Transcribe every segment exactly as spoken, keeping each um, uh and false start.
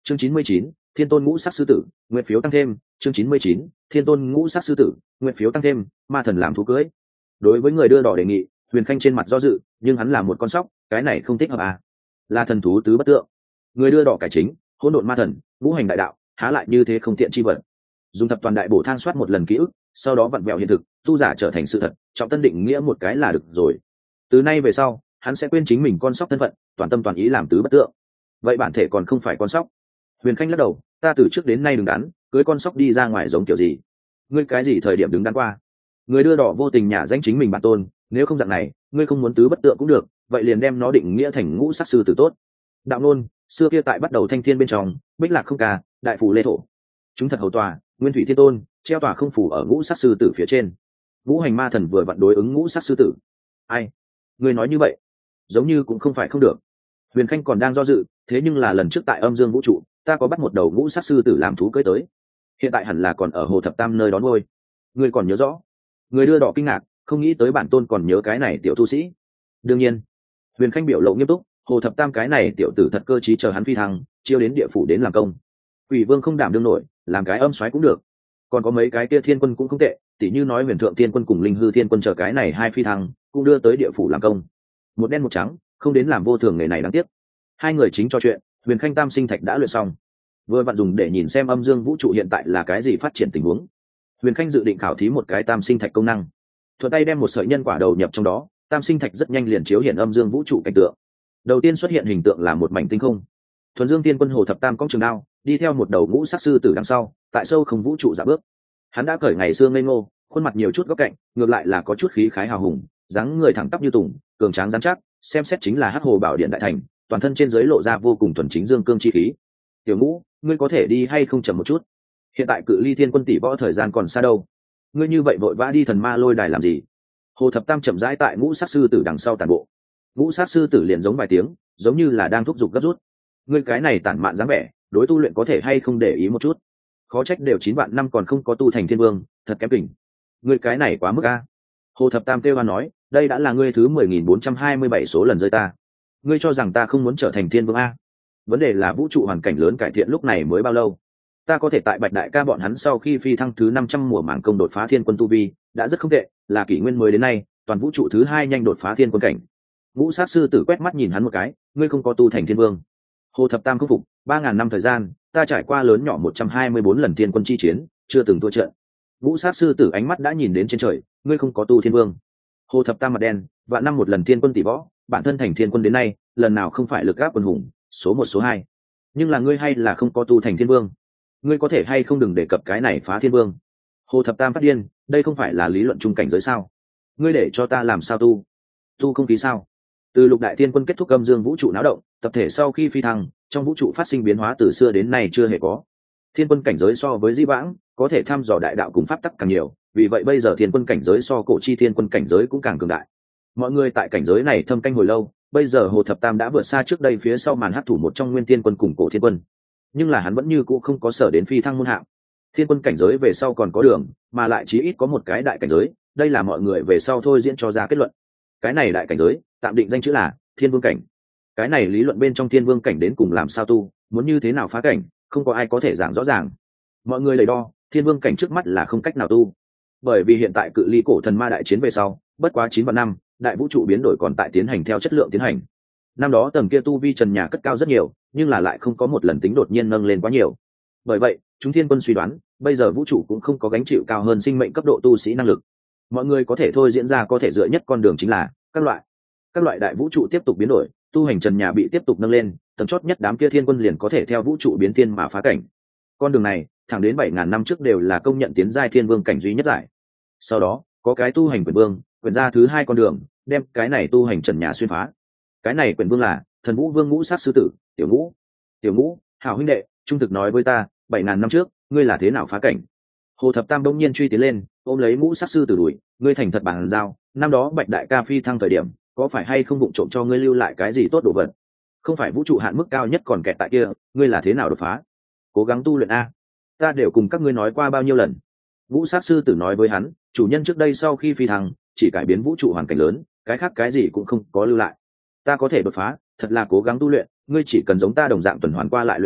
chương chín mươi chín, thiên tôn ngũ sắc sư tử, nguyện phiếu tăng thêm. chương chín mươi chín, thiên tôn ngũ sắc sư tử, nguyện phiếu tăng thêm. Ma thần làm thú cưới. Đối với người đưa đỏ đề nghị, Huyền Khanh trên mặt do dự, nhưng hắn là một con sóc, cái này không thích hợp à? Là thần thú tứ bất tượng, người đưa đỏ cải chính, hỗn độn ma thần, ngũ hành đại đạo, há lại như thế không tiện chi vật. Dùng thập toàn đại bổ thang soát một lần ký ức, sau đó vặn vẹo hiện thực, tu giả trở thành sự thật, trọng tân định nghĩa một cái là được rồi. Từ nay về sau, hắn sẽ quên chính mình con sóc thân phận, toàn tâm toàn ý làm tứ bất tượng. Vậy bản thể còn không phải con sóc. Huyền Khanh lắc đầu, ta từ trước đến nay đứng đắn, cưới con sóc đi ra ngoài giống kiểu gì? Ngươi cái gì thời điểm đứng đắn qua? Người đưa đỏ vô tình nhả danh chính mình bản tôn, nếu không dạng này, ngươi không muốn tứ bất tượng cũng được, vậy liền đem nó định nghĩa thành ngũ sắc sư tử tốt. Đạo nôn, xưa kia tại bắt đầu thanh thiên bên trong, bích lạc không ca, đại phủ lê thổ. Chúng thật hầu tòa, nguyên thủy thiên tôn, treo tòa không phủ ở ngũ sắc sư tử phía trên. Ngũ hành ma thần vừa vặn đối ứng ngũ sắc sư tử. Ai? Ngươi nói như vậy, giống như cũng không phải không được. Huyền Khanh còn đang do dự, thế nhưng là lần trước tại âm dương vũ trụ, ta có bắt một đầu ngũ sắc sư tử làm thú cưới tới. Hiện tại hẳn là còn ở hồ thập tam nơi đón ngôi. Ngươi còn nhớ rõ? Người đưa đỏ kinh ngạc, không nghĩ tới bản tôn còn nhớ cái này tiểu tu sĩ. Đương nhiên. Huyền Khanh biểu lộ nghiêm túc, hồ thập tam cái này tiểu tử thật cơ trí, chờ hắn phi thăng, chiêu đến địa phủ đến làm công. Quỷ vương không đảm đương nổi, làm cái âm soái cũng được. Còn có mấy cái kia thiên quân cũng không tệ, tỉ như nói huyền thượng thiên quân cùng linh hư thiên quân chờ cái này hai phi thăng, cũng đưa tới địa phủ làm công. Một đen một trắng, không đến làm vô thường nghề này đáng tiếc. Hai người chính trò chuyện, Huyền Khanh tam sinh thạch đã luyện xong, vừa vặn dùng để nhìn xem âm dương vũ trụ hiện tại là cái gì phát triển tình huống. Huyền Khanh dự định khảo thí một cái tam sinh thạch công năng, thuận tay đem một sợi nhân quả đầu nhập trong đó, tam sinh thạch rất nhanh liền chiếu hiện âm dương vũ trụ cảnh tượng. Đầu tiên xuất hiện hình tượng là một mảnh tinh không, thuần dương tiên quân hồ thập tam cong trường đao, đi theo một đầu ngũ sắc sư tử đằng sau, tại sâu không vũ trụ dạ bước. Hắn đã cởi ngày xưa ngây ngô, khuôn mặt nhiều chút góc cạnh, ngược lại là có chút khí khái hào hùng, dáng người thẳng tắp như tùng, cường tráng rắn chắc, xem xét chính là hắc hồ bảo điện đại thành, toàn thân trên dưới lộ ra vô cùng thuần chính dương cương chi khí. Tiểu Ngũ, ngươi có thể đi hay không chậm một chút? Hiện tại cự ly thiên quân tỷ võ thời gian còn xa đâu, ngươi như vậy vội vã đi thần ma lôi đài làm gì? Hồ thập tam chậm rãi tại ngũ sát sư tử đằng sau tàn bộ. Ngũ sát sư tử liền giống vài tiếng, giống như là đang thúc giục gấp rút. Ngươi cái này tản mạn dáng vẻ, đối tu luyện có thể hay không để ý một chút? Khó trách đều chín vạn năm còn không có tu thành thiên vương, thật kém kỉnh. Ngươi cái này quá mức a. Hồ thập tam kêu hoan nói, đây đã là ngươi thứ mười nghìn bốn trăm hai mươi bảy số lần rơi ta. Ngươi cho rằng ta không muốn trở thành thiên vương a? Vấn đề là vũ trụ hoàn cảnh lớn cải thiện lúc này mới bao lâu? Ta có thể tại Bạch Đại ca bọn hắn sau khi phi thăng thứ năm trăm mùa mảng công đột phá thiên quân tu vi, đã rất không tệ, là kỷ nguyên mới đến nay, toàn vũ trụ thứ hai nhanh đột phá thiên quân cảnh. Ngũ sát sư tử quét mắt nhìn hắn một cái, ngươi không có tu thành thiên vương. Hồ thập tam khắc phục, ba ngàn năm thời gian, ta trải qua lớn nhỏ một trăm hai mươi bốn lần thiên quân chi chiến, chưa từng thua trận. Ngũ sát sư tử ánh mắt đã nhìn đến trên trời, ngươi không có tu thiên vương. Hồ thập tam mặt đen, vạn năm một lần thiên quân tỷ võ, bản thân thành thiên quân đến nay, lần nào không phải lực gáp quân hùng, số một số hai. Nhưng là ngươi hay là không có tu thành thiên vương. Ngươi có thể hay không đừng đề cập cái này phá thiên vương. Hồ thập tam phát điên, đây không phải là lý luận trung cảnh giới sao? Ngươi để cho ta làm sao tu? Tu không khí sao? Từ lục đại thiên quân kết thúc âm dương vũ trụ náo động, tập thể sau khi phi thăng, trong vũ trụ phát sinh biến hóa từ xưa đến nay chưa hề có. Thiên quân cảnh giới so với di vãng, có thể thăm dò đại đạo cùng pháp tắc càng nhiều, vì vậy bây giờ thiên quân cảnh giới so cổ chi thiên quân cảnh giới cũng càng cường đại. Mọi người tại cảnh giới này thâm canh hồi lâu, bây giờ Hồ thập tam đã vượt xa trước đây phía sau màn hắc thủ một trong nguyên thiên quân cùng cổ thiên quân, nhưng là hắn vẫn như cũ không có sở đến phi thăng môn hạng. Thiên quân cảnh giới về sau còn có đường, mà lại chí ít có một cái đại cảnh giới, đây là mọi người về sau thôi diễn cho ra kết luận. Cái này đại cảnh giới tạm định danh chữ là thiên vương cảnh. Cái này lý luận bên trong thiên vương cảnh đến cùng làm sao tu, muốn như thế nào phá cảnh, không có ai có thể giảng rõ ràng. Mọi người lấy đo, thiên vương cảnh trước mắt là không cách nào tu, bởi vì hiện tại cự ly cổ thần ma đại chiến về sau bất quá chín vạn năm, đại vũ trụ biến đổi còn tại tiến hành theo chất lượng tiến hành. Năm đó tầng kia tu vi trần nhà cất cao rất nhiều, nhưng là lại không có một lần tính đột nhiên nâng lên quá nhiều. Bởi vậy chúng thiên quân suy đoán, bây giờ vũ trụ cũng không có gánh chịu cao hơn sinh mệnh cấp độ tu sĩ năng lực. Mọi người có thể thôi diễn ra có thể dựa nhất con đường chính là các loại các loại đại vũ trụ tiếp tục biến đổi, tu hành trần nhà bị tiếp tục nâng lên, tầng chót nhất đám kia thiên quân liền có thể theo vũ trụ biến thiên mà phá cảnh. Con đường này thẳng đến bảy ngàn năm trước đều là công nhận tiến giai thiên vương cảnh duy nhất giải. Sau đó có cái tu hành quyền vương, quyền ra thứ hai con đường, đem cái này tu hành trần nhà xuyên phá. Cái này quyền vương là thần vũ vương ngũ sát sư tử tiểu ngũ. Tiểu ngũ, hảo huynh đệ, trung thực nói với ta, bảy ngàn năm trước ngươi là thế nào phá cảnh? Hồ thập tam đông nhiên truy tiến lên, ôm lấy ngũ sát sư tử đuổi, ngươi thành thật bàn giao, năm đó Bạch Đại ca phi thăng thời điểm, có phải hay không vụng trộm cho ngươi lưu lại cái gì tốt đồ vật? Không phải vũ trụ hạn mức cao nhất còn kẹt tại kia, ngươi là thế nào đột phá? Cố gắng tu luyện a, ta đều cùng các ngươi nói qua bao nhiêu lần. Ngũ sát sư tử nói với hắn, chủ nhân trước đây sau khi phi thăng chỉ cải biến vũ trụ hoàn cảnh lớn, cái khác cái gì cũng không có lưu lại. Ta có thể đột phá, thật là cố gắng tu luyện, ngươi chỉ cần giống ta đồng dạng tuần hoàn qua lại luyện khí,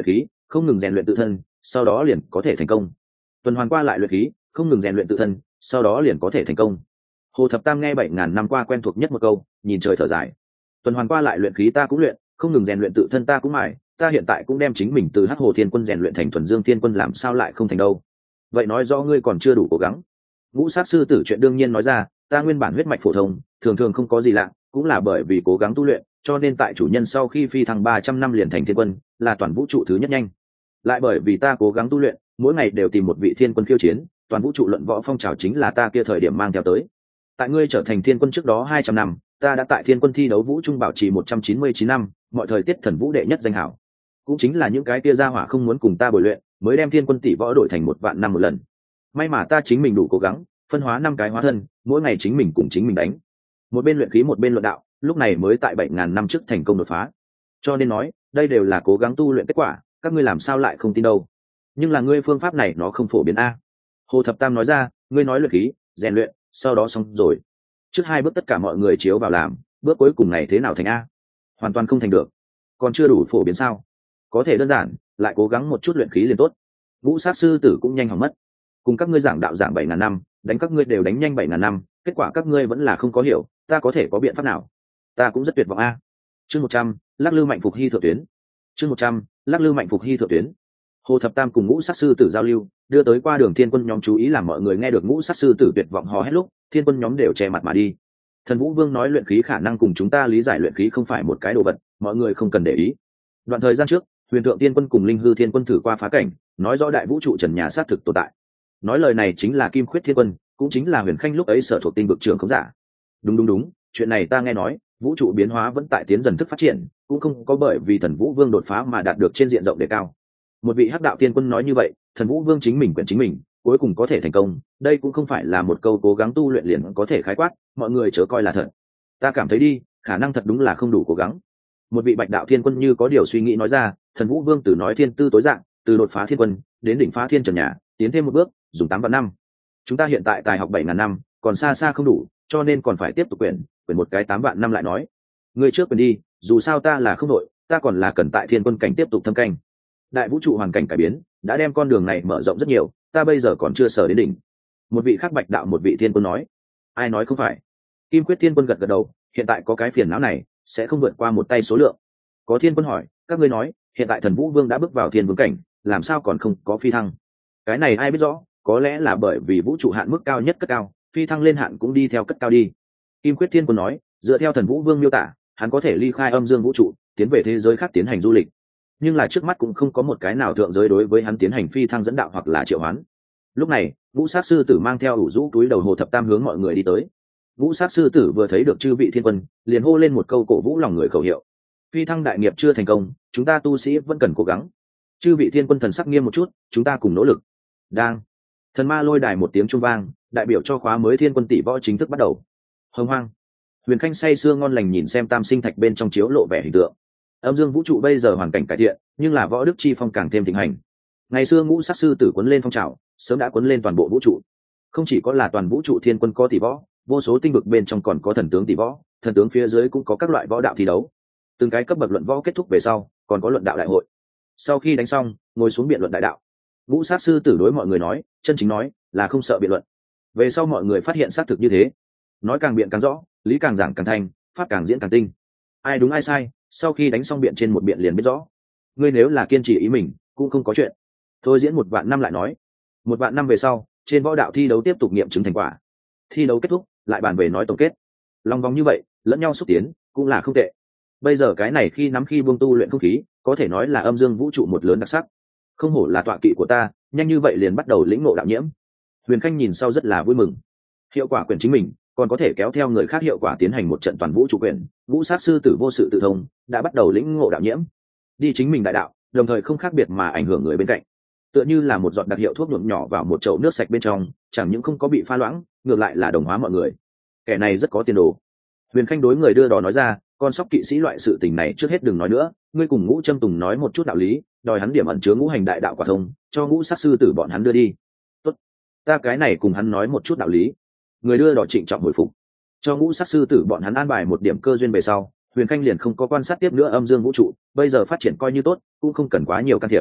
không ngừng rèn luyện tự thân sau đó liền có thể thành công. Tuần hoàn qua lại luyện khí, không ngừng rèn luyện tự thân sau đó liền có thể thành công. Hồ Thập Tam nghe bảy ngàn năm qua quen thuộc nhất một câu, nhìn trời thở dài. Tuần hoàn qua lại luyện khí ta cũng luyện, không ngừng rèn luyện tự thân ta cũng mải, ta hiện tại cũng đem chính mình từ Hắc Hồ Thiên Quân rèn luyện thành Thuần Dương Thiên Quân, làm sao lại không thành đâu? Vậy nói rõ ngươi còn chưa đủ cố gắng. Ngũ Sát sư tử chuyện đương nhiên nói ra, ta nguyên bản huyết mạch phổ thông, thường thường không có gì lạ, cũng là bởi vì cố gắng tu luyện, cho nên tại chủ nhân sau khi phi thăng ba trăm năm liền thành thiên quân, là toàn vũ trụ thứ nhất nhanh. Lại bởi vì ta cố gắng tu luyện, mỗi ngày đều tìm một vị thiên quân khiêu chiến, toàn vũ trụ luận võ phong trào chính là ta kia thời điểm mang theo tới. Tại ngươi trở thành thiên quân trước đó hai trăm năm, ta đã tại thiên quân thi đấu vũ trung bảo trì một trăm chín mươi chín năm, mọi thời tiết thần vũ đệ nhất danh hảo. Cũng chính là những cái kia gia hỏa không muốn cùng ta bồi luyện, mới đem thiên quân tỷ võ đổi thành một vạn năm một lần. May mà ta chính mình đủ cố gắng, phân hóa năm cái hóa thân, mỗi ngày chính mình cùng chính mình đánh, một bên luyện khí một bên luận đạo, lúc này mới tại bảy ngàn năm trước thành công đột phá. Cho nên nói, đây đều là cố gắng tu luyện kết quả, các ngươi làm sao lại không tin đâu? Nhưng là ngươi phương pháp này nó không phổ biến a. Hồ Thập Tam nói ra, ngươi nói luyện khí, rèn luyện, sau đó xong rồi. Trước hai bước tất cả mọi người chiếu vào làm, bước cuối cùng này thế nào thành a? Hoàn toàn không thành được. Còn chưa đủ phổ biến sao? Có thể đơn giản, lại cố gắng một chút luyện khí liền tốt. Ngũ Sát sư tử cũng nhanh hỏng mất. Cùng các ngươi giảng đạo giảng bảy ngàn năm, đánh các ngươi đều đánh nhanh bảy ngàn năm, kết quả các ngươi vẫn là không có hiểu, ta có thể có biện pháp nào? Ta cũng rất tuyệt vọng a. Chương một trăm, lắc lư mạnh phục hy thượng tuyến. Chương một trăm, lắc lư mạnh phục hy thượng tuyến. Hồ Thập Tam cùng Ngũ Sát sư tử giao lưu, đưa tới qua đường thiên quân nhóm chú ý, làm mọi người nghe được Ngũ Sát sư tử tuyệt vọng hò hét lúc, thiên quân nhóm đều che mặt mà đi. Thần Vũ Vương nói luyện khí khả năng cùng chúng ta lý giải luyện khí không phải một cái đồ vật, mọi người không cần để ý. Đoạn thời gian trước, Huyền Thượng Tiên Quân cùng Linh Hư Thiên Quân thử qua phá cảnh, nói rõ đại vũ trụ trần nhà sát thực tồn tại. Nói lời này chính là Kim Khuyết Thiên Quân, cũng chính là Huyền Khanh lúc ấy sở thuộc tinh vực trưởng không giả. Đúng đúng đúng, chuyện này ta nghe nói, vũ trụ biến hóa vẫn tại tiến dần thức phát triển, cũng không có bởi vì Thần Vũ Vương đột phá mà đạt được trên diện rộng đề cao. Một vị Hắc Đạo Tiên Quân nói như vậy, Thần Vũ Vương chính mình quyền chính mình, cuối cùng có thể thành công, đây cũng không phải là một câu cố gắng tu luyện liền có thể khái quát, mọi người chớ coi là thật. Ta cảm thấy đi, khả năng thật đúng là không đủ cố gắng. Một vị Bạch Đạo Thiên Quân như có điều suy nghĩ nói ra, Thần Vũ Vương từ nói thiên tư tối dạng, từ đột phá thiên quân đến đỉnh phá thiên trần nhà, tiến thêm một bước, dùng tám vạn năm. Chúng ta hiện tại tài học bảy ngàn năm, còn xa xa không đủ, cho nên còn phải tiếp tục quyển, quyển một cái tám vạn năm lại nói. Ngươi trước quyển đi, dù sao ta là không đội, ta còn là cần tại thiên quân cảnh tiếp tục thâm canh. Đại vũ trụ hoàn cảnh cải biến, đã đem con đường này mở rộng rất nhiều, ta bây giờ còn chưa sở đến đỉnh. Một vị khác Bạch Đạo một vị thiên quân nói. Ai nói không phải? Kim Quyết Thiên Quân gật gật đầu, hiện tại có cái phiền não này, sẽ không vượt qua một tay số lượng. Có thiên quân hỏi, các ngươi nói, hiện tại Thần Vũ Vương đã bước vào thiên vương cảnh, làm sao còn không có phi thăng? Cái này ai biết rõ, có lẽ là bởi vì vũ trụ hạn mức cao nhất cất cao, phi thăng lên hạn cũng đi theo cất cao đi. Kim Quyết Thiên Quân nói, dựa theo Thần Vũ Vương miêu tả, hắn có thể ly khai âm dương vũ trụ, tiến về thế giới khác tiến hành du lịch. Nhưng là trước mắt cũng không có một cái nào thượng giới đối với hắn tiến hành phi thăng dẫn đạo hoặc là triệu hoán. Lúc này, Ngũ Sát sư tử mang theo ủ rũ túi đầu Hồ Thập Tam hướng mọi người đi tới. Ngũ Sát sư tử vừa thấy được chư vị thiên quân, liền hô lên một câu cổ vũ lòng người khẩu hiệu. Phi thăng đại nghiệp chưa thành công, chúng ta tu sĩ vẫn cần cố gắng. Chư vị thiên quân thần sắc nghiêm một chút, chúng ta cùng nỗ lực. Đang. Thần ma lôi đài một tiếng chuông vang, đại biểu cho khóa mới thiên quân tỷ võ chính thức bắt đầu. Hồng hoang. Huyền Khanh say sưa ngon lành nhìn xem tam sinh thạch bên trong chiếu lộ vẻ hình tượng. Âm dương vũ trụ bây giờ hoàn cảnh cải thiện, nhưng là võ đức chi phong càng thêm thịnh hành. Ngày xưa Ngũ Sát sư tử cuốn lên phong trào, sớm đã cuốn lên toàn bộ vũ trụ. Không chỉ có là toàn vũ trụ thiên quân có tỷ võ, vô số tinh vực bên trong còn có thần tướng tỷ võ, thần tướng phía dưới cũng có các loại võ đạo thi đấu. Từng cái cấp bậc luận võ kết thúc về sau, còn có luận đạo đại hội. Sau khi đánh xong, ngồi xuống biện luận đại đạo. Ngũ Sát sư tử đối mọi người nói, chân chính nói là không sợ biện luận. Về sau mọi người phát hiện xác thực như thế, nói càng biện càng rõ, lý càng giảng càng thanh, pháp càng diễn càng tinh. Ai đúng ai sai, sau khi đánh xong biện trên một biện liền biết rõ. Ngươi nếu là kiên trì ý mình, cũng không có chuyện. Thôi diễn một vạn năm lại nói. Một vạn năm về sau, trên võ đạo thi đấu tiếp tục nghiệm chứng thành quả. Thi đấu kết thúc, lại bàn về nói tổng kết. Long vòng như vậy, lẫn nhau xúc tiến, cũng là không tệ. Bây giờ cái này khi nắm khi buông tu luyện không khí, có thể nói là âm dương vũ trụ một lớn đặc sắc. Không hổ là tọa kỵ của ta, nhanh như vậy liền bắt đầu lĩnh ngộ đạo nhiễm. Huyền Khanh nhìn sau rất là vui mừng. Hiệu quả quyền chính mình, còn có thể kéo theo người khác hiệu quả tiến hành một trận toàn vũ trụ quyền. Ngũ Sát sư tử vô sự tự thông, đã bắt đầu lĩnh ngộ đạo nhiễm. Đi chính mình đại đạo, đồng thời không khác biệt mà ảnh hưởng người bên cạnh. Tựa như là một giọt đặc hiệu thuốc nhuộm nhỏ vào một chậu nước sạch bên trong, chẳng những không có bị pha loãng, ngược lại là đồng hóa mọi người. Kẻ này rất có tiền đồ. Huyền Khanh đối người đưa đò nói ra, con sóc kỵ sĩ loại sự tình này trước hết đừng nói nữa, ngươi cùng Ngũ Trâm Tùng nói một chút đạo lý, đòi hắn điểm ẩn chứa ngũ hành đại đạo quả thông, cho Ngũ Sát sư tử bọn hắn đưa đi. Tốt, ta cái này cùng hắn nói một chút đạo lý. Người đưa đò trịnh trọng hồi phục, cho Ngũ Sát sư tử bọn hắn an bài một điểm cơ duyên về sau, Huyền Khanh liền không có quan sát tiếp nữa âm dương vũ trụ, bây giờ phát triển coi như tốt, cũng không cần quá nhiều can thiệp.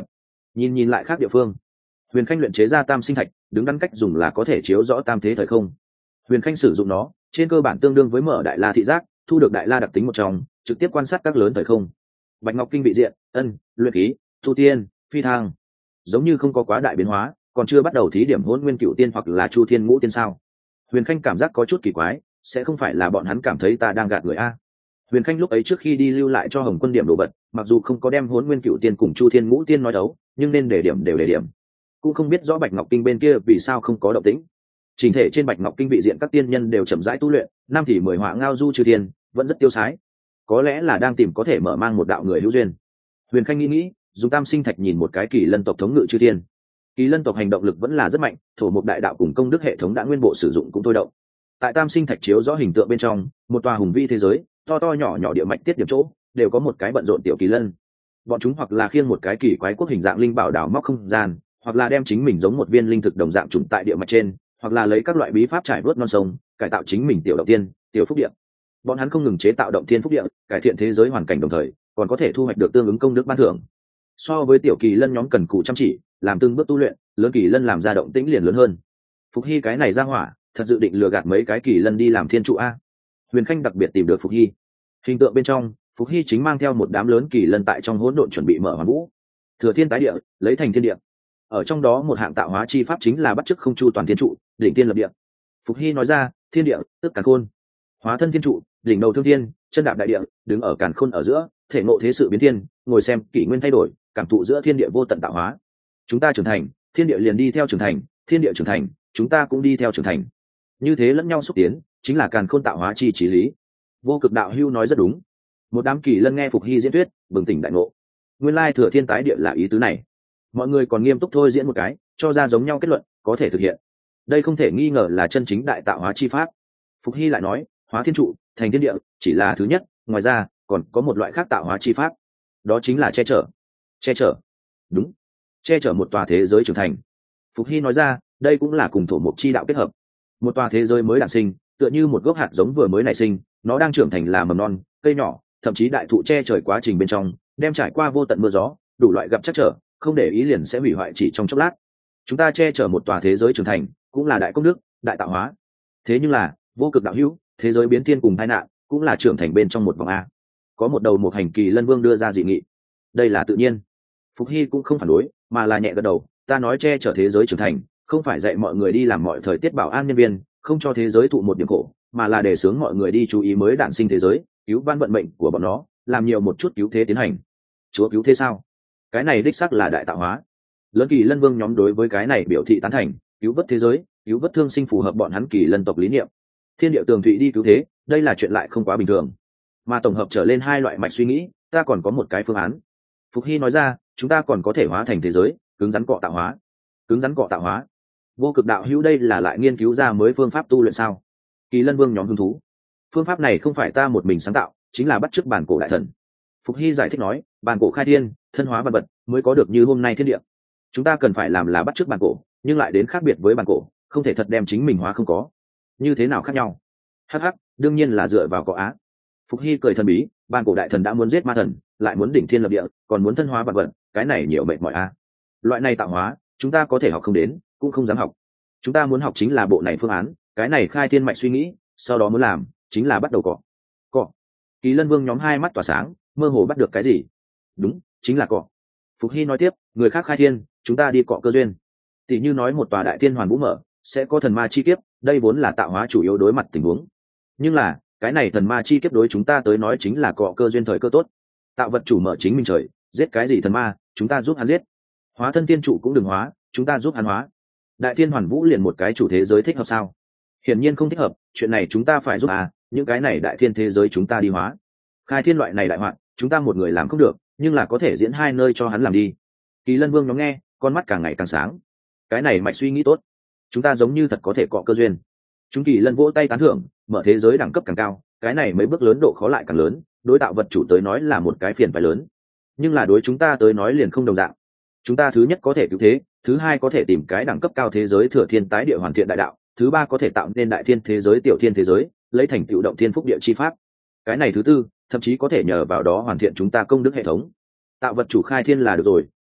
nhìn nhìn lại khác địa phương. Huyền Khanh luyện chế ra tam sinh thạch, đứng đắn cách dùng là có thể chiếu rõ tam thế thời không. Huyền Khanh sử dụng nó trên cơ bản tương đương với mở đại la thị giác, thu được đại la đặc tính một trong, trực tiếp quan sát các lớn thời không. Bạch Ngọc Kinh vị diện, ân, luyện khí, tu tiên, phi thăng, giống như không có quá đại biến hóa, còn chưa bắt đầu thí điểm Hỗn Nguyên Cựu Tiên hoặc là Chu Thiên Ngũ Tiên sao? Huyền Khanh cảm giác có chút kỳ quái, sẽ không phải là bọn hắn cảm thấy ta đang gạt người a? Huyền Khanh lúc ấy trước khi đi lưu lại cho Hồng Quân điểm đồ vật, mặc dù không có đem Hỗn Nguyên Cựu Tiên cùng Chu Thiên Ngũ Tiên nói đấu, nhưng nên để điểm đều để điểm. Cũng không biết rõ Bạch Ngọc Kinh bên kia vì sao không có động tĩnh. Trình thể trên Bạch Ngọc Kinh vị diện các tiên nhân đều chậm rãi tu luyện, năm thì mười họa ngao du trừ thiên, vẫn rất tiêu sái. Có lẽ là đang tìm có thể mở mang một đạo người hữu duyên. Huyền Khanh nghĩ nghĩ, dùng tam sinh thạch nhìn một cái kỳ lân tộc thống ngự chư thiên. Kỳ lân tộc hành động lực vẫn là rất mạnh, thổ mục đại đạo cùng công đức hệ thống đã nguyên bộ sử dụng cũng thôi động. Tại tam sinh thạch chiếu rõ hình tượng bên trong, một tòa hùng vĩ thế giới, to to nhỏ nhỏ địa mạch tiết điểm chỗ, đều có một cái bận rộn tiểu kỳ lân. Bọn chúng hoặc là khiêng một cái kỳ quái quốc hình dạng linh bảo đảo móc không gian, hoặc là đem chính mình giống một viên linh thực đồng dạng trùng tại địa mạch trên, hoặc là lấy các loại bí pháp trải vớt non sông, cải tạo chính mình tiểu động tiên, tiểu phúc địa. Bọn hắn không ngừng chế tạo động thiên phúc địa, cải thiện thế giới hoàn cảnh, đồng thời còn có thể thu hoạch được tương ứng công đức ban thưởng. So với tiểu kỳ lân nhóm cần cù chăm chỉ, làm từng bước tu luyện, lớn kỳ lân làm ra động tĩnh liền lớn hơn. Phục Hy cái này ra hỏa, thật dự định lừa gạt mấy cái kỳ lân đi làm thiên trụ a? Huyền Khanh đặc biệt tìm được Phục Hy. Hình tượng bên trong, Phục Hy chính mang theo một đám lớn kỳ lân tại trong hỗn độn chuẩn bị mở hoàn vũ, thừa thiên tái địa, lấy thành thiên địa. Ở trong đó một hạng tạo hóa chi pháp chính là bắt chước không chu toàn thiên trụ, đỉnh tiên lập địa. Phục Hy nói ra, thiên địa tức càn khôn, hóa thân thiên trụ, đỉnh đầu thương thiên, chân đạp đại địa, đứng ở càn khôn ở giữa, thể ngộ thế sự biến thiên, ngồi xem kỷ nguyên thay đổi, cảm thụ giữa thiên địa vô tận tạo hóa. Chúng ta trưởng thành, thiên địa liền đi theo trưởng thành, thiên địa trưởng thành, chúng ta cũng đi theo trưởng thành. Như thế lẫn nhau xúc tiến, chính là càn khôn tạo hóa chi chí lý. Vô Cực đạo hưu nói rất đúng. Một đám kỳ lân nghe Phục Hy diễn thuyết, bừng tỉnh đại ngộ. Nguyên lai thừa thiên tái địa là ý tứ này. Mọi người còn nghiêm túc thôi diễn một cái, cho ra giống nhau kết luận, có thể thực hiện. Đây không thể nghi ngờ là chân chính đại tạo hóa chi pháp. Phục Hy lại nói, hóa thiên trụ, thành thiên địa, chỉ là thứ nhất, ngoài ra còn có một loại khác tạo hóa chi pháp, đó chính là che chở. Che chở? Đúng, che chở một tòa thế giới trưởng thành. Phục Hy nói ra, đây cũng là cùng thổ mộc chi đạo kết hợp. Một tòa thế giới mới đản sinh, tựa như một gốc hạt giống vừa mới nảy sinh, nó đang trưởng thành là mầm non, cây nhỏ, thậm chí đại thụ che trời quá trình bên trong, đem trải qua vô tận mưa gió, đủ loại gặp chắc trở, không để ý liền sẽ hủy hoại chỉ trong chốc lát. Chúng ta che chở một tòa thế giới trưởng thành, cũng là đại công đức, đại tạo hóa. Thế nhưng là, Vô Cực đạo hữu, thế giới biến thiên cùng tai nạn, cũng là trưởng thành bên trong một vòng a. Có một đầu một hành kỳ lân vương đưa ra dị nghị. Đây là tự nhiên. Phục Hy cũng không phản đối, mà là nhẹ gật đầu, ta nói che chở thế giới trưởng thành, không phải dạy mọi người đi làm mọi thời tiết bảo an nhân viên, không cho thế giới thụ một điểm khổ, mà là để sướng mọi người đi chú ý mới đản sinh thế giới, cứu van vận mệnh của bọn nó, làm nhiều một chút cứu thế tiến hành. Chúa cứu thế sao? Cái này đích xác là đại tạo hóa. Lớn kỳ lân vương nhóm đối với cái này biểu thị tán thành, cứu vớt thế giới, cứu vớt thương sinh phù hợp bọn hắn kỳ lân tộc lý niệm. Thiên địa tường thụy đi cứu thế, đây là chuyện lại không quá bình thường. Mà tổng hợp trở lên hai loại mạch suy nghĩ, ta còn có một cái phương án. Phục Hy nói ra, chúng ta còn có thể hóa thành thế giới, cứng rắn cọ tạo hóa. Cứng rắn cọ tạo hóa? Vô Cực đạo hữu đây là lại nghiên cứu ra mới phương pháp tu luyện sao? Kỳ lân vương nhóm hứng thú. Phương pháp này không phải ta một mình sáng tạo, chính là bắt chước bản cổ đại thần. Phục Hy giải thích nói, bản cổ khai thiên, thân hóa vật vật, mới có được như hôm nay thiên địa. Chúng ta cần phải làm là bắt chước bản cổ, nhưng lại đến khác biệt với bản cổ, không thể thật đem chính mình hóa không có. Như thế nào khác nhau? Hắc hắc, đương nhiên là dựa vào có á. Phục Hy cười thần bí, bản cổ đại thần đã muốn giết ma thần, lại muốn đỉnh thiên lập địa, còn muốn thân hóa vật vật, cái này nhiều mệt mỏi a. Loại này tạo hóa, chúng ta có thể học không đến, cũng không dám học. Chúng ta muốn học chính là bộ này phương án, cái này khai thiên mạch suy nghĩ, sau đó muốn làm chính là bắt đầu cọ. Cọ. Kỳ lân vương nhóm hai mắt tỏa sáng, mơ hồ bắt được cái gì. Đúng, chính là cọ. Phục Hy nói tiếp, người khác khai thiên, chúng ta đi cọ cơ duyên. Tỷ như nói một tòa đại thiên hoàn vũ mở, sẽ có thần ma chi kiếp, đây vốn là tạo hóa chủ yếu đối mặt tình huống. Nhưng là, cái này thần ma chi kiếp đối chúng ta tới nói chính là cọ cơ duyên thời cơ tốt. Tạo vật chủ mở chính mình trời, giết cái gì thần ma, chúng ta giúp hắn giết. Hóa thân tiên trụ cũng đừng hóa, chúng ta giúp hắn hóa. Đại thiên hoàn vũ liền một cái chủ thế giới thích hợp sao? Hiển nhiên không thích hợp, chuyện này chúng ta phải giúp à, những cái này đại thiên thế giới chúng ta đi hóa. Khai thiên loại này đại hoạn, chúng ta một người làm không được, nhưng là có thể diễn hai nơi cho hắn làm đi. Kỳ lân vương nó nghe, con mắt càng ngày càng sáng. Cái này mạch suy nghĩ tốt, chúng ta giống như thật có thể cọ cơ duyên. Chúng kỳ lân vỗ tay tán thưởng, mở thế giới đẳng cấp càng cao, cái này mấy bước lớn độ khó lại càng lớn, đối tạo vật chủ tới nói là một cái phiền phải lớn, nhưng là đối chúng ta tới nói liền không đồng dạng. Chúng ta thứ nhất có thể cứu thế, thứ hai có thể tìm cái đẳng cấp cao thế giới thừa thiên tái địa hoàn thiện đại đạo, thứ ba có thể tạo nên đại thiên thế giới tiểu thiên thế giới, lấy thành tựu động thiên phúc địa chi pháp. Cái này thứ tư, thậm chí có thể nhờ vào đó hoàn thiện chúng ta công đức hệ thống. Tạo vật chủ khai thiên là được rồi,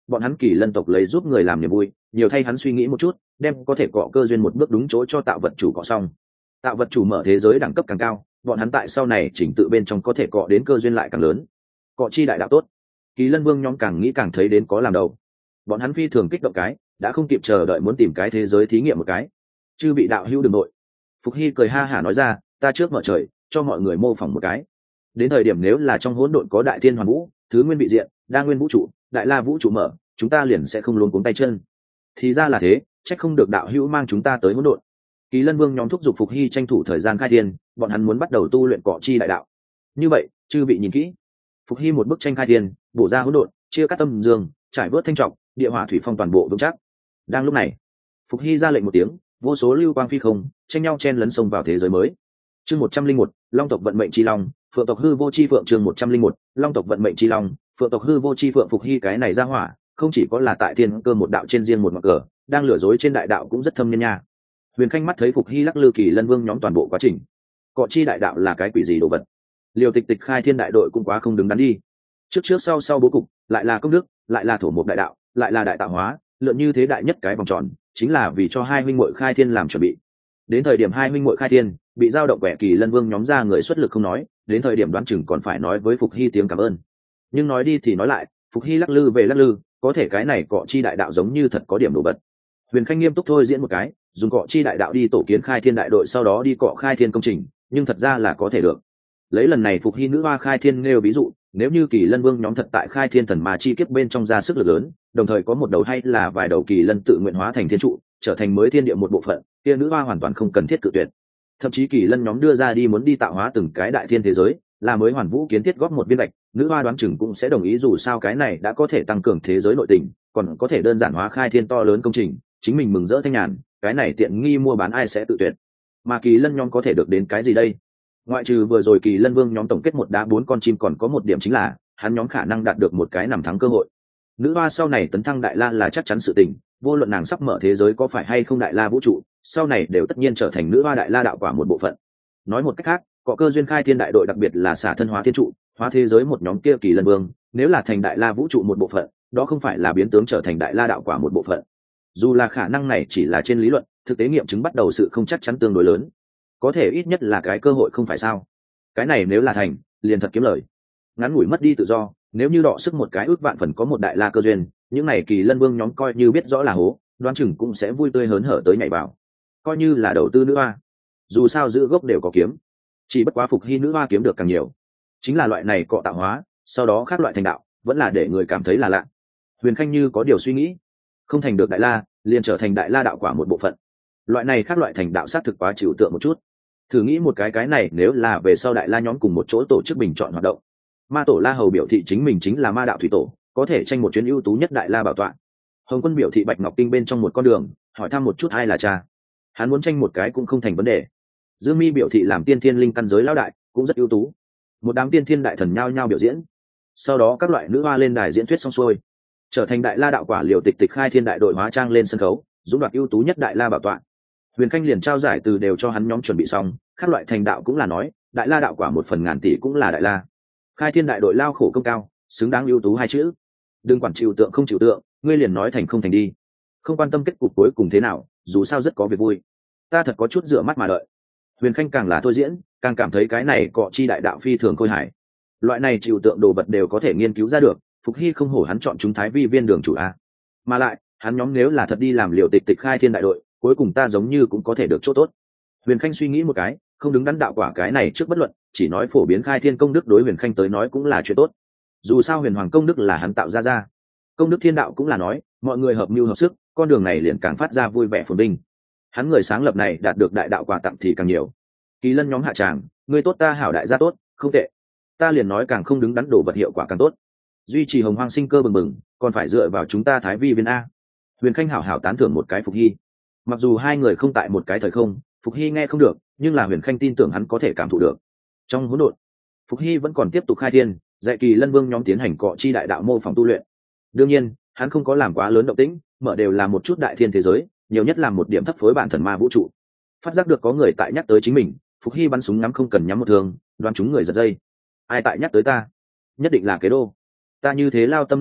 bọn hắn Kỳ Lân tộc lấy giúp người làm niềm vui, nhiều thay hắn suy nghĩ một chút, đem có thể cọ cơ duyên một bước đúng chỗ cho tạo vật chủ cọ xong. Tạo vật chủ mở thế giới đẳng cấp càng cao, bọn hắn tại sau này chỉnh tự bên trong có thể cọ đến cơ duyên lại càng lớn. Cọ chi đại đạo tốt. Kỳ Lân Vương nhóm càng nghĩ càng thấy đến có làm đầu. Bọn hắn phi thường kích động cái, đã không kịp chờ đợi muốn tìm cái thế giới thí nghiệm một cái. Chư bị đạo hữu đừng nội. Phục Hy cười ha hả nói ra, ta trước mở trời, cho mọi người mô phỏng một cái. Đến thời điểm nếu là trong hỗn độn có đại thiên hoàn vũ, thứ nguyên bị diện, đa nguyên vũ trụ, đại la vũ trụ mở, chúng ta liền sẽ không luống cuống tay chân. Thì ra là thế, trách không được đạo hữu mang chúng ta tới hỗn độn. Kỳ Lân Vương nhóm thúc giục Phục Hy tranh thủ thời gian khai thiên, bọn hắn muốn bắt đầu tu luyện cọ chi đại đạo. Như vậy, chư bị nhìn kỹ. Phục Hy một bức tranh khai thiên, bổ ra hỗn độn, chia cắt tâm dương, trải vớt thanh trọng, địa hỏa thủy phong toàn bộ vững chắc. Đang lúc này, Phục Hy ra lệnh một tiếng, vô số lưu quang phi không, tranh nhau chen lấn sông vào thế giới mới. Chương một trăm linh một, Long tộc vận mệnh chi long, Phượng tộc hư vô chi phượng. Chương một trăm linh một, Long tộc vận mệnh chi long, Phượng tộc hư vô chi phượng. Phục Hy cái này ra hỏa, không chỉ có là tại thiên cơ một đạo trên riêng một mặt cờ, đang lừa dối trên đại đạo cũng rất thâm nhân nha. Huyền Khanh mắt thấy Phục Hy lắc lư Kỳ Lân Vương nhóm toàn bộ quá trình. Cọ chi đại đạo là cái quỷ gì đồ vật? Liều Tịch Tịch khai thiên đại đội cũng quá không đứng đắn đi. Trước trước sau sau bố cục, lại là công đức, lại là thổ mục đại đạo, lại là đại tạo hóa, lượn như thế đại nhất cái vòng tròn, chính là vì cho hai huynh muội khai thiên làm chuẩn bị. Đến thời điểm hai huynh muội khai thiên, bị giao động quẻ Kỳ Lân Vương nhóm ra người xuất lực không nói, đến thời điểm đoán chừng còn phải nói với Phục Hy tiếng cảm ơn. Nhưng nói đi thì nói lại, Phục Hy lắc lư về lắc lư, có thể cái này cọ chi đại đạo giống như thật có điểm nổi bật. Huyền Khanh nghiêm túc thôi diễn một cái, dùng cọ chi đại đạo đi tổ kiến khai thiên đại đội, sau đó đi cọ khai thiên công trình, nhưng thật ra là có thể được. Lấy lần này Phục Hy nữ hoa khai thiên nêu ví dụ, nếu như Kỳ Lân Vương nhóm thật tại khai thiên thần ma chi kiếp bên trong ra sức lực lớn, đồng thời có một đầu hay là vài đầu Kỳ Lân tự nguyện hóa thành thiên trụ, trở thành mới thiên địa một bộ phận, kia nữ hoa hoàn toàn không cần thiết cự tuyệt. Thậm chí Kỳ Lân nhóm đưa ra đi muốn đi tạo hóa từng cái đại thiên thế giới, là mới hoàn vũ kiến thiết góp một viên gạch, nữ hoa đoán chừng cũng sẽ đồng ý, dù sao cái này đã có thể tăng cường thế giới nội tình, còn có thể đơn giản hóa khai thiên to lớn công trình, chính mình mừng rỡ thanh nhàn, cái này tiện nghi mua bán ai sẽ tự tuyệt. Mà Kỳ Lân nhóm có thể được đến cái gì đây? Ngoại trừ vừa rồi Kỳ Lân Vương nhóm tổng kết một đá bốn con chim, còn có một điểm chính là hắn nhóm khả năng đạt được một cái nằm thắng cơ hội. Nữ hoa sau này tấn thăng đại la là chắc chắn sự tình, vô luận nàng sắp mở thế giới có phải hay không đại la vũ trụ, sau này đều tất nhiên trở thành nữ hoa đại la đạo quả một bộ phận. Nói một cách khác, có cơ duyên khai thiên đại đội, đặc biệt là xả thân hóa thiên trụ, hóa thế giới một nhóm kia Kỳ Lân Vương, nếu là thành đại la vũ trụ một bộ phận, đó không phải là biến tướng trở thành đại la đạo quả một bộ phận. Dù là khả năng này chỉ là trên lý luận, thực tế nghiệm chứng bắt đầu sự không chắc chắn tương đối lớn. Có thể ít nhất là cái cơ hội không phải sao? Cái này nếu là thành, liền thật kiếm lời. Ngắn ngủi mất đi tự do, nếu như đọ sức một cái ước vạn phần có một đại la cơ duyên, những này Kỳ Lân Vương nhóm coi như biết rõ là hố, đoán chừng cũng sẽ vui tươi hớn hở tới nhảy vào, coi như là đầu tư nữ hoa. Dù sao giữ gốc đều có kiếm, chỉ bất quá Phục Hy nữ hoa kiếm được càng nhiều. Chính là loại này cọ tạo hóa, sau đó khác loại thành đạo, vẫn là để người cảm thấy là lạ. Huyền Khanh như có điều suy nghĩ, không thành được đại la, liền trở thành đại la đạo quả một bộ phận. Loại này khác loại thành đạo sát thực quá trừu tượng một chút. Thử nghĩ một cái cái này nếu là về sau đại la nhóm cùng một chỗ tổ chức bình chọn hoạt động, ma tổ La Hầu biểu thị chính mình chính là ma đạo thủy tổ, có thể tranh một chuyến ưu tú nhất đại la bảo tọa. Hồng Quân biểu thị Bạch Ngọc Kinh bên trong một con đường, hỏi thăm một chút ai là cha, hắn muốn tranh một cái cũng không thành vấn đề. Dương Mi biểu thị làm tiên thiên linh căn giới lão đại, cũng rất ưu tú. Một đám tiên thiên đại thần nhao nhao biểu diễn, sau đó các loại nữ hoa lên đài diễn thuyết xong xuôi, trở thành đại la đạo quả. Liều Tịch Tịch khai thiên đại đội hóa trang lên sân khấu, dũng đoạt ưu tú nhất đại la bảo tọa. Huyền Khanh liền trao giải từ đều cho hắn nhóm chuẩn bị xong, các loại thành đạo cũng là nói, đại la đạo quả một phần ngàn tỷ cũng là đại la. Khai thiên đại đội lao khổ công cao, xứng đáng ưu tú hai chữ. Đừng quản chịu tượng không chịu tượng, ngươi liền nói thành không thành đi, không quan tâm kết cục cuối cùng thế nào, dù sao rất có việc vui. Ta thật có chút dựa mắt mà đợi. Huyền Khanh càng là thôi diễn, càng cảm thấy cái này cọ chi đại đạo phi thường khôi hài. Loại này chịu tượng đồ vật đều có thể nghiên cứu ra được, Phục Hy không hổ hắn chọn chúng Thái Vi viên đường chủ a. Mà lại, hắn nhóm nếu là thật đi làm Liều Tịch Tịch khai thiên đại đội, cuối cùng ta giống như cũng có thể được chỗ tốt. Huyền Khanh suy nghĩ một cái, không đứng đắn đạo quả cái này trước bất luận, chỉ nói phổ biến khai thiên công đức đối Huyền Khanh tới nói cũng là chuyện tốt. Dù sao Huyền Hoàng công đức là hắn tạo ra ra, công đức thiên đạo cũng là nói, mọi người hợp mưu hợp sức, con đường này liền càng phát ra vui vẻ phồn vinh. Hắn người sáng lập này đạt được đại đạo quả tặng thì càng nhiều. Kỳ Lân nhóm hạ tràng, người tốt ta hảo đại gia tốt, không tệ. Ta liền nói càng không đứng đắn đồ vật hiệu quả càng tốt. Duy trì hồng hoang sinh cơ bừng bừng, còn phải dựa vào chúng ta Thái Vi viên a. Huyền Khanh hảo hảo tán thưởng một cái Phục Hy. Mặc dù hai người không tại một cái thời không, Phục Hy nghe không được, nhưng là Huyền Khanh tin tưởng hắn có thể cảm thụ được. Trong hỗn độn, Phục Hy vẫn còn tiếp tục khai thiên, dạy Kỳ Lân Vương nhóm tiến hành cọ chi đại đạo mô phỏng tu luyện. Đương nhiên, hắn không có làm quá lớn động tĩnh, mở đều là một chút đại thiên thế giới, nhiều nhất làm một điểm thấp phối bản thần ma vũ trụ. Phát giác được có người tại nhắc tới chính mình, Phục Hy bắn súng ngắm không cần nhắm một thương, đoán chúng người giật dây. Ai tại nhắc tới ta? Nhất định là Kế Đô. Ta như thế lao tâm lao lực,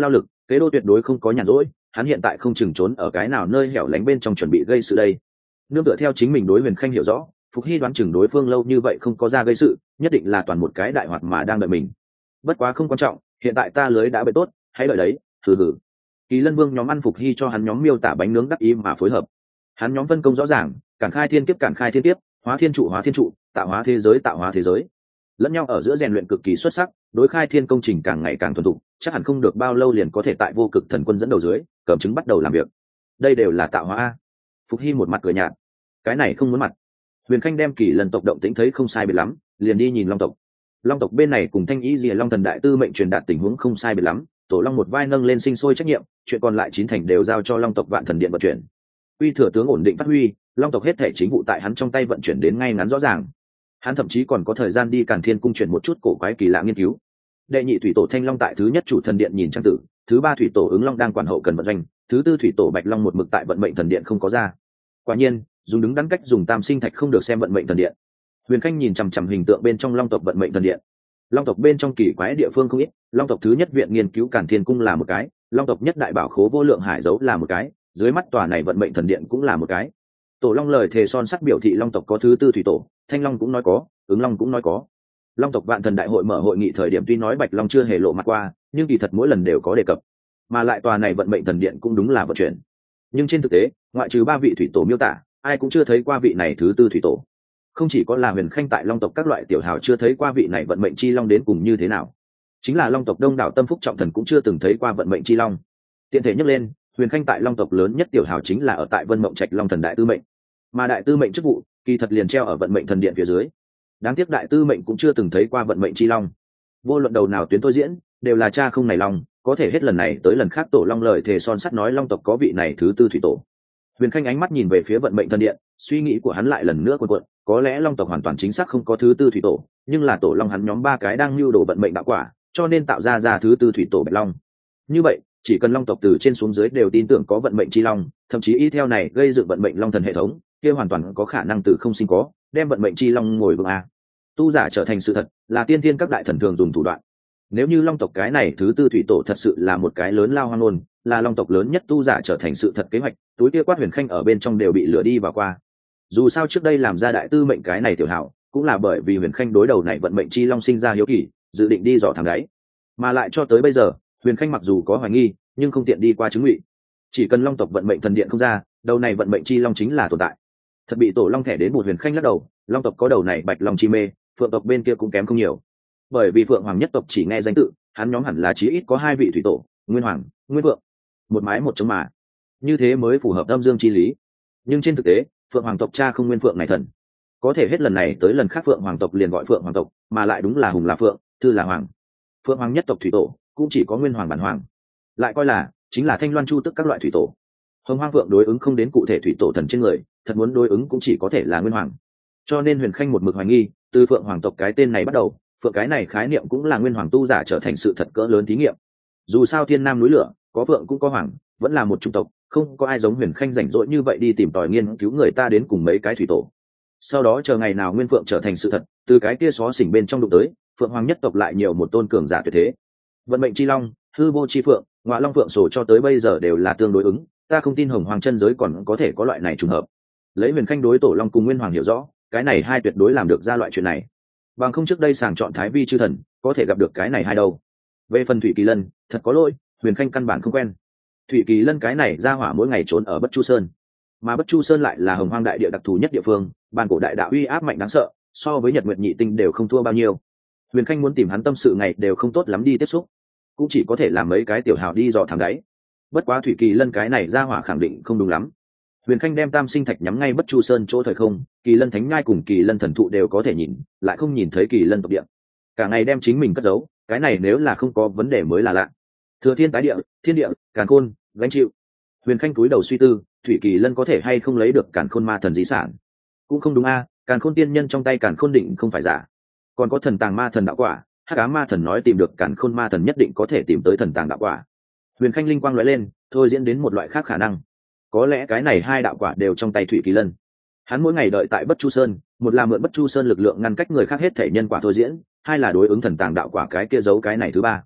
Kế đô tuyệt đối không có nhàn rỗi, hắn hiện tại không chừng trốn ở cái nào nơi hẻo lánh bên trong chuẩn bị gây sự đây. Nương tựa theo chính mình đối Huyền Khanh hiểu rõ, Phục Hy đoán chừng đối phương lâu như vậy không có ra gây sự, nhất định là toàn một cái đại hoạt mà đang đợi mình. Bất quá không quan trọng, hiện tại ta lưới đã bậy tốt, hãy đợi đấy. Hừ hừ. Kỳ Lân Vương nhóm ăn Phục Hy cho hắn nhóm miêu tả bánh nướng đắc ý mà phối hợp. Hắn nhóm phân công rõ ràng, cản khai thiên kiếp cản khai thiên kiếp, hóa thiên trụ hóa thiên trụ, tạo hóa thế giới tạo hóa thế giới. Lẫn nhau ở giữa rèn luyện cực kỳ xuất sắc, đối khai thiên công trình càng ngày càng thuần thục, chắc hẳn không được bao lâu liền có thể tại vô cực thần quân dẫn đầu dưới, cầm chứng bắt đầu làm việc. Đây đều là tạo hóa a. Phục Hy một mặt cười nhạt, cái này không muốn mặt. Huyền Khanh đem Kỳ Lân tộc động tĩnh thấy không sai biệt lắm, liền đi nhìn Long tộc. Long tộc bên này cùng Thanh Ý Diệp Long thần đại tư mệnh truyền đạt tình huống không sai biệt lắm, Tổ Long một vai nâng lên sinh sôi trách nhiệm, chuyện còn lại chín thành đều giao cho Long tộc Vạn Thần Điện vận chuyển. Uy thừa tướng ổn định phát huy, Long tộc hết thể chính vụ tại hắn trong tay vận chuyển đến ngay ngắn rõ ràng. Hắn thậm chí còn có thời gian đi Càn Thiên cung chuyển một chút cổ quái kỳ lạ nghiên cứu. Đệ nhị thủy tổ Thanh Long tại thứ nhất chủ thần điện nhìn trang tử, thứ ba thủy tổ Ứng Long đang quản hậu cần vận doanh, thứ tư thủy tổ Bạch Long một mực tại vận mệnh thần điện không có ra. Quả nhiên, dùng đứng đắn cách dùng tam sinh thạch không được xem vận mệnh thần điện. Huyền Khanh nhìn chằm chằm hình tượng bên trong Long tộc vận mệnh thần điện. Long tộc bên trong kỳ quái địa phương không ít, Long tộc thứ nhất viện nghiên cứu Càn Thiên cung là một cái, Long tộc nhất đại bảo khố vô lượng hải dấu là một cái, dưới mắt tòa này vận mệnh thần điện cũng là một cái. Tổ Long lời thề son sắt biểu thị Long tộc có thứ tư thủy tổ, Thanh Long cũng nói có, Ứng Long cũng nói có. Long tộc Vạn Thần đại hội mở hội nghị thời điểm tuy nói Bạch Long chưa hề lộ mặt qua, nhưng kỳ thật mỗi lần đều có đề cập. Mà lại tòa này vận mệnh thần điện cũng đúng là vận chuyển. Nhưng trên thực tế, ngoại trừ ba vị thủy tổ miêu tả, ai cũng chưa thấy qua vị này thứ tư thủy tổ. Không chỉ có là Huyền Khanh tại Long tộc các loại tiểu hào chưa thấy qua vị này vận mệnh chi long đến cùng như thế nào, chính là Long tộc đông đảo tâm phúc trọng thần cũng chưa từng thấy qua vận mệnh chi long. Tiện thể nhắc lên, Huyền Khanh tại Long tộc lớn nhất tiểu hào chính là ở tại Vân Mộng Trạch Long thần đại tư mệnh, mà đại tư mệnh chức vụ kỳ thật liền treo ở vận mệnh thần điện phía dưới. Đáng tiếc đại tư mệnh cũng chưa từng thấy qua vận mệnh chi long. Vô luận đầu nào tuyến tôi diễn, đều là cha không này long, có thể hết lần này tới lần khác Tổ Long lời thề son sắt nói Long tộc có vị này thứ tư thủy tổ. Huyền Khanh ánh mắt nhìn về phía vận mệnh thần điện, suy nghĩ của hắn lại lần nữa cuộn cuộn, có lẽ Long tộc hoàn toàn chính xác không có thứ tư thủy tổ, nhưng là Tổ Long hắn nhóm ba cái đang lưu đồ vận mệnh đạo quả, cho nên tạo ra ra thứ tư thủy tổ Bạch Long. Như vậy, chỉ cần Long tộc từ trên xuống dưới đều tin tưởng có vận mệnh chi long, thậm chí y theo này gây dựng vận mệnh long thần hệ thống, kia hoàn toàn có khả năng từ không sinh có, đem vận mệnh chi long ngồi vững a. Tu giả trở thành sự thật, là tiên thiên các đại thần thường dùng thủ đoạn. Nếu như Long tộc cái này thứ tư thủy tổ thật sự là một cái lớn lao hoang ngôn, là Long tộc lớn nhất tu giả trở thành sự thật kế hoạch, túi kia quát Huyền Khanh ở bên trong đều bị lửa đi vào qua. Dù sao trước đây làm ra đại tư mệnh cái này tiểu hảo, cũng là bởi vì Huyền Khanh đối đầu này vận mệnh chi long sinh ra hiếu kỳ, dự định đi dò thằng đấy. Mà lại cho tới bây giờ, Huyền Khanh mặc dù có hoài nghi, nhưng không tiện đi qua chứng ngụy. Chỉ cần Long tộc vận mệnh thần điện không ra, đầu này vận mệnh chi long chính là tồn tại. Thật bị Tổ Long thẻ đến một Huyền Khanh lắc đầu, Long tộc có đầu này Bạch Long chi mê, Phượng tộc bên kia cũng kém không nhiều. Bởi vì Phượng Hoàng nhất tộc chỉ nghe danh tự, hắn nhóm hẳn là chí ít có hai vị thủy tổ, Nguyên Hoàng, Nguyên Phượng, một mái một trống mà. Như thế mới phù hợp âm dương chi lý. Nhưng trên thực tế, Phượng Hoàng tộc cha không Nguyên Phượng này thần. Có thể hết lần này tới lần khác Phượng Hoàng tộc liền gọi Phượng Hoàng tộc, mà lại đúng là hùng là Phượng, thư là Hoàng. Phượng Hoàng nhất tộc thủy tổ, cũng chỉ có Nguyên Hoàng bản Hoàng. Lại coi là chính là Thanh Loan Chu tức các loại thủy tổ. Hồng Hoang Phượng đối ứng không đến cụ thể thủy tổ thần trên người, thật muốn đối ứng cũng chỉ có thể là Nguyên Hoàng. Cho nên Huyền Khanh một mực hoài nghi, từ Phượng Hoàng tộc cái tên này bắt đầu, Phượng cái này khái niệm cũng là Nguyên Hoàng tu giả trở thành sự thật cỡ lớn thí nghiệm. Dù sao thiên nam núi lửa, có Phượng cũng có Hoàng, vẫn là một chủng tộc, không có ai giống Huyền Khanh rảnh rỗi như vậy đi tìm tòi nghiên cứu người ta đến cùng mấy cái thủy tổ. Sau đó chờ ngày nào Nguyên Phượng trở thành sự thật, từ cái kia xó xỉnh bên trong đụng tới, Phượng Hoàng nhất tộc lại nhiều một tôn cường giả tuyệt thế. Vận mệnh chi long, hư vô chi phượng, Ngọa Long Phượng sổ cho tới bây giờ đều là tương đối ứng, ta không tin Hồng Hoàng chân giới còn có thể có loại này trùng hợp. Lấy Huyền Khanh đối Tổ Long cùng Nguyên Hoàng hiểu rõ, cái này hai tuyệt đối làm được ra loại chuyện này. Bằng không trước đây sàng chọn Thái Vi chư thần, có thể gặp được cái này hai đâu. Về phần Thủy Kỳ Lân, thật có lỗi, Huyền Khanh căn bản không quen. Thủy Kỳ Lân cái này ra hỏa mỗi ngày trốn ở Bất Chu Sơn, mà Bất Chu Sơn lại là Hồng Hoang đại địa đặc thù nhất địa phương, bàn cổ đại đạo uy áp mạnh đáng sợ, so với Nhật Nguyệt Nhị Tinh đều không thua bao nhiêu. Huyền Khanh muốn tìm hắn tâm sự ngày đều không tốt lắm đi tiếp xúc, cũng chỉ có thể làm mấy cái tiểu hào đi dò thẳng đáy. Bất quá Thủy Kỳ Lân cái này ra hỏa khẳng định không đúng lắm. Huyền Khanh đem tam sinh thạch nhắm ngay Bất Chu Sơn chỗ thời không, Kỳ Lân Thánh Nhai cùng Kỳ Lân Thần Thụ đều có thể nhìn, lại không nhìn thấy Kỳ Lân tộc địa. Cả ngày đem chính mình cất giấu, cái này nếu là không có vấn đề mới là lạ. Thừa thiên tái địa, thiên địa, càn khôn, gánh chịu. Huyền Khanh cúi đầu suy tư, Thủy Kỳ Lân có thể hay không lấy được càn khôn ma thần di sản? Cũng không đúng a, à, càn khôn tiên nhân trong tay càn khôn định không phải giả. Còn có thần tàng ma thần đạo quả, Hắc Ám ma thần nói tìm được càn khôn ma thần nhất định có thể tìm tới thần tàng đạo quả. Huyền Khanh linh quang lóe lên, thôi diễn đến một loại khác khả năng. Có lẽ cái này hai đạo quả đều trong tay Thủy Kỳ Lân. Hắn mỗi ngày đợi tại Bất Chu Sơn, một là mượn Bất Chu Sơn lực lượng ngăn cách người khác hết thể nhân quả thôi diễn, hai là đối ứng thần tàng đạo quả cái kia giấu cái này thứ ba.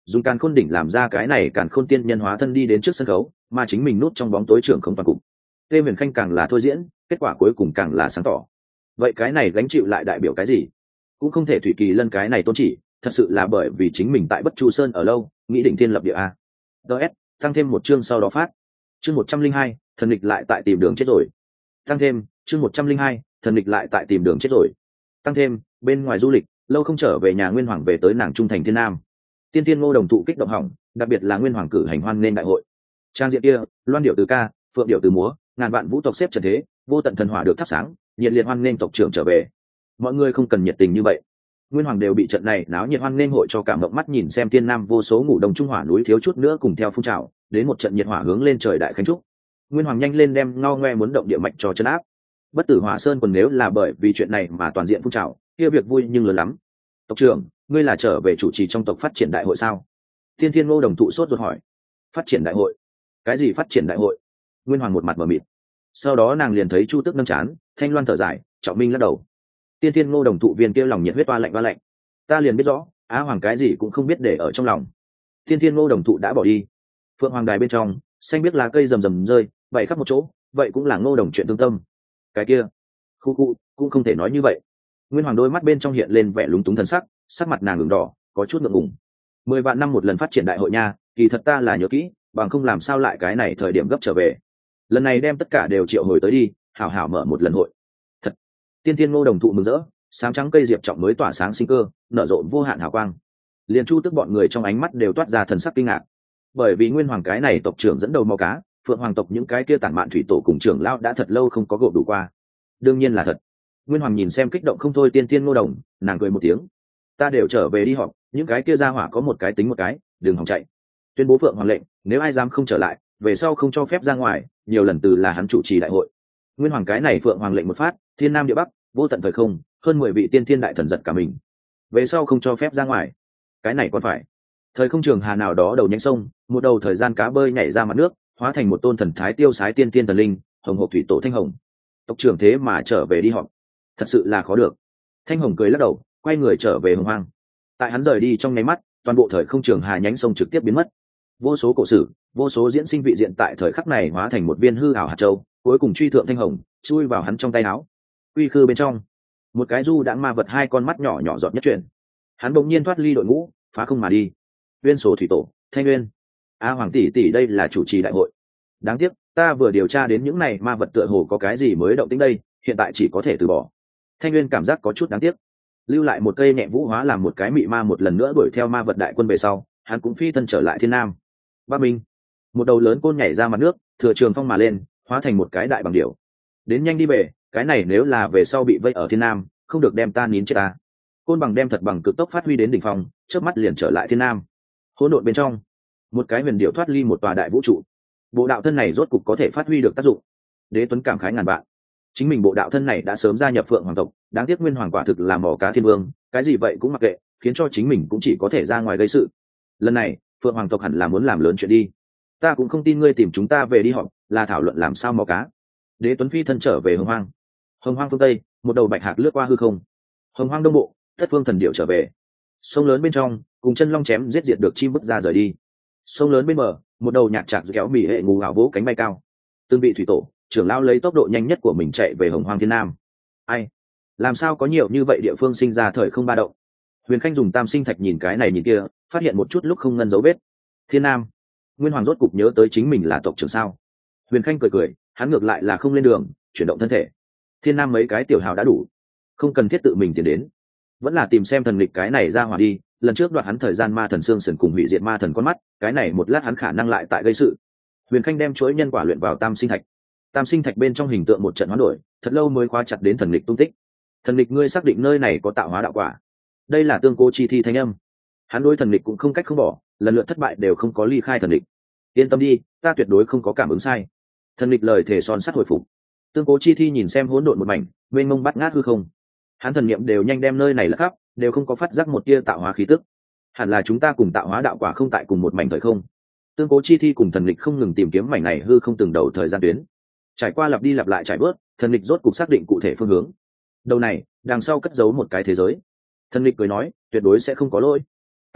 dùng càn khôn đỉnh làm ra cái này càn khôn tiên nhân hóa thân đi đến trước sân khấu, mà chính mình núp trong bóng tối trưởng không toàn cục. Tê Huyền Khanh càng là thôi diễn, kết quả cuối cùng càng là sáng tỏ. Vậy cái này gánh chịu lại đại biểu cái gì? Cũng không thể Thủy Kỳ Lân cái này tôn chỉ, thật sự là bởi vì chính mình tại Bất Chu Sơn ở lâu, nghĩ định thiên lập địa a. ds tăng thêm một chương sau đó phát. Chương một trăm linh hai, thần địch lại tại tìm đường chết rồi. Tăng thêm, chương một trăm linh hai, thần địch lại tại tìm đường chết rồi. Tăng thêm, bên ngoài du lịch, lâu không trở về nhà Nguyên Hoàng về tới nàng trung thành Thiên Nam. Tiên Thiên Ngô Đồng thụ kích động hỏng, đặc biệt là Nguyên Hoàng cử hành hoan nên đại hội. Trang diện kia, loan điệu từ ca, phượng điệu từ múa, ngàn vạn vũ tộc xếp trận thế, vô tận thần hỏa được thắp sáng, nhiệt liệt hoan nên tộc trưởng trở về. Mọi người không cần nhiệt tình như vậy. Nguyên Hoàng đều bị trận này náo nhiệt hoan nên hội cho cảm động mắt nhìn xem Thiên Nam vô số ngủ đồng trung hỏa núi thiếu chút nữa cùng theo phun trào, đến một trận nhiệt hỏa hướng lên trời đại khánh trúc. Nguyên Hoàng nhanh lên đem ngao ngoe muốn động địa mạch cho chân áp. Bất tử Hỏa Sơn còn nếu là bởi vì chuyện này mà toàn diện phun trào, kia việc vui nhưng lớn lắm. Tộc trưởng, ngươi là trở về chủ trì trong tộc phát triển đại hội sao? Tiên Thiên Ngô Đồng thụ sốt ruột hỏi. Phát triển đại hội? Cái gì phát triển đại hội? Nguyên Hoàng một mặt mờ mịt. Sau đó nàng liền thấy Chu Tước nâng chán, Thanh Loan thở dài, Trọng Minh lắc đầu. Tiên Thiên Ngô Đồng thụ viên kia lòng nhiệt huyết toa lạnh toa lạnh. Ta liền biết rõ, Á Hoàng cái gì cũng không biết để ở trong lòng. Tiên Thiên Ngô Đồng thụ đã bỏ đi. Phượng Hoàng đài bên trong, xanh biết lá cây rầm rầm rơi, vậy khắp một chỗ, vậy cũng là Ngô Đồng chuyện tương tâm. Cái kia, khu khu, cũng không thể nói như vậy. Nguyên Hoàng đôi mắt bên trong hiện lên vẻ lúng túng thần sắc, sắc mặt nàng ửng đỏ, có chút ngượng ngùng. Mười vạn năm một lần phát triển đại hội nha, kỳ thật ta là nhớ kỹ, bằng không làm sao lại cái này thời điểm gấp trở về. Lần này đem tất cả đều triệu hồi tới đi, hảo hảo mở một lần hội. Thật. Tiên Thiên Ngô Đồng thụ mừng rỡ, sáng trắng cây diệp trọng mới tỏa sáng sinh cơ, nở rộ vô hạn hào quang. Liền Chu Tước bọn người trong ánh mắt đều toát ra thần sắc kinh ngạc. Bởi vì Nguyên Hoàng cái này tộc trưởng dẫn đầu mau cá, Phượng Hoàng tộc những cái kia tản mạn thủy tổ cùng trưởng lão đã thật lâu không có gộp đủ qua. Đương nhiên là thật. Nguyên Hoàng nhìn xem kích động không thôi Tiên Thiên Ngô Đồng, nàng cười một tiếng. Ta đều trở về đi họp, những cái kia ra hỏa có một cái tính một cái, đừng hòng chạy. Tuyên bố Phượng Hoàng lệnh, nếu ai dám không trở lại, về sau không cho phép ra ngoài, nhiều lần từ là hắn chủ trì đại hội. Nguyên Hoàng cái này Phượng Hoàng lệnh một phát, thiên nam địa bắc, vô tận thời không, hơn mười vị tiên thiên đại thần giật cả mình. Về sau không cho phép ra ngoài. Cái này còn phải. Thời không trường hà nào đó đầu nhánh sông, một đầu thời gian cá bơi nhảy ra mặt nước, hóa thành một tôn thần thái tiêu sái tiên tiên thần linh, hồng hộc thủy tổ Thanh Hồng. Tộc trưởng thế mà trở về đi họp, thật sự là khó được. Thanh Hồng cười lắc đầu, quay người trở về Hồng Hoang. Tại hắn rời đi trong nháy mắt, toàn bộ thời không trường hà nhánh sông trực tiếp biến mất. Vô số cổ sử, vô số diễn sinh vị diện tại thời khắc này hóa thành một viên hư ảo hạt châu, cuối cùng truy thượng Thanh Hồng, chui vào hắn trong tay áo. Uy khư bên trong, một cái du đãng ma vật hai con mắt nhỏ nhỏ giọt nhất chuyển. Hắn bỗng nhiên thoát ly đội ngũ, phá không mà đi. Uyên số thủy tổ, Thanh Uyên. A Hoàng tỷ tỷ đây là chủ trì đại hội. Đáng tiếc, ta vừa điều tra đến những này ma vật tựa hồ có cái gì mới động tĩnh đây, hiện tại chỉ có thể từ bỏ. Thanh Uyên cảm giác có chút đáng tiếc. Lưu lại một cây nhẹ vũ hóa làm một cái mị ma một lần nữa đuổi theo ma vật đại quân về sau, hắn cũng phi thân trở lại Thiên Nam. Ba Minh, một đầu lớn côn nhảy ra mặt nước, thừa trường phong mà lên, hóa thành một cái đại bằng điểu. Đến nhanh đi về, cái này nếu là về sau bị vây ở Thiên Nam, không được đem ta nín chết ta. Côn bằng đem thật bằng cực tốc phát huy đến đỉnh phong, chớp mắt liền trở lại Thiên Nam. Hỗn độn bên trong, một cái huyền điệu thoát ly một tòa đại vũ trụ. Bộ đạo thân này rốt cục có thể phát huy được tác dụng. Đế Tuấn cảm khái ngàn vạn. Chính mình bộ đạo thân này đã sớm gia nhập Phượng Hoàng tộc, đáng tiếc Nguyên Hoàng quả thực là mỏ cá thiên vương, cái gì vậy cũng mặc kệ, khiến cho chính mình cũng chỉ có thể ra ngoài gây sự. Lần này, Phượng Hoàng tộc hẳn là muốn làm lớn chuyện đi. Ta cũng không tin ngươi tìm chúng ta về đi họp, là thảo luận làm sao mò cá. Đế Tuấn phi thân trở về Hồng Hoang. Hồng Hoang phương Tây, một đầu bạch hạc lướt qua hư không. Hồng Hoang đông bộ, Thất Phương thần điệu trở về. Sông lớn bên trong, cùng chân long chém giết diệt được chim bức ra rời đi. Sông lớn bên bờ, một đầu nhạc trạc kéo mỉ hệ ngù gạo vỗ cánh bay cao. Từng vị thủy tổ, trưởng lao lấy tốc độ nhanh nhất của mình chạy về Hồng Hoang Thiên Nam. Ai, làm sao có nhiều như vậy địa phương sinh ra thời không ba động? Huyền Khanh dùng tam sinh thạch nhìn cái này nhìn kia, phát hiện một chút lúc không ngân dấu vết. Thiên Nam, Nguyên Hoàng rốt cục nhớ tới chính mình là tộc trưởng sao? Huyền Khanh cười cười, hắn ngược lại là không lên đường, chuyển động thân thể. Thiên Nam mấy cái tiểu hào đã đủ, không cần thiết tự mình tiến đến, vẫn là tìm xem thần lịch cái này ra hỏa đi. Lần trước đoạt hắn thời gian ma thần xương sườn cùng hủy diệt ma thần con mắt, cái này một lát hắn khả năng lại tại gây sự. Huyền Khanh đem chuỗi nhân quả luyện vào tam sinh thạch. Tam sinh thạch bên trong hình tượng một trận hoán đổi, thật lâu mới khóa chặt đến thần lịch tung tích. Thần lịch, ngươi xác định nơi này có tạo hóa đạo quả? Đây là tương cố chi thi thanh âm. Hắn đối thần lịch cũng không cách không bỏ, lần lượt thất bại đều không có ly khai thần lịch. Yên tâm đi, ta tuyệt đối không có cảm ứng sai. Thần lịch lời thể son sắt hồi phục. Tương cố chi thi nhìn xem hỗn độn một mảnh, mênh mông bắt ngát hư không. Hắn thần niệm đều nhanh đem nơi này lấp khắp, đều không có phát giác một tia tạo hóa khí tức. Hẳn là chúng ta cùng tạo hóa đạo quả không tại cùng một mảnh thời không. Tương cố chi thi cùng thần lịch không ngừng tìm kiếm mảnh này hư không từng đầu thời gian tuyến. Trải qua lặp đi lặp lại trải bớt, thần lịch rốt cục xác định cụ thể phương hướng. Đầu này, đằng sau cất giấu một cái thế giới. Thần lịch cười nói, tuyệt đối sẽ không có lỗi.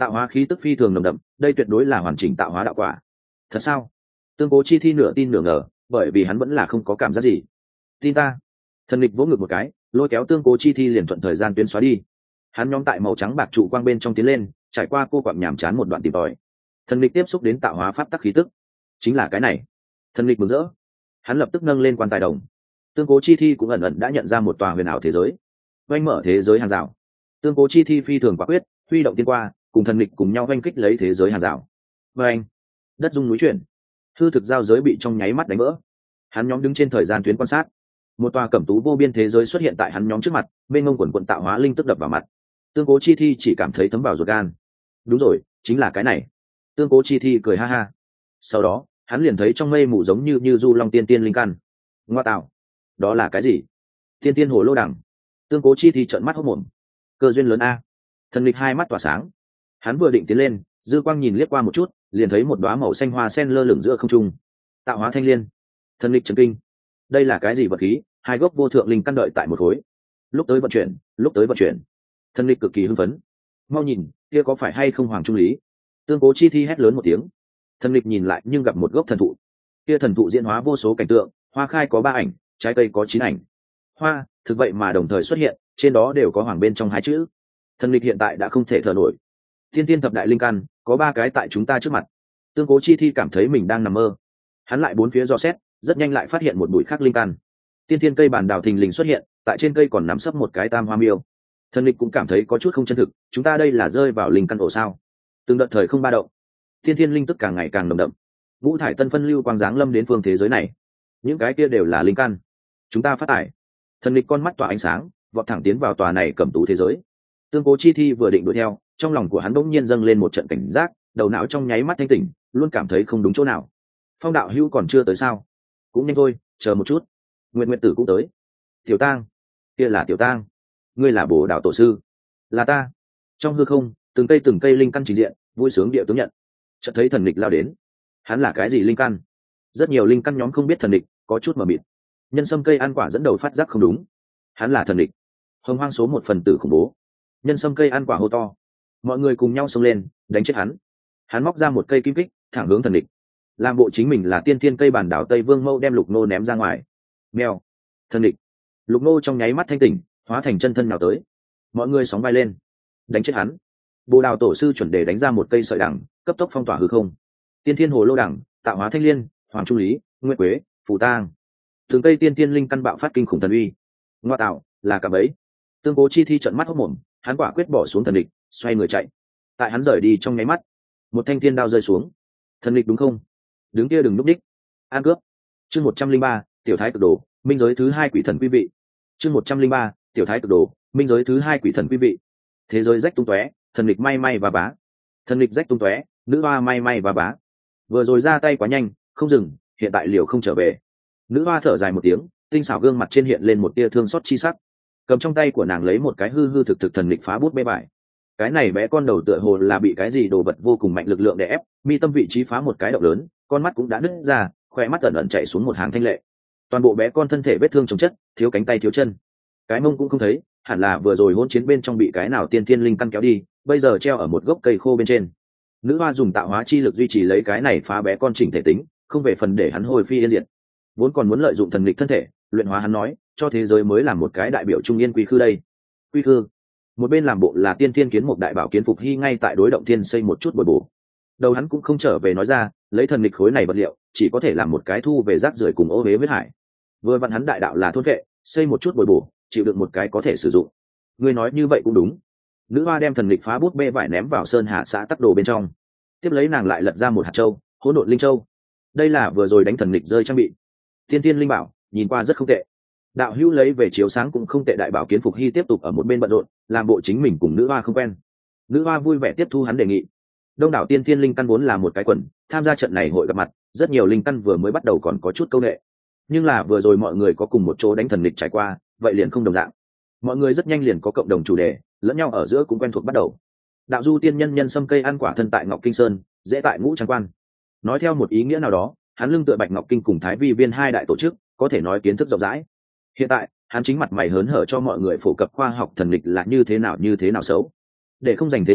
tạo hóa khí tức phi thường nồng đậm, đây tuyệt đối là hoàn chỉnh tạo hóa đạo quả. Thật sao? Tương Cố Chi Thi nửa tin nửa ngờ, bởi vì hắn vẫn là không có cảm giác gì. Tin ta. Thần Lịch vỗ ngực một cái, lôi kéo Tương Cố Chi Thi liền thuận thời gian tuyến xóa đi. Hắn nhóm tại màu trắng bạc trụ quang bên trong tiến lên, trải qua cô quạng nhàm chán một đoạn tìm tòi. Thần Lịch tiếp xúc đến tạo hóa pháp tắc khí tức, chính là cái này. Thần Lịch mừng rỡ, hắn lập tức nâng lên quan tài đồng. Tương Cố Chi Thi cũng ẩn ẩn đã nhận ra một tòa huyền ảo thế giới, oanh mở thế giới hàng rào. Tương Cố Chi Thi phi thường quả quyết, huy động tiên qua, cùng thần Lịch cùng nhau oanh kích lấy thế giới hàng rào. Và anh, đất rung núi chuyển, hư thực giao giới bị trong nháy mắt đánh vỡ. Hắn nhóm đứng trên thời gian tuyến quan sát, một tòa cẩm tú vô biên thế giới xuất hiện tại hắn nhóm trước mặt, bên ngông quần quận tạo hóa linh tức đập vào mặt. Tương Cố Chi Thi chỉ cảm thấy thấm vào ruột gan. Đúng rồi, chính là cái này. Tương Cố Chi Thi cười ha ha. Sau đó hắn liền thấy trong mây mù giống như như du long tiên tiên linh căn. Ngoa tạo, đó là cái gì? Tiên tiên hồ lô đằng. Tương Cố Chi Thi trợn mắt hốt mồm. Cơ duyên lớn a. Thần Lịch hai mắt tỏa sáng, hắn vừa định tiến lên, dư quang nhìn liếc qua một chút, liền thấy một đóa màu xanh hoa sen lơ lửng giữa không trung. Tạo hóa thanh liên. Thần Lịch chấn kinh, đây là cái gì vật khí? Hai gốc vô thượng linh căn đợi tại một khối, lúc tới vận chuyển, lúc tới vận chuyển. Thần Lịch cực kỳ hưng phấn. Mau nhìn, kia có phải hay không Hoàng Trung Lý? Tương Cố Chi Thi hét lớn một tiếng. Thần Lịch nhìn lại nhưng gặp một gốc thần thụ, kia thần thụ diễn hóa vô số cảnh tượng, hoa khai có ba ảnh, trái cây có chín ảnh. Hoa thực vậy mà đồng thời xuất hiện, trên đó đều có hoàng bên trong hai chữ. Thần Lịch hiện tại đã không thể thở nổi. Thiên tiên thập đại linh căn có ba cái tại chúng ta trước mặt. Tương Cố Chi Thi cảm thấy mình đang nằm mơ. Hắn lại bốn phía dò xét, rất nhanh lại phát hiện một bụi khác linh căn. Tiên tiên cây bản đào thình lình xuất hiện, tại trên cây còn nắm sấp một cái tam hoa miêu. Thần Lịch cũng cảm thấy có chút không chân thực, chúng ta đây là rơi vào linh căn ổ sao? Từng đợt thời không ba động, tiên thiên linh tức càng ngày càng nồng đậm. Ngũ thải tân phân lưu quang giáng lâm đến phương thế giới này, những cái kia đều là linh căn. Chúng ta phát tải. Thần Lịch con mắt tỏa ánh sáng, vọt thẳng tiến vào tòa này cẩm tú thế giới. Tương Cố Chi Thi vừa định đuổi theo, trong lòng của hắn bỗng nhiên dâng lên một trận cảnh giác, đầu não trong nháy mắt thanh tỉnh, luôn cảm thấy không đúng chỗ nào. Phong đạo hữu còn chưa tới sao? Cũng nhanh thôi, chờ một chút. Nguyệt Nguyệt Tử cũng tới. Tiểu Tang, kia là Tiểu Tang. Ngươi là Bồ Đạo tổ sư? Là ta. Trong hư không, từng cây từng cây linh căn trình diện, vui sướng địa tướng nhận. Chợt thấy Thần Lịch lao đến. Hắn là cái gì linh căn? Rất nhiều linh căn nhóm không biết Thần Lịch, có chút mờ mịt. Nhân sâm cây ăn quả dẫn đầu phát giác không đúng. Hắn là Thần Lịch, hồng hoang số một phần tử khủng bố. Nhân sâm cây ăn quả hô to, mọi người cùng nhau xông lên đánh chết hắn. Hắn móc ra một cây kim kích thẳng hướng Thần Lịch, làm bộ chính mình là tiên thiên cây bản đảo Tây Vương Mâu, đem Lục Nô ném ra ngoài. Mèo. Thần Lịch. Lục Nô trong nháy mắt thanh tỉnh, hóa thành chân thân nào tới. Mọi người sóng vai lên đánh chết hắn. Bồ Đào tổ sư chuẩn đề đánh ra một cây sợi đằng, cấp tốc phong tỏa hư không. Tiên thiên hồ lô đằng, tạo hóa thanh liên, hoàng trung lý, nguyệt quế, phù tang, từng cây tiên thiên linh căn bạo phát kinh khủng thần uy. Ngoa tạo, là cả bấy. Tương Cố Chi Thi trợn mắt hốc mồm, hắn quả quyết bỏ xuống Thần Lịch, xoay người chạy. Tại hắn rời đi trong nháy mắt, một thanh thiên đao rơi xuống. Thần Lịch đúng không? Đứng kia đừng núp đích. An cướp. Chương một trăm linh ba, tiểu thái cực đồ, minh giới thứ hai quỷ thần quý vị. Chương một trăm linh ba, tiểu thái cực đồ, minh giới thứ hai quỷ thần quý vị. Thế giới rách tung tóe, Thần Lịch may may và bá. Thần Lịch rách tung tóe, nữ hoa may may và bá. Vừa rồi ra tay quá nhanh, không dừng, hiện tại liều không trở về. Nữ hoa thở dài một tiếng, tinh xảo gương mặt trên hiện lên một tia thương xót chi sắc. Cầm trong tay của nàng lấy một cái hư hư thực thực Thần Lịch phá bút bê bại. Cái này bé con đầu tựa hồ là bị cái gì đồ vật vô cùng mạnh lực lượng đè ép, mi tâm vị trí phá một cái động lớn, con mắt cũng đã nứt ra, khóe mắt ẩn ẩn chảy xuống một hàng thanh lệ. Toàn bộ bé con thân thể vết thương chồng chất, thiếu cánh tay thiếu chân, cái mông cũng không thấy, hẳn là vừa rồi hỗn chiến bên trong bị cái nào tiên thiên linh căn kéo đi, bây giờ treo ở một gốc cây khô bên trên. Nữ hoa dùng tạo hóa chi lực duy trì lấy cái này phá bé con chỉnh thể tính, không về phần để hắn hồi phi yên diệt. Vốn còn muốn lợi dụng Thần Lịch thân thể luyện hóa hắn, nói cho thế giới mới làm một cái đại biểu trung yên quy khư đây. Quy khư. Một bên làm bộ là tiên thiên kiến một đại bảo kiến Phục Hy ngay tại đối động thiên xây một chút bồi bổ. Đầu hắn cũng không trở về nói ra, lấy Thần Lịch khối này vật liệu chỉ có thể làm một cái thu về rác rưởi cùng ô huế huyết hải. Vừa vặn hắn đại đạo là thôn vệ, xây một chút bồi bổ, chịu được một cái có thể sử dụng. Ngươi nói như vậy cũng đúng. Nữ hoa đem Thần Lịch phá bút bê vải ném vào sơn hạ xã tắc đồ bên trong, tiếp lấy nàng lại lật ra một hạt châu, hỗn độn linh châu. Đây là vừa rồi đánh Thần Lịch rơi trang bị tiên tiên linh bảo, nhìn qua rất không tệ. Đạo hữu lấy về chiếu sáng cũng không tệ. Đại bảo kiến Phục Hy tiếp tục ở một bên bận rộn, làm bộ chính mình cùng nữ hoa không quen. Nữ hoa vui vẻ tiếp thu hắn đề nghị. Đông đảo tiên tiên linh căn vốn là một cái quần, tham gia trận này hội gặp mặt, rất nhiều linh căn vừa mới bắt đầu còn có chút câu nệ, nhưng là vừa rồi mọi người có cùng một chỗ đánh Thần Lịch trải qua, vậy liền không đồng dạng. Mọi người rất nhanh liền có cộng đồng chủ đề, lẫn nhau ở giữa cũng quen thuộc bắt đầu. Đạo du tiên nhân nhân sâm cây ăn quả thân tại Ngọc Kinh Sơn, dễ tại Ngũ Trang Quan. Nói theo một ý nghĩa nào đó, hắn lưng tựa Bạch Ngọc Kinh cùng Thái Vi Viên hai đại tổ chức, có thể nói kiến thức rộng rãi. Hiện tại hắn chính mặt mày hớn hở cho mọi người phổ cập khoa học Thần Lịch là như thế nào như thế nào xấu, để không dành thế sự,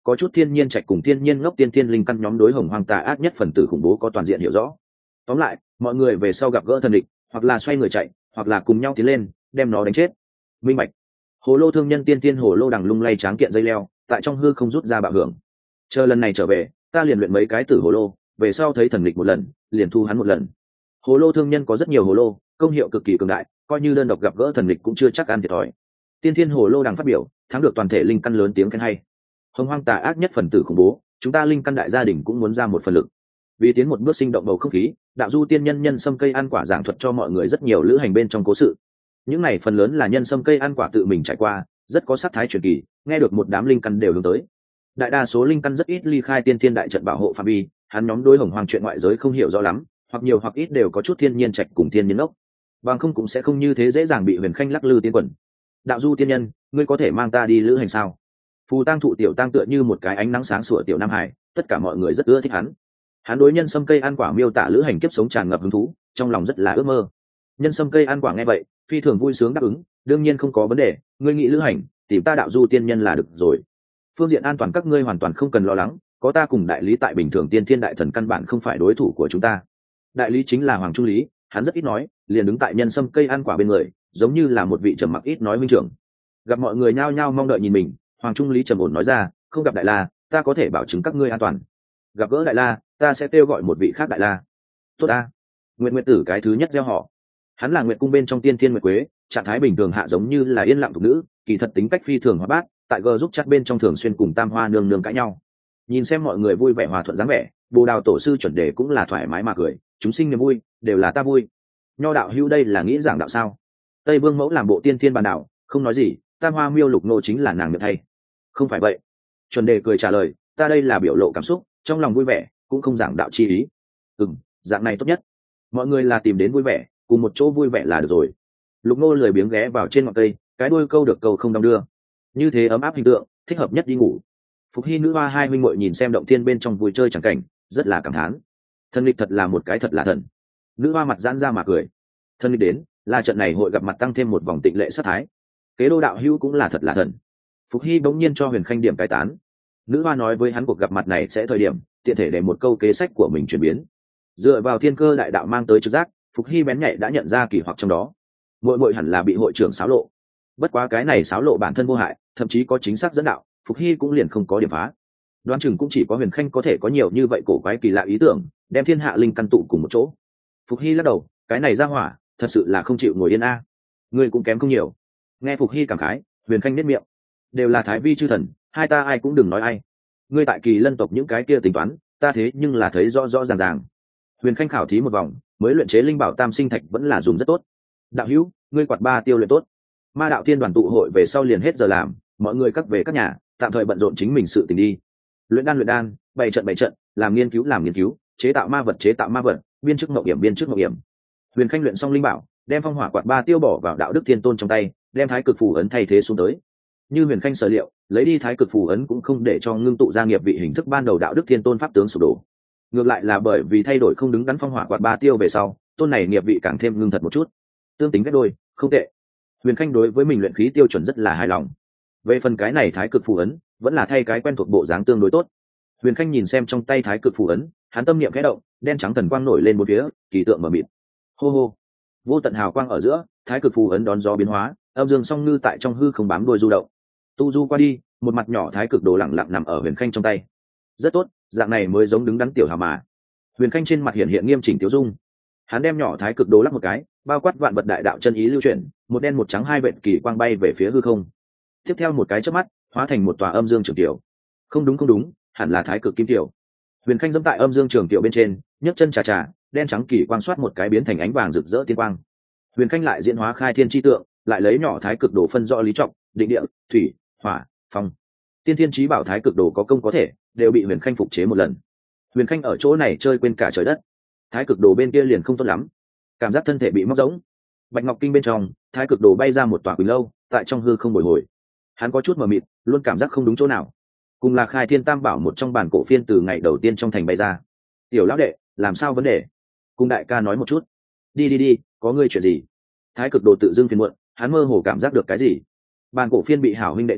có chút thiên nhiên trạch cùng thiên nhiên ngốc tiên thiên linh căn nhóm đối hồng hoang tà ác nhất phần tử khủng bố có toàn diện hiểu rõ. Tóm lại mọi người về sau gặp gỡ thần địch, hoặc là xoay người chạy, hoặc là cùng nhau tiến lên đem nó đánh chết. Minh bạch. Hồ lô thương nhân tiên tiên hồ lô đằng lung lay tráng kiện dây leo tại trong hư không rút ra bạo hưởng. Chờ lần này trở về ta liền luyện mấy cái tử hồ lô, về sau thấy thần địch một lần liền thu hắn một lần. Hồ lô thương nhân có rất nhiều hồ lô, công hiệu cực kỳ cường đại, coi như đơn độc gặp gỡ thần địch cũng chưa chắc ăn thiệt thòi. Tiên thiên hồ lô đằng phát biểu thắng được toàn thể linh căn lớn tiếng khen hay. Hồng hoang tà ác nhất phần tử khủng bố, chúng ta linh căn đại gia đình cũng muốn ra một phần lực. Vì tiến một bước sinh động bầu không khí, đạo du tiên nhân nhân sâm cây ăn quả giảng thuật cho mọi người rất nhiều lữ hành bên trong cố sự. Những này phần lớn là nhân sâm cây ăn quả tự mình trải qua, rất có sắc thái truyền kỳ, nghe được một đám linh căn đều hướng tới. Đại đa số linh căn rất ít ly khai tiên thiên đại trận bảo hộ phạm vi, hắn nhóm đối hồng hoang chuyện ngoại giới không hiểu rõ lắm, hoặc nhiều hoặc ít đều có chút thiên nhiên trạch cùng thiên nhiên ốc, bằng không cũng sẽ không như thế dễ dàng bị huyền khanh lắc lư tiên quần. Đạo du tiên nhân, ngươi có thể mang ta đi lữ hành sao? Phù Tăng thụ tiểu tăng tựa như một cái ánh nắng sáng sủa tiểu nam hải, tất cả mọi người rất ưa thích hắn. Hắn đối nhân sâm cây ăn quả miêu tả lữ hành kiếp sống tràn ngập hứng thú, trong lòng rất là ước mơ. Nhân sâm cây ăn quả nghe vậy phi thường vui sướng đáp ứng, đương nhiên không có vấn đề, ngươi nghĩ lữ hành tìm ta đạo du tiên nhân là được rồi. Phương diện an toàn các ngươi hoàn toàn không cần lo lắng, có ta cùng đại lý tại bình thường tiên thiên đại thần căn bản không phải đối thủ của chúng ta. Đại lý chính là Hoàng Trung Lý, hắn rất ít nói, liền đứng tại nhân sâm cây ăn quả bên người, giống như là một vị trầm mặc ít nói huynh trưởng. Gặp mọi người nhao nhao mong đợi nhìn mình, Hoàng Trung Lý trầm ổn nói ra, không gặp đại la ta có thể bảo chứng các ngươi an toàn, gặp gỡ đại la ta sẽ kêu gọi một vị khác đại la. Tốt a. Nguyệt Nguyệt tử cái thứ nhất gieo họ. Hắn là Nguyệt cung bên trong tiên thiên Nguyệt Quế, trạng thái bình thường hạ giống như là yên lặng thục nữ, kỳ thật tính cách phi thường hóa bát, tại g giúp chat bên trong thường xuyên cùng Tam Hoa nương nương cãi nhau. Nhìn xem mọi người vui vẻ hòa thuận dáng vẻ, Bồ Đào tổ sư chuẩn đề cũng là thoải mái mà cười, chúng sinh niềm vui đều là ta vui. Nho đạo hữu đây là nghĩ giảng đạo sao? Tây Vương mẫu làm bộ tiên thiên bàn đạo, không nói gì, Tam Hoa miêu lục nô chính là nàng miệng thay. Không phải vậy. Chuẩn đề cười trả lời, ta đây là biểu lộ cảm xúc, trong lòng vui vẻ, cũng không giảng đạo chi ý. Ừm, dạng này tốt nhất. Mọi người là tìm đến vui vẻ, cùng một chỗ vui vẻ là được rồi. Lục nô lười biếng ghé vào trên ngọn cây, cái đuôi câu được câu không đong đưa. Như thế ấm áp hình tượng, thích hợp nhất đi ngủ. Phục Hy nữ hoa hai huynh muội nhìn xem động thiên bên trong vui chơi chẳng cảnh, rất là cảm thán. Thần lịch thật là một cái thật là thần. Nữ hoa mặt giãn ra mà cười. Thần lịch đến, là trận này hội gặp mặt tăng thêm một vòng tịnh lệ sát thái. Kế đô đạo hữu cũng là thật là thần. Phục Hy bỗng nhiên cho Huyền Khanh điểm cái tán. Nữ hoa nói với hắn cuộc gặp mặt này sẽ thời điểm, tiện thể để một câu kế sách của mình chuyển biến. Dựa vào thiên cơ đại đạo mang tới trực giác, Phục Hy bén nhạy đã nhận ra kỳ hoặc trong đó. Muội muội hẳn là bị hội trưởng xáo lộ. Bất quá cái này xáo lộ bản thân vô hại, thậm chí có chính xác dẫn đạo, Phục Hy cũng liền không có điểm phá. Đoán chừng cũng chỉ có Huyền Khanh có thể có nhiều như vậy cổ quái kỳ lạ ý tưởng, đem thiên hạ linh căn tụ cùng một chỗ. Phục Hy lắc đầu, cái này ra hỏa, thật sự là không chịu ngồi yên a. Ngươi cũng kém không nhiều. Nghe Phục Hy cảm khái, Huyền Khanh nhếch miệng. Đều là thái vi chư thần, hai ta ai cũng đừng nói ai. Ngươi tại Kỳ Lân tộc những cái kia tính toán, ta thế nhưng là thấy rõ rõ ràng ràng. Huyền Khanh khảo thí một vòng, mới luyện chế linh bảo tam sinh thạch vẫn là dùng rất tốt. Đạo hữu, ngươi quạt ba tiêu luyện tốt. Ma đạo thiên đoàn tụ hội về sau liền hết giờ làm, mọi người cắt về các nhà, tạm thời bận rộn chính mình sự tình đi. Luyện đan luyện đan, bày trận bày trận, làm nghiên cứu làm nghiên cứu, chế tạo ma vật chế tạo ma vật, biên chức ngọc hiểm biên chức ngọc hiểm. Huyền Khanh luyện xong linh bảo, đem phong hỏa quạt ba tiêu bỏ vào đạo đức thiên tôn trong tay, đem thái cực phù ấn thay thế xuống tới. Như Huyền Khanh sở liệu, lấy đi thái cực phù ấn cũng không để cho ngưng tụ ra nghiệp vị hình thức ban đầu đạo đức thiên tôn pháp tướng sụp đổ. Ngược lại là bởi vì thay đổi không đứng đắn phong hỏa quạt ba tiêu về sau, tôn này nghiệp vị càng thêm ngưng thật một chút. Tương tính ghép đôi, không tệ. Huyền Khanh đối với mình luyện khí tiêu chuẩn rất là hài lòng. Về phần cái này thái cực phù ấn, vẫn là thay cái quen thuộc bộ dáng tương đối tốt. Huyền Khanh nhìn xem trong tay thái cực phù ấn, hắn tâm niệm khẽ động, đen trắng thần quang nổi lên một phía, kỳ tượng mở mịt. Hô hô, vô tận hào quang ở giữa, thái cực phù ấn đón gió biến hóa, âm dương song ngư tại trong hư không bám đuôi du động. Tu du qua đi, một mặt nhỏ thái cực đồ lẳng lặng nằm ở Huyền Khanh trong tay. Rất tốt, dạng này mới giống đứng đắn tiểu hào mà. Huyền Khanh trên mặt hiện hiện nghiêm chỉnh tiêu dung. Hắn đem nhỏ thái cực đồ lắc một cái, bao quát vạn vật đại đạo chân ý lưu chuyển, một đen một trắng hai vệt kỳ quang bay về phía hư không. Tiếp theo một cái chớp mắt, hóa thành một tòa âm dương trường tiểu. Không đúng không đúng, hẳn là thái cực kim tiểu. Huyền Khanh giẫm tại âm dương trường tiểu bên trên, nhấc chân chà chà, đen trắng kỳ quang xoát một cái biến thành ánh vàng rực rỡ tiên quang. Huyền Khanh lại diễn hóa khai thiên chi tượng, lại lấy nhỏ thái cực đồ phân rõ lý trọng, định địa, thủy, hỏa, phong. Tiên thiên chí bảo thái cực đồ có công có thể, đều bị Huyền Khanh phục chế một lần. Huyền Khanh ở chỗ này chơi quên cả trời đất. Thái cực đồ bên kia liền không tốt lắm, cảm giác thân thể bị móc rỗng. Bạch Ngọc Kinh bên trong, thái cực đồ bay ra một tòa quỳnh lâu, tại trong hư không bồi hồi. Hắn có chút mờ mịt, luôn cảm giác không đúng chỗ nào. Cùng là khai thiên tam bảo một trong bản cổ phiên từ ngày đầu tiên trong thành bay ra. Tiểu lão đệ, làm sao vấn đề? Cùng đại ca nói một chút. Đi đi đi, có ngươi chuyện gì? Thái cực đồ tự dưng phiền muộn, hắn mơ hồ cảm giác được cái gì. Bản cổ phiên bị hảo huynh đệ chê,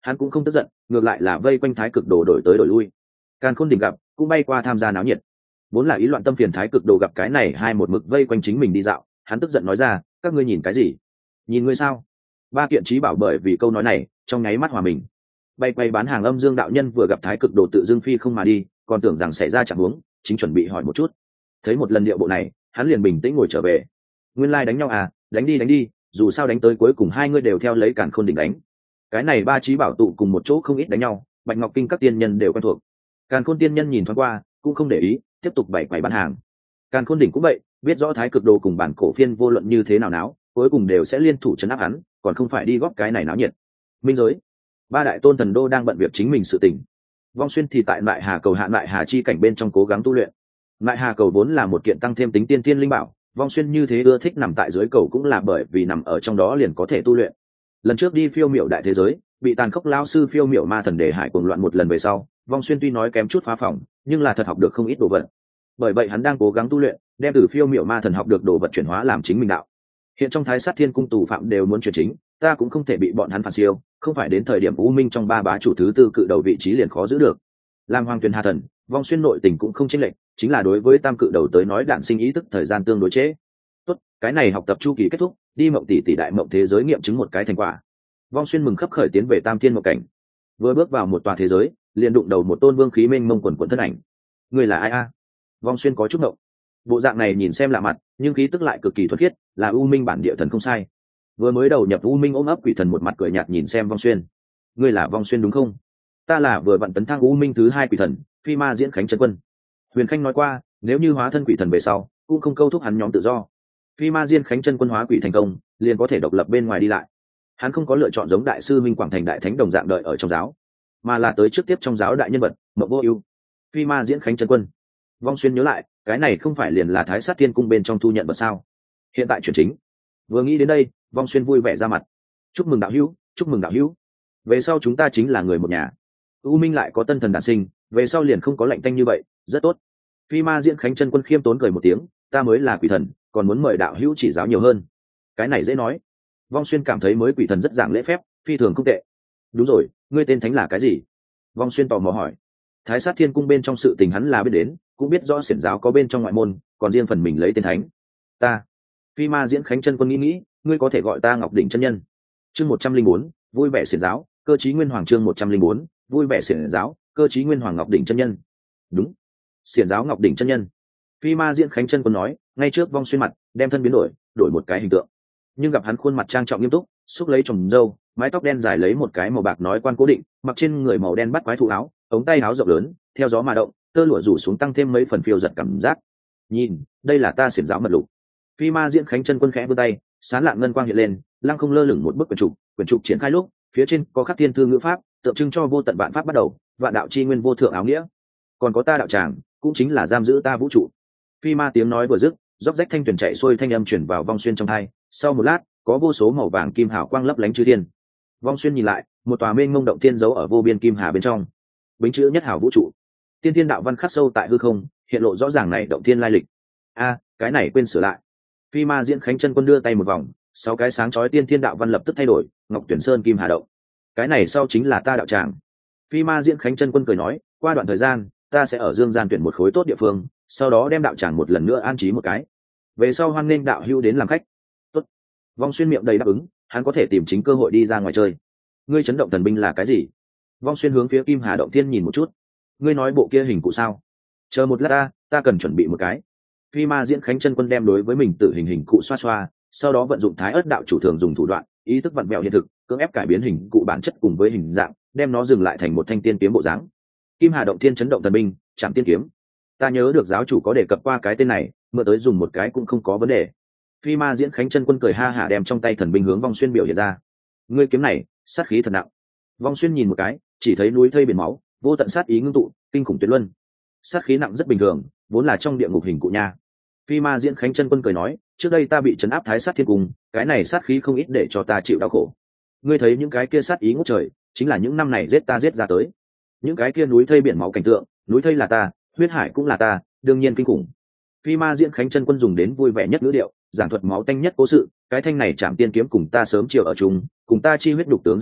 hắn cũng không tức giận, ngược lại là vây quanh thái cực đồ đổi tới đổi lui. Càn Khôn Đỉnh gặp cũng bay qua tham gia náo nhiệt. Vốn là ý loạn tâm phiền thái cực đồ gặp cái này hai một mực vây quanh chính mình đi dạo, hắn tức giận nói ra, các ngươi nhìn cái gì? Nhìn ngươi sao? Ba kiện trí bảo bởi vì câu nói này trong nháy mắt hòa mình. Bay quay bán hàng âm dương đạo nhân vừa gặp thái cực đồ tự dưng phi không mà đi, còn tưởng rằng xảy ra chẳng huống, chính chuẩn bị hỏi một chút. Thấy một lần điệu bộ này, hắn liền bình tĩnh ngồi trở về. Nguyên lai like đánh nhau à, đánh đi đánh đi, dù sao đánh tới cuối cùng hai người đều theo lấy Càn Khôn Đỉnh đánh. Cái này ba trí bảo tụ cùng một chỗ không ít đánh nhau, Bạch Ngọc Kinh các tiên nhân đều quen thuộc. Càn Khôn tiên nhân nhìn thoáng qua, cũng không để ý, tiếp tục bày quầy bán hàng. Càn Khôn Đỉnh cũng vậy, biết rõ thái cực đồ cùng bản cổ phiên vô luận như thế nào náo, cuối cùng đều sẽ liên thủ trấn áp hắn, còn không phải đi góp cái này náo nhiệt. Minh giới, ba đại tôn thần đô đang bận việc chính mình sự tình. Vong Xuyên thì tại Nại Hà cầu hạ Nại Hà chi cảnh bên trong cố gắng tu luyện. Nại Hà cầu vốn là một kiện tăng thêm tính tiên tiên linh bảo, Vong Xuyên như thế ưa thích nằm tại dưới cầu cũng là bởi vì nằm ở trong đó liền có thể tu luyện. Lần trước đi phiêu miểu đại thế giới, bị tàn khốc lao sư phiêu miểu ma thần đề hải cuồng loạn một lần về sau, Vong Xuyên tuy nói kém chút phá phòng, nhưng là thật học được không ít đồ vật. Bởi vậy hắn đang cố gắng tu luyện, đem từ phiêu miểu ma thần học được đồ vật chuyển hóa làm chính mình đạo. Hiện trong Thái Sát Thiên cung tù phạm đều muốn chuyển chính, ta cũng không thể bị bọn hắn phản siêu, không phải đến thời điểm u minh trong ba bá chủ thứ tư cự đầu vị trí liền khó giữ được. Làm Hoàng Tuyền Hà thần, Vong Xuyên nội tình cũng không chênh lệch, chính là đối với tam cự đầu tới nói đạn sinh ý thức thời gian tương đối trễ. Tốt, cái này học tập chu kỳ kết thúc, đi mộng tỷ tỷ đại mộng thế giới nghiệm chứng một cái thành quả. Vong Xuyên mừng khấp khởi tiến về Tam Thiên Mộng cảnh. Vừa bước vào một tòa thế giới, liền đụng đầu một tôn vương khí mênh mông quần quần thân ảnh. Người là ai a? Vong Xuyên có chút ngộng. Bộ dạng này nhìn xem lạ mặt, nhưng khí tức lại cực kỳ thuần khiết, là U Minh bản địa thần không sai. Vừa mới đầu nhập U Minh ôm ấp quỷ thần một mặt cười nhạt nhìn xem Vong Xuyên. Ngươi là Vong Xuyên đúng không? Ta là vừa vặn tấn thăng U Minh thứ hai quỷ thần, Phi Ma Diễn Khánh chân quân. Huyền Khanh nói qua, nếu như hóa thân quỷ thần về sau, cũng không câu thúc hắn nhóm tự do. Phi Ma Diễn Khánh chân quân hóa quỷ thành công, liền có thể độc lập bên ngoài đi lại. Hắn không có lựa chọn giống đại sư Minh Quảng Thành đại thánh đồng dạng đợi ở trong giáo, mà là tới trước tiếp trong giáo đại nhân vật Mộng Vô Ưu. Phi Ma Diễn Khánh chân quân. Vong Xuyên nhớ lại, cái này không phải liền là Thái Sát Thiên cung bên trong thu nhận vật sao? Hiện tại chuyển chính. Vừa nghĩ đến đây, Vong Xuyên vui vẻ ra mặt. Chúc mừng đạo hữu, chúc mừng đạo hữu. Về sau chúng ta chính là người một nhà. U Minh lại có tân thần đản sinh, về sau liền không có lạnh tanh như vậy, rất tốt. Phi Ma Diễn Khánh chân quân khiêm tốn cười một tiếng, ta mới là quỷ thần, còn muốn mời đạo hữu chỉ giáo nhiều hơn. Cái này dễ nói. Vong Xuyên cảm thấy mới quỷ thần rất giảng lễ phép, phi thường không tệ. Đúng rồi, ngươi tên thánh là cái gì? Vong Xuyên tò mò hỏi. Thái Sát Thiên cung bên trong sự tình hắn là biết đến, cũng biết rõ xiển giáo có bên trong ngoại môn, còn riêng phần mình lấy tên thánh. Ta. Phi Ma Diễn Khánh chân quân nghĩ nghĩ, ngươi có thể gọi ta Ngọc Đỉnh chân nhân. Chương một trăm linh bốn, vui vẻ xiển giáo, cơ chí nguyên hoàng. Chương một trăm linh bốn, vui vẻ xiển giáo, cơ chí nguyên hoàng Ngọc Đỉnh chân nhân. Đúng. Xiển giáo Ngọc Đỉnh chân nhân. Phi Ma Diễn Khánh chân quân nói, ngay trước Vong Xuyên mặt, đem thân biến đổi, đổi một cái hình tượng. Nhưng gặp hắn khuôn mặt trang trọng nghiêm túc, xúc lấy trồng râu, mái tóc đen dài lấy một cái màu bạc nói quan cố định, mặc trên người màu đen bắt quái thụ áo, ống tay áo rộng lớn, theo gió mà động, tơ lụa rủ xuống tăng thêm mấy phần phiêu giật cảm giác. Nhìn, đây là ta xiển giáo mật lục. Phi Ma Diễn Khánh chân quân khẽ vươn tay, sán lạng ngân quang hiện lên, lăng không lơ lửng một bức quyển trục, quyển trục triển khai lúc, phía trên có khắc thiên thư ngữ pháp, tượng trưng cho vô tận vạn pháp bắt đầu, vạn đạo chi nguyên vô thượng áo nghĩa. Còn có ta đạo tràng, cũng chính là giam giữ ta vũ trụ. Phi Ma tiếng nói vừa dứt, róc rách thanh tuyển chạy xuôi thanh âm chuyển vào Vong Xuyên trong tai. Sau một lát, có vô số màu vàng kim hào quang lấp lánh chư thiên. Vong Xuyên nhìn lại, một tòa mênh mông động thiên giấu ở vô biên kim hà bên trong. Bính chữ nhất hào vũ trụ, tiên thiên đạo văn khắc sâu tại hư không, hiện lộ rõ ràng này động thiên lai lịch. A, cái này quên sửa lại. Phi Ma Diễn Khánh chân quân đưa tay một vòng, sáu cái sáng chói tiên thiên đạo văn lập tức thay đổi, Ngọc Tuyển Sơn kim hà động. Cái này sau chính là ta đạo tràng. Phi Ma Diễn Khánh chân quân cười nói, qua đoạn thời gian, ta sẽ ở Dương Gian tuyển một khối tốt địa phương, sau đó đem đạo tràng một lần nữa an trí một cái. Về sau hoan nghênh đạo hữu đến làm khách. Tốt. Vong Xuyên miệng đầy đáp ứng, hắn có thể tìm chính cơ hội đi ra ngoài chơi. Ngươi chấn động thần binh là cái gì? Vong Xuyên hướng phía kim hà động thiên nhìn một chút. Ngươi nói bộ kia hình cụ sao? Chờ một lát ta, ta cần chuẩn bị một cái. Phi Ma Diễn Khánh chân quân đem đối với mình tự hình hình cụ xoa xoa, sau đó vận dụng Thái Ức đạo chủ thường dùng thủ đoạn, ý thức vặn vẹo hiện thực, cưỡng ép cải biến hình cụ bản chất cùng với hình dạng, đem nó dừng lại thành một thanh tiên kiếm bộ dáng. Kim Hà động thiên chấn động thần binh, chạm tiên kiếm. Ta nhớ được giáo chủ có đề cập qua cái tên này, mượn tới dùng một cái cũng không có vấn đề. Phi Ma Diễn Khánh chân quân cười ha hả đem trong tay thần binh hướng Vong Xuyên biểu hiện ra. Ngươi kiếm này, sát khí thật nặng. Vong Xuyên nhìn một cái, chỉ thấy núi thây biển máu, vô tận sát ý ngưng tụ, kinh khủng tuyệt luân. Sát khí nặng rất bình thường, vốn là trong địa ngục hình cụ nha. Phi Ma Diễn Khánh chân quân cười nói, trước đây ta bị trấn áp Thái Sát Thiên cung, cái này sát khí không ít để cho ta chịu đau khổ. Ngươi thấy những cái kia sát ý ngút trời, chính là những năm này giết ta giết ra tới. Những cái kia núi thây biển máu cảnh tượng, núi thây là ta, huyết hải cũng là ta, đương nhiên kinh khủng. Phi Ma Diễn Khánh chân quân dùng đến vui vẻ nhất ngữ điệu, giảng thuật máu tanh nhất cố sự, cái thanh này chạm tiên kiếm cùng ta sớm chiều ở chung, cùng ta chi huyết đục tướng rèn luyện,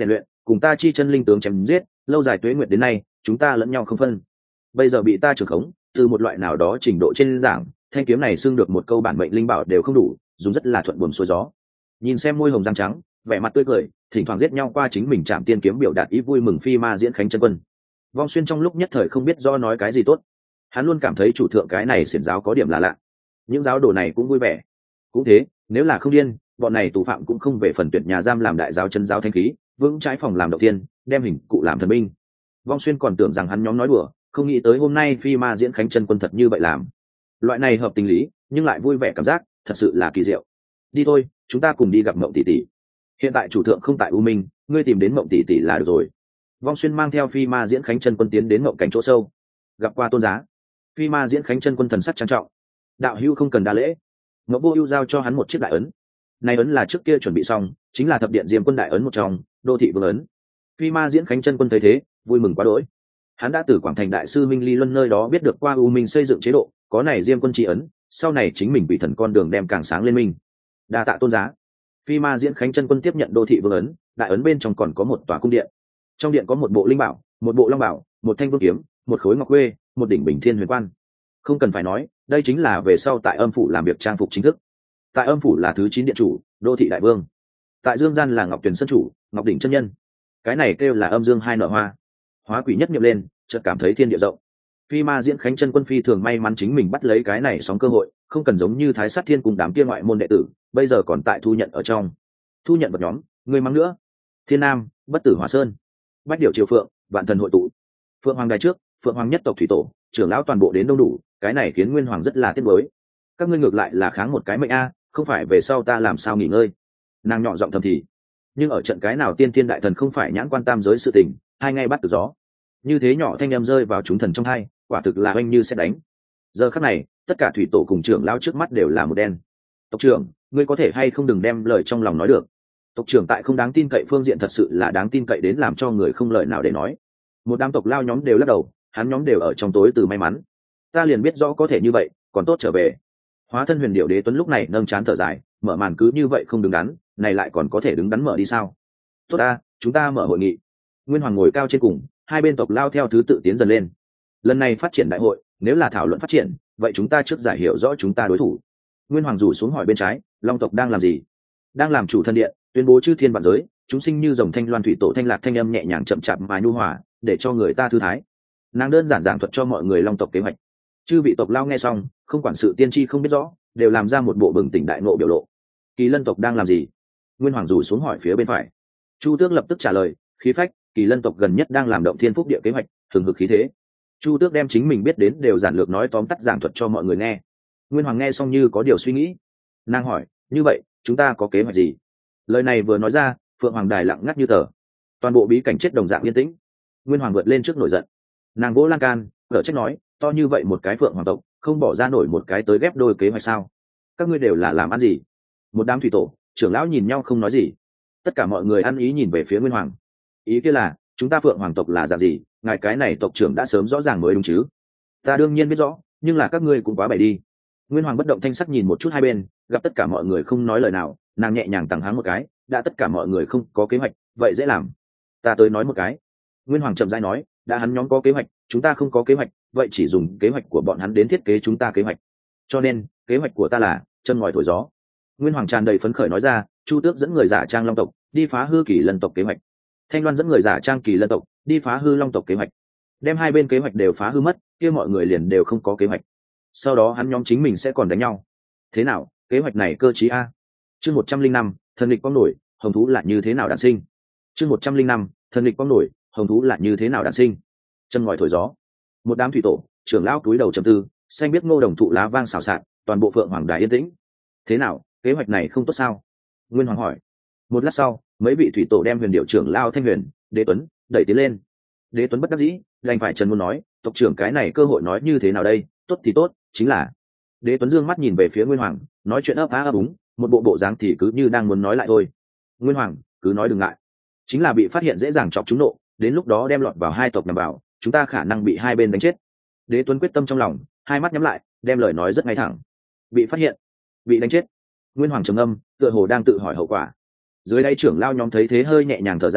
cùng ta chi chân linh tướng chém giết, lâu dài tuế nguyệt đến nay chúng ta lẫn nhau không phân, bây giờ bị ta trưởng khống, từ một loại nào đó trình độ trên giảng, thanh kiếm này xưng được một câu bản mệnh linh bảo đều không đủ, dùng rất là thuận buồm xuôi gió. Nhìn xem môi hồng răng trắng, vẻ mặt tươi cười, thỉnh thoảng giết nhau qua chính mình chạm tiên kiếm biểu đạt ý vui mừng phi ma diễn khánh chân quân. Vong Xuyên trong lúc nhất thời không biết do nói cái gì tốt, hắn luôn cảm thấy chủ thượng cái này xiển giáo có điểm là lạ, những giáo đồ này cũng vui vẻ. Cũng thế, nếu là không điên, bọn này tù phạm cũng không về phần tuyệt nhà giam làm đại giáo chân giáo thanh khí, vững trái phòng làm đầu tiên, đem hình cụ làm thần binh. Vong Xuyên còn tưởng rằng hắn nhóm nói đùa, không nghĩ tới hôm nay phi ma diễn khánh chân quân thật như vậy làm. Loại này hợp tình lý nhưng lại vui vẻ cảm giác, thật sự là kỳ diệu. Đi thôi, chúng ta cùng đi gặp Mộng tỷ tỷ. Hiện tại chủ thượng không tại U Minh, ngươi tìm đến Mộng tỷ tỷ là được rồi. Vong Xuyên mang theo phi ma diễn khánh chân quân tiến đến Mộng cảnh chỗ sâu, gặp qua tôn giá. Phi ma diễn khánh chân quân thần sắc trang trọng. Đạo hữu không cần đa lễ. Mộng vô ưu giao cho hắn một chiếc đại ấn. Này ấn là trước kia chuẩn bị xong, chính là thập điện diêm quân đại ấn một trong, đô thị vương ấn. Phi ma diễn khánh chân quân thấy thế, vui mừng quá đỗi. Hắn đã từ Quảng Thành đại sư Minh Ly Luân nơi đó biết được qua U Minh xây dựng chế độ, có này diêm quân tri ấn, sau này chính mình bị thần con đường đem càng sáng lên minh. Đa tạ tôn giá. Phi ma diễn khánh chân quân tiếp nhận đô thị vương ấn, đại ấn bên trong còn có một tòa cung điện. Trong điện có một bộ linh bảo, một bộ long bảo, một thanh vương kiếm, một khối ngọc quê, một đỉnh bình thiên huyền quan. Không cần phải nói, đây chính là về sau tại âm phủ làm việc trang phục chính thức. Tại âm phủ là thứ chín điện chủ, đô thị đại vương. Tại dương gian là ngọc tuyền sân chủ, ngọc đỉnh chân nhân. Cái này kêu là âm dương hai nở hoa. Hóa quỷ nhất niệm lên, chợt cảm thấy thiên địa rộng. Phi ma diễn khánh chân quân phi thường may mắn chính mình bắt lấy cái này sóng cơ hội, không cần giống như thái sát thiên cùng đám kia ngoại môn đệ tử, bây giờ còn tại thu nhận ở trong. Thu nhận một nhóm, người mắng nữa. Thiên Nam, Bất Tử Hỏa Sơn, Bách Điểu Triều Phượng, Vạn Thần hội tụ. Phượng Hoàng đài trước, Phượng Hoàng nhất tộc thủy tổ, trưởng lão toàn bộ đến đông đủ, cái này khiến Nguyên Hoàng rất là tiếc nuối. Các ngươi ngược lại là kháng một cái mệnh a, không phải về sau ta làm sao nghỉ ngơi. Nàng nhỏ giọng thầm thì. Nhưng ở trận cái nào tiên thiên đại thần không phải nhãn quan tam giới sự tình, hai ngay bắt từ gió. Như thế nhỏ thanh em rơi vào chúng thần trong hai, quả thực là oanh như sẽ đánh. Giờ khắc này, tất cả thủy tổ cùng trưởng lão trước mắt đều là một đen. Tộc trưởng, ngươi có thể hay không đừng đem lời trong lòng nói được. Tộc trưởng tại không đáng tin cậy phương diện thật sự là đáng tin cậy đến làm cho người không lời nào để nói. Một đám tộc lao nhóm đều lắc đầu, hắn nhóm đều ở trong tối từ may mắn. Ta liền biết rõ có thể như vậy, còn tốt trở về. Hóa thân huyền điệu đế tuấn lúc này nâng chán thở dài, mở màn cứ như vậy không đứng đắn, này lại còn có thể đứng đắn mở đi sao? Tốt ta, chúng ta mở hội nghị. Nguyên Hoàng ngồi cao trên cùng, hai bên tộc lao theo thứ tự tiến dần lên. Lần này phát triển đại hội, nếu là thảo luận phát triển, vậy chúng ta trước giải hiểu rõ chúng ta đối thủ. Nguyên Hoàng rủ xuống hỏi bên trái, Long tộc đang làm gì? Đang làm chủ thân điện, tuyên bố chư thiên vạn giới, chúng sinh như dòng thanh loan thủy tổ thanh lạc thanh âm nhẹ nhàng chậm chạp mà nhu hòa, để cho người ta thư thái. Nàng đơn giản giảng thuật cho mọi người Long tộc kế hoạch. Chư vị tộc lao nghe xong, không quản sự tiên tri không biết rõ, đều làm ra một bộ bừng tỉnh đại ngộ biểu lộ. Kỳ Lân tộc đang làm gì? Nguyên Hoàng rủ xuống hỏi phía bên phải. Chu Tước lập tức trả lời, khí phách, Kỳ Lân tộc gần nhất đang làm động thiên phúc địa kế hoạch, thường hực khí thế. Chu Tước đem chính mình biết đến đều giản lược nói tóm tắt giảng thuật cho mọi người nghe. Nguyên Hoàng nghe xong như có điều suy nghĩ. Nàng hỏi, như vậy chúng ta có kế hoạch gì? Lời này vừa nói ra, Phượng Hoàng đài lặng ngắt như tờ, toàn bộ bí cảnh chết đồng dạng yên tĩnh. Nguyên Hoàng vượt lên trước nổi giận, nàng vỗ lan can, cở trách nói, to như vậy một cái Phượng Hoàng tộc, không bỏ ra nổi một cái tới ghép đôi kế hoạch sao? Các ngươi đều là làm ăn gì? Một đám thủy tổ, trưởng lão nhìn nhau không nói gì. Tất cả mọi người ăn ý nhìn về phía Nguyên Hoàng. Ý kia là, chúng ta Phượng Hoàng tộc là dạng gì, ngài cái này tộc trưởng đã sớm rõ ràng mới đúng chứ? Ta đương nhiên biết rõ, nhưng là các ngươi cũng quá bày đi. Nguyên Hoàng bất động thanh sắc nhìn một chút hai bên, gặp tất cả mọi người không nói lời nào, nàng nhẹ nhàng tằng háng một cái, đã tất cả mọi người không có kế hoạch, vậy dễ làm. Ta tới nói một cái. Nguyên Hoàng chậm rãi nói, đã hắn nhóm có kế hoạch, chúng ta không có kế hoạch, vậy chỉ dùng kế hoạch của bọn hắn đến thiết kế chúng ta kế hoạch. Cho nên, kế hoạch của ta là chân ngòi thổi gió. Nguyên Hoàng tràn đầy phấn khởi nói ra, Chu Tước dẫn người giả trang Long tộc, đi phá hư Kỳ Lân tộc kế hoạch. Thanh Loan dẫn người giả trang Kỳ Lân tộc, đi phá hư Long tộc kế hoạch. Đem hai bên kế hoạch đều phá hư mất, kia mọi người liền đều không có kế hoạch. Sau đó hắn nhóm chính mình sẽ còn đánh nhau. Thế nào, kế hoạch này cơ trí a? Chương một trăm linh năm, thần lịch quang nổi, hồng thú là như thế nào đản sinh? Chương một trăm linh năm, thần lịch quang nổi, hồng thú là như thế nào đản sinh? Chân ngòi thổi gió. Một đám thủy tổ, trưởng lão túi đầu trầm tư, xanh biết ngô đồng thụ lá vang xào xạc, toàn bộ Phượng Hoàng đài yên tĩnh. Thế nào, kế hoạch này không tốt sao? Nguyên Hoàng hỏi. Một lát sau, mấy vị thủy tổ đem Huyền Điệu trưởng lão Thanh Huyền, Đế Tuấn đẩy tiến lên. Đế Tuấn bất đắc dĩ, đành phải trần muốn nói, tộc trưởng cái này cơ hội nói như thế nào đây? Tốt thì tốt, chính là. Đế Tuấn dương mắt nhìn về phía Nguyên Hoàng, nói chuyện ấp á ấp úng, một bộ bộ dáng thì cứ như đang muốn nói lại thôi. Nguyên Hoàng, cứ nói đừng ngại. Chính là bị phát hiện dễ dàng chọc chúng nộ, đến lúc đó đem lọt vào hai tộc nằm vào, chúng ta khả năng bị hai bên đánh chết. Đế Tuấn quyết tâm trong lòng, hai mắt nhắm lại, đem lời nói rất ngay thẳng. Bị phát hiện, bị đánh chết. Nguyên Hoàng trầm âm, tựa hồ đang tự hỏi hậu quả. Dưới đây trưởng lao nhóm thấy thế hơi nhẹ nhàng thở ra,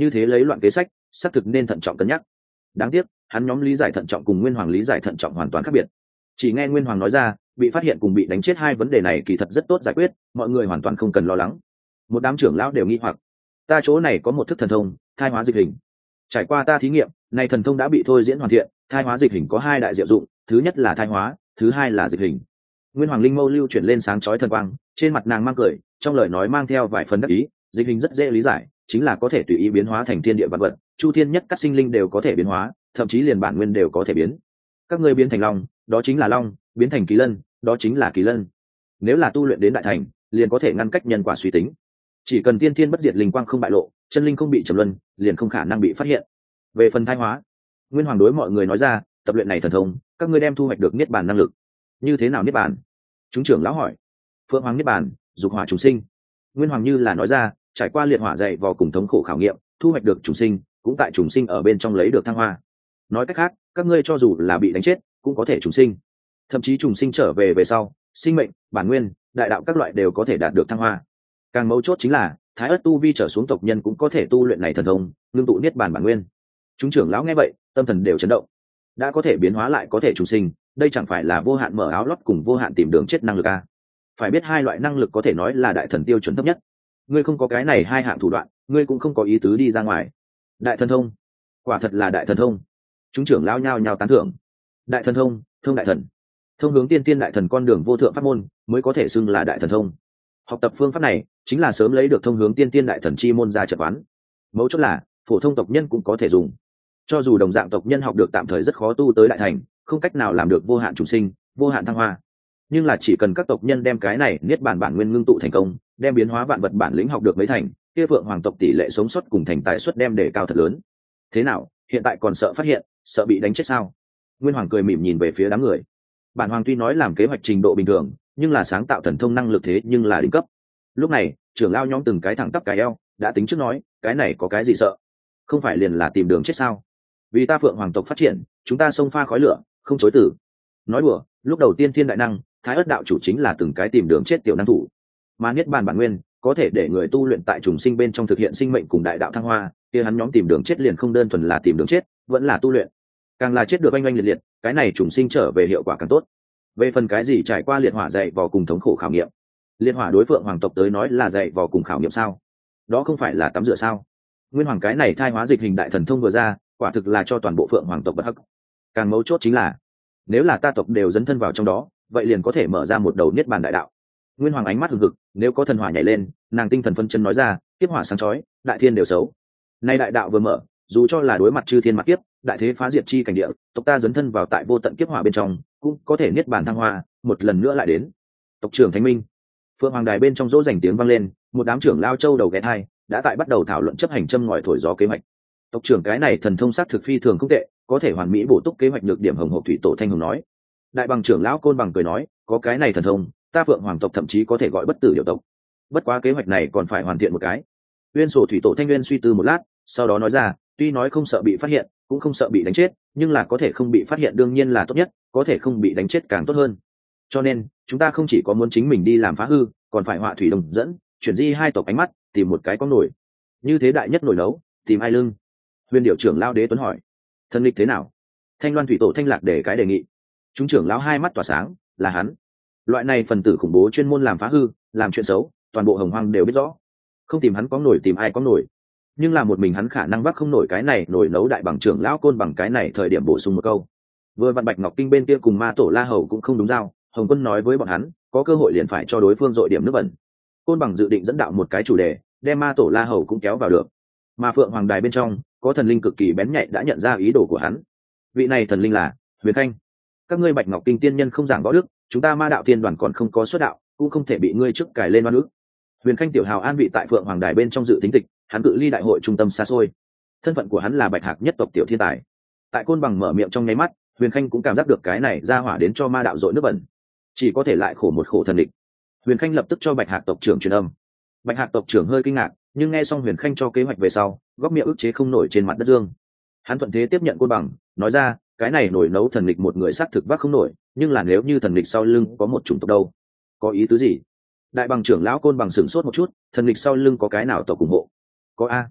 như thế lấy loạn kế sách xác thực nên thận trọng cân nhắc. Đáng tiếc hắn nhóm lý giải thận trọng cùng nguyên hoàng lý giải thận trọng hoàn toàn khác biệt. Chỉ nghe nguyên hoàng nói ra bị phát hiện cùng bị đánh chết hai vấn đề này kỳ thật rất tốt giải quyết, mọi người hoàn toàn không cần lo lắng. Một đám trưởng lão đều nghi hoặc, ta chỗ này có một thức thần thông thai hóa dịch hình, trải qua ta thí nghiệm này thần thông đã bị thôi diễn hoàn thiện. Thai hóa dịch hình có hai đại diệu dụng, thứ nhất là thai hóa, thứ hai là dịch hình. Nguyên hoàng linh mâu lưu chuyển lên sáng chói thần quang, trên mặt nàng mang cười, trong lời nói mang theo vài phần đắc ý. Dịch hình rất dễ lý giải, chính là có thể tùy ý biến hóa thành thiên địa vật vật, chu thiên nhất các sinh linh đều có thể biến hóa, thậm chí liền bản nguyên đều có thể biến. Các ngươi biến thành long, đó chính là long; biến thành kỳ lân, đó chính là kỳ lân. Nếu là tu luyện đến đại thành, liền có thể ngăn cách nhân quả suy tính. Chỉ cần tiên thiên bất diệt linh quang không bại lộ, chân linh không bị trầm luân, liền không khả năng bị phát hiện. Về phần thai hóa, nguyên hoàng đối mọi người nói ra, tập luyện này thần thông, các ngươi đem thu hoạch được niết bàn năng lực. Như thế nào niết bàn? Chúng trưởng lão hỏi. Phượng hoàng niết bàn, dục hỏa trùng sinh. Nguyên hoàng như là nói ra, trải qua liệt hỏa dày vò cùng thống khổ khảo nghiệm, thu hoạch được trùng sinh, cũng tại trùng sinh ở bên trong lấy được thăng hoa. Nói cách khác, các ngươi cho dù là bị đánh chết, cũng có thể trùng sinh, thậm chí trùng sinh trở về về sau, sinh mệnh, bản nguyên, đại đạo các loại đều có thể đạt được thăng hoa. Càng mấu chốt chính là, thái ất tu vi trở xuống tộc nhân cũng có thể tu luyện này thần thông, ngưng tụ niết bàn bản nguyên. Chúng trưởng lão nghe vậy, tâm thần đều chấn động. Đã có thể biến hóa lại có thể trùng sinh, đây chẳng phải là vô hạn mở áo lót cùng vô hạn tìm đường chết năng lực à? Phải biết hai loại năng lực có thể nói là đại thần tiêu chuẩn thấp nhất. Ngươi không có cái này hai hạng thủ đoạn, ngươi cũng không có ý tứ đi ra ngoài. Đại thần thông, quả thật là đại thần thông. Chúng trưởng lão nhao nhao tán thưởng. Đại thần thông, thông đại thần, thông hướng tiên tiên đại thần con đường vô thượng pháp môn, mới có thể xưng là đại thần thông. Học tập phương pháp này chính là sớm lấy được thông hướng tiên tiên đại thần chi môn ra chẩn đoán. Mấu chốt là phổ thông tộc nhân cũng có thể dùng. Cho dù đồng dạng tộc nhân học được tạm thời rất khó tu tới đại thành, không cách nào làm được vô hạn trùng sinh, vô hạn thăng hoa, nhưng là chỉ cần các tộc nhân đem cái này niết bàn bản nguyên ngưng tụ thành công, đem biến hóa vạn vật bản lĩnh học được mấy thành, kia phượng hoàng tộc tỷ lệ sống sót cùng thành tài suất đem đề cao thật lớn. Thế nào, hiện tại còn sợ phát hiện, sợ bị đánh chết sao? Nguyên hoàng cười mỉm nhìn về phía đám người. Bản hoàng tuy nói làm kế hoạch trình độ bình thường, nhưng là sáng tạo thần thông năng lực thế nhưng là đỉnh cấp. Lúc này trưởng lao nhóm từng cái thẳng tắp cái eo, đã tính trước nói, cái này có cái gì sợ? Không phải liền là tìm đường chết sao? Vì ta phượng hoàng tộc phát triển, chúng ta xông pha khói lửa, không chối từ. Nói đùa, lúc đầu tiên thiên đại năng thái ất đạo chủ chính là từng cái tìm đường chết tiểu năng thủ, mà niết bàn bản nguyên có thể để người tu luyện tại trùng sinh bên trong thực hiện sinh mệnh cùng đại đạo thăng hoa, kia hắn nhóm tìm đường chết liền không đơn thuần là tìm đường chết, vẫn là tu luyện. Càng là chết được oanh oanh liệt liệt, cái này trùng sinh trở về hiệu quả càng tốt. Về phần cái gì trải qua liệt hỏa dạy vò cùng thống khổ khảo nghiệm, liệt hỏa đối phượng hoàng tộc tới nói là dạy vò cùng khảo nghiệm sao? Đó không phải là tắm rửa sao? Nguyên hoàng cái này thai hóa dịch hình đại thần thông vừa ra, quả thực là cho toàn bộ phượng hoàng tộc bất hắc. Càng mấu chốt chính là, nếu là ta tộc đều dấn thân vào trong đó, vậy liền có thể mở ra một đầu niết bàn đại đạo. Nguyên hoàng ánh mắt hừng hực, nếu có thần hỏa nhảy lên, nàng tinh thần phân chân nói ra, kiếp hỏa sáng chói, đại thiên đều xấu. Nay đại đạo vừa mở, dù cho là đối mặt chư thiên mặt kiếp, đại thế phá diệt chi cảnh địa, tộc ta dấn thân vào tại vô tận kiếp hỏa bên trong, cũng có thể niết bàn thăng hoa, một lần nữa lại đến. Tộc trưởng Thánh Minh, phượng hoàng đài bên trong dỗ dành tiếng vang lên, một đám trưởng lao châu đầu ghé hai, đã tại bắt đầu thảo luận chấp hành châm ngòi thổi gió kế hoạch. Tộc trưởng cái này thần thông sát thực phi thường không tệ, có thể hoàn mỹ bổ túc kế hoạch nhược điểm. Hồng Hộc Thủy Tổ Thanh Hồng nói. Đại bằng trưởng lão Côn Bằng cười nói, có cái này thần thông, ta phượng hoàng tộc thậm chí có thể gọi bất tử điều tộc. Bất quá kế hoạch này còn phải hoàn thiện một cái. Uyên Sổ Thủy Tổ Thanh Nguyên suy tư một lát, sau đó nói ra, tuy nói không sợ bị phát hiện, cũng không sợ bị đánh chết, nhưng là có thể không bị phát hiện đương nhiên là tốt nhất, có thể không bị đánh chết càng tốt hơn. Cho nên chúng ta không chỉ có muốn chính mình đi làm phá hư, còn phải họa thủy đồng dẫn, chuyển di hai tộc ánh mắt, tìm một cái có nổi. Như thế đại nhất nổi nấu, tìm ai lưng? Huyền Điệu trưởng lão Đế Tuấn hỏi. Thân lịch thế nào? Thanh Loan Thủy Tổ Thanh Lạc để cái đề nghị. Chúng trưởng lão hai mắt tỏa sáng, là hắn. Loại này phần tử khủng bố chuyên môn làm phá hư, làm chuyện xấu, toàn bộ Hồng Hoang đều biết rõ. Không tìm hắn có nổi tìm ai có nổi. Nhưng là một mình hắn khả năng vác không nổi cái này nổi nấu. Đại bằng trưởng lão Côn Bằng cái này thời điểm bổ sung một câu. Vừa vặn Bạch Ngọc Kinh bên kia cùng Ma Tổ La Hầu cũng không đúng giao, Hồng Quân nói với bọn hắn, có cơ hội liền phải cho đối phương dội điểm nước bẩn. Côn Bằng dự định dẫn đạo một cái chủ đề, đem Ma Tổ La Hầu cũng kéo vào được. Mà Phượng Hoàng Đài bên trong có thần linh cực kỳ bén nhạy đã nhận ra ý đồ của hắn. Vị này thần linh là Huyền Khanh. Các ngươi Bạch Ngọc Kinh tiên nhân không giảng võ đức, chúng ta Ma Đạo Tiên đoàn còn không có xuất đạo, cũng không thể bị ngươi trước cài lên oan ức. Huyền Khanh tiểu hào an vị tại Phượng Hoàng Đài bên trong dự tính tịch, hắn cự ly đại hội trung tâm xa xôi. Thân phận của hắn là Bạch Hạc nhất tộc tiểu thiên tài. Tại Côn Bằng mở miệng trong nháy mắt, Huyền Khanh cũng cảm giác được cái này ra hỏa đến cho Ma Đạo dội nước bẩn, chỉ có thể lại khổ một khổ thần địch. Huyền Khanh lập tức cho Bạch Hạc tộc trưởng truyền âm. Bạch Hạc tộc trưởng hơi kinh ngạc, nhưng nghe xong Huyền Khanh cho kế hoạch về sau, góc miệng ức chế không nổi trên mặt đất dương. Hắn thuận thế tiếp nhận Côn Bằng, nói ra, cái này nổi nấu thần địch một người xác thực vác không nổi, nhưng là nếu như thần địch sau lưng có một chủng tộc đâu? Có ý tứ gì? Đại bằng trưởng lão Côn Bằng sửng sốt một chút, thần địch sau lưng có cái nào tộc ủng hộ? Có a.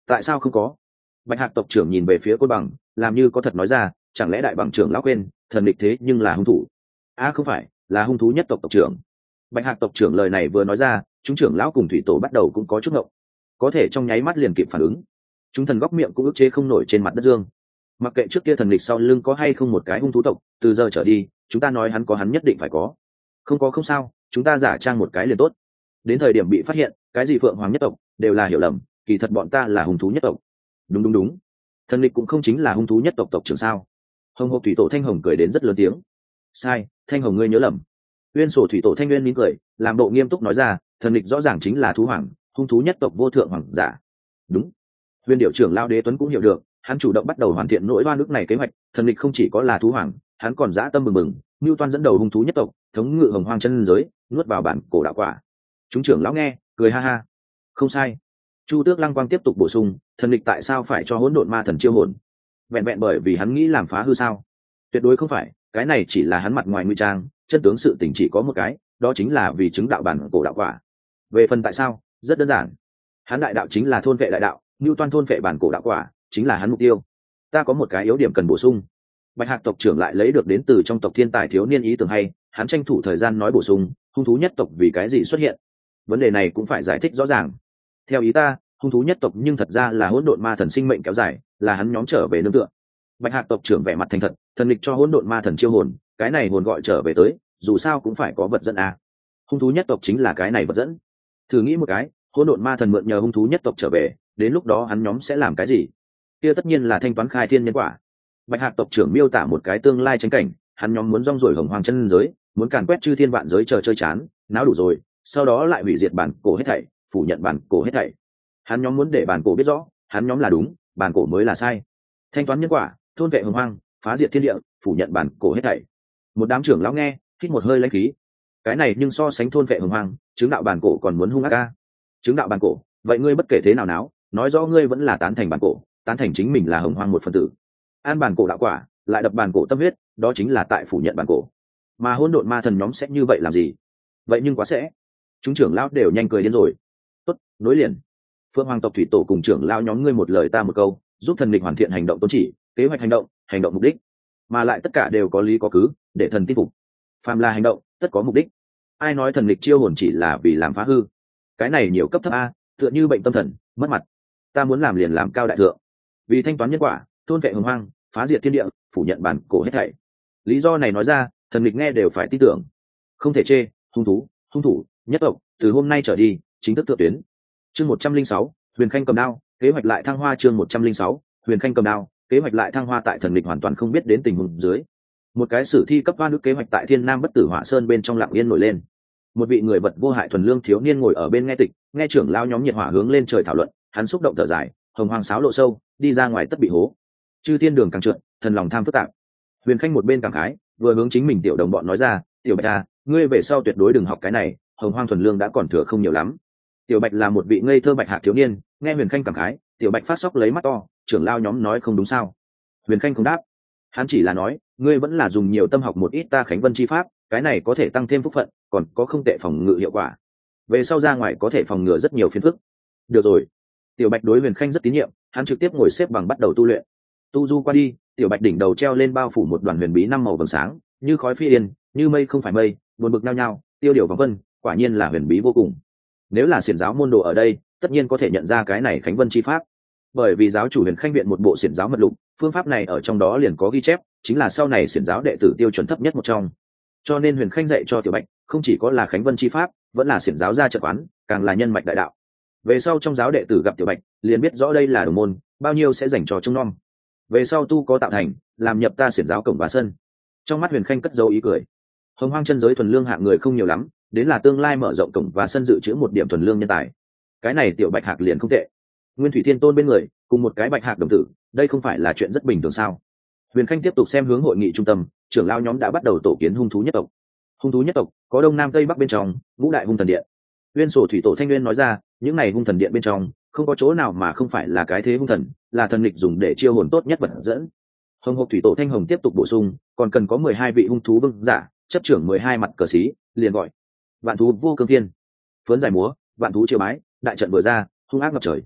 tại sao không có? Bạch hạc tộc trưởng nhìn về phía côn bằng, làm như có thật nói ra, chẳng lẽ đại bằng trưởng lão quên thần địch thế nhưng là hung thủ? À không phải, là hung thú nhất tộc tộc trưởng. Bạch hạc tộc trưởng lời này vừa nói ra, chúng trưởng lão cùng thủy tổ bắt đầu cũng có chút ngộng, có thể trong nháy mắt liền kịp phản ứng. Chúng thần góc miệng cũng ức chế không nổi trên mặt đất dương. Mặc kệ trước kia thần địch sau lưng có hay không một cái hung thú tộc, từ giờ trở đi chúng ta nói hắn có hắn nhất định phải có, không có không sao, chúng ta giả trang một cái liền tốt. Đến thời điểm bị phát hiện cái gì phượng hoàng nhất tộc đều là hiểu lầm, kỳ thật bọn ta là hung thú nhất tộc. Đúng đúng đúng, thần địch cũng không chính là hung thú nhất tộc tộc trưởng sao? Hồng hộc thủy tổ thanh hồng cười đến rất lớn tiếng. Sai, thanh hồng ngươi nhớ lầm. Uyên sổ thủy tổ thanh nguyên mỉm cười, làm độ nghiêm túc nói ra, thần địch rõ ràng chính là thú hoàng, hung thú nhất tộc vô thượng hoàng giả. Đúng. Huyền điệu trưởng lao Đế Tuấn cũng hiểu được, hắn chủ động bắt đầu hoàn thiện nỗi oan ức này kế hoạch. Thần địch không chỉ có là thú hoàng, hắn còn dã tâm bừng bừng, mưu toan dẫn đầu hung thú nhất tộc, thống ngự hồng hoang chân giới, nuốt vào bản cổ đạo quả. Chúng trưởng lão nghe, cười ha ha. Không sai. Chu Tước Lăng Quang tiếp tục bổ sung, thần địch tại sao phải cho hỗn độn ma thần chiêu hồn? Vẹn vẹn bởi vì hắn nghĩ làm phá hư sao? Tuyệt đối không phải, cái này chỉ là hắn mặt ngoài ngụy trang, chân tướng sự tình chỉ có một cái, đó chính là vì chứng đạo bản cổ đạo quả. Về phần tại sao, rất đơn giản. Hắn đại đạo chính là thôn vệ đại đạo, như toan thôn vệ bản cổ đạo quả, chính là hắn mục tiêu. Ta có một cái yếu điểm cần bổ sung. Bạch hạc tộc trưởng lại lấy được đến từ trong tộc thiên tài thiếu niên ý tưởng hay, hắn tranh thủ thời gian nói bổ sung, hung thú nhất tộc vì cái gì xuất hiện? Vấn đề này cũng phải giải thích rõ ràng. Theo ý ta, hung thú nhất tộc nhưng thật ra là hỗn độn ma thần sinh mệnh kéo dài, là hắn nhóm trở về nương tựa. Bạch hạc tộc trưởng vẻ mặt thành thật, thần địch cho hỗn độn ma thần chiêu hồn, cái này hồn gọi trở về tới, dù sao cũng phải có vật dẫn à. Hung thú nhất tộc chính là cái này vật dẫn. Thử nghĩ một cái, hỗn độn ma thần mượn nhờ hung thú nhất tộc trở về, đến lúc đó hắn nhóm sẽ làm cái gì? Kia tất nhiên là thanh toán khai thiên nhân quả. Bạch hạc tộc trưởng miêu tả một cái tương lai tranh cảnh, hắn nhóm muốn rong ruổi hồng hoàng chân giới, muốn càn quét chư thiên vạn giới chờ chơi chán, náo đủ rồi, sau đó lại hủy diệt bản cổ hết thảy, phủ nhận bản cổ hết thảy. Hắn nhóm muốn để bản cổ biết rõ, hắn nhóm là đúng, bản cổ mới là sai. Thanh toán nhân quả, thôn vệ hồng hoang, phá diệt thiên địa, phủ nhận bản cổ hết thảy. Một đám trưởng lão nghe, hít một hơi lãnh khí. Cái này nhưng so sánh thôn vệ hồng hoang, chứng đạo bản cổ còn muốn hung ác a. Chứng đạo bản cổ, vậy ngươi bất kể thế nào náo, nói rõ ngươi vẫn là tán thành bản cổ, tán thành chính mình là hồng hoang một phần tử. An bản cổ đạo quả, lại đập bản cổ tâm huyết, đó chính là tại phủ nhận bản cổ. Mà hỗn độn ma thần nhóm sẽ như vậy làm gì? Vậy nhưng quá sẽ. Chúng trưởng lão đều nhanh cười điên rồi. Tốt, nối liền. Phượng hoàng tộc thủy tổ cùng trưởng lão nhóm ngươi một lời ta một câu, giúp thần địch hoàn thiện hành động tôn chỉ, kế hoạch hành động, hành động mục đích, mà lại tất cả đều có lý có cứ, để thần tin phục. Phàm là hành động, tất có mục đích. Ai nói thần địch chiêu hồn chỉ là vì làm phá hư? Cái này nhiều cấp thấp a, tựa như bệnh tâm thần, mất mặt. Ta muốn làm liền làm cao đại thượng, vì thanh toán nhân quả, thôn vệ hồng hoang, phá diệt thiên địa, phủ nhận bản cổ hết thảy. Lý do này nói ra, thần địch nghe đều phải tin tưởng. Không thể chê, hung thú, hung thủ, nhất tộc, từ hôm nay trở đi, chính thức thượng tuyến. Chương một trăm linh sáu, Huyền Khanh cầm đao, kế hoạch lại thăng hoa. Chương một trăm linh sáu, Huyền Khanh cầm đao, kế hoạch lại thăng hoa. Tại thần địch hoàn toàn không biết đến tình huống dưới, một cái sử thi cấp ba nước kế hoạch tại Thiên Nam Bất Tử Hỏa Sơn bên trong lặng yên nổi lên. Một vị người vật vô hại thuần lương thiếu niên ngồi ở bên nghe tịch, nghe trưởng lao nhóm nhiệt hỏa hướng lên trời thảo luận, hắn xúc động thở dài, hồng hoàng sáo lộ sâu, đi ra ngoài tất bị hố. Chư thiên đường càng trượt, thần lòng tham phức tạp. Huyền Khanh một bên cảm khái, vừa hướng chính mình tiểu đồng bọn nói ra, tiểu bạch à, ngươi về sau tuyệt đối đừng học cái này, hồng hoang thuần lương đã còn thừa không nhiều lắm. Tiểu bạch là một vị ngây thơ bạch hạc thiếu niên, nghe Huyền Khanh cảm khái, tiểu bạch phát sóc lấy mắt to, trưởng lao nhóm nói không đúng sao? Huyền Khanh không đáp, hắn chỉ là nói, ngươi vẫn là dùng nhiều tâm học một ít ta khánh vân chi pháp, cái này có thể tăng thêm phúc phận, còn có không tệ phòng ngự hiệu quả, về sau ra ngoài có thể phòng ngừa rất nhiều phiền phức. Được rồi. Tiểu bạch đối Huyền Khanh rất tín nhiệm, hắn trực tiếp ngồi xếp bằng bắt đầu tu luyện. Tu du qua đi, tiểu bạch đỉnh đầu treo lên bao phủ một đoàn huyền bí năm màu vầng sáng, như khói phi yên, như mây không phải mây, buồn bực nao nhao, tiêu điều vòng vân, quả nhiên là huyền bí vô cùng. Nếu là xiển giáo môn đồ ở đây, tất nhiên có thể nhận ra cái này khánh vân chi pháp, bởi vì giáo chủ Huyền Khanh viện một bộ xiển giáo mật lục, phương pháp này ở trong đó liền có ghi chép, chính là sau này xiển giáo đệ tử tiêu chuẩn thấp nhất một trong. Cho nên Huyền Khanh dạy cho tiểu bạch, không chỉ có là khánh vân chi pháp, vẫn là xiển giáo gia trận quán, càng là nhân mạch đại đạo. Về sau trong giáo đệ tử gặp tiểu bạch, liền biết rõ đây là đồng môn, bao nhiêu sẽ dành cho trông nom. Về sau tu có tạo thành, làm nhập ta xiển giáo cổng và sân. Trong mắt Huyền Khanh cất dấu ý cười. Hồng hoang chân giới thuần lương hạng người không nhiều lắm, đến là tương lai mở rộng cổng và sân dự trữ một điểm thuần lương nhân tài. Cái này tiểu bạch hạc liền không tệ. Nguyên Thủy Thiên Tôn bên người, cùng một cái bạch hạc đồng tử, đây không phải là chuyện rất bình thường sao? Huyền Khanh tiếp tục xem hướng hội nghị trung tâm, trưởng lao nhóm đã bắt đầu tổ kiến hung thú nhất tộc. Hung thú nhất tộc có đông nam tây bắc bên trong, ngũ đại hung thần điện. Nguyên Sổ thủy tổ Thanh Nguyên nói ra, những này hung thần điện bên trong, không có chỗ nào mà không phải là cái thế hung thần, là thần lịch dùng để chiêu hồn tốt nhất vật dẫn. Hồng Hộc thủy tổ Thanh Hồng tiếp tục bổ sung, còn cần có mười hai vị hung thú vương giả, chấp trưởng mười hai mặt cờ xí, liền gọi vạn thú vô cương thiên. Phớn giải múa, vạn thú chiêu bái, đại trận vừa ra, hung ác ngập trời.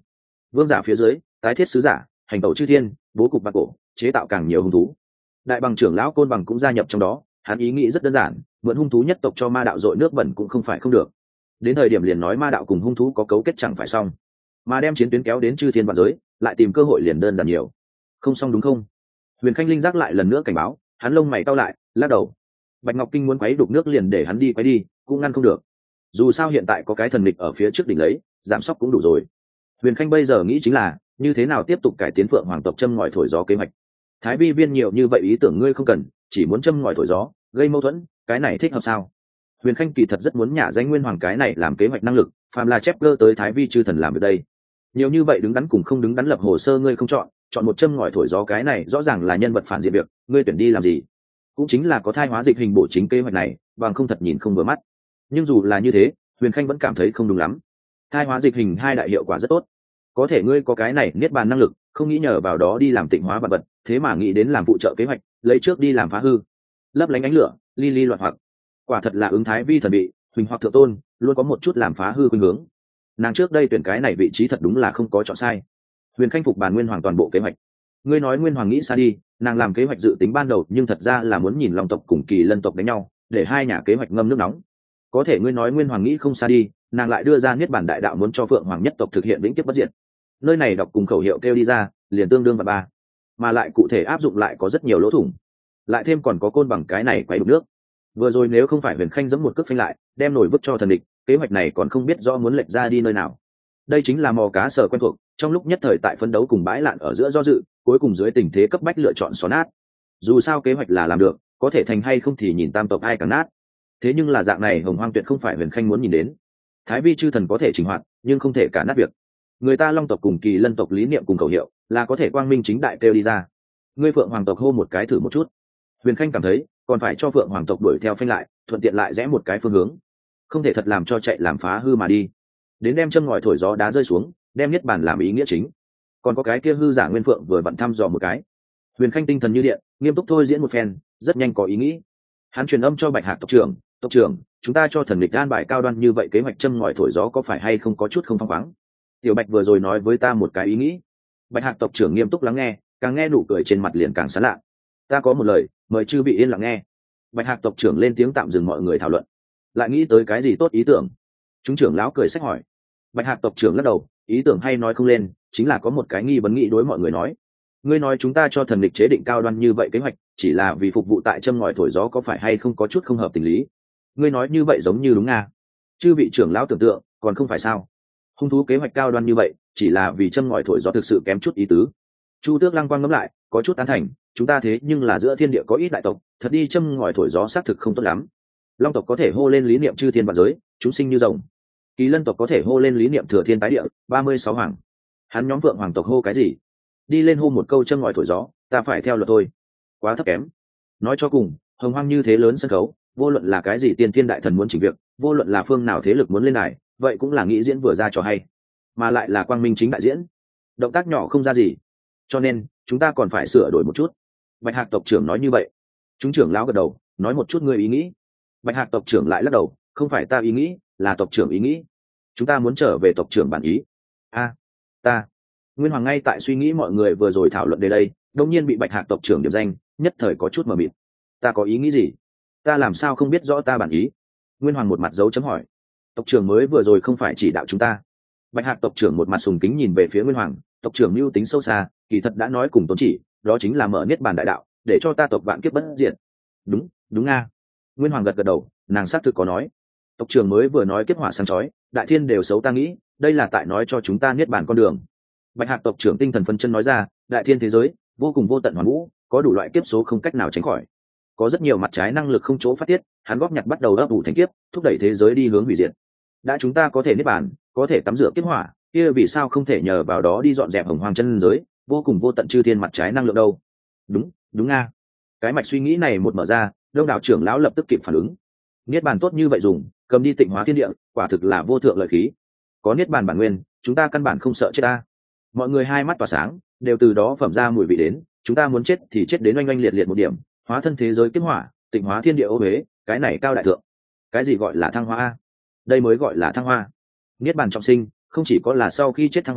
vương giả phía dưới tái thiết sứ giả hành tẩu chư thiên bố cục bạc cổ chế tạo càng nhiều hung thú. Đại bằng trưởng lão côn bằng cũng gia nhập trong đó, hắn ý nghĩ rất đơn giản, mượn hung thú nhất tộc cho ma đạo dội nước bẩn cũng không phải không được. Đến thời điểm liền nói ma đạo cùng hung thú có cấu kết chẳng phải xong, mà đem chiến tuyến kéo đến chư thiên vạn giới, lại tìm cơ hội liền đơn giản nhiều. Không xong đúng không? Huyền Khanh linh giác lại lần nữa cảnh báo, hắn lông mày cau lại, lắc đầu. Bạch Ngọc Kinh muốn quấy đục nước liền để hắn đi quấy đi, cũng ngăn không được. Dù sao hiện tại có cái thần địch ở phía trước đỉnh lấy, giảm sóc cũng đủ rồi. Huyền Khanh bây giờ nghĩ chính là như thế nào tiếp tục cải tiến Phượng Hoàng tộc châm ngòi thổi gió kế hoạch. Thái vi viên nhiều như vậy ý tưởng ngươi không cần, chỉ muốn châm ngòi thổi gió, gây mâu thuẫn, cái này thích hợp sao? Huyền Khanh kỳ thật rất muốn nhả danh Nguyên Hoàng cái này làm kế hoạch năng lực, phàm là chép cơ tới Thái vi chư thần làm ở đây. Nhiều như vậy đứng đắn cùng không đứng đắn lập hồ sơ ngươi không chọn, chọn một châm ngòi thổi gió cái này rõ ràng là nhân vật phản diện việc, ngươi tuyển đi làm gì? Cũng chính là có thai hóa dịch hình bổ chính kế hoạch này, bằng không thật nhìn không vừa mắt. Nhưng dù là như thế, Huyền Khanh vẫn cảm thấy không đúng lắm. Thai hóa dịch hình hai đại hiệu quả rất tốt, có thể ngươi có cái này niết bàn năng lực, không nghĩ nhờ vào đó đi làm tịnh hóa vật vật, thế mà nghĩ đến làm phụ trợ kế hoạch, lấy trước đi làm phá hư, lấp lánh ánh lửa, ly ly loạn hoặc. Quả thật là ứng Thái vi thần bị, huỳnh hoặc thượng tôn, luôn có một chút làm phá hư khuynh hướng. Nàng trước đây tuyển cái này vị trí thật đúng là không có chọn sai. Huyền Khanh phục bàn Nguyên Hoàng toàn bộ kế hoạch. Ngươi nói Nguyên Hoàng nghĩ xa đi, nàng làm kế hoạch dự tính ban đầu, nhưng thật ra là muốn nhìn Long tộc cùng Kỳ Lân tộc đánh nhau, để hai nhà kế hoạch ngâm nước nóng. Có thể ngươi nói Nguyên Hoàng nghĩ không xa đi, nàng lại đưa ra niết bàn đại đạo muốn cho Phượng Hoàng nhất tộc thực hiện vĩnh kiếp bất diệt. Nơi này đọc cùng khẩu hiệu kêu đi ra, liền tương đương và ba, mà lại cụ thể áp dụng lại có rất nhiều lỗ thủng. Lại thêm còn có côn bằng cái này quay đục nước. Vừa rồi nếu không phải Huyền Khanh giẫm một cước phanh lại, đem nổi vứt cho thần địch, kế hoạch này còn không biết rõ muốn lệch ra đi nơi nào. Đây chính là mò cá sở quen thuộc, trong lúc nhất thời tại phân đấu cùng bãi lạn ở giữa do dự, cuối cùng dưới tình thế cấp bách lựa chọn xóa nát. Dù sao kế hoạch là làm được, có thể thành hay không thì nhìn tam tộc ai càng nát. Thế nhưng là dạng này Hồng Hoang tuyệt không phải Huyền Khanh muốn nhìn đến. Thái vi chư thần có thể chỉnh hoạt, nhưng không thể cả nát việc. Người ta Long tộc cùng Kỳ Lân tộc lý niệm cùng khẩu hiệu là có thể quang minh chính đại kêu đi ra. Ngươi Phượng Hoàng tộc hô một cái thử một chút. Huyền Khanh cảm thấy còn phải cho Phượng Hoàng tộc đuổi theo phanh lại, thuận tiện lại rẽ một cái phương hướng, không thể thật làm cho chạy làm phá hư mà đi. Đến đem châm ngòi thổi gió đá rơi xuống, đem niết bàn làm ý nghĩa chính. Còn có cái kia hư giả Nguyên Phượng vừa vặn thăm dò một cái. Huyền Khanh tinh thần như điện, nghiêm túc thôi diễn một phen, rất nhanh có ý nghĩ. Hắn truyền âm cho Bạch Hạc tộc trưởng, tộc trưởng, chúng ta cho thần địch an bài cao đoan như vậy kế hoạch châm ngòi thổi gió có phải hay không có chút không phăng khoáng? Tiểu Bạch vừa rồi nói với ta một cái ý nghĩ. Bạch Hạc tộc trưởng nghiêm túc lắng nghe, càng nghe nụ cười trên mặt liền càng sán lạ. Ta có một lời, mời chư vị yên lặng nghe. Bạch Hạc tộc trưởng lên tiếng tạm dừng mọi người thảo luận. Lại nghĩ tới cái gì tốt ý tưởng? Chúng trưởng lão cười sách hỏi. Bạch Hạc tộc trưởng lắc đầu, ý tưởng hay nói không lên, chính là có một cái nghi vấn nghĩ đối mọi người nói. Ngươi nói chúng ta cho thần địch chế định cao đoan như vậy kế hoạch, chỉ là vì phục vụ tại châm ngòi thổi gió có phải hay không có chút không hợp tình lý? Ngươi nói như vậy giống như đúng nga. Chư vị trưởng lão tưởng tượng, còn không phải sao? Hung thú kế hoạch cao đoan như vậy, chỉ là vì châm ngòi thổi gió thực sự kém chút ý tứ. Chu Tước lăng quang ngẫm lại, có chút tán thành, chúng ta thế nhưng là giữa thiên địa có ít đại tộc, thật đi châm ngòi thổi gió xác thực không tốt lắm. Long tộc có thể hô lên lý niệm chư thiên vạn giới, chúng sinh như rồng. Kỳ Lân tộc có thể hô lên lý niệm thừa thiên tái địa, ba mươi sáu hoàng. Hắn nhóm Vượng Hoàng tộc hô cái gì? Đi lên hô một câu châm ngòi thổi gió, ta phải theo luật thôi. Quá thấp kém. Nói cho cùng, Hồng Hoang như thế lớn sân khấu, vô luận là cái gì tiên thiên đại thần muốn chỉnh việc, vô luận là phương nào thế lực muốn lên đài, vậy cũng là nghĩ diễn vừa ra trò hay, mà lại là quang minh chính đại diễn, động tác nhỏ không ra gì, cho nên chúng ta còn phải sửa đổi một chút. Bạch Hạc tộc trưởng nói như vậy. Chúng trưởng lão gật đầu, nói một chút ngươi ý nghĩ. Bạch Hạc tộc trưởng lại lắc đầu, không phải ta ý nghĩ, là tộc trưởng ý nghĩ. Chúng ta muốn trở về tộc trưởng bản ý. A, ta. Nguyên Hoàng ngay tại suy nghĩ mọi người vừa rồi thảo luận đến đây, đột nhiên bị Bạch Hạc tộc trưởng điểm danh, nhất thời có chút mờ mịt. Ta có ý nghĩ gì? Ta làm sao không biết rõ ta bản ý? Nguyên Hoàng một mặt dấu chấm hỏi. Tộc trưởng mới vừa rồi không phải chỉ đạo chúng ta? Bạch Hạc tộc trưởng một mặt sùng kính nhìn về phía Nguyên Hoàng, tộc trưởng mưu tính sâu xa, kỳ thật đã nói cùng tôn chỉ, đó chính là mở niết bàn đại đạo, để cho ta tộc vạn kiếp bất diệt. Đúng, đúng nga. Nguyên Hoàng gật gật đầu, nàng xác thực có nói. Tộc trưởng mới vừa nói kiếp hỏa sáng chói, đại thiên đều xấu ta nghĩ, đây là tại nói cho chúng ta niết bàn con đường. Bạch Hạc tộc trưởng tinh thần phân chân nói ra, đại thiên thế giới vô cùng vô tận hoàn vũ, có đủ loại kiếp số không cách nào tránh khỏi, có rất nhiều mặt trái năng lực không chỗ phát tiết, hắn góp nhặt bắt đầu ấp ủ thành kiếp, thúc đẩy thế giới đi hướng hủy diệt. Đã chúng ta có thể niết bàn, có thể tắm rửa kiếp hỏa, kia vì sao không thể nhờ vào đó đi dọn dẹp Hồng Hoang chân giới, vô cùng vô tận chư thiên mặt trái năng lượng đâu? Đúng, đúng nga. Cái mạch suy nghĩ này một mở ra, đông đảo trưởng lão lập tức kịp phản ứng. Niết bàn tốt như vậy dùng, cầm đi tịnh hóa thiên địa, quả thực là vô thượng lợi khí. Có niết bàn bản nguyên, chúng ta căn bản không sợ chết ta. Mọi người hai mắt tỏa sáng, đều từ đó phẩm ra mùi vị đến, chúng ta muốn chết thì chết đến oanh oanh liệt liệt một điểm, hóa thân thế giới kiếp hỏa, tịnh hóa thiên địa ô huế, cái này cao đại thượng. Cái gì gọi là thăng hoa? Đây mới gọi là thăng hoa. Niết bàn trọng sinh, không chỉ có là sau khi chết thăng hoa,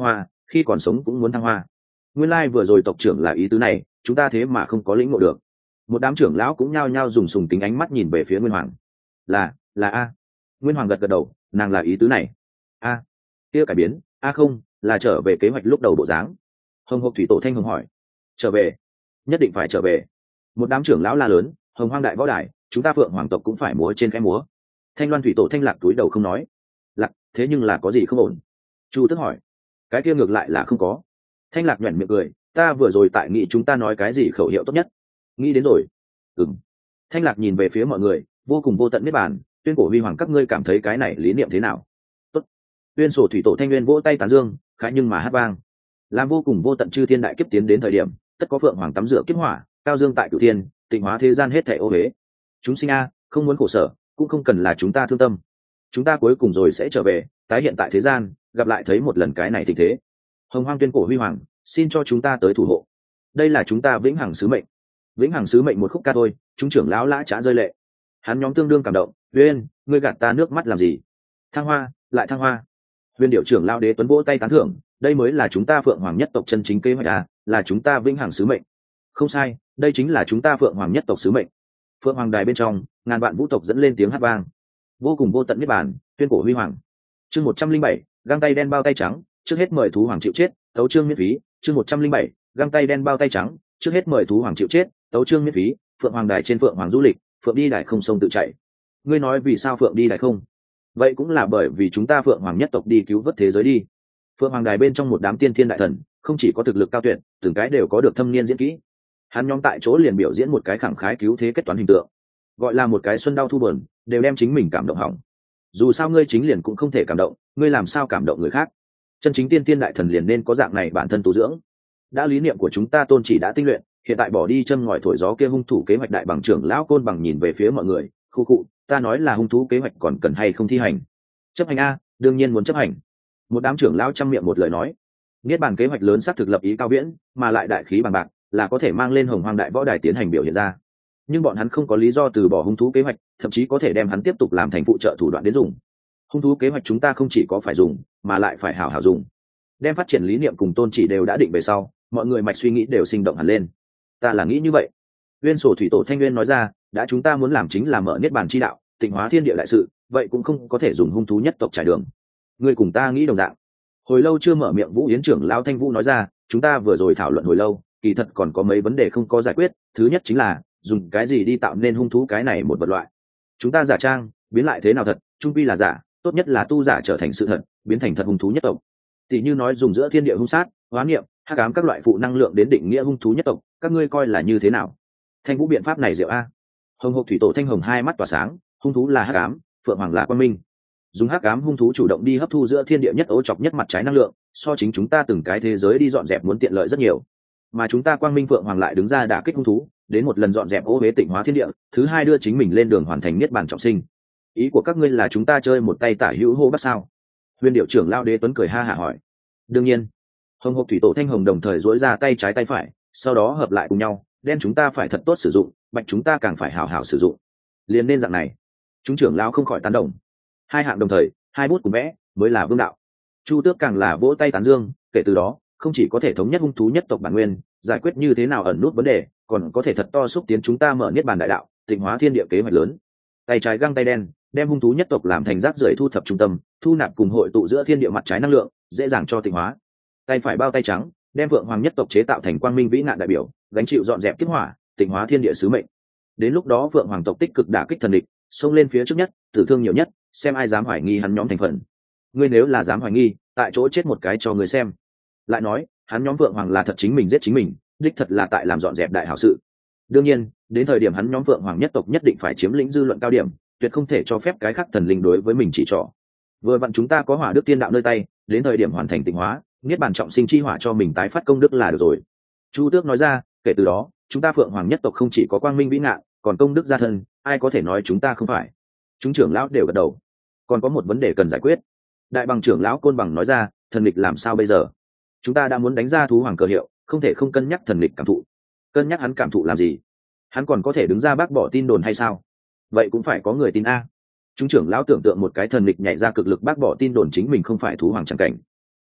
khi còn sống cũng muốn thăng hoa. Nguyên lai vừa rồi tộc trưởng là ý tứ này, chúng ta thế mà không có lĩnh ngộ được. Một đám trưởng lão cũng nhao nhao dùng sùng kính ánh mắt nhìn về phía Nguyên Hoàng. Là, là a. Nguyên Hoàng gật gật đầu, nàng là ý tứ này. A, kia cải biến, a không, là trở về kế hoạch lúc đầu bộ dáng. Hồng Hộc thủy tổ Thanh Hồng hỏi. Trở về, nhất định phải trở về. Một đám trưởng lão la lớn, Hồng Hoang đại võ đài, chúng ta Phượng Hoàng tộc cũng phải múa trên cái múa. Thanh Loan thủy tổ Thanh Lạc túi đầu không nói. Lạc, thế nhưng là có gì không ổn? Chu Tước hỏi. Cái kia ngược lại là không có. Thanh Lạc nhuyễn miệng cười, ta vừa rồi tại nghị chúng ta nói cái gì khẩu hiệu tốt nhất. Nghĩ đến rồi. Ừm. Thanh Lạc nhìn về phía mọi người, vô cùng vô tận niết bàn, tuyên cổ huy hoàng, các ngươi cảm thấy cái này lý niệm thế nào? Tốt. Tuyên sổ thủy tổ Thanh Nguyên vỗ tay tán dương, khái nhưng mà hát vang. Làm vô cùng vô tận chư thiên đại kiếp tiến đến thời điểm, tất có Phượng Hoàng tắm rửa kiếp hỏa, cao dương tại cửu thiên, tịnh hóa thế gian hết thảy ô uế. Chúng sinh a, không muốn khổ sở, cũng không cần là chúng ta thương tâm. Chúng ta cuối cùng rồi sẽ trở về, tái hiện tại thế gian, gặp lại thấy một lần cái này tình thế. Hồng Hoang tuyên cổ huy hoàng, xin cho chúng ta tới thủ hộ. Đây là chúng ta vĩnh hằng sứ mệnh. Vĩnh hằng sứ mệnh một khúc ca thôi, chúng trưởng lão lã chả rơi lệ. Hắn nhóm tương đương cảm động, Uyên, ngươi gạt ta nước mắt làm gì? Thăng hoa, lại thăng hoa. Viên điệu trưởng lão Đế Tuấn vỗ tay tán thưởng, đây mới là chúng ta Phượng Hoàng nhất tộc chân chính kế hoạch à, là chúng ta vĩnh hằng sứ mệnh. Không sai, đây chính là chúng ta Phượng Hoàng nhất tộc sứ mệnh. Phượng Hoàng đài bên trong, ngàn vạn vũ tộc dẫn lên tiếng hát vang. Vô cùng vô tận niết bàn, tuyên cổ huy hoàng. Chương một trăm linh bảy, găng tay đen bao tay trắng, trước hết mời thú hoàng chịu chết, tấu chương miễn phí. Chương một trăm linh bảy, găng tay đen bao tay trắng, trước hết mời thú hoàng chịu chết, tấu chương miễn phí. Phượng Hoàng đài trên Phượng Hoàng du lịch, Phượng đi đài không sông tự chạy. Ngươi nói vì sao Phượng đi đài không? Vậy cũng là bởi vì chúng ta Phượng Hoàng nhất tộc đi cứu vớt thế giới đi. Phượng Hoàng đài bên trong một đám tiên thiên đại thần, không chỉ có thực lực cao tuyệt, từng cái đều có được thâm niên diễn kỹ. Hắn nhóm tại chỗ liền biểu diễn một cái khẳng khái cứu thế kết toán hình tượng, gọi là một cái xuân đau thu buồn, đều đem chính mình cảm động hỏng. Dù sao ngươi chính liền cũng không thể cảm động, ngươi làm sao cảm động người khác? Chân chính tiên tiên đại thần liền nên có dạng này bản thân tu dưỡng. Đã lý niệm của chúng ta tôn chỉ đã tinh luyện, hiện tại bỏ đi châm ngòi thổi gió kia hung thủ kế hoạch. Đại bằng trưởng lão Côn Bằng nhìn về phía mọi người, khu cụ, ta nói là hung thú kế hoạch còn cần hay không thi hành? Chấp hành a, đương nhiên muốn chấp hành. Một đám trưởng lão trăm miệng một lời nói. Niết bàn kế hoạch lớn xác thực lập ý cao viễn, mà lại đại khí bằng bạc, là có thể mang lên Hồng Hoang đại võ đài tiến hành biểu hiện ra. Nhưng bọn hắn không có lý do từ bỏ hung thú kế hoạch, thậm chí có thể đem hắn tiếp tục làm thành phụ trợ thủ đoạn đến dùng. Hung thú kế hoạch chúng ta không chỉ có phải dùng, mà lại phải hảo hảo dùng. Đem phát triển lý niệm cùng tôn chỉ đều đã định về sau, mọi người mạch suy nghĩ đều sinh động hẳn lên. Ta là nghĩ như vậy. Nguyên sổ thủy tổ Thanh Nguyên nói ra, đã chúng ta muốn làm chính là mở niết bàn chi đạo, tịnh hóa thiên địa đại sự, vậy cũng không có thể dùng hung thú nhất tộc trải đường. Người cùng ta nghĩ đồng dạng. Hồi lâu chưa mở miệng Vũ Yến trưởng lão Thanh Vũ nói ra, chúng ta vừa rồi thảo luận hồi lâu, kỳ thật còn có mấy vấn đề không có giải quyết. Thứ nhất chính là dùng cái gì đi tạo nên hung thú cái này một vật loại. Chúng ta giả trang biến lại thế nào thật, trung pi là giả, tốt nhất là tu giả trở thành sự thật, biến thành thật hung thú nhất tộc. Tỷ như nói dùng giữa thiên địa hung sát, hóa niệm, hắc ám các loại phụ năng lượng đến định nghĩa hung thú nhất tộc, các ngươi coi là như thế nào? Thanh Vũ biện pháp này diệu a. Hồng Hộc thủy tổ Thanh Hồng hai mắt tỏa sáng, hung thú là hắc ám, Phượng Hoàng là quang minh. Dùng hắc ám hung thú chủ động đi hấp thu giữa thiên địa nhất ố chọc nhất mặt trái năng lượng, so chính chúng ta từng cái thế giới đi dọn dẹp muốn tiện lợi rất nhiều. Mà chúng ta quang minh Phượng Hoàng lại đứng ra đả kích hung thú, đến một lần dọn dẹp ô uế tịnh hóa thiên địa, thứ hai đưa chính mình lên đường hoàn thành niết bàn trọng sinh. Ý của các ngươi là chúng ta chơi một tay tả hữu hô bắt sao? Huyền điệu trưởng lao Đế Tuấn cười ha hả hỏi. Đương nhiên. Hồng Hộc thủy tổ Thanh Hồng đồng thời duỗi ra tay trái tay phải, sau đó hợp lại cùng nhau, đen chúng ta phải thật tốt sử dụng, bạch chúng ta càng phải hảo hảo sử dụng. Liên nên dạng này. Chúng trưởng lão không khỏi tán đồng. Hai hạng đồng thời, hai bút cùng vẽ mới là vương đạo. Chu Tước càng là vỗ tay tán dương, kể từ đó không chỉ có thể thống nhất hung thú nhất tộc bản nguyên, giải quyết như thế nào ẩn nút vấn đề, còn có thể thật to xúc tiến chúng ta mở niết bàn đại đạo, tịnh hóa thiên địa kế hoạch lớn. Tay trái găng tay đen, đem hung thú nhất tộc làm thành rác rưởi thu thập trung tâm, thu nạp cùng hội tụ giữa thiên địa mặt trái năng lượng, dễ dàng cho tịnh hóa. Tay phải bao tay trắng, đem Phượng Hoàng nhất tộc chế tạo thành quang minh vĩ nạn đại biểu, gánh chịu dọn dẹp kiếp hỏa, tịnh hóa thiên địa sứ mệnh. Đến lúc đó Phượng Hoàng tộc tích cực đả kích thần địch, xông lên phía trước nhất, tử thương nhiều nhất, xem ai dám hoài nghi hắn nhóm thành phần. Ngươi nếu là dám hoài nghi, tại chỗ chết một cái cho người xem. Lại nói, hắn nhóm Phượng Hoàng là thật chính mình giết chính mình, đích thật là tại làm dọn dẹp đại hảo sự. Đương nhiên, đến thời điểm hắn nhóm Phượng Hoàng nhất tộc nhất định phải chiếm lĩnh dư luận cao điểm, tuyệt không thể cho phép cái khác thần linh đối với mình chỉ trỏ. Vừa vặn chúng ta có hỏa đức tiên đạo nơi tay, đến thời điểm hoàn thành tịnh hóa, niết bàn trọng sinh chi hỏa cho mình tái phát công đức là được rồi. Chu Tước nói ra, kể từ đó, chúng ta Phượng Hoàng nhất tộc không chỉ có quang minh vĩ ngạn, còn công đức gia thân, ai có thể nói chúng ta không phải? Chúng trưởng lão đều gật đầu. Còn có một vấn đề cần giải quyết. Đại bằng trưởng lão Côn Bằng nói ra, thần địch làm sao bây giờ? Chúng ta đã muốn đánh ra thú hoàng cờ hiệu, không thể không cân nhắc thần địch cảm thụ. Cân nhắc hắn cảm thụ làm gì? Hắn còn có thể đứng ra bác bỏ tin đồn hay sao? Vậy cũng phải có người tin a. Chúng trưởng lão tưởng tượng một cái thần địch nhảy ra cực lực bác bỏ tin đồn chính mình không phải thú hoàng chẳng cảnh.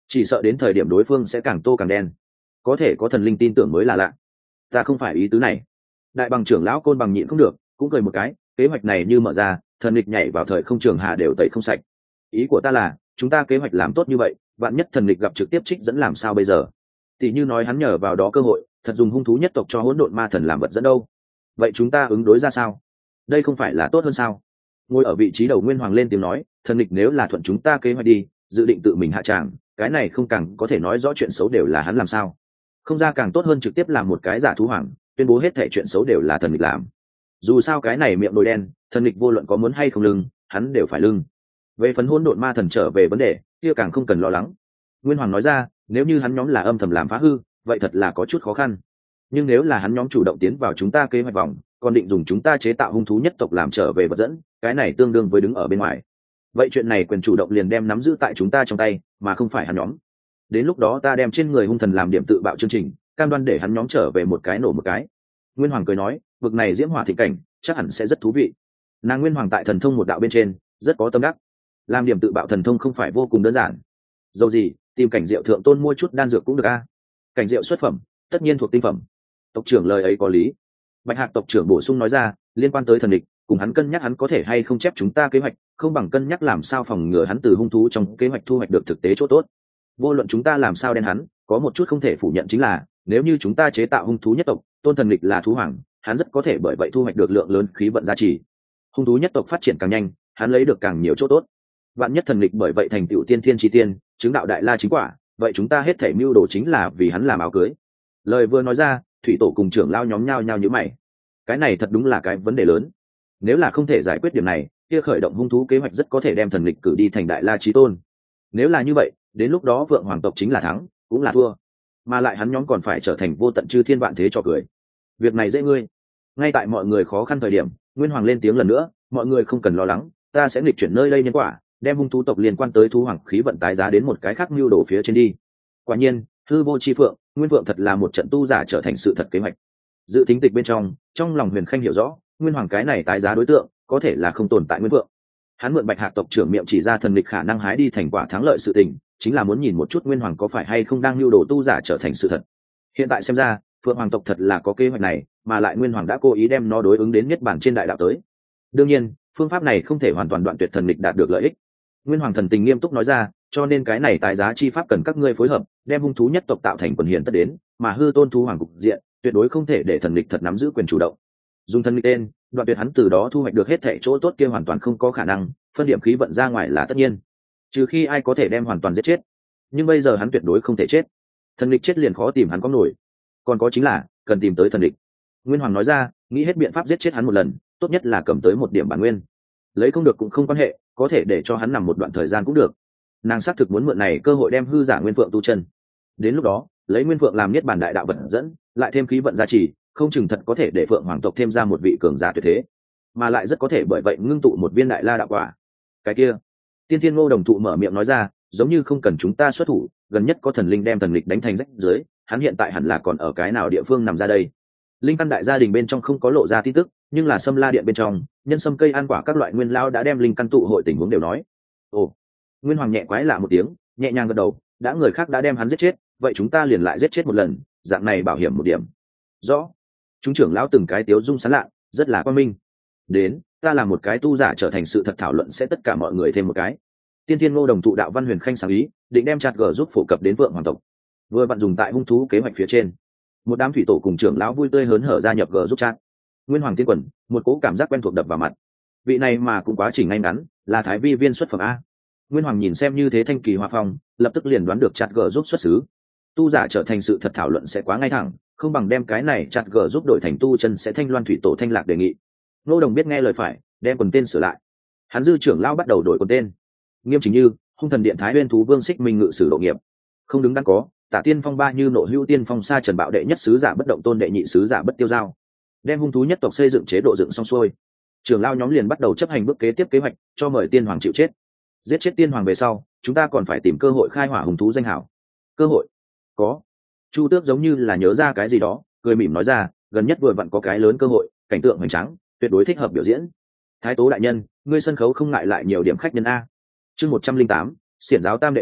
chỉ sợ đến thời điểm đối phương sẽ càng tô càng đen. Có thể có thần linh tin tưởng mới là lạ. Ta không phải ý tứ này. Đại bằng trưởng lão Côn Bằng nhịn không được, cũng cười một cái, kế hoạch này như mở ra, thần địch nhảy vào thời không trường hạ đều tẩy không sạch. Ý của ta là, chúng ta kế hoạch làm tốt như vậy, vạn nhất thần địch gặp trực tiếp trích dẫn làm sao bây giờ? Tỷ như nói hắn nhờ vào đó cơ hội, thật dùng hung thú nhất tộc cho hỗn độn ma thần làm vật dẫn đâu? Vậy chúng ta ứng đối ra sao? Đây không phải là tốt hơn sao? Ngồi ở vị trí đầu Nguyên Hoàng lên tiếng nói, thần địch nếu là thuận chúng ta kế hoạch đi, dự định tự mình hạ tràng, cái này không càng có thể nói rõ chuyện xấu đều là hắn làm sao? Không ra càng tốt hơn trực tiếp làm một cái giả thú hoàng, tuyên bố hết thể chuyện xấu đều là thần địch làm. Dù sao cái này miệng nồi đen, thần địch vô luận có muốn hay không lưng, hắn đều phải lưng. Về phần hỗn độn ma thần trở về vấn đề, kia càng không cần lo lắng. Nguyên Hoàng nói ra, nếu như hắn nhóm là âm thầm làm phá hư, vậy thật là có chút khó khăn. Nhưng nếu là hắn nhóm chủ động tiến vào chúng ta kế hoạch vòng, còn định dùng chúng ta chế tạo hung thú nhất tộc làm trở về vật dẫn, cái này tương đương với đứng ở bên ngoài. Vậy chuyện này quyền chủ động liền đem nắm giữ tại chúng ta trong tay, mà không phải hắn nhóm. Đến lúc đó ta đem trên người hung thần làm điểm tự bạo chương trình, cam đoan để hắn nhóm trở về một cái nổ một cái. Nguyên Hoàng cười nói, vực này diễm hỏa thịnh cảnh, chắc hẳn sẽ rất thú vị. Nàng Nguyên Hoàng tại thần thông một đạo bên trên, rất có tâm đắc. Làm điểm tự bạo thần thông không phải vô cùng đơn giản. Dầu gì, tìm cảnh diệu thượng tôn mua chút đan dược cũng được a. Cảnh diệu xuất phẩm, tất nhiên thuộc tinh phẩm. Tộc trưởng lời ấy có lý. Bạch Hạc tộc trưởng bổ sung nói ra, liên quan tới thần địch, cùng hắn cân nhắc hắn có thể hay không chép chúng ta kế hoạch, không bằng cân nhắc làm sao phòng ngừa hắn từ hung thú trong kế hoạch thu hoạch được thực tế chỗ tốt. Vô luận chúng ta làm sao đen hắn, có một chút không thể phủ nhận chính là, nếu như chúng ta chế tạo hung thú nhất tộc, tôn thần địch là thú hoàng, hắn rất có thể bởi vậy thu hoạch được lượng lớn khí vận giá trị. Hung thú nhất tộc phát triển càng nhanh, hắn lấy được càng nhiều chỗ tốt. Vạn nhất thần địch bởi vậy thành tựu tiên thiên chi tiên, chứng đạo đại la chính quả, vậy chúng ta hết thể mưu đồ chính là vì hắn làm áo cưới. Lời vừa nói ra, thủy tổ cùng trưởng lao nhóm nhao nhao như mày. Cái này thật đúng là cái vấn đề lớn. Nếu là không thể giải quyết điểm này, kia khởi động hung thú kế hoạch rất có thể đem thần địch cử đi thành đại la chí tôn. Nếu là như vậy, đến lúc đó vượng hoàng tộc chính là thắng, cũng là thua, mà lại hắn nhóm còn phải trở thành vô tận chư thiên vạn thế cho cười. Việc này dễ ngươi. Ngay tại mọi người khó khăn thời điểm, Nguyên Hoàng lên tiếng lần nữa, mọi người không cần lo lắng, ta sẽ nghịch chuyển nơi đây nhân quả, đem hung thú tộc liên quan tới thú hoàng khí vận tái giá đến một cái khác mưu đồ phía trên đi. Quả nhiên, hư vô chi phượng, Nguyên Vượng thật là một trận tu giả trở thành sự thật kế hoạch. Dự tính tịch bên trong, trong lòng Huyền Khanh hiểu rõ, Nguyên Hoàng cái này tái giá đối tượng, có thể là không tồn tại Nguyên Vượng. Hắn mượn Bạch Hạc tộc trưởng miệng chỉ ra thần địch khả năng hái đi thành quả thắng lợi sự tình, chính là muốn nhìn một chút Nguyên Hoàng có phải hay không đang lưu đồ tu giả trở thành sự thật. Hiện tại xem ra, Phượng Hoàng tộc thật là có kế hoạch này, mà lại Nguyên Hoàng đã cố ý đem nó đối ứng đến niết bàn trên đại đạo tới. Đương nhiên, phương pháp này không thể hoàn toàn đoạn tuyệt thần địch đạt được lợi ích. Nguyên Hoàng thần tình nghiêm túc nói ra, cho nên cái này tài giá chi pháp cần các ngươi phối hợp, đem hung thú nhất tộc tạo thành quần hiền tất đến, mà hư tôn thú hoàng cục diện, tuyệt đối không thể để thần địch thật nắm giữ quyền chủ động. Dùng thần địch tên, đoạn tuyệt hắn từ đó thu hoạch được hết thảy chỗ tốt kia hoàn toàn không có khả năng, phân điểm khí vận ra ngoài là tất nhiên. Trừ khi ai có thể đem hoàn toàn giết chết. Nhưng bây giờ hắn tuyệt đối không thể chết. Thần địch chết liền khó tìm hắn có nổi. Còn có chính là, cần tìm tới thần địch. Nguyên Hoàng nói ra, nghĩ hết biện pháp giết chết hắn một lần, tốt nhất là cầm tới một điểm bản nguyên. Lấy không được cũng không quan hệ, có thể để cho hắn nằm một đoạn thời gian cũng được. Nàng xác thực muốn mượn này cơ hội đem hư giả Nguyên Phượng tu chân. Đến lúc đó, lấy Nguyên Phượng làm niết bàn đại đạo vận dẫn, lại thêm khí vận gia trì, không chừng thật có thể để Phượng hoàng tộc thêm ra một vị cường giả tuyệt thế, mà lại rất có thể bởi vậy ngưng tụ một viên đại la đạo quả. Cái kia, Tiên Thiên Ngô Đồng Thụ mở miệng nói ra, giống như không cần chúng ta xuất thủ, gần nhất có thần linh đem thần lịch đánh thành rách dưới, hắn hiện tại hẳn là còn ở cái nào địa phương nằm ra đây. Linh căn đại gia đình bên trong không có lộ ra tin tức, nhưng là Sâm La điện bên trong, nhân sâm cây ăn quả các loại nguyên lao đã đem linh căn tụ hội tình huống đều nói. Ồ, Nguyên Hoàng nhẹ quái lạ một tiếng, nhẹ nhàng gật đầu, đã người khác đã đem hắn giết chết, vậy chúng ta liền lại giết chết một lần, dạng này bảo hiểm một điểm. Rõ. Chúng trưởng lão từng cái tiếu dung sán lạ, rất là quan minh. Đến, ta làm một cái tu giả trở thành sự thật thảo luận sẽ tất cả mọi người thêm một cái. Tiên Thiên Ngô Đồng Thụ đạo Văn Huyền Khanh sáng ý, định đem chặt gở giúp phổ cập đến vượng hoàng tộc. Vừa vặn dùng tại hung thú kế hoạch phía trên. Một đám thủy tổ cùng trưởng lão vui tươi hớn hở gia nhập gở giúp chat. Nguyên Hoàng tiên quần, một cố cảm giác quen thuộc đập vào mặt. Vị này mà cũng quá trình ngay ngắn, là thái vi viên xuất phẩm a. Nguyên Hoàng nhìn xem như thế thanh kỳ hoa phong, lập tức liền đoán được chặt gở giúp xuất xứ. Tu giả trở thành sự thật thảo luận sẽ quá ngay thẳng, không bằng đem cái này chặt gở giúp đổi thành tu chân sẽ thanh loan thủy tổ thanh lạc đề nghị. Ngô Đồng biết nghe lời phải, đem quần tên sửa lại. Hắn dư trưởng lão bắt đầu đổi quần tên. Nghiêm chỉnh như hung thần điện thái nguyên thú vương xích minh ngự sử độ nghiệp, không đứng đắn có Tả Tiên Phong ba như nộ hữu tiên phong sa trần bạo đệ nhất sứ giả bất động tôn đệ nhị sứ giả bất tiêu giao. Đem hung thú nhất tộc xây dựng chế độ dựng xong xuôi, trưởng lao nhóm liền bắt đầu chấp hành bước kế tiếp kế hoạch, cho mời tiên hoàng chịu chết. Giết chết tiên hoàng về sau, chúng ta còn phải tìm cơ hội khai hỏa hung thú danh hảo. Cơ hội có. Chu Tước giống như là nhớ ra cái gì đó, cười mỉm nói ra, gần nhất vừa vặn có cái lớn cơ hội, cảnh tượng hoành tráng, tuyệt đối thích hợp biểu diễn. Thái Tố đại nhân, ngươi sân khấu không ngại lại nhiều điểm khách nhân a. Chương một trăm linh tám, xiển giáo tam đệ tử,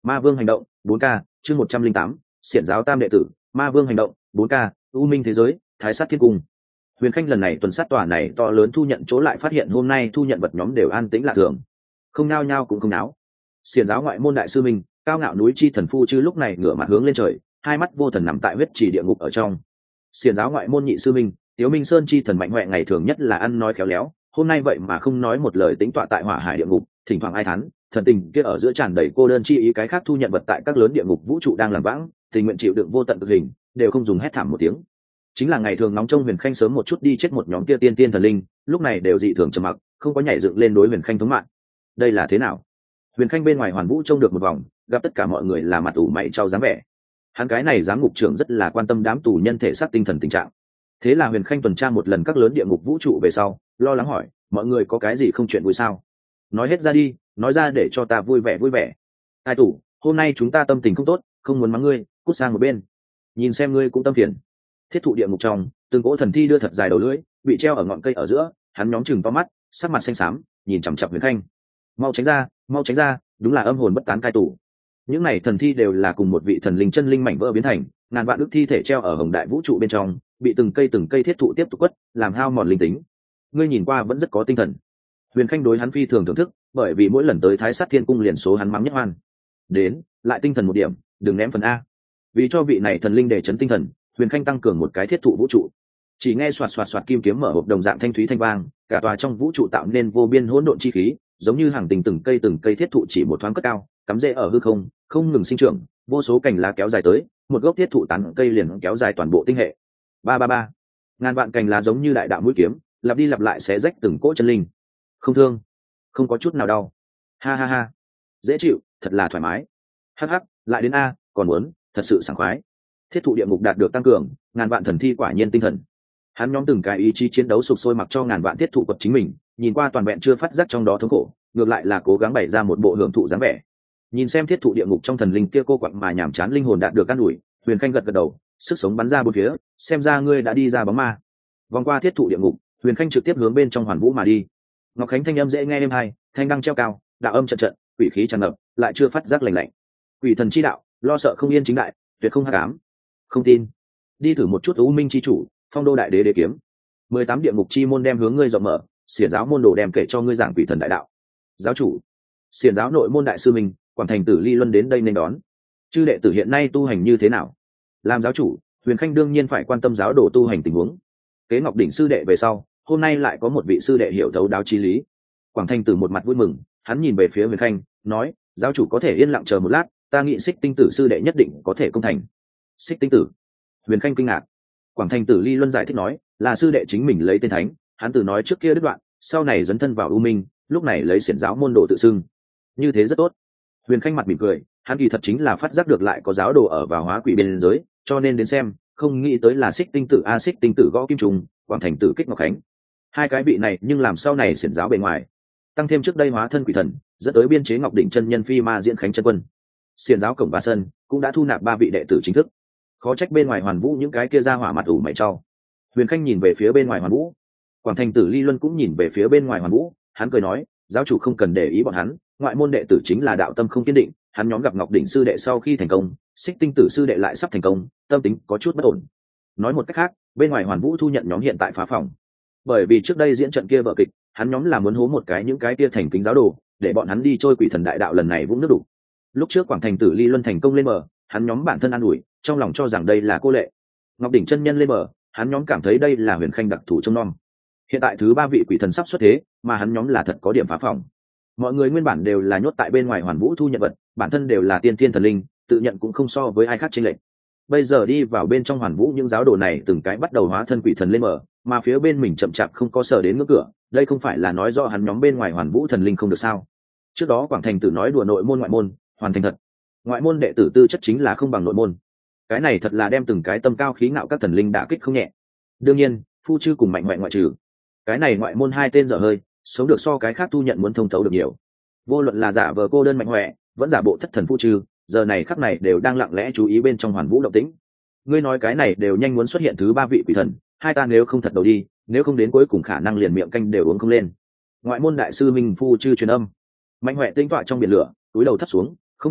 Ma vương hành động bốn k chương một trăm linh tám xiển giáo tam đệ tử. Ma vương hành động bốn k u minh thế giới thái sát thiên cung. Huyền Khanh lần này tuần sát tòa này to lớn thu nhận chỗ lại phát hiện hôm nay thu nhận vật nhóm đều an tĩnh lạ thường, không nao nhao cũng không náo. Xiển giáo ngoại môn đại sư minh cao ngạo núi chi thần phu chư lúc này ngửa mặt hướng lên trời, hai mắt vô thần nằm tại huyết trì địa ngục ở trong. Xiển giáo ngoại môn nhị sư minh Tiếu Minh Sơn chi thần mạnh mẽ ngày thường nhất là ăn nói khéo léo, hôm nay vậy mà không nói một lời tính tọa tại hỏa hải địa ngục, thỉnh thoảng ai thán, thần tình kia ở giữa tràn đầy cô đơn chi ý, cái khác thu nhận vật tại các lớn địa ngục vũ trụ đang làm vãng, tình nguyện chịu đựng vô tận cực hình, đều không dùng hét thảm một tiếng. Chính là ngày thường nóng trong Huyền Khanh sớm một chút đi chết một nhóm kia tiên tiên thần linh, lúc này đều dị thường trầm mặc, không có nhảy dựng lên đối Huyền Khanh thống mạng. Đây là thế nào? Huyền Khanh bên ngoài hoàn vũ trông được một vòng, gặp tất cả mọi người là mặt ủ mày trao dáng vẻ. Hắn cái này giám ngục trưởng rất là quan tâm đám tù nhân thể xác tinh thần tình trạng. Thế là Huyền Khanh tuần tra một lần các lớn địa ngục vũ trụ về sau, lo lắng hỏi, mọi người có cái gì không chuyện vui sao? Nói hết ra đi, nói ra để cho ta vui vẻ vui vẻ. Hai tủ, hôm nay chúng ta tâm tình không tốt, không muốn mắng ngươi, cút sang một bên. Nhìn xem ngươi cũng tâm phiền. Thiết thụ địa ngục trong, từng cỗ thần thi đưa thật dài đầu lưỡi, bị treo ở ngọn cây ở giữa, hắn nhóm chừng to mắt, sắc mặt xanh xám, nhìn chằm chằm Huyền Khanh. Mau tránh ra, mau tránh ra, đúng là âm hồn bất tán cai tủ. Những này thần thi đều là cùng một vị thần linh chân linh mảnh vỡ biến thành, ngàn vạn ức thi thể treo ở hồng đại vũ trụ bên trong, bị từng cây từng cây thiết thụ tiếp tục quất, làm hao mòn linh tính. Ngươi nhìn qua vẫn rất có tinh thần. Huyền Khanh đối hắn phi thường thưởng thức, bởi vì mỗi lần tới Thái Sát Thiên Cung liền số hắn mắng nhất hoan. Đến, lại tinh thần một điểm, đừng ném phần a. Vì cho vị này thần linh để chấn tinh thần, Huyền Khanh tăng cường một cái thiết thụ vũ trụ. Chỉ nghe xoạt xoạt xoạt kim kiếm mở hộp đồng dạng thanh thúy thanh vang, cả tòa trong vũ trụ tạo nên vô biên hỗn độn chi khí, giống như hàng tình từng cây từng cây thiết thụ chỉ một thoáng cất cao, cắm rễ ở hư không, không ngừng sinh trưởng, vô số cành lá kéo dài tới, một gốc thiết thụ tán cây liền kéo dài toàn bộ tinh hệ. Ba ba ba. Ngàn vạn cành lá giống như đại đạo mũi kiếm, lặp đi lặp lại xé rách từng cỗ chân linh. Không thương, không có chút nào đau. Ha ha ha. Dễ chịu, thật là thoải mái. Hắc hắc, lại đến a, còn muốn, thật sự sảng khoái. Thiết thụ địa ngục đạt được tăng cường, ngàn vạn thần thi quả nhiên tinh thần. Hắn nhóm từng cái ý chí chiến đấu sục sôi mặc cho ngàn vạn thiết thụ quật chính mình, nhìn qua toàn vẹn chưa phát giác trong đó thống khổ, ngược lại là cố gắng bày ra một bộ hưởng thụ dáng vẻ. Nhìn xem thiết thụ địa ngục trong thần linh kia cô quặng mà nhảm chán linh hồn đạt được căn ủi, Huyền Khanh gật gật đầu, sức sống bắn ra bốn phía, xem ra ngươi đã đi ra bóng ma. Vòng qua thiết thụ địa ngục, Huyền Khanh trực tiếp hướng bên trong hoàn vũ mà đi. Ngọc Khánh thanh âm dễ nghe êm hay, thanh đăng treo cao, đạo âm trận trận, quỷ khí tràn ngập, lại chưa phát giác lạnh lạnh. Quỷ thần chi đạo, lo sợ không yên chính đại, tuyệt không hắc ám. Không tin, đi thử một chút U Minh chi chủ, Phong Đô đại đế đế kiếm. Mười tám địa ngục chi môn đem hướng ngươi rộng mở, xiển giáo môn đồ đem kể cho ngươi giảng quỷ thần đại đạo. Giáo chủ, xiển giáo nội môn đại sư mình, Quảng Thành Tử Ly Luân đến đây nên đón. Chư đệ tử hiện nay tu hành như thế nào? Làm giáo chủ, Huyền Khanh đương nhiên phải quan tâm giáo đồ tu hành tình huống. Kế Ngọc đỉnh sư đệ về sau, hôm nay lại có một vị sư đệ hiểu thấu đáo chí lý. Quảng Thành Tử một mặt vui mừng, hắn nhìn về phía Huyền Khanh, nói: giáo chủ có thể yên lặng chờ một lát, ta nghĩ Xích Tinh Tử sư đệ nhất định có thể công thành. Xích Tinh Tử? Huyền Khanh kinh ngạc. Quảng Thành Tử Ly Luân giải thích nói, là sư đệ chính mình lấy tên thánh, hắn từ nói trước kia đứt đoạn, sau này dấn thân vào U Minh, lúc này lấy xiển giáo môn đồ tự xưng. Như thế rất tốt. Huyền Khanh mặt mỉm cười, hắn kỳ thật chính là phát giác được lại có giáo đồ ở vào hóa quỷ biên giới, cho nên đến xem, không nghĩ tới là Xích Tinh Tử a Xích Tinh Tử gõ kim trùng, Quảng Thành Tử kích Ngọc Khánh. Hai cái vị này nhưng làm sau này xiển giáo bề ngoài, tăng thêm trước đây hóa thân quỷ thần, dẫn tới biên chế Ngọc đỉnh chân nhân phi ma diễn khánh chân quân. Xiển giáo cổng ba sân cũng đã thu nạp ba vị đệ tử chính thức. Khó trách bên ngoài hoàn vũ những cái kia ra hỏa mặt ủ mày trao. Huyền Khanh nhìn về phía bên ngoài hoàn vũ, Quảng Thành Tử Ly Luân cũng nhìn về phía bên ngoài hoàn vũ, hắn cười nói, giáo chủ không cần để ý bọn hắn, ngoại môn đệ tử chính là đạo tâm không kiên định, hắn nhóm gặp Ngọc đỉnh sư đệ sau khi thành công, Xích Tinh Tử sư đệ lại sắp thành công, tâm tính có chút bất ổn. Nói một cách khác, bên ngoài hoàn vũ thu nhận nhóm hiện tại phá phòng, bởi vì trước đây diễn trận kia vở kịch, hắn nhóm là muốn hố một cái những cái kia thành kính giáo đồ, để bọn hắn đi trôi quỷ thần đại đạo lần này vũng nước đủ. Lúc trước Quảng Thành Tử Ly Luân thành công lên bờ, hắn nhóm bản thân an ủi, trong lòng cho rằng đây là cô lệ. Ngọc đỉnh chân nhân lên bờ, hắn nhóm cảm thấy đây là Huyền Khanh đặc thủ trông nom. Hiện tại thứ ba vị quỷ thần sắp xuất thế, mà hắn nhóm là thật có điểm phá phòng. Mọi người nguyên bản đều là nhốt tại bên ngoài hoàn vũ thu nhận vật, bản thân đều là tiên thiên thần linh, tự nhận cũng không so với ai khác chênh lệch. Bây giờ đi vào bên trong hoàn vũ những giáo đồ này từng cái bắt đầu hóa thân quỷ thần lên mở, mà phía bên mình chậm chạp không có sở đến ngưỡng cửa, đây không phải là nói do hắn nhóm bên ngoài hoàn vũ thần linh không được sao? Trước đó Quảng Thành Tử nói đùa nội môn ngoại môn, hoàn thành thật. Ngoại môn đệ tử tư chất chính là không bằng nội môn. Cái này thật là đem từng cái tâm cao khí ngạo các thần linh đả kích không nhẹ. Đương nhiên, phu chư cùng mạnh ngoại ngoại trừ. Cái này ngoại môn hai tên dở hơi, sống được so cái khác thu nhận muốn thông thấu được nhiều. Vô luận là giả vờ cô đơn mạnh hoẹ, vẫn giả bộ thất thần phu chư, giờ này khắc này đều đang lặng lẽ chú ý bên trong hoàn vũ động tĩnh. Ngươi nói cái này đều nhanh muốn xuất hiện thứ ba vị quỷ thần, hai ta nếu không thật đầu đi, nếu không đến cuối cùng khả năng liền miệng canh đều uống không lên. Ngoại môn đại sư minh phu chư truyền âm. Mạnh hoẹ tinh tọa trong biển lửa, túi đầu thấp xuống, không nhúc nhích,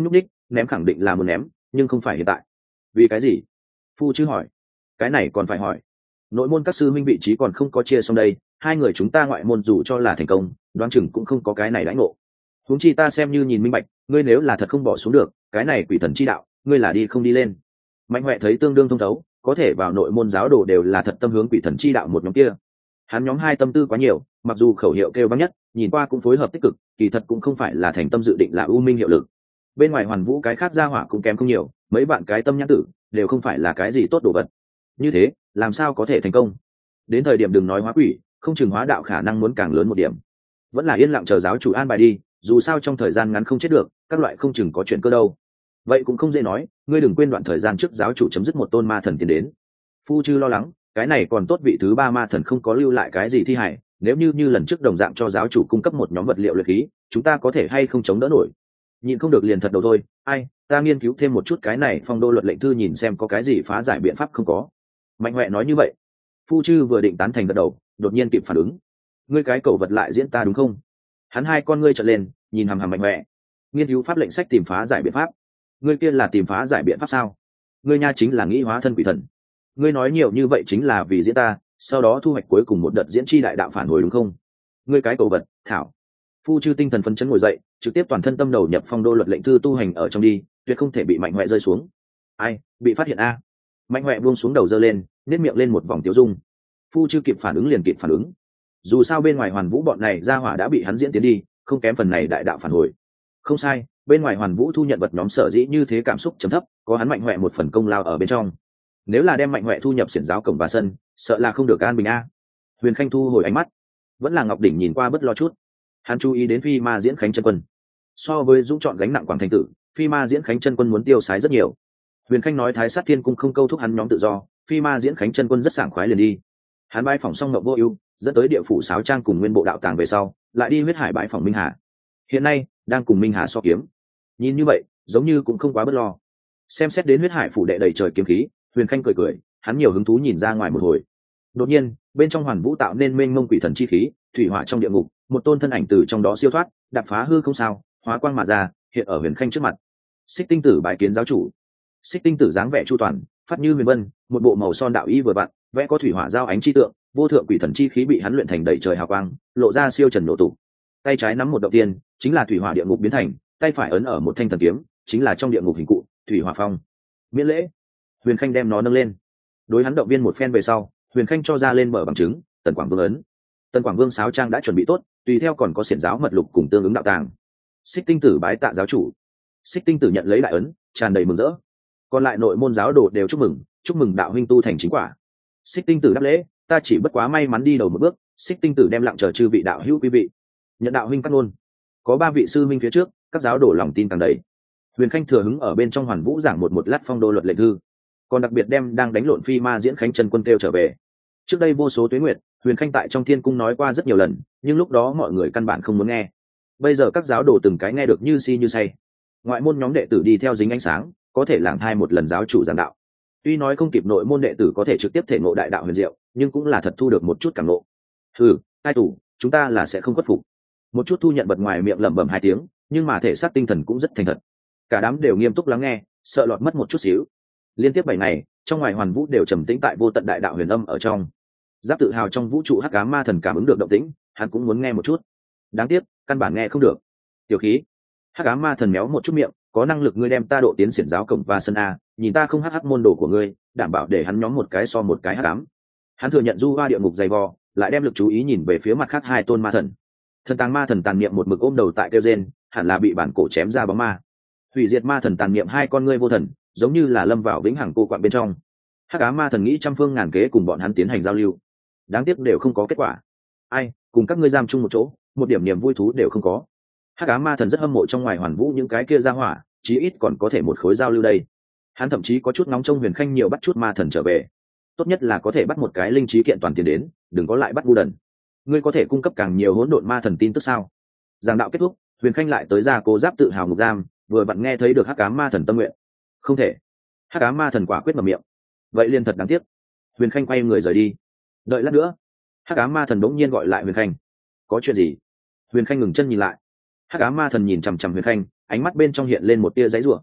ném khẳng định là muốn ném, nhưng không phải hiện tại. Vì cái gì? Phu chư hỏi. Cái này còn phải hỏi. Nội môn các sư minh vị trí còn không có chia xong đây, hai người chúng ta ngoại môn dù cho là thành công, đoán chừng cũng không có cái này đãi ngộ. Huống chi ta xem như nhìn minh bạch, ngươi nếu là thật không bỏ xuống được, cái này quỷ thần chi đạo, ngươi là đi không đi lên. Mạnh Hoẹ thấy tương đương thông thấu, có thể vào nội môn giáo đồ đều là thật tâm hướng quỷ thần chi đạo một nhóm kia. Hắn nhóm hai tâm tư quá nhiều, mặc dù khẩu hiệu kêu vang nhất, nhìn qua cũng phối hợp tích cực, kỳ thật cũng không phải là thành tâm dự định là u minh hiệu lực. Bên ngoài Hoàn Vũ cái khác gia hỏa cũng kém không nhiều, mấy bạn cái tâm nhãn tử đều không phải là cái gì tốt đồ vật. Như thế, làm sao có thể thành công? Đến thời điểm đừng nói hóa quỷ, không chừng hóa đạo khả năng muốn càng lớn một điểm. Vẫn là yên lặng chờ giáo chủ an bài đi, dù sao trong thời gian ngắn không chết được, các loại không chừng có chuyện cơ đâu. Vậy cũng không dễ nói, ngươi đừng quên đoạn thời gian trước giáo chủ chấm dứt một tôn ma thần tiến đến. Phu chư lo lắng, cái này còn tốt vị thứ ba ma thần không có lưu lại cái gì thi hài, nếu như như lần trước đồng dạng cho giáo chủ cung cấp một nhóm vật liệu luyện khí, chúng ta có thể hay không chống đỡ nổi. Nhịn không được liền thật đầu thôi, ai, ta nghiên cứu thêm một chút cái này phong đô luật lệnh thư nhìn xem có cái gì phá giải biện pháp không có. Mạnh Hoẹ nói như vậy. Phu chư vừa định tán thành gật đầu, đột nhiên kịp phản ứng. Ngươi cái cầu vật lại diễn ta đúng không? Hắn hai con ngươi trợn lên, nhìn hằm hằm Mạnh Hoẹ. Nghiên cứu pháp lệnh sách tìm phá giải biện pháp. Ngươi kia là tìm phá giải biện pháp sao? Ngươi nha chính là nghĩ hóa thân quỷ thần. Ngươi nói nhiều như vậy chính là vì diễn ta, sau đó thu hoạch cuối cùng một đợt diễn chi đại đạo phản hồi đúng không? Ngươi cái cầu vật, thảo. Phu chư tinh thần phấn chấn ngồi dậy, trực tiếp toàn thân tâm đầu nhập phong đô luật lệnh thư tu hành ở trong đi, tuyệt không thể bị Mạnh Hoẹ rơi xuống. Ai, bị phát hiện a? Mạnh Hoẹ buông xuống đầu giơ lên, nét miệng lên một vòng tiêu dung. Phu chư kịp phản ứng liền kịp phản ứng. Dù sao bên ngoài Hoàn Vũ bọn này ra hỏa đã bị hắn diễn tiến đi, không kém phần này đại đạo phản hồi. Không sai, bên ngoài Hoàn Vũ thu nhận vật nhóm sở dĩ như thế cảm xúc trầm thấp, có hắn Mạnh Hoẹ một phần công lao ở bên trong. Nếu là đem Mạnh Hoẹ thu nhập xiển giáo cổng và sân, sợ là không được an bình a. Huyền Khanh thu hồi ánh mắt, vẫn là Ngọc Đỉnh nhìn qua bất lo chút. Hắn chú ý đến Phi Ma Diễn Khánh chân quân. So với dũng chọn gánh nặng Quảng Thành Tử, Phi Ma Diễn Khánh chân quân muốn tiêu sái rất nhiều. Huyền Khanh nói Thái Sát Thiên Cung không câu thúc hắn nhóm tự do, Phi Ma Diễn Khánh chân quân rất sảng khoái liền đi. Hắn bái phỏng xong Ngọc Vô Ưu, dẫn tới địa phủ Sáo Trang cùng Nguyên Bộ đạo tàng về sau, lại đi huyết hải bái phỏng Minh Hà. Hiện nay đang cùng Minh Hà so kiếm. Nhìn như vậy, giống như cũng không quá bất lo. Xem xét đến huyết hải phủ đệ đầy trời kiếm khí, Huyền Khanh cười cười, hắn nhiều hứng thú nhìn ra ngoài một hồi. Đột nhiên, bên trong Hoàn Vũ tạo nên mênh mông quỷ thần chi khí, thủy hỏa trong địa ngục, một tôn thân ảnh từ trong đó siêu thoát, đạp phá hư không sao, hóa quang mà ra, hiện ở Huyền Khanh trước mặt. Xích Tinh Tử bái kiến giáo chủ. Xích Tinh Tử dáng vẻ chu toàn, phát như huyền vân, một bộ màu son đạo y vừa vặn, vẽ có thủy hỏa giao ánh chi tượng, vô thượng quỷ thần chi khí bị hắn luyện thành đầy trời hào quang, lộ ra siêu trần nổ tụ. Tay trái nắm một động tiên, chính là thủy hỏa địa ngục biến thành, tay phải ấn ở một thanh thần kiếm, chính là trong địa ngục hình cụ, thủy hỏa phong. Miễn lễ. Huyền Khanh đem nó nâng lên. Đối hắn động viên một phen về sau, Huyền Khanh cho ra lên mở bằng chứng, Tần Quảng Vương ấn. Tần Quảng Vương Sáo Trang đã chuẩn bị tốt, tùy theo còn có xiển giáo mật lục cùng tương ứng đạo tàng. Xích Tinh Tử bái tạ giáo chủ. Xích Tinh Tử nhận lấy đại ấn, tràn đầy mừng rỡ. Còn lại nội môn giáo đồ đều chúc mừng, chúc mừng đạo huynh tu thành chính quả. Xích Tinh Tử đáp lễ, ta chỉ bất quá may mắn đi đầu một bước. Xích Tinh Tử đem lặng chờ chư vị đạo hữu quý vị. Nhận đạo huynh cắt ngôn. Có ba vị sư minh phía trước, các giáo đồ lòng tin càng đầy. Huyền Khanh thừa hứng ở bên trong Hoàn Vũ giảng một một lát phong đô luật lệnh thư, còn đặc biệt đem đang đánh lộn Phi Ma Diễn Khánh chân quân kêu trở về. Trước đây vô số tuế nguyệt, Huyền Khanh tại trong Thiên Cung nói qua rất nhiều lần, nhưng lúc đó mọi người căn bản không muốn nghe. Bây giờ các giáo đồ từng cái nghe được như si như say. Ngoại môn nhóm đệ tử đi theo dính ánh sáng, có thể lảng thai một lần giáo chủ giảng đạo. Tuy nói không kịp nội môn đệ tử có thể trực tiếp thể ngộ đại đạo huyền diệu, nhưng cũng là thật thu được một chút cảm ngộ. Hừ, hai tủ, chúng ta là sẽ không khuất phục. Một chút thu nhận bật ngoài miệng lẩm bẩm hai tiếng, nhưng mà thể xác tinh thần cũng rất thành thật. Cả đám đều nghiêm túc lắng nghe, sợ lọt mất một chút xíu. Liên tiếp bảy ngày, trong ngoài Hoàn Vũ đều trầm tĩnh tại vô tận đại đạo huyền âm ở trong. Giáp tự hào trong vũ trụ hắc ám ma thần cảm ứng được động tĩnh, hắn cũng muốn nghe một chút. Đáng tiếc, căn bản nghe không được. Tiểu khí. Hắc ám ma thần méo một chút miệng, có năng lực ngươi đem ta độ tiến xiển giáo cổng và sân a, nhìn ta không hắc hắc môn đồ của ngươi, đảm bảo để hắn nhóm một cái so một cái hắc ám. Hắn thừa nhận du hoa địa ngục dày vò, lại đem lực chú ý nhìn về phía mặt khác hai tôn ma thần. Thần tàng ma thần tàn niệm một mực ôm đầu tại kêu rên, hẳn là bị bản cổ chém ra bóng ma. Hủy diệt ma thần tàn niệm hai con ngươi vô thần, giống như là lâm vào vĩnh hằng cô quạng bên trong. Hắc ám ma thần nghĩ trăm phương ngàn kế cùng bọn hắn tiến hành giao lưu, đáng tiếc đều không có kết quả. Ai cùng các ngươi giam chung một chỗ, một điểm niềm vui thú đều không có. Hắc ám ma thần rất hâm mộ trong ngoài Hoàn Vũ những cái kia ra hỏa, chí ít còn có thể một khối giao lưu đây. Hắn thậm chí có chút nóng trong Huyền Khanh nhiều bắt chút ma thần trở về, tốt nhất là có thể bắt một cái linh trí kiện toàn tiền đến, đừng có lại bắt ngu đần. Ngươi có thể cung cấp càng nhiều hỗn độn ma thần tin tức sao? Giảng đạo kết thúc, Huyền Khanh lại tới ra cố giáp tự hào ngục giam, vừa vặn nghe thấy được hắc ám ma thần tâm nguyện. Không thể. Hắc ám ma thần quả quyết mở miệng. Vậy liền thật đáng tiếc. Huyền Khanh quay người rời đi. Đợi lát nữa, hắc ám ma thần đống nhiên gọi lại Huyền Khanh. Có chuyện gì? Huyền Khanh ngừng chân nhìn lại. Hắc ám ma thần nhìn chằm chằm Huyền Khanh, ánh mắt bên trong hiện lên một tia giấy rủa.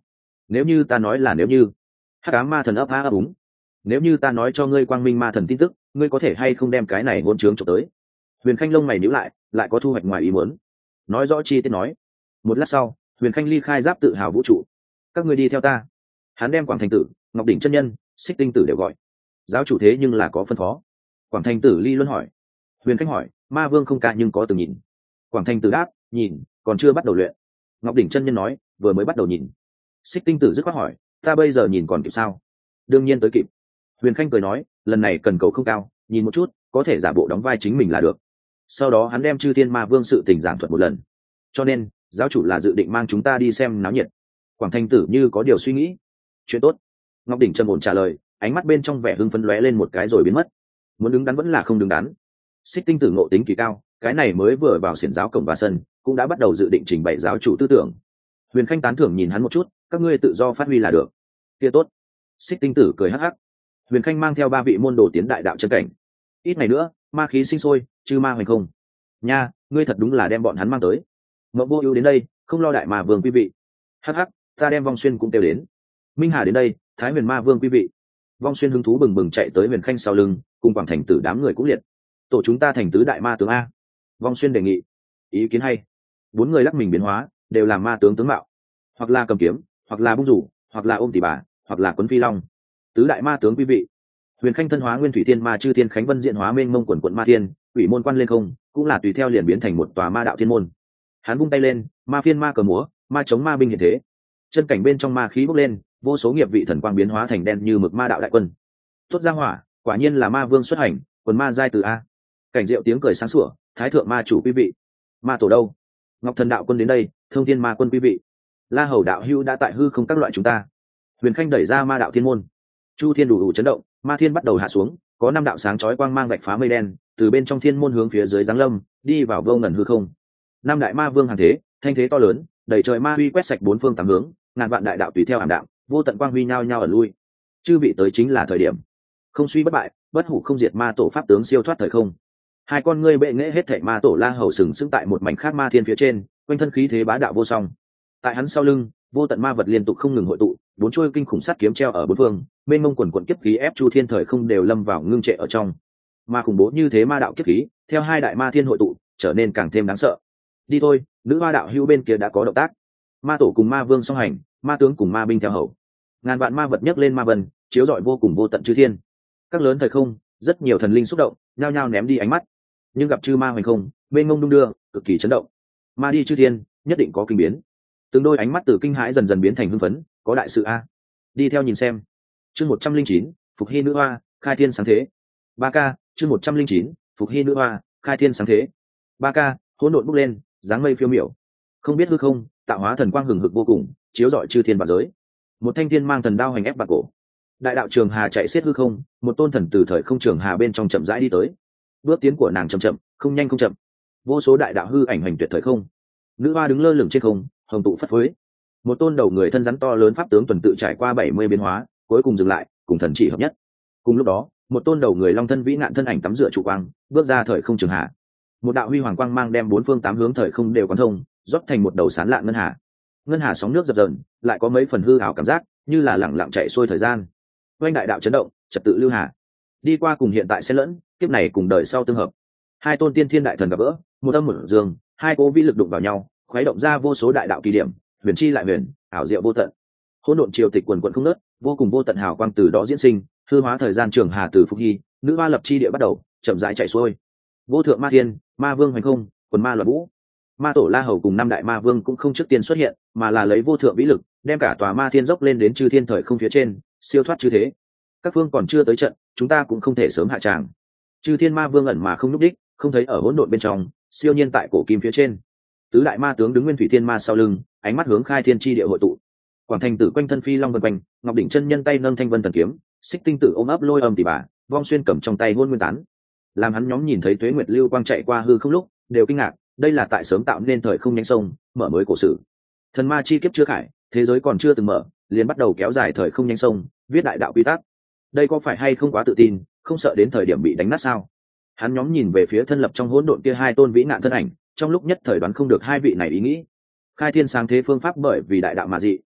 Nếu như ta nói là nếu như. Hắc ám ma thần ấp a ấp úng. Nếu như ta nói cho ngươi quang minh ma thần tin tức, ngươi có thể hay không đem cái này hôn trướng trộm tới? Huyền Khanh lông mày nhíu lại, lại có thu hoạch ngoài ý muốn. Nói rõ chi tiết nói. Một lát sau, Huyền Khanh ly khai giáp tự hào vũ trụ. Các ngươi đi theo ta. Hắn đem Quảng Thành Tử, Ngọc Đỉnh chân nhân, Xích Tinh Tử đều gọi. Giáo chủ thế nhưng là có phân phó. Quảng Thành Tử ly luân hỏi. Huyền Khanh hỏi, ma vương không ca nhưng có từng nhìn. Quảng Thành Tử đáp, nhìn, còn chưa bắt đầu luyện. Ngọc Đỉnh chân nhân nói, vừa mới bắt đầu nhìn. Xích Tinh Tử dứt khoát hỏi, ta bây giờ nhìn còn kịp sao? Đương nhiên tới kịp. Huyền Khanh cười nói, lần này cần cầu không cao, nhìn một chút, có thể giả bộ đóng vai chính mình là được. Sau đó hắn đem chư thiên ma vương sự tình giảng thuật một lần. Cho nên giáo chủ là dự định mang chúng ta đi xem náo nhiệt. Quảng Thanh Tử như có điều suy nghĩ. Chuyện tốt. Ngọc Đỉnh trầm ổn trả lời, ánh mắt bên trong vẻ hưng phấn lóe lên một cái rồi biến mất. Muốn đứng đắn vẫn là không đứng đắn. Xích Tinh Tử ngộ tính kỳ cao, cái này mới vừa vào xiển giáo cổng và sân, cũng đã bắt đầu dự định trình bày giáo chủ tư tưởng. Huyền Khanh tán thưởng nhìn hắn một chút, các ngươi tự do phát huy là được. Kia tốt. Xích Tinh Tử cười hắc hắc. Huyền Khanh mang theo ba vị môn đồ tiến đại đạo chân cảnh. Ít ngày nữa, ma khí sinh sôi, chư ma hoành không. Nha, ngươi thật đúng là đem bọn hắn mang tới. Mộ Vô Ưu đến đây, không lo đại ma vương quý vị. Hắc hắc, ta đem Vong Xuyên cũng tiêu đến. Minh Hà đến đây, Thái Huyền ma vương quý vị. Vong Xuyên hứng thú bừng bừng chạy tới Huyền Khanh sau lưng, cùng Quảng Thành Tử đám người cũng liệt. Tổ chúng ta thành tứ đại ma tướng a. Vong Xuyên đề nghị. Ý kiến hay. Bốn người lắc mình biến hóa, đều là ma tướng tướng mạo. Hoặc là cầm kiếm, hoặc là bung rủ, hoặc là ôm tỷ bà, hoặc là quấn phi long. Tứ đại ma tướng quý vị. Huyền Khanh thân hóa Nguyên Thủy Thiên Ma chư thiên khánh vân diện hóa mênh mông quần quận ma thiên, quỷ môn quan lên không, cũng là tùy theo liền biến thành một tòa ma đạo thiên môn. Hắn vung tay lên, ma phiên ma cờ múa, ma chống ma binh hiện thế. Chân cảnh bên trong ma khí bốc lên, vô số nghiệp vị thần quang biến hóa thành đen như mực ma đạo đại quân. Tốt ra hỏa, quả nhiên là ma vương xuất hành, quần ma giai từ a. Cảnh Diệu tiếng cười sáng sủa, thái thượng ma chủ quý vị. Ma tổ đâu? Ngọc Thần đạo quân đến đây, Thông Thiên ma quân quý vị. La Hầu đạo hữu đã tại hư không các loại chúng ta. Huyền Khanh đẩy ra ma đạo thiên môn. Chu thiên đủ đủ chấn động, ma thiên bắt đầu hạ xuống, có năm đạo sáng chói quang mang vạch phá mây đen, từ bên trong thiên môn hướng phía dưới giáng lâm, đi vào vô ngần hư không. Năm đại ma vương hàng thế, thanh thế to lớn, đẩy trời ma huy quét sạch bốn phương tám hướng, ngàn vạn đại đạo tùy theo ảm đạm, vô tận quang huy nhao nhao ở lui. Chư vị tới chính là thời điểm. Không suy bất bại, bất hủ không diệt ma tổ pháp tướng siêu thoát thời không. Hai con ngươi bệ nghệ hết thảy ma tổ La Hầu sừng sững tại một mảnh khác ma thiên phía trên, quanh thân khí thế bá đạo vô song. Tại hắn sau lưng, vô tận ma vật liên tục không ngừng hội tụ, bốn chuôi kinh khủng sắt kiếm treo ở bốn phương, mênh mông quần quần kiếp khí ép chu thiên thời không đều lâm vào ngưng trệ ở trong. Ma khủng bố như thế ma đạo kiếp khí, theo hai đại ma thiên hội tụ, trở nên càng thêm đáng sợ. Đi thôi, nữ ma đạo hưu bên kia đã có động tác. Ma tổ cùng ma vương song hành, ma tướng cùng ma binh theo hầu. Ngàn vạn ma vật nhấc lên ma vân, chiếu rọi vô cùng vô tận chư thiên. Các lớn thời không, rất nhiều thần linh xúc động, nhao nhao ném đi ánh mắt. Nhưng gặp chư ma hoành không, mênh mông đung đưa, cực kỳ chấn động. Ma đi chư thiên, nhất định có kinh biến. Từng đôi ánh mắt từ kinh hãi dần dần biến thành hưng phấn, có đại sự a. Đi theo nhìn xem. Chương một trăm linh chín, Phục Hy nữ hoa, khai thiên sáng thế. ba K, chương một trăm linh chín, Phục Hy nữ hoa, khai thiên sáng thế. ba K, hỗn độn bốc lên, dáng mây phiêu miểu. Không biết hư không, tạo hóa thần quang hừng hực vô cùng, chiếu rọi chư thiên và giới. Một thanh thiên mang thần đao hành ép bạc cổ. Đại đạo trường hà chạy xiết hư không, một tôn thần từ thời không trường hà bên trong chậm rãi đi tới. Bước tiến của nàng chậm chậm, không nhanh không chậm. Vô số đại đạo hư ảnh hành tuyệt thời không. Nữ hoa đứng lơ lửng trên không, hồng tụ phất phới. Một tôn đầu người thân rắn to lớn pháp tướng tuần tự trải qua bảy mươi biến hóa, cuối cùng dừng lại, cùng thần chỉ hợp nhất. Cùng lúc đó, một tôn đầu người long thân vĩ nạn thân ảnh tắm rửa trụ quang, bước ra thời không trường hạ. Một đạo huy hoàng quang mang đem bốn phương tám hướng thời không đều quán thông, rót thành một đầu sán lạn ngân hà. Ngân hà sóng nước dập dờn, lại có mấy phần hư ảo cảm giác, như là lẳng lặng chạy xuôi thời gian. Oanh đại đạo chấn động, trật tự lưu hà. Đi qua cùng hiện tại xen lẫn, kiếp này cùng đời sau tương hợp. Hai tôn tiên thiên đại thần gặp gỡ, một âm một dương, hai cố vĩ lực đụng vào nhau, khuấy động ra vô số đại đạo kỳ điểm, huyền chi lại huyền, ảo diệu vô tận. Hỗn độn triều tịch quần quần không ngớt, vô cùng vô tận hào quang từ đó diễn sinh, hư hóa thời gian trường hà từ Phục Hy, nữ hoa lập chi địa bắt đầu, chậm rãi chạy xuôi. Vô thượng ma thiên, ma vương hoành không, quần ma loạn vũ. Ma tổ La Hầu cùng năm đại ma vương cũng không trước tiên xuất hiện, mà là lấy vô thượng vĩ lực, đem cả tòa ma thiên dốc lên đến chư thiên thời không phía trên, siêu thoát chư thế. Các phương còn chưa tới trận, chúng ta cũng không thể sớm hạ tràng. Chư thiên ma vương ẩn mà không núp đích, không thấy ở hỗn độn bên trong, siêu nhiên tại cổ kim phía trên. Tứ đại ma tướng đứng Nguyên Thủy Thiên Ma sau lưng, ánh mắt hướng khai thiên chi địa hội tụ. Quảng Thành Tử quanh thân phi long vần quanh, Ngọc Đỉnh chân nhân tay nâng thanh vân thần kiếm, Xích Tinh Tử ôm ấp lôi âm tỷ bà, Vong Xuyên cầm trong tay hôn nguyên tán. Làm hắn nhóm nhìn thấy Tuế Nguyệt lưu quang chạy qua hư không lúc, đều kinh ngạc, đây là tại sớm tạo nên thời không nhánh sông, mở mới cổ sử. Thần ma chi kiếp chưa khải, thế giới còn chưa từng mở, liền bắt đầu kéo dài thời không nhánh sông, viết đại đạo quy tắc. Đây có phải hay không quá tự tin, không sợ đến thời điểm bị đánh nát sao? Hắn nhóm nhìn về phía thân lập trong hỗn độn kia hai tôn vĩ nạn thân ảnh, trong lúc nhất thời đoán không được hai vị này ý nghĩ. Khai thiên sáng thế phương pháp bởi vì đại đạo mà dị,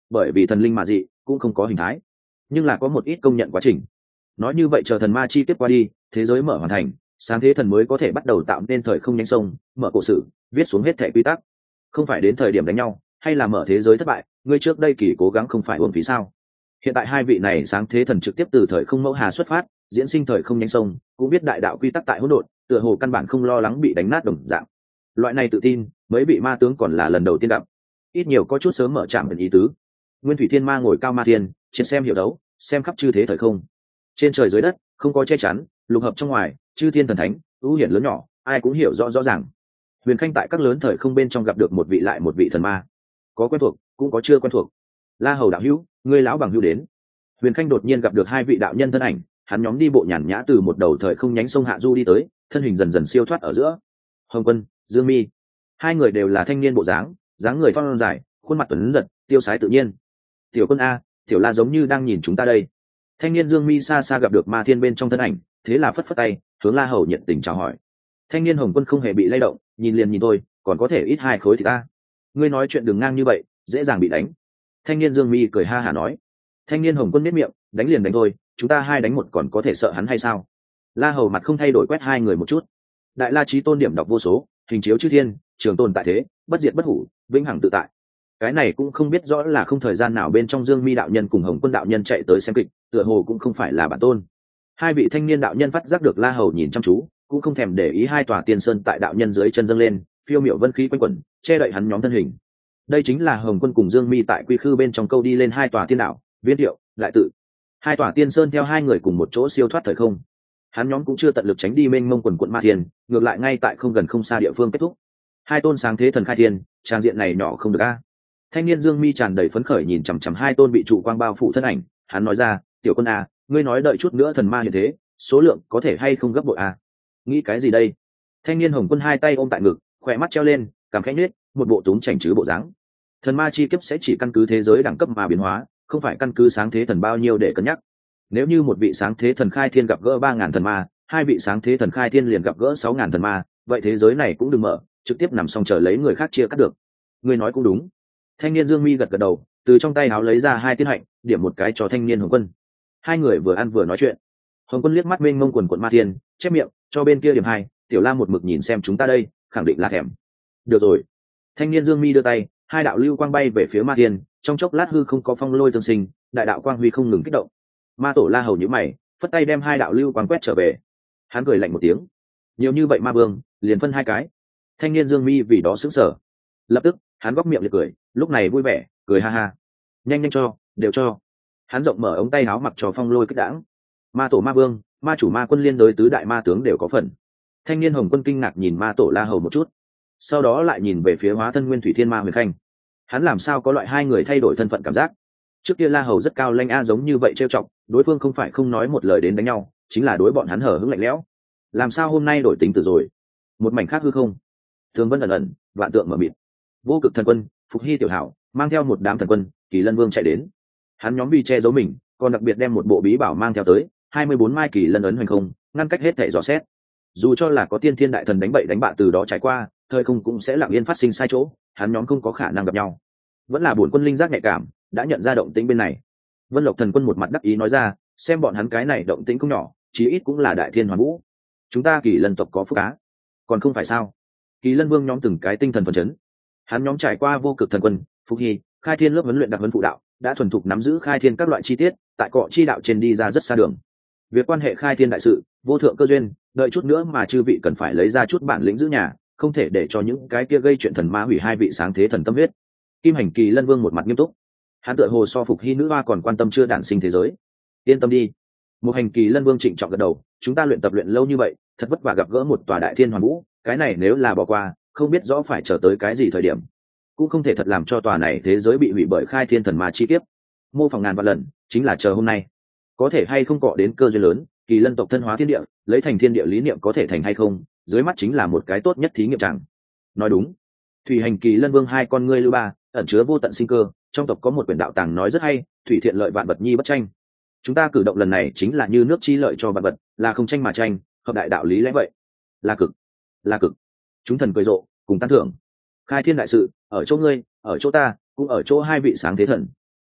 bởi vì thần linh mà dị cũng không có hình thái, nhưng là có một ít công nhận quá trình. Nói như vậy chờ thần ma chi tiếp qua đi, thế giới mở hoàn thành, sáng thế thần mới có thể bắt đầu tạo nên thời không nhánh sông, mở cổ sử, viết xuống hết thẻ quy tắc. Không phải đến thời điểm đánh nhau hay là mở thế giới thất bại, ngươi trước đây kỳ cố gắng không phải uổng phí sao? Hiện tại hai vị này sáng thế thần trực tiếp từ thời không mẫu hà xuất phát, diễn sinh thời không nhánh sông, cũng biết đại đạo quy tắc tại hỗn độn, tựa hồ căn bản không lo lắng bị đánh nát đồng dạng. Loại này tự tin, mấy vị ma tướng còn là lần đầu tiên gặp, ít nhiều có chút sớm mở trạm ý tứ. Nguyên thủy thiên ma ngồi cao ma thiên, triệt xem hiểu đấu, xem khắp chư thế thời không, trên trời dưới đất không có che chắn, lục hợp trong ngoài, chư thiên thần thánh, ưu hiển lớn nhỏ, ai cũng hiểu rõ rõ ràng. Huyền Khanh tại các lớn thời không bên trong gặp được một vị lại một vị thần ma, có quen thuộc cũng có chưa quen thuộc. La Hầu đạo hữu, ngươi lão bằng hữu đến. Huyền Khanh đột nhiên gặp được hai vị đạo nhân thân ảnh, hắn nhóm đi bộ nhàn nhã từ một đầu thời không nhánh sông hạ du đi tới, thân hình dần dần siêu thoát ở giữa. Hồng Quân, Dương Mi, hai người đều là thanh niên bộ dáng, dáng người phong dài, khuôn mặt tuấn giật, tiêu sái tự nhiên. Tiểu Quân a, Tiểu La giống như đang nhìn chúng ta đây. Thanh niên Dương Mi xa xa gặp được Ma Thiên bên trong thân ảnh, thế là phất phất tay, hướng La Hầu nhiệt tình chào hỏi. Thanh niên Hồng Quân không hề bị lay động, nhìn liền nhìn tôi, còn có thể ít hai khối thì ta. Ngươi nói chuyện đừng ngang như vậy, dễ dàng bị đánh. Thanh niên Dương Mi cười ha hả nói. Thanh niên Hồng Quân biết miệng, đánh liền đánh thôi, chúng ta hai đánh một còn có thể sợ hắn hay sao? La Hầu mặt không thay đổi quét hai người một chút. Đại La Chí Tôn điểm đọc vô số, hình chiếu chư thiên, trường tồn tại thế, bất diệt bất hủ, vĩnh hằng tự tại. Cái này cũng không biết rõ là không thời gian nào bên trong Dương Mi đạo nhân cùng Hồng Quân đạo nhân chạy tới xem kịch, tựa hồ cũng không phải là bản tôn. Hai vị thanh niên đạo nhân phát giác được La Hầu nhìn chăm chú, cũng không thèm để ý hai tòa tiên sơn tại đạo nhân dưới chân dâng lên, phiêu miểu vân khí quanh quẩn, che đậy hắn nhóm thân hình. Đây chính là Hồng Quân cùng Dương Mi tại quy khư bên trong câu đi lên hai tòa tiên đạo, Viên Điệu, Lại Tự. Hai tòa tiên sơn theo hai người cùng một chỗ siêu thoát thời không. Hắn nhóm cũng chưa tận lực tránh đi mênh mông quần quận ma thiên, ngược lại ngay tại không gần không xa địa phương kết thúc. Hai tôn sáng thế thần khai thiên, trang diện này nhỏ không được a. Thanh niên Dương Mi tràn đầy phấn khởi nhìn chằm chằm hai tôn bị trụ quang bao phủ thân ảnh, hắn nói ra, "Tiểu Quân a, ngươi nói đợi chút nữa thần ma hiện thế, số lượng có thể hay không gấp bội a?" Nghĩ cái gì đây? Thanh niên Hồng Quân hai tay ôm tại ngực, khỏe mắt treo lên, cảm khẽ nhếch, một bộ túm chảnh chứ bộ dáng. Thần ma chi kiếp sẽ chỉ căn cứ thế giới đẳng cấp mà biến hóa, không phải căn cứ sáng thế thần bao nhiêu để cân nhắc. Nếu như một vị sáng thế thần khai thiên gặp gỡ ba ngàn thần ma, hai vị sáng thế thần khai thiên liền gặp gỡ sáu ngàn thần ma, vậy thế giới này cũng đừng mở, trực tiếp nằm xong chờ lấy người khác chia cắt được. Ngươi nói cũng đúng. Thanh niên Dương Mi gật gật đầu, từ trong tay áo lấy ra hai tiên hạnh, điểm một cái cho thanh niên Hồng Quân. Hai người vừa ăn vừa nói chuyện. Hồng Quân liếc mắt mênh mông quần quần ma thiên, chép miệng, cho bên kia điểm hai, Tiểu La một mực nhìn xem chúng ta đây, khẳng định là thèm. Được rồi. Thanh niên Dương Mi đưa tay, hai đạo lưu quang bay về phía ma thiên, trong chốc lát hư không có phong lôi tương sinh, đại đạo quang huy không ngừng kích động. Ma tổ La Hầu nhíu mày, phất tay đem hai đạo lưu quang quét trở về. Hắn cười lạnh một tiếng, nhiều như vậy ma vương, liền phân hai cái. Thanh niên Dương Mi vì đó sững sờ. Lập tức, hắn góc miệng liệt cười, lúc này vui vẻ, cười ha ha. Nhanh nhanh cho, đều cho. Hắn rộng mở ống tay áo mặc cho phong lôi kích đãng. Ma tổ Ma vương, ma chủ Ma quân liên đối tứ đại ma tướng đều có phần. Thanh niên Hồng Quân kinh ngạc nhìn Ma tổ La Hầu một chút, sau đó lại nhìn về phía hóa thân Nguyên Thủy Thiên Ma Huyền Khanh. Hắn làm sao có loại hai người thay đổi thân phận cảm giác? Trước kia La Hầu rất cao lanh a giống như vậy trêu chọc, đối phương không phải không nói một lời đến đánh nhau, chính là đối bọn hắn hở hững lạnh lẽo. Làm sao hôm nay đổi tính từ rồi? Một mảnh khác hư không, Thường Vân ẩn ẩn, vạn tượng mở mịt. Vô Cực Thần Quân, Phục Hy tiểu hảo, mang theo một đám thần quân, Kỳ Lân Vương chạy đến. Hắn nhóm vì che giấu mình, còn đặc biệt đem một bộ bí bảo mang theo tới, hai mươi bốn mai Kỳ Lân ấn hoành không, ngăn cách hết thảy dò xét. Dù cho là có tiên thiên đại thần đánh bậy đánh bạ từ đó trải qua, thời không cũng sẽ lặng yên phát sinh sai chỗ, hắn nhóm không có khả năng gặp nhau. Vẫn là bổn quân linh giác nhạy cảm, đã nhận ra động tĩnh bên này. Vân Lộc Thần Quân một mặt đắc ý nói ra, xem bọn hắn cái này động tĩnh không nhỏ, chí ít cũng là đại thiên hoàn vũ. Chúng ta Kỳ Lân tộc có phúc cá, còn không phải sao? Kỳ Lân Vương nhóm từng cái tinh thần phấn chấn. Hắn nhóm trải qua Vô Cực Thần Quân, Phục Hy, Khai Thiên lớp huấn luyện đặc huấn phụ đạo, đã thuần thục nắm giữ Khai Thiên các loại chi tiết, tại cọ chi đạo trên đi ra rất xa đường. Việc quan hệ Khai Thiên đại sự, vô thượng cơ duyên, đợi chút nữa mà chư vị cần phải lấy ra chút bản lĩnh giữ nhà, không thể để cho những cái kia gây chuyện thần ma hủy hai vị sáng thế thần tâm huyết. Kim Hành Kỳ Lân Vương một mặt nghiêm túc, hắn tựa hồ so Phục Hy nữ hoa còn quan tâm chưa đản sinh thế giới. Yên tâm đi. Một Hành Kỳ Lân Vương trịnh trọng gật đầu, chúng ta luyện tập luyện lâu như vậy, thật vất vả gặp gỡ một tòa đại thiên hoàn vũ, cái này nếu là bỏ qua, không biết rõ phải chờ tới cái gì thời điểm. Cũng không thể thật làm cho tòa này thế giới bị hủy bởi Khai Thiên thần ma chi kiếp. Mô phỏng ngàn vạn lần, chính là chờ hôm nay. Có thể hay không cọ đến cơ duyên lớn, Kỳ Lân tộc thân hóa thiên địa, lấy thành thiên địa lý niệm có thể thành hay không, dưới mắt chính là một cái tốt nhất thí nghiệm chẳng. Nói đúng. Thủy Hành Kỳ Lân Vương hai con ngươi lưu ba, ẩn chứa vô tận sinh cơ, trong tộc có một quyển đạo tàng nói rất hay, thủy thiện lợi vạn vật nhi bất tranh. Chúng ta cử động lần này chính là như nước chi lợi cho vạn vật, là không tranh mà tranh, hợp đại đạo lý lẽ vậy. Là cực, là cực. Chúng thần cười rộ, cùng tán thưởng. Khai Thiên đại sự, ở chỗ ngươi, ở chỗ ta, cũng ở chỗ hai vị sáng thế thần.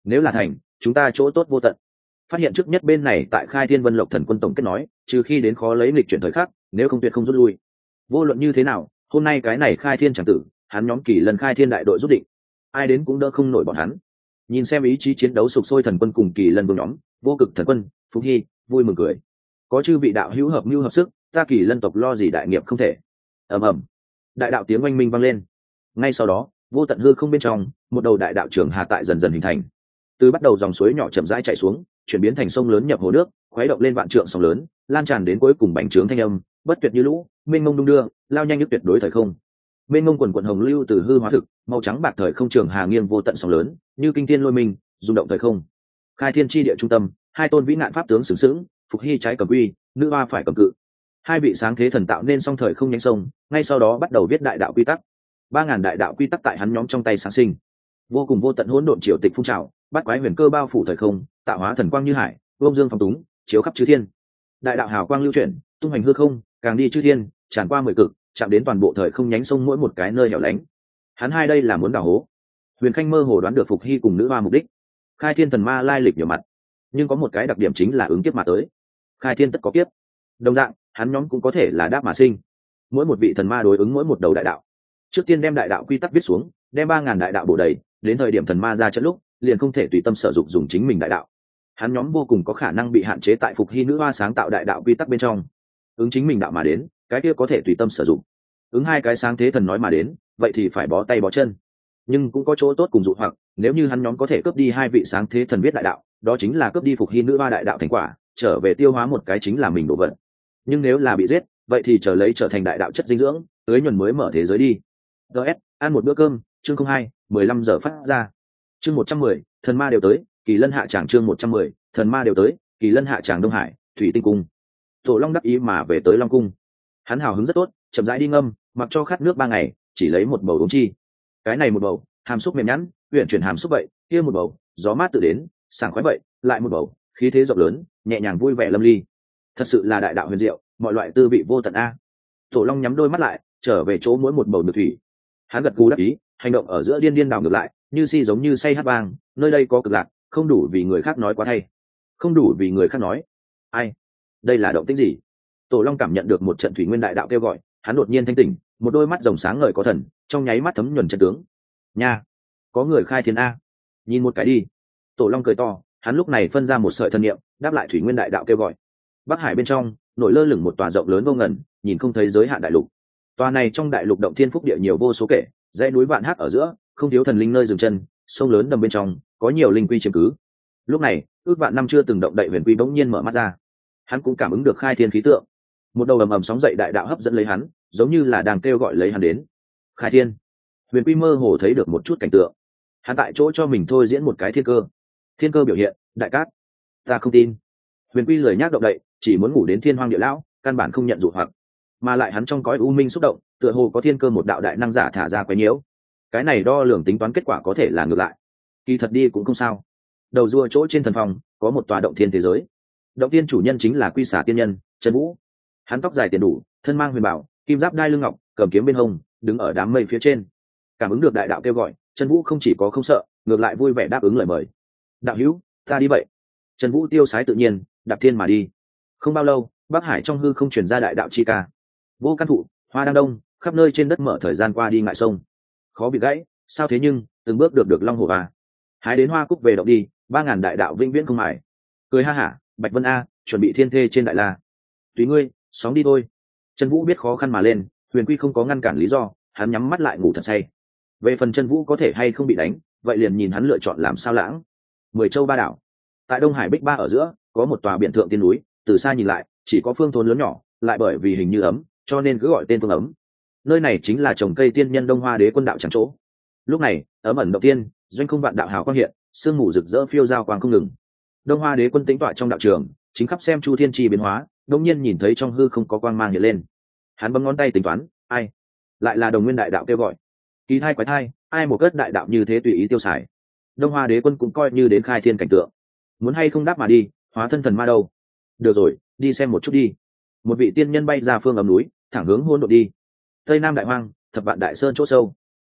nếu là thành chúng ta chỗ tốt vô tận. Phát hiện trước nhất bên này tại Khai Thiên Vân Lộc Thần Quân tổng kết nói, trừ khi đến khó lấy nghịch chuyển thời khắc, nếu không tuyệt không rút lui. Vô luận như thế nào, hôm nay cái này Khai Thiên chẳng tử, hắn nhóm Kỳ Lân Khai Thiên đại đội rút định, ai đến cũng đỡ không nổi bọn hắn. Nhìn xem ý chí chiến đấu sục sôi Thần Quân cùng Kỳ Lân vương nhóm, Vô Cực Thần Quân, Phúc Hy vui mừng cười. Có chư vị đạo hữu hợp mưu hợp sức, ta Kỳ Lân tộc lo gì đại nghiệp không thể. Ầm ầm, đại đạo tiếng oanh minh vang lên. Ngay sau đó, vô tận hư không bên trong, một đầu đại đạo trường hà tại dần dần hình thành. Từ bắt đầu dòng suối nhỏ chậm rãi chảy xuống, chuyển biến thành sông lớn nhập hồ nước, khuấy động lên vạn trượng sóng lớn, lan tràn đến cuối cùng bành trướng thanh âm, bất tuyệt như lũ, mênh mông đung đưa, lao nhanh như tuyệt đối thời không. Mênh mông quần quần hồng lưu từ hư hóa thực, màu trắng bạc thời không trường hà nghiêng vô tận sóng lớn, như kinh thiên lôi minh, rung động thời không. Khai Thiên chi địa trung tâm, hai tôn vĩ nạn pháp tướng sướng sướng, Phục Hy trái cầm uy, nữ hoa phải cầm cự. Hai vị sáng thế thần tạo nên song thời không nhánh sông, ngay sau đó bắt đầu viết đại đạo quy tắc. Ba ngàn đại đạo quy tắc tại hắn nhóm trong tay sáng sinh. Vô cùng vô tận hỗn độn triều tịch phun trào, bắt quái huyền cơ bao phủ thời không, tạo hóa thần quang như hải, vông dương phong túng, chiếu khắp chư thiên. Đại đạo hào quang lưu chuyển, tung hành hư không, càng đi chư thiên, tràn qua mười cực, chạm đến toàn bộ thời không nhánh sông mỗi một cái nơi hẻo lánh. Hắn hai đây là muốn đào hố. Huyền Khanh mơ hồ đoán được Phục Hy cùng nữ hoa mục đích. Khai Thiên thần ma lai lịch nhiều mặt, nhưng có một cái đặc điểm chính là ứng kiếp mà tới. Khai Thiên tất có kiếp. Đồng dạng, hắn nhóm cũng có thể là đáp mà sinh. Mỗi một vị thần ma đối ứng mỗi một đầu đại đạo. Trước tiên đem đại đạo quy tắc viết xuống, đem ba ngàn đại đạo bổ đầy, đến thời điểm thần ma ra trận lúc, liền không thể tùy tâm sở dụng dùng chính mình đại đạo. Hắn nhóm vô cùng có khả năng bị hạn chế tại Phục Hy nữ hoa sáng tạo đại đạo quy tắc bên trong. Ứng chính mình đạo mà đến, cái kia có thể tùy tâm sử dụng. Ứng hai cái sáng thế thần nói mà đến, vậy thì phải bó tay bó chân. Nhưng cũng có chỗ tốt cùng dụ hoặc, nếu như hắn nhóm có thể cướp đi hai vị sáng thế thần viết đại đạo, đó chính là cướp đi Phục Hy nữ hoa đại đạo thành quả, trở về tiêu hóa một cái chính là mình đổ vật. Nhưng nếu là bị giết, vậy thì chờ lấy trở thành đại đạo chất dinh dưỡng, tưới nhuần mới mở thế giới đi. ds ăn một bữa cơm, chương không hai, mười lăm giờ phát ra. Chương một trăm mười, thần ma đều tới, Kỳ Lân hạ tràng. Chương một trăm mười, thần ma đều tới, Kỳ Lân hạ tràng. Đông Hải, Thủy Tinh cung. Tổ Long đắc ý mà về tới Long cung. Hắn hào hứng rất tốt, chậm rãi đi ngâm, mặc cho khát nước ba ngày, chỉ lấy một bầu uống chi. Cái này một bầu, hàm xúc mềm nhẵn, uyển chuyển hàm xúc vậy, kia một bầu, gió mát tự đến, sảng khoái vậy, lại một bầu, khí thế rộng lớn, nhẹ nhàng vui vẻ lâm ly. Thật sự là đại đạo huyền diệu, mọi loại tư vị vô tận a. Tổ Long nhắm đôi mắt lại, trở về chỗ mỗi một bầu nước thủy. Hắn gật cù đắc ý, hành động ở giữa điên điên đảo ngược lại, như si giống như say hát vang, nơi đây có cực lạc, không đủ vì người khác nói quá thay. Không đủ vì người khác nói. Ai? Đây là động tĩnh gì? Tổ Long cảm nhận được một trận thủy nguyên đại đạo kêu gọi, hắn đột nhiên thanh tỉnh, một đôi mắt rồng sáng ngời có thần, trong nháy mắt thấm nhuần chân tướng. Nha, có người khai thiên a. Nhìn một cái đi. Tổ Long cười to, hắn lúc này phân ra một sợi thân niệm, đáp lại thủy nguyên đại đạo kêu gọi. Bắc Hải bên trong, nổi lơ lửng một tòa rộng lớn vô ngần, nhìn không thấy giới hạn đại lục. Tòa này trong đại lục động thiên phúc địa nhiều vô số kể, dãy núi vạn hắc ở giữa, không thiếu thần linh nơi dừng chân, sông lớn đầm bên trong, có nhiều linh quy chiếm cứ. Lúc này, ước vạn năm chưa từng động đậy huyền quy bỗng nhiên mở mắt ra. Hắn cũng cảm ứng được khai thiên khí tượng. Một đầu ầm ầm sóng dậy đại đạo hấp dẫn lấy hắn, giống như là đang kêu gọi lấy hắn đến. Khai thiên. Huyền quy mơ hồ thấy được một chút cảnh tượng. Hắn tại chỗ cho mình thôi diễn một cái thiên cơ. Thiên cơ biểu hiện, đại cát. Ta không tin. Huyền quy lười nhác động đậy, chỉ muốn ngủ đến thiên hoang địa lão, căn bản không nhận dụ hoặc. Mà lại hắn trong cõi u minh xúc động, tựa hồ có thiên cơ một đạo đại năng giả thả ra quấy nhiễu. Cái này đo lường tính toán kết quả có thể là ngược lại. Kỳ thật đi cũng không sao. Đầu rùa chỗ trên thần phòng có một tòa động thiên thế giới. Động tiên chủ nhân chính là Quy Xả tiên nhân Trần Vũ. Hắn tóc dài tiền đủ, thân mang huyền bảo, kim giáp đai lưng ngọc, cầm kiếm bên hông, đứng ở đám mây phía trên. Cảm ứng được đại đạo kêu gọi, Trần Vũ không chỉ có không sợ, ngược lại vui vẻ đáp ứng lời mời. Đạo hữu, ta đi vậy. Trần Vũ tiêu sái tự nhiên, đạp thiên mà đi. Không bao lâu, Bắc Hải trong hư không truyền ra đại đạo chi ca. Vô căn thụ, hoa đang đông, khắp nơi trên đất mở thời gian qua đi ngại sông. Khó bị gãy, sao thế nhưng, từng bước được được long hồ và. Hái đến hoa cúc về động đi, ba ngàn đại đạo vĩnh viễn không mải. Cười ha hả, Bạch Vân A, chuẩn bị thiên thê trên đại la. Tùy ngươi, sóng đi thôi. Trần Vũ biết khó khăn mà lên, Huyền Quy không có ngăn cản lý do, hắn nhắm mắt lại ngủ thật say. Về phần Trần Vũ có thể hay không bị đánh, vậy liền nhìn hắn lựa chọn làm sao lãng. Mười châu ba đảo. Tại Đông Hải Bích Ba ở giữa, có một tòa biển thượng tiên núi, từ xa nhìn lại, chỉ có phương thôn lớn nhỏ, lại bởi vì hình như ấm, cho nên cứ gọi tên phương ấm. Nơi này chính là trồng cây tiên nhân Đông Hoa Đế quân đạo chẳng chỗ. Lúc này, ấm ẩn động tiên, doanh không vạn đạo hào quang hiện, sương mù rực rỡ phiêu giao quang không ngừng. Đông Hoa Đế quân tĩnh tọa trong đạo trường, chính khắp xem chu thiên trì biến hóa, đột nhiên nhìn thấy trong hư không có quang mang hiện lên. Hắn bấm ngón tay tính toán, ai? Lại là Đồng Nguyên đại đạo kêu gọi. Kỳ thai quái thai, ai một cất đại đạo như thế tùy ý tiêu xài. Đông Hoa Đế quân cũng coi như đến khai thiên cảnh tượng. Muốn hay không đáp mà đi, hóa thân thần ma đâu? Được rồi, đi xem một chút đi. Một vị tiên nhân bay ra phương ấm núi, thẳng hướng hôn đột đi. Tây Nam đại hoang, thập vạn đại sơn chỗ sâu.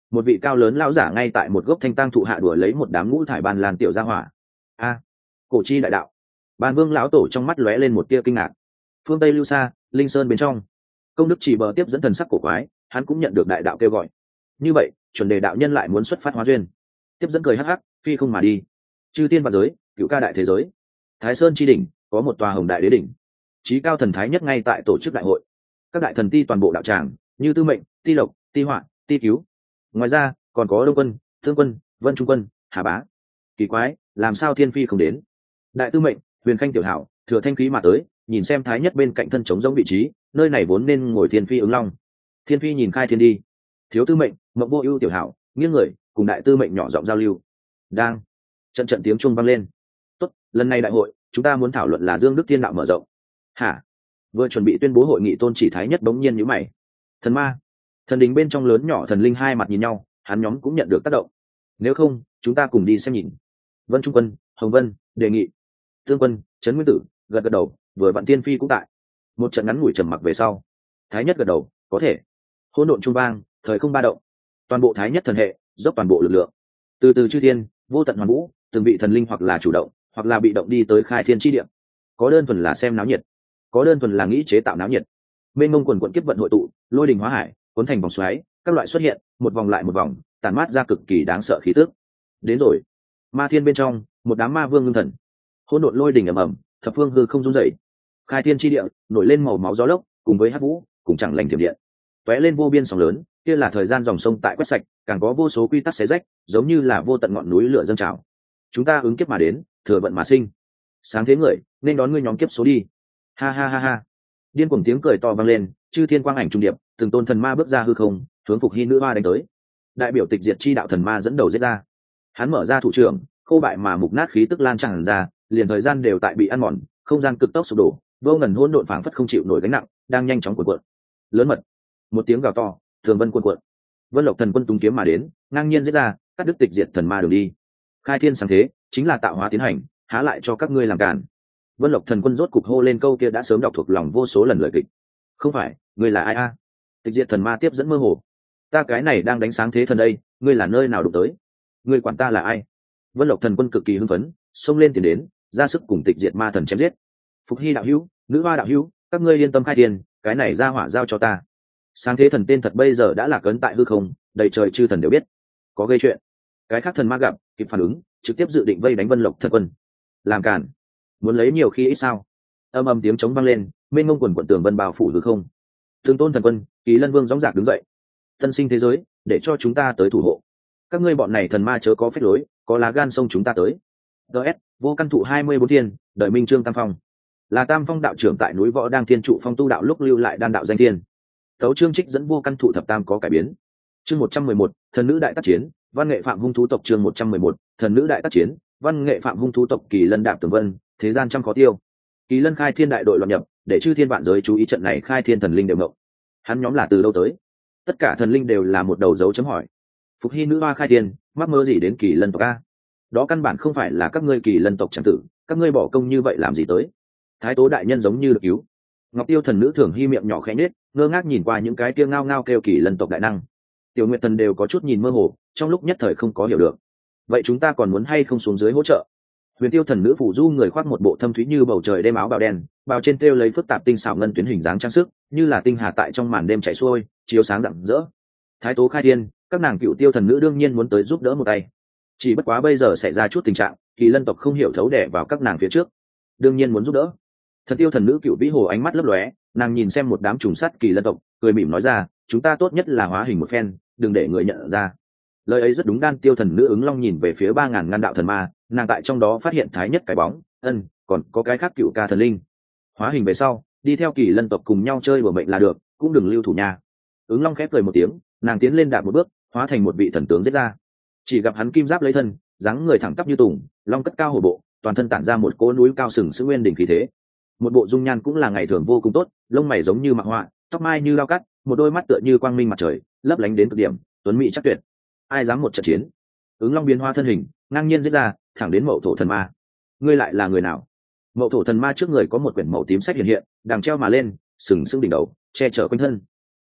một vị cao lớn lão giả ngay tại một gốc thanh tang thụ hạ đuổi lấy một đám ngũ thải ban lan tiểu gia hỏa. A, cổ chi đại đạo. Bàn Vương lão tổ trong mắt lóe lên một tia kinh ngạc. Phương Tây Lưu Sa, Linh Sơn bên trong, Công Đức Chỉ Bờ tiếp dẫn thần sắc cổ quái, hắn cũng nhận được đại đạo kêu gọi. Như vậy, chuẩn đề đạo nhân lại muốn xuất phát hóa duyên. Tiếp dẫn cười hắc hắc, phi không mà đi. Chư tiên vạn giới, cửu ca đại thế giới. Thái Sơn chi đỉnh, có một tòa Hồng Đại Đế đỉnh. Chí cao thần thái nhất ngay tại tổ chức đại hội. Các đại thần ti toàn bộ đạo tràng, như Tư Mệnh, Ti Lộc, Ti Họa, Ti Cứu. Ngoài ra, còn có Đông Quân, Thương Quân, Vân Trung Quân, Hà Bá. Kỳ quái, làm sao Thiên Phi không đến? Đại Tư Mệnh, Huyền Khanh tiểu hảo, thừa thanh khí mà tới, nhìn xem thái nhất bên cạnh thân chống giống vị trí, nơi này vốn nên ngồi Thiên Phi ứng long. Thiên Phi nhìn khai thiên đi. Thiếu Tư Mệnh, Mộng Vô Ưu tiểu hảo, nghiêng người, cùng Đại Tư Mệnh nhỏ giọng giao lưu. Đang. Trận trận tiếng chuông vang lên. Tốt, lần này đại hội, chúng ta muốn thảo luận là Dương Đức Thiên đạo mở rộng. Hả? Vừa chuẩn bị tuyên bố hội nghị tôn chỉ thái nhất bỗng nhiên nhíu mày. Thần ma, thần đình bên trong lớn nhỏ thần linh hai mặt nhìn nhau, hắn nhóm cũng nhận được tác động. Nếu không, chúng ta cùng đi xem nhìn. Vân Trung Quân, Hồng Vân đề nghị. Tương Quân, Trấn Nguyên Tử gật gật đầu, vừa vặn Tiên Phi cũng tại. Một trận ngắn ngủi trầm mặc về sau, thái nhất gật đầu, có thể. Hỗn độn trung vang, thời không ba động, toàn bộ thái nhất thần hệ dốc toàn bộ lực lượng. Từ từ chư thiên, vô tận hoàn vũ, từng vị thần linh hoặc là chủ động, hoặc là bị động đi tới khai thiên chi địa. Có đơn thuần là xem náo nhiệt, có đơn thuần là nghĩ chế tạo náo nhiệt. Mênh mông quần quận kiếp vận hội tụ, lôi đình hóa hải, cuốn thành vòng xoáy, các loại xuất hiện, một vòng lại một vòng, tản mát ra cực kỳ đáng sợ khí tức. Đến rồi. Ma thiên bên trong, một đám ma vương ngưng thần. Hỗn độn lôi đình ầm ầm, thập phương hư không rung dậy. Khai thiên chi địa, nổi lên màu máu gió lốc, cùng với hắc vũ, cùng chẳng lành thiểm điện. Tóe lên vô biên sóng lớn, kia là thời gian dòng sông tại quét sạch, càng có vô số quy tắc xé rách, giống như là vô tận ngọn núi lửa dâng trào. Chúng ta ứng kiếp mà đến, thừa vận mà sinh. Sáng thế người, nên đón ngươi nhóm kiếp số đi. Ha ha ha ha. Điên cuồng tiếng cười to vang lên, chư thiên quang ảnh trung điệp, từng tôn thần ma bước ra hư không, hướng Phục Hy nữ hoa đánh tới. Đại biểu tịch diệt chi đạo thần ma dẫn đầu giết ra. Hắn mở ra thủ trưởng, khô bại mà mục nát khí tức lan tràn ra, liền thời gian đều tại bị ăn mòn, không gian cực tốc sụp đổ, vô ngần hỗn độn phảng phất không chịu nổi gánh nặng, đang nhanh chóng cuộn cuộn. Lớn mật. Một tiếng gào to, thường vân cuộn cuộn. Vân Lộc thần quân tung kiếm mà đến, ngang nhiên giết ra, cắt đứt tịch diệt thần ma đường đi. Khai thiên sáng thế, chính là tạo hóa tiến hành, há lại cho các ngươi làm cản. Vân Lộc thần quân rốt cục hô lên câu kia đã sớm đọc thuộc lòng vô số lần lời kịch. Không phải, ngươi là ai a? Tịch diệt thần ma tiếp dẫn mơ hồ. Ta cái này đang đánh sáng thế thần đây, ngươi là nơi nào đụng tới? Ngươi quản ta là ai? Vân Lộc thần quân cực kỳ hưng phấn, xông lên tiền đến, ra sức cùng tịch diệt ma thần chém giết. Phục Hy đạo hữu, nữ hoa đạo hữu, các ngươi yên tâm khai tiền, cái này ra hỏa giao cho ta. Sáng thế thần tên thật bây giờ đã là cấn tại hư không, đầy trời chư thần đều biết. Có gây chuyện. Cái khác thần ma gặp, kịp phản ứng, trực tiếp dự định vây đánh Vân Lộc thần quân. Làm cản. Muốn lấy nhiều khi ít sao? Âm âm tiếng trống vang lên, mênh mông quần quần tường vân bao phủ hư không. Thương tôn thần quân, Kỳ Lân Vương dõng dạc đứng dậy. Tân sinh thế giới, để cho chúng ta tới thủ hộ. Các ngươi bọn này thần ma chớ có phép lối, có lá gan xông chúng ta tới. ds vô căn thụ hai mươi bốn thiên, đợi minh trương tam phong, là tam phong đạo trưởng tại núi võ đang thiên trụ phong tu đạo lúc lưu lại đan đạo danh thiên. Tấu chương trích dẫn vô căn thụ thập tam có cải biến. Chương một trăm mười một, thần nữ đại tác chiến, văn nghệ phạm hung thú tộc. Chương một trăm mười một, thần nữ đại tác chiến, văn nghệ phạm hung thú tộc. Kỳ Lân đạp tường vân, thế gian trăm khó tiêu. Kỳ Lân khai thiên đại đội loạn nhập, để chư thiên vạn giới chú ý trận này khai thiên thần linh đều ngộng. Hắn nhóm là từ đâu tới? Tất cả thần linh đều là một đầu dấu chấm hỏi. Phục Hy nữ hoa khai thiên, mắc mơ gì đến Kỳ Lân tộc a? Đó căn bản không phải là các ngươi Kỳ Lân tộc chẳng tử, các ngươi bỏ công như vậy làm gì tới? Thái tố đại nhân giống như được cứu. Ngọc Tiêu thần nữ thường hy miệng nhỏ khẽ nết, ngơ ngác nhìn qua những cái kia ngao ngao kêu Kỳ Lân tộc đại năng. Tiểu Nguyệt thần đều có chút nhìn mơ hồ, trong lúc nhất thời không có hiểu được. Vậy chúng ta còn muốn hay không xuống dưới hỗ trợ? Huyền Tiêu thần nữ phủ du người khoác một bộ thâm thúy như bầu trời đêm áo bào đen, bào trên treo lấy phức tạp tinh xảo ngân tuyến hình dáng trang sức, như là tinh hà tại trong màn đêm chảy xuôi, chiếu sáng rạng rỡ. Thái tố khai thiên, các nàng Cựu Tiêu thần nữ đương nhiên muốn tới giúp đỡ một tay. Chỉ bất quá bây giờ xảy ra chút tình trạng, Kỳ Lân tộc không hiểu thấu đẻ vào các nàng phía trước, đương nhiên muốn giúp đỡ. Thần Tiêu thần nữ Cựu Vĩ Hồ ánh mắt lấp lóe, nàng nhìn xem một đám trùng sắt Kỳ Lân tộc, cười mỉm nói ra, chúng ta tốt nhất là hóa hình một phen, đừng để người nhận ra. Lời ấy rất đúng. Đan Tiêu thần nữ ứng long nhìn về phía ba ngàn ngăn đạo thần ma, nàng tại trong đó phát hiện thái nhất cái bóng, ân, còn có cái khác Cựu ca thần linh. Hóa hình về sau, đi theo Kỳ Lân tộc cùng nhau chơi bừa mệnh là được, cũng đừng lưu thủ nha. Ứng long khép cười một tiếng, nàng tiến lên đạp một bước, hóa thành một vị thần tướng giết ra. Chỉ gặp hắn kim giáp lấy thân, dáng người thẳng tắp như tùng, long cất cao hổ bộ, toàn thân tản ra một cỗ núi cao sừng sững nguyên đỉnh khí thế. Một bộ dung nhan cũng là ngày thường vô cùng tốt, lông mày giống như mạc họa, tóc mai như lao cắt, một đôi mắt tựa như quang minh mặt trời, lấp lánh đến cực điểm, tuấn mỹ chắc tuyệt. Ai dám một trận chiến? Ứng long biến hóa thân hình, ngang nhiên giết ra, thẳng đến Mậu Thổ thần ma. Ngươi lại là người nào? Mậu Thổ thần ma trước người có một quyển màu tím sách hiện hiện, đằng treo mà lên, sừng sững đỉnh đầu, che chở quanh thân.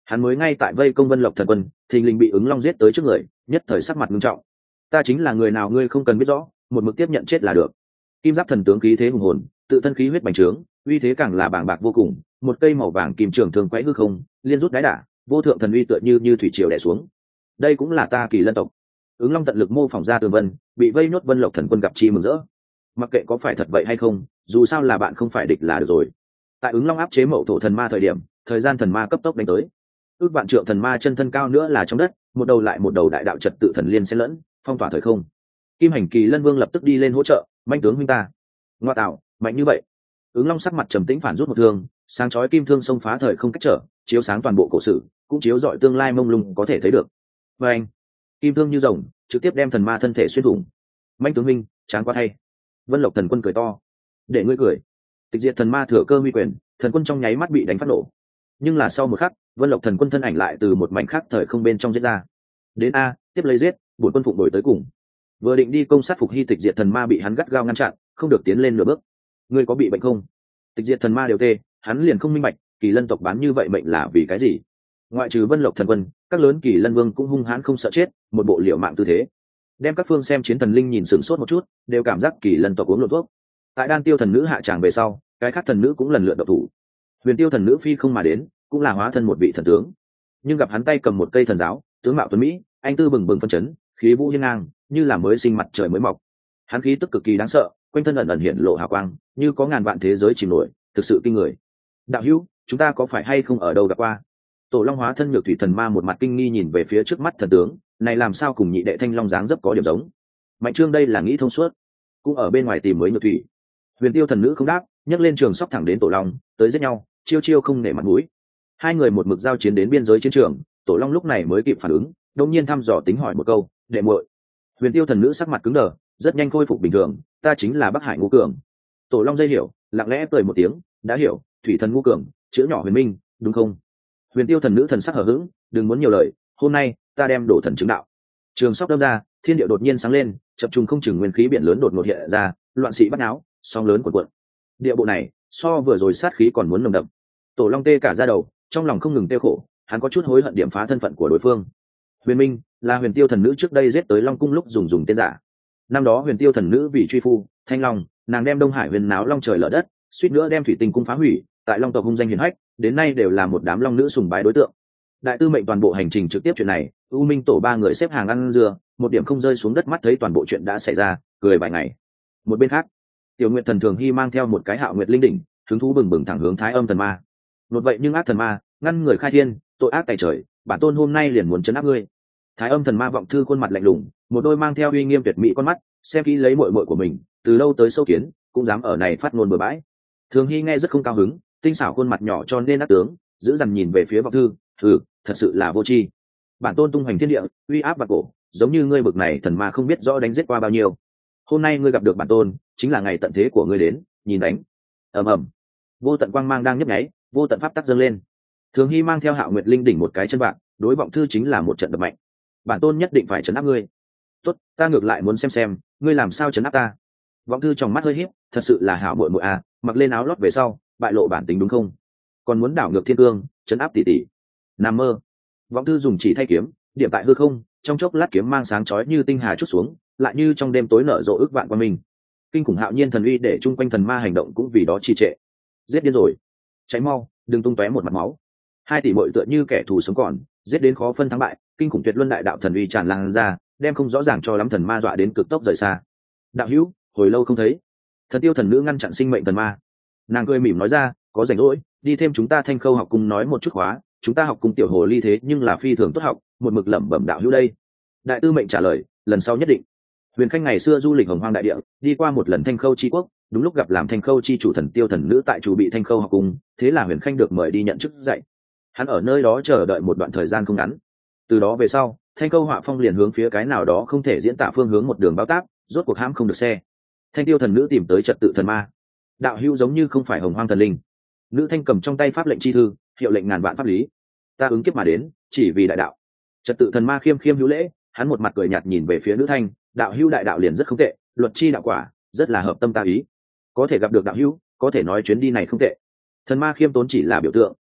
hắn mới ngay tại vây công Vân Lộc thần quân, thình lình bị ứng long giết tới trước người, nhất thời sắc mặt nghiêm trọng. Ta chính là người nào ngươi không cần biết rõ, một mực tiếp nhận chết là được. Kim giáp thần tướng khí thế hùng hồn, tự thân khí huyết bành trướng, uy thế càng là bàng bạc vô cùng, một cây màu vàng kim trường thường quấy hư không, liên rút đái đả, vô thượng thần uy tựa như như thủy triều đè xuống. Đây cũng là ta Kỳ Lân tộc. Ứng long tận lực mô phỏng ra tường vân, bị vây nhốt Vân Lộc thần quân gặp chi mừng rỡ. Mặc kệ có phải thật vậy hay không, dù sao là bạn không phải địch là được rồi. Tại ứng long áp chế mậu thổ thần ma thời điểm, thời gian thần ma cấp tốc đánh tới. Ước vạn trượng thần ma chân thân cao nữa là trong đất, một đầu lại một đầu đại đạo trật tự thần liên xen lẫn, phong tỏa thời không. Kim hành Kỳ Lân vương lập tức đi lên hỗ trợ, manh tướng huynh ta. Ngoa tạo, mạnh như vậy. Ứng long sắc mặt trầm tĩnh phản rút một thương, sáng chói kim thương xông phá thời không cách trở, chiếu sáng toàn bộ cổ sử, cũng chiếu rọi tương lai mông lung có thể thấy được. Và anh, kim thương như rồng, trực tiếp đem thần ma thân thể xuyên thủng. Manh tướng huynh, tráng quá thay. Vân Lộc thần quân cười to. Để ngươi cười. Tịch diệt thần ma thừa cơ huy quyền, thần quân trong nháy mắt bị đánh phát nổ. Nhưng là sau một khắc, Vân Lộc thần quân thân ảnh lại từ một mảnh khác thời không bên trong giết ra. Đến a, tiếp lấy giết, bổn quân phụng đổi tới cùng. Vừa định đi công sát phục hy, tịch diệt thần ma bị hắn gắt gao ngăn chặn, không được tiến lên nửa bước. Ngươi có bị bệnh không? Tịch diệt thần ma đều tê, hắn liền không minh bạch, Kỳ Lân tộc bán như vậy mệnh là vì cái gì? Ngoại trừ Vân Lộc thần quân, các lớn Kỳ Lân vương cũng hung hãn không sợ chết, một bộ liều mạng tư thế. Đem các phương xem chiến thần linh nhìn sửng sốt một chút, đều cảm giác Kỳ Lân tộc uống lộn thuốc. Tại đan tiêu thần nữ hạ tràng về sau, cái khác thần nữ cũng lần lượt độc thủ. Huyền tiêu thần nữ phi không mà đến, cũng là hóa thân một vị thần tướng, nhưng gặp hắn tay cầm một cây thần giáo, tướng mạo tuấn mỹ, anh tư bừng bừng phân chấn, khí vũ hiên ngang, như là mới sinh mặt trời mới mọc. Hắn khí tức cực kỳ đáng sợ, quanh thân ẩn ẩn hiện lộ hào quang, như có ngàn vạn thế giới chìm nổi, thực sự kinh người. Đạo hữu, chúng ta có phải hay không ở đâu gặp qua? Tổ long hóa thân nhược thủy thần ma một mặt kinh nghi nhìn về phía trước mắt thần tướng, này làm sao cùng nhị đệ thanh long dáng dấp có điểm giống? Mạnh trương đây là nghĩ thông suốt, cũng ở bên ngoài tìm mới nhược thủy. Huyền tiêu thần nữ không đáp, nhấc lên trường sóc thẳng đến tổ long, tới giết nhau, chiêu chiêu không nể mặt mũi. Hai người một mực giao chiến đến biên giới chiến trường, tổ long lúc này mới kịp phản ứng, đột nhiên thăm dò tính hỏi một câu, đệ muội. Huyền tiêu thần nữ sắc mặt cứng đờ, rất nhanh khôi phục bình thường, ta chính là Bắc Hải Ngũ Cường. Tổ long dây hiểu, lặng lẽ cười một tiếng, đã hiểu, thủy thần Ngũ Cường, chữ nhỏ huyền minh, đúng không? Huyền tiêu thần nữ thần sắc hờ hững, đừng muốn nhiều lời, hôm nay ta đem đổ thần chứng đạo. Trường sóc đâm ra, thiên địa đột nhiên sáng lên, chập trùng không chừng nguyên khí biển lớn đột ngột hiện ra, loạn sĩ bắt náo, sóng lớn cuộn cuộn. Địa bộ này, so vừa rồi sát khí còn muốn nồng đậm. Tổ long tê cả da đầu, trong lòng không ngừng tiêu khổ, hắn có chút hối hận điểm phá thân phận của đối phương. Huyền Minh là huyền tiêu thần nữ trước đây giết tới Long cung lúc dùng dùng tên giả. Năm đó huyền tiêu thần nữ vì truy phu Thanh Long, nàng đem Đông Hải huyền náo long trời lở đất, suýt nữa đem thủy tinh cung phá hủy, tại Long tộc hung danh hiển hách, đến nay đều là một đám long nữ sùng bái đối tượng. Đại tư mệnh toàn bộ hành trình trực tiếp chuyện này, U Minh tổ ba người xếp hàng ăn dưa, một điểm không rơi xuống đất, mắt thấy toàn bộ chuyện đã xảy ra, cười vài ngày. Một bên khác, Tiểu Nguyệt thần Thường Hy mang theo một cái Hạo Nguyệt linh đỉnh, hứng thú bừng bừng thẳng hướng Thái Âm thần ma. Một vậy nhưng ác thần ma, ngăn người khai thiên, tội ác tày trời, bản tôn hôm nay liền muốn trấn áp ngươi. Thái Âm thần ma vọng thư khuôn mặt lạnh lùng, một đôi mang theo uy nghiêm tuyệt mỹ con mắt, xem kỹ lấy muội muội của mình, từ lâu tới sâu kiến, cũng dám ở này phát ngôn bừa bãi. Thường Hy nghe rất không cao hứng, tinh xảo khuôn mặt nhỏ cho nên ác tướng, giữ dằn nhìn về phía vọng thư, thử, thật sự là vô tri. Bản tôn tung hoành thiên địa, uy áp bạc cổ, giống như ngươi bực này thần ma không biết rõ đánh giết qua bao nhiêu. Hôm nay ngươi gặp được bản tôn, chính là ngày tận thế của ngươi đến, nhìn đánh. Ầm ầm. Vô tận quang mang đang nhấp nháy, vô tận pháp tắc dâng lên. Thường Hy mang theo Hạo Nguyệt linh đỉnh một cái chân bạc, đối vọng thư chính là một trận đập mạnh. Bản tôn nhất định phải trấn áp ngươi. Tốt, ta ngược lại muốn xem xem, ngươi làm sao trấn áp ta. Vọng thư trong mắt hơi híp, thật sự là hảo muội muội à, mặc lên áo lót về sau, bại lộ bản tính đúng không? Còn muốn đảo ngược thiên cương, trấn áp tỷ tỷ. Nằm mơ. Vọng thư dùng chỉ thay kiếm, điểm tại hư không, trong chốc lát kiếm mang sáng chói như tinh hà chút xuống, lại như trong đêm tối nở rộ ước vạn qua mình. Kinh khủng hạo nhiên thần uy để chung quanh thần ma hành động cũng vì đó trì trệ. Giết điên rồi, cháy mau, đừng tung tóe một mặt máu. Hai tỷ muội tựa như kẻ thù sống còn, giết đến khó phân thắng bại, kinh khủng tuyệt luân đại đạo thần uy tràn lan ra, đem không rõ ràng cho lắm thần ma dọa đến cực tốc rời xa. Đạo hữu, hồi lâu không thấy. Thần tiêu thần nữ ngăn chặn sinh mệnh thần ma, nàng cười mỉm nói ra, có rảnh rỗi, đi thêm chúng ta Thanh Khâu học cung nói một chút khóa, chúng ta học cung tiểu hồ ly thế nhưng là phi thường tốt học, một mực lẩm bẩm đạo hữu đây. Đại tư mệnh trả lời, lần sau nhất định. Huyền Khanh ngày xưa du lịch hồng hoang đại địa, đi qua một lần Thanh Khâu chi quốc, đúng lúc gặp làm Thanh Khâu chi chủ thần tiêu thần nữ tại chủ bị Thanh Khâu học cung, thế là Huyền Khanh được mời đi nhận chức dạy. Hắn ở nơi đó chờ đợi một đoạn thời gian không ngắn. Từ đó về sau, Thanh Khâu họa phong liền hướng phía cái nào đó không thể diễn tả phương hướng một đường bao tác, rốt cuộc hãm không được xe. Thanh tiêu thần nữ tìm tới trật tự thần ma. Đạo hữu giống như không phải hồng hoang thần linh. Nữ thanh cầm trong tay pháp lệnh chi thư, hiệu lệnh ngàn vạn pháp lý. Ta ứng kiếp mà đến, chỉ vì đại đạo. Trật tự thần ma khiêm khiêm hữu lễ, hắn một mặt cười nhạt nhìn về phía nữ thanh, đạo hữu đại đạo liền rất không tệ, luật chi đạo quả, rất là hợp tâm ta ý. Có thể gặp được đạo hữu, có thể nói chuyến đi này không tệ. Thần ma khiêm tốn chỉ là biểu tượng,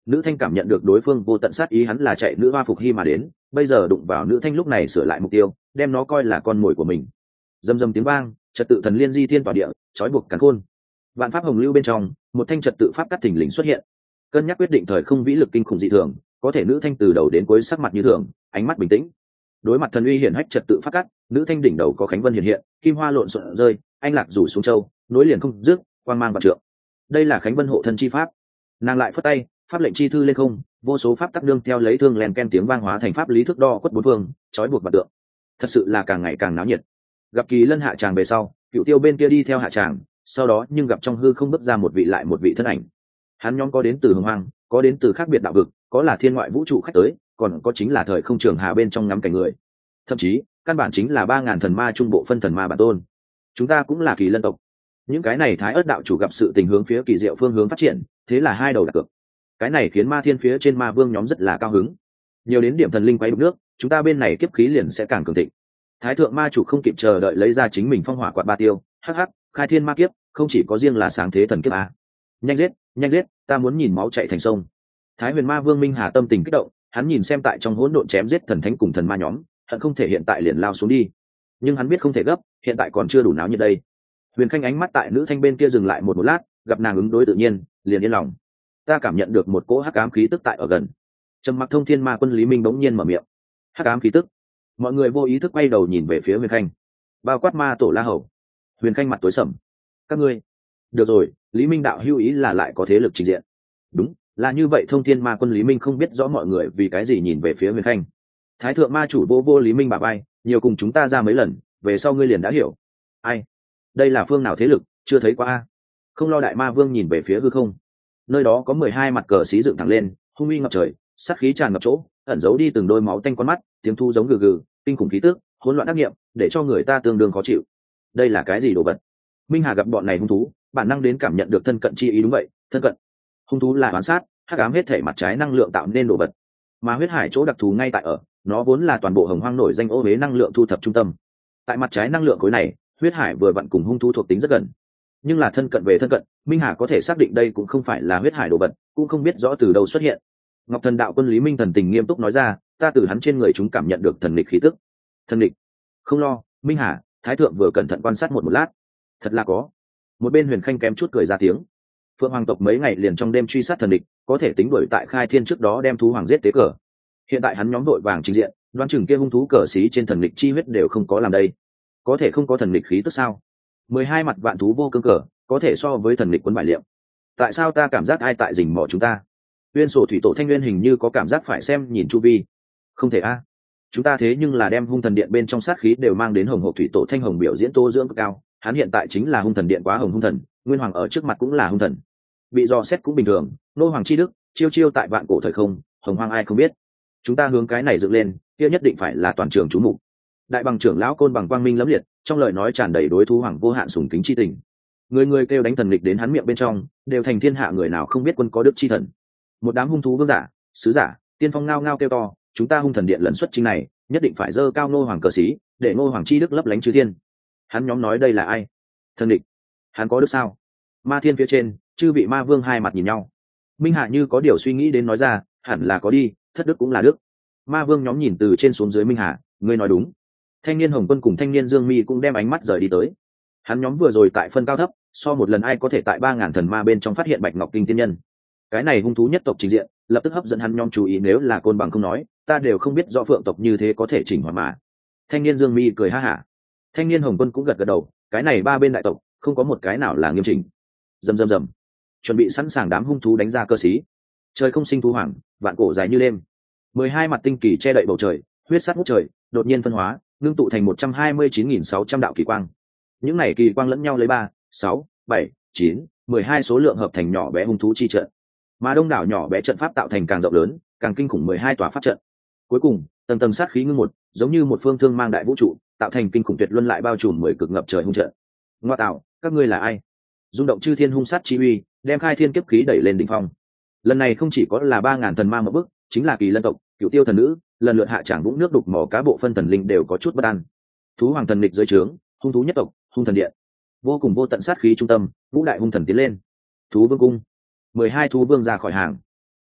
Nữ thanh cảm nhận được đối phương vô tận sát ý, hắn là chạy nữ hoa phục hy mà đến, bây giờ đụng vào nữ thanh lúc này sửa lại mục tiêu, đem nó coi là con mồi của mình. Dầm dầm tiếng vang, trật tự thần liên di thiên tỏa địa, trói buộc càn khôn. Vạn pháp hồng lưu bên trong, một thanh trật tự pháp cắt thình lình xuất hiện. Cân nhắc quyết định thời không vĩ lực kinh khủng dị thường, có thể nữ thanh từ đầu đến cuối sắc mặt như thường, ánh mắt bình tĩnh. Đối mặt thần uy hiển hách trật tự pháp cắt, nữ thanh đỉnh đầu có khánh vân hiện hiện, kim hoa lộn xộn rơi, anh lạc rủ xuống châu, nối liền không dứt, quang mang vạn trượng. Đây là khánh vân hộ thân chi pháp. Nàng lại phất tay, pháp lệnh chi thư lên không, vô số pháp tắc đương theo lấy thương len ken tiếng vang hóa thành pháp lý thước đo quất bốn phương, trói buộc vạn tượng. Thật sự là càng ngày càng náo nhiệt. Gặp Kỳ Lân hạ tràng về sau, Cựu Tiêu bên kia đi theo hạ tràng, sau đó nhưng gặp trong hư không bước ra một vị lại một vị thân ảnh. Hắn nhóm có đến từ hồng hoang, có đến từ khác biệt đạo vực, có là thiên ngoại vũ trụ khách tới, còn có chính là thời không trường hà bên trong ngắm cảnh người. Thậm chí, căn bản chính là ba ngàn thần ma trung bộ phân thần ma bản tôn. Chúng ta cũng là Kỳ Lân tộc. Những cái này Thái Ức đạo chủ gặp sự tình hướng phía kỳ diệu phương hướng phát triển, thế là hai đầu đặt cược. Cái này khiến ma thiên phía trên ma vương nhóm rất là cao hứng. Nhiều đến điểm thần linh quay đục nước, chúng ta bên này kiếp khí liền sẽ càng cường thịnh. Thái thượng ma chủ không kịp chờ đợi lấy ra chính mình phong hỏa quạt ba tiêu, hắc hắc, khai thiên ma kiếp, không chỉ có riêng là sáng thế thần kiếp a. Nhanh giết, nhanh giết, ta muốn nhìn máu chảy thành sông. Thái huyền ma vương Minh Hà tâm tình kích động, hắn nhìn xem tại trong hỗn độn chém giết thần thánh cùng thần ma nhóm, hận không thể hiện tại liền lao xuống đi. Nhưng hắn biết không thể gấp, hiện tại còn chưa đủ náo nhiệt đây. Huyền Khanh ánh mắt tại nữ thanh bên kia dừng lại một một lát, gặp nàng ứng đối tự nhiên, liền yên lòng. Ta cảm nhận được một cỗ hắc ám khí tức tại ở gần. Trầm mặc thông thiên ma quân Lý Minh bỗng nhiên mở miệng. Hắc ám khí tức. Mọi người vô ý thức quay đầu nhìn về phía Huyền Khanh. Bao quát ma tổ La Hầu. Huyền Khanh mặt tối sầm. Các ngươi. Được rồi, Lý Minh đạo hữu ý là lại có thế lực trình diện. Đúng, là như vậy. Thông thiên ma quân Lý Minh không biết rõ mọi người vì cái gì nhìn về phía Huyền Khanh. Thái thượng ma chủ vô vô Lý Minh bà bay, nhiều cùng chúng ta ra mấy lần, về sau ngươi liền đã hiểu. Ai? Đây là phương nào thế lực, chưa thấy qua a. Không lo đại ma vương nhìn về phía hư không, nơi đó có mười hai mặt cờ xí dựng thẳng lên, hung uy ngập trời, sát khí tràn ngập chỗ, ẩn giấu đi từng đôi máu tanh con mắt, tiếng thu giống gừ gừ, kinh khủng khí tức, hỗn loạn ác nghiệm, để cho người ta tương đương khó chịu. Đây là cái gì đồ vật? Minh Hà gặp bọn này hung thú, bản năng đến cảm nhận được thân cận chi ý. Đúng vậy, thân cận. Hung thú là oán sát, hắc ám hết thể mặt trái năng lượng tạo nên đồ vật, mà huyết hải chỗ đặc thù ngay tại ở, nó vốn là toàn bộ hồng hoang nổi danh ô huế năng lượng thu thập trung tâm. Tại mặt trái năng lượng khối này, huyết hải vừa vặn cùng hung thú thuộc tính rất gần, nhưng là thân cận về thân cận, Minh Hà có thể xác định đây cũng không phải là huyết hải đồ vật, cũng không biết rõ từ đâu xuất hiện. Ngọc Thần đạo quân Lý Minh thần tình nghiêm túc nói ra, ta từ hắn trên người chúng cảm nhận được thần lịch khí tức. Thần lịch? Không lo, Minh Hà, Thái thượng vừa cẩn thận quan sát một một lát, thật là có. Một bên Huyền Khanh kém chút cười ra tiếng. Phượng Hoàng tộc mấy ngày liền trong đêm truy sát thần lịch, có thể tính đuổi tại khai thiên trước đó đem thú hoàng giết tế cờ. Hiện tại hắn nhóm đội vàng trình diện, đoán chừng kia hung thú cờ xí trên thần lịch chi huyết đều không có làm đây. Có thể không có thần lịch khí tức sao? Mười hai mặt vạn thú vô cương cờ, có thể so với thần lịch quân bài liệm. Tại sao ta cảm giác ai tại rình mò chúng ta? Uyên sổ thủy tổ Thanh Nguyên hình như có cảm giác phải xem nhìn chu vi. Không thể a, chúng ta thế nhưng là đem hung thần điện bên trong sát khí đều mang đến hồng hộp thủy tổ Thanh Hồng biểu diễn tô dưỡng cực cao. Hắn hiện tại chính là hung thần điện quá hồng hung thần, Nguyên Hoàng ở trước mặt cũng là hung thần. Bị dò xét cũng bình thường, nô hoàng chi đức, chiêu chiêu tại vạn cổ thời không, hồng hoang ai không biết. Chúng ta hướng cái này dựng lên, kia nhất định phải là toàn trường chú mục. Đại bằng trưởng lão Côn Bằng quang minh lẫm liệt, trong lời nói tràn đầy đối thú hoàng vô hạn sùng kính chi tình. Người người kêu đánh thần lịch đến hắn miệng bên trong, đều thành thiên hạ người nào không biết quân có đức chi thần. Một đám hung thú vương giả, sứ giả, tiên phong ngao ngao kêu to, chúng ta hung thần điện lần xuất chinh này, nhất định phải dơ cao nô hoàng cờ sĩ, để nô hoàng chi đức lấp lánh chư thiên. Hắn nhóm nói đây là ai? Thần lịch. Hắn có đức sao? Ma thiên phía trên, chư vị ma vương hai mặt nhìn nhau. Minh Hạ như có điều suy nghĩ đến nói ra, hẳn là có đi, thất đức cũng là đức. Ma vương nhóm nhìn từ trên xuống dưới Minh Hạ, ngươi nói đúng. Thanh niên Hồng Quân cùng thanh niên Dương Mi cũng đem ánh mắt rời đi tới. Hắn nhóm vừa rồi tại phân cao thấp, so một lần ai có thể tại ba ngàn thần ma bên trong phát hiện Bạch Ngọc Kinh tiên nhân. Cái này hung thú nhất tộc trình diện, lập tức hấp dẫn hắn nhóm chú ý, nếu là Côn Bằng không nói, ta đều không biết rõ Phượng tộc như thế có thể chỉnh hòa mà. Thanh niên Dương Mi cười ha hả. Thanh niên Hồng Quân cũng gật gật đầu, cái này ba bên đại tộc, không có một cái nào là nghiêm chỉnh. Rầm rầm rầm. Chuẩn bị sẵn sàng đám hung thú đánh ra cơ sĩ. Trời không sinh thú hoàng, vạn cổ dài như đêm. Mười hai mặt tinh kỳ che đậy bầu trời, huyết sát ngút trời, đột nhiên phân hóa, ngưng tụ thành một trăm hai mươi chín nghìn sáu trăm đạo kỳ quang. Những này kỳ quang lẫn nhau lấy ba, sáu, bảy, chín, mười hai số lượng hợp thành nhỏ bé hung thú chi trận. Mà đông đảo nhỏ bé trận pháp tạo thành càng rộng lớn, càng kinh khủng mười hai tòa pháp trận. Cuối cùng, tầng tầng sát khí ngưng một, giống như một phương thương mang đại vũ trụ, tạo thành kinh khủng tuyệt luân lại bao trùm mười cực ngập trời hung trận. Ngoa tạo, các ngươi là ai? Dung động chư thiên hung sát chi uy, đem khai thiên kiếp khí đẩy lên đỉnh phong. Lần này không chỉ có là ba ngàn thần ma một bức, chính là Kỳ Lân tộc, Cửu Tiêu thần nữ, lần lượt hạ tràng vũng nước đục mỏ cá bộ phân thần linh đều có chút bất an. Thú hoàng thần địch dưới trướng, hung thú nhất tộc, hung thần điện, vô cùng vô tận sát khí trung tâm, ngũ đại hung thần tiến lên. Thú vương cung, mười hai thú vương ra khỏi hàng.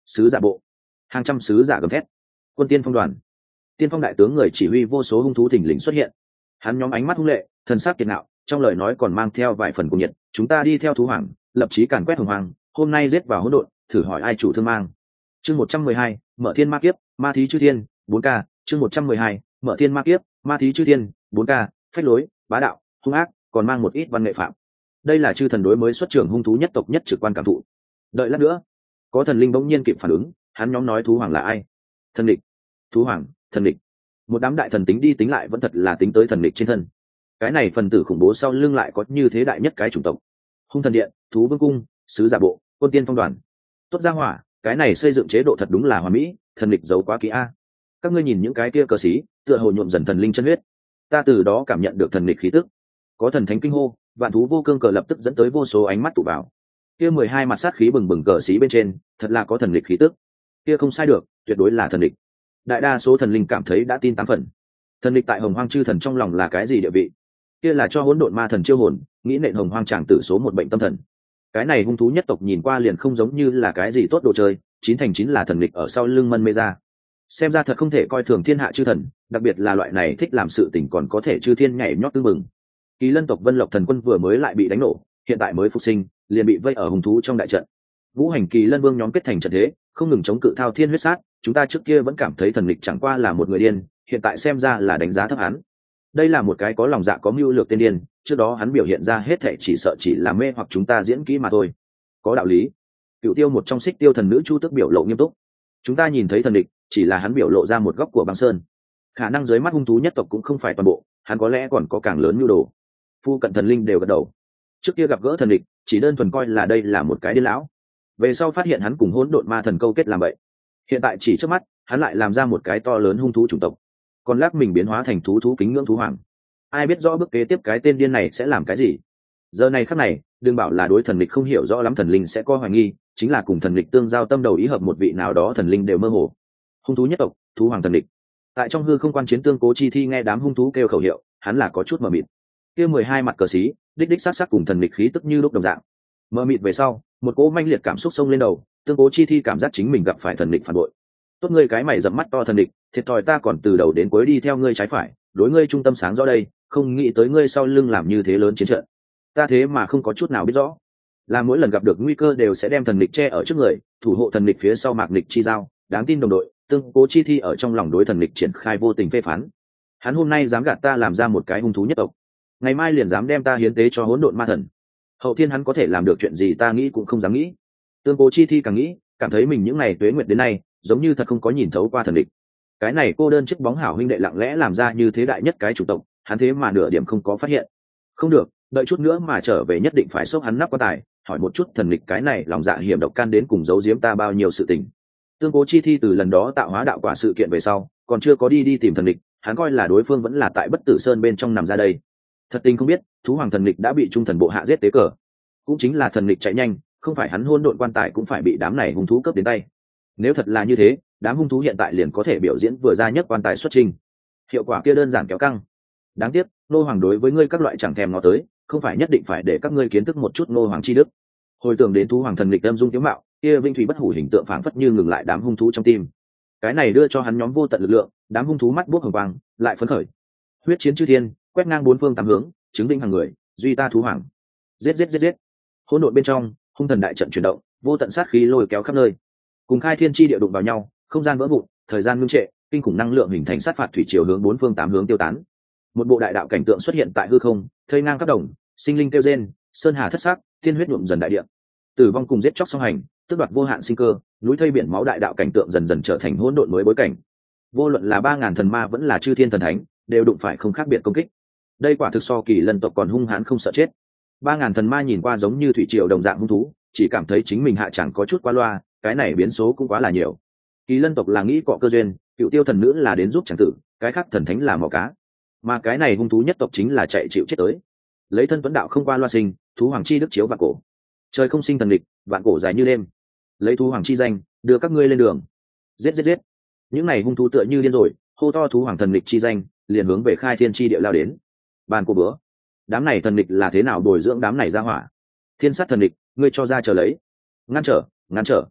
sứ giả bộ, hàng trăm sứ giả gầm thét. Quân tiên phong đoàn, tiên phong đại tướng người chỉ huy vô số hung thú thình lình xuất hiện. Hắn nhóm ánh mắt hung lệ, thần sắc kiệt ngạo, trong lời nói còn mang theo vài phần cuồng nhiệt. Chúng ta đi theo thú hoàng, lập chí càn quét hồng hoàng, hôm nay giết vào hỗn độn, thử hỏi ai chủ thương mang. Chương một trăm mười hai, mở thiên ma kiếp, ma thí chư thiên, bốn k. Chương một trăm mười hai, mở thiên ma kiếp, ma thí chư thiên, bốn k. Phách lối, bá đạo, hung ác, còn mang một ít văn nghệ phạm. Đây là chư thần đối mới xuất trưởng hung thú nhất tộc nhất trực quan cảm thụ. Đợi lát nữa, có thần linh bỗng nhiên kịp phản ứng, hắn nhóm nói thú hoàng là ai? Thần địch. Thú hoàng, thần địch. Một đám đại thần tính đi tính lại vẫn thật là tính tới thần địch trên thân. Cái này phần tử khủng bố sau lưng lại có như thế đại nhất cái chủng tộc. Hung thần điện, thú vương cung, sứ giả bộ, quân tiên phong đoàn. Tốt ra hỏa, cái này xây dựng chế độ thật đúng là hoàn mỹ, thần địch giấu quá kỹ a. Các ngươi nhìn những cái kia cờ xí, tựa hồ nhuộm dần thần linh chân huyết. Ta từ đó cảm nhận được thần địch khí tức. Có thần thánh kinh hô, vạn thú vô cương cờ lập tức dẫn tới vô số ánh mắt tụ vào. Kia mười hai mặt sát khí bừng bừng cờ xí bên trên, thật là có thần địch khí tức. Kia không sai được, tuyệt đối là thần địch. Đại đa số thần linh cảm thấy đã tin tám phần. Thần địch tại hồng hoang chư thần trong lòng là cái gì địa vị? Kia là cho hỗn độn ma thần chiêu hồn, nghĩ nện hồng hoang tràng tử số một bệnh tâm thần. Cái này hung thú nhất tộc nhìn qua liền không giống như là cái gì tốt đồ chơi, chín thành chín là thần địch ở sau lưng mân mê ra. Xem ra thật không thể coi thường thiên hạ chư thần, đặc biệt là loại này thích làm sự tình còn có thể chư thiên nhảy nhót tương mừng. Kỳ Lân tộc Vân Lộc thần quân vừa mới lại bị đánh nổ, hiện tại mới phục sinh, liền bị vây ở hung thú trong đại trận. Vũ hành Kỳ Lân vương nhóm kết thành trận thế, không ngừng chống cự thao thiên huyết sát. Chúng ta trước kia vẫn cảm thấy thần địch chẳng qua là một người điên, hiện tại xem ra là đánh giá thấp hắn. Đây là một cái có lòng dạ có mưu lược tiên điên, trước đó hắn biểu hiện ra hết thảy chỉ sợ chỉ là mê hoặc chúng ta diễn kỹ mà thôi. Có đạo lý. Cựu Tiêu một trong Xích Tiêu thần nữ Chu Tước biểu lộ nghiêm túc. Chúng ta nhìn thấy thần địch, chỉ là hắn biểu lộ ra một góc của băng sơn. Khả năng dưới mắt hung thú nhất tộc cũng không phải toàn bộ, hắn có lẽ còn có càng lớn nhu đồ. Phu cận thần linh đều gật đầu. Trước kia gặp gỡ thần địch, chỉ đơn thuần coi là đây là một cái điên lão. Về sau phát hiện hắn cùng hỗn độn ma thần câu kết làm vậy. Hiện tại chỉ trước mắt, hắn lại làm ra một cái to lớn hung thú chủng tộc, còn lắc mình biến hóa thành thú thú kính ngưỡng thú hoàng. Ai biết rõ bước kế tiếp cái tên điên này sẽ làm cái gì? Giờ này khắc này, đừng bảo là đối thần địch không hiểu rõ lắm thần linh sẽ có hoài nghi, chính là cùng thần địch tương giao tâm đầu ý hợp một vị nào đó thần linh đều mơ hồ. Hung thú nhất tộc, thú hoàng thần địch. Tại trong hư không quan chiến Tương Cố Chi Thi nghe đám hung thú kêu khẩu hiệu, hắn là có chút mờ mịt. Kia mười hai mặt cờ xí, đích đích sát sát cùng thần địch khí tức như lúc đồng dạng. Mờ mịt về sau, một cỗ manh liệt cảm xúc xông lên đầu, Tương Cố Chi Thi cảm giác chính mình gặp phải thần địch phản bội. Tốt ngươi cái mày dẫm mắt to thần địch, thiệt thòi ta còn từ đầu đến cuối đi theo ngươi trái phải, đối ngươi trung tâm sáng rõ đây, không nghĩ tới ngươi sau lưng làm như thế lớn chiến trận. Ta thế mà không có chút nào biết rõ. Là mỗi lần gặp được nguy cơ đều sẽ đem thần địch che ở trước người, thủ hộ thần địch phía sau mạc địch chi giao, đáng tin đồng đội. Tương Cố Chi Thi ở trong lòng đối thần địch triển khai vô tình phê phán. Hắn hôm nay dám gạt ta làm ra một cái hung thú nhất tộc, ngày mai liền dám đem ta hiến tế cho hỗn độn ma thần. Hậu thiên hắn có thể làm được chuyện gì ta nghĩ cũng không dám nghĩ. Tương Cố Chi Thi càng nghĩ, cảm thấy mình những ngày tuế nguyệt đến nay, giống như thật không có nhìn thấu qua thần địch. Cái này cô đơn chiếc bóng hảo huynh đệ lặng lẽ làm ra như thế đại nhất cái chủ tộc, hắn thế mà nửa điểm không có phát hiện. Không được, đợi chút nữa mà trở về nhất định phải xốc hắn nắp quan tài, hỏi một chút thần địch cái này lòng dạ hiểm độc can đến cùng giấu giếm ta bao nhiêu sự tình. Tương Cố Chi Thi từ lần đó tạo hóa đạo quả sự kiện về sau, còn chưa có đi đi tìm thần địch, hắn coi là đối phương vẫn là tại Bất Tử Sơn bên trong nằm ra đây. Thật tình không biết, thú hoàng thần địch đã bị trung thần bộ hạ giết tế cờ. Cũng chính là thần địch chạy nhanh, không phải hắn hôn độn quan tài cũng phải bị đám này hung thú cướp đến tay. Nếu thật là như thế, đám hung thú hiện tại liền có thể biểu diễn vừa ra nhất quan tài xuất trình. Hiệu quả kia đơn giản kéo căng. Đáng tiếc, nô hoàng đối với ngươi các loại chẳng thèm ngó tới, không phải nhất định phải để các ngươi kiến thức một chút nô hoàng chi đức. Hồi tưởng đến thú hoàng thần địch âm dung tiếu mạo, kia vinh thủy bất hủ hình tượng phảng phất như ngừng lại đám hung thú trong tim. Cái này đưa cho hắn nhóm vô tận lực lượng, đám hung thú mắt buốc hồng quang, lại phấn khởi. Huyết chiến chư thiên, quét ngang bốn phương tám hướng, chứng định hàng người, duy ta thú hoàng. Giết giết giết giết. Hỗn độn bên trong, hung thần đại trận chuyển động, vô tận sát khí lôi kéo khắp nơi. Cùng khai thiên chi địa đụng vào nhau, không gian vỡ vụn, thời gian ngưng trệ, kinh khủng năng lượng hình thành sát phạt thủy chiều hướng bốn phương tám hướng tiêu tán. Một bộ đại đạo cảnh tượng xuất hiện tại hư không, thây ngang khắp đồng, sinh linh kêu rên, sơn hà thất sắc, thiên huyết nhuộm dần đại địa. Tử vong cùng giết chóc song hành, tức đoạt vô hạn sinh cơ, núi thây biển máu đại đạo cảnh tượng dần dần trở thành hỗn độn mới bối cảnh. Vô luận là ba ngàn thần ma vẫn là chư thiên thần thánh, đều đụng phải không khác biệt công kích. Đây quả thực so Kỳ Lân tộc còn hung hãn không sợ chết. Ba ngàn thần ma nhìn qua giống như thủy triều đồng dạng hung thú, chỉ cảm thấy chính mình hạ chẳng có chút quá loa, cái này biến số cũng quá là nhiều. Kỳ Lân tộc là nghĩ cọ cơ duyên, Cựu Tiêu thần nữ là đến giúp chẳng tử, cái khác thần thánh là mò cá, mà cái này hung thú nhất tộc chính là chạy chịu chết tới. Lấy thân tuấn đạo không qua loa sinh, thú hoàng chi đức chiếu vạn cổ. Trời không sinh thần địch, vạn cổ dài như đêm. Lấy thú hoàng chi danh, đưa các ngươi lên đường. Giết giết giết. Những này hung thú tựa như điên rồi, hô to thú hoàng thần địch chi danh, liền hướng về khai thiên chi địa lao đến. Bàn cổ bữa. Đám này thần địch là thế nào bồi dưỡng đám này ra hỏa? Thiên sát thần địch, ngươi cho ra chờ lấy. Ngăn trở, ngăn trở.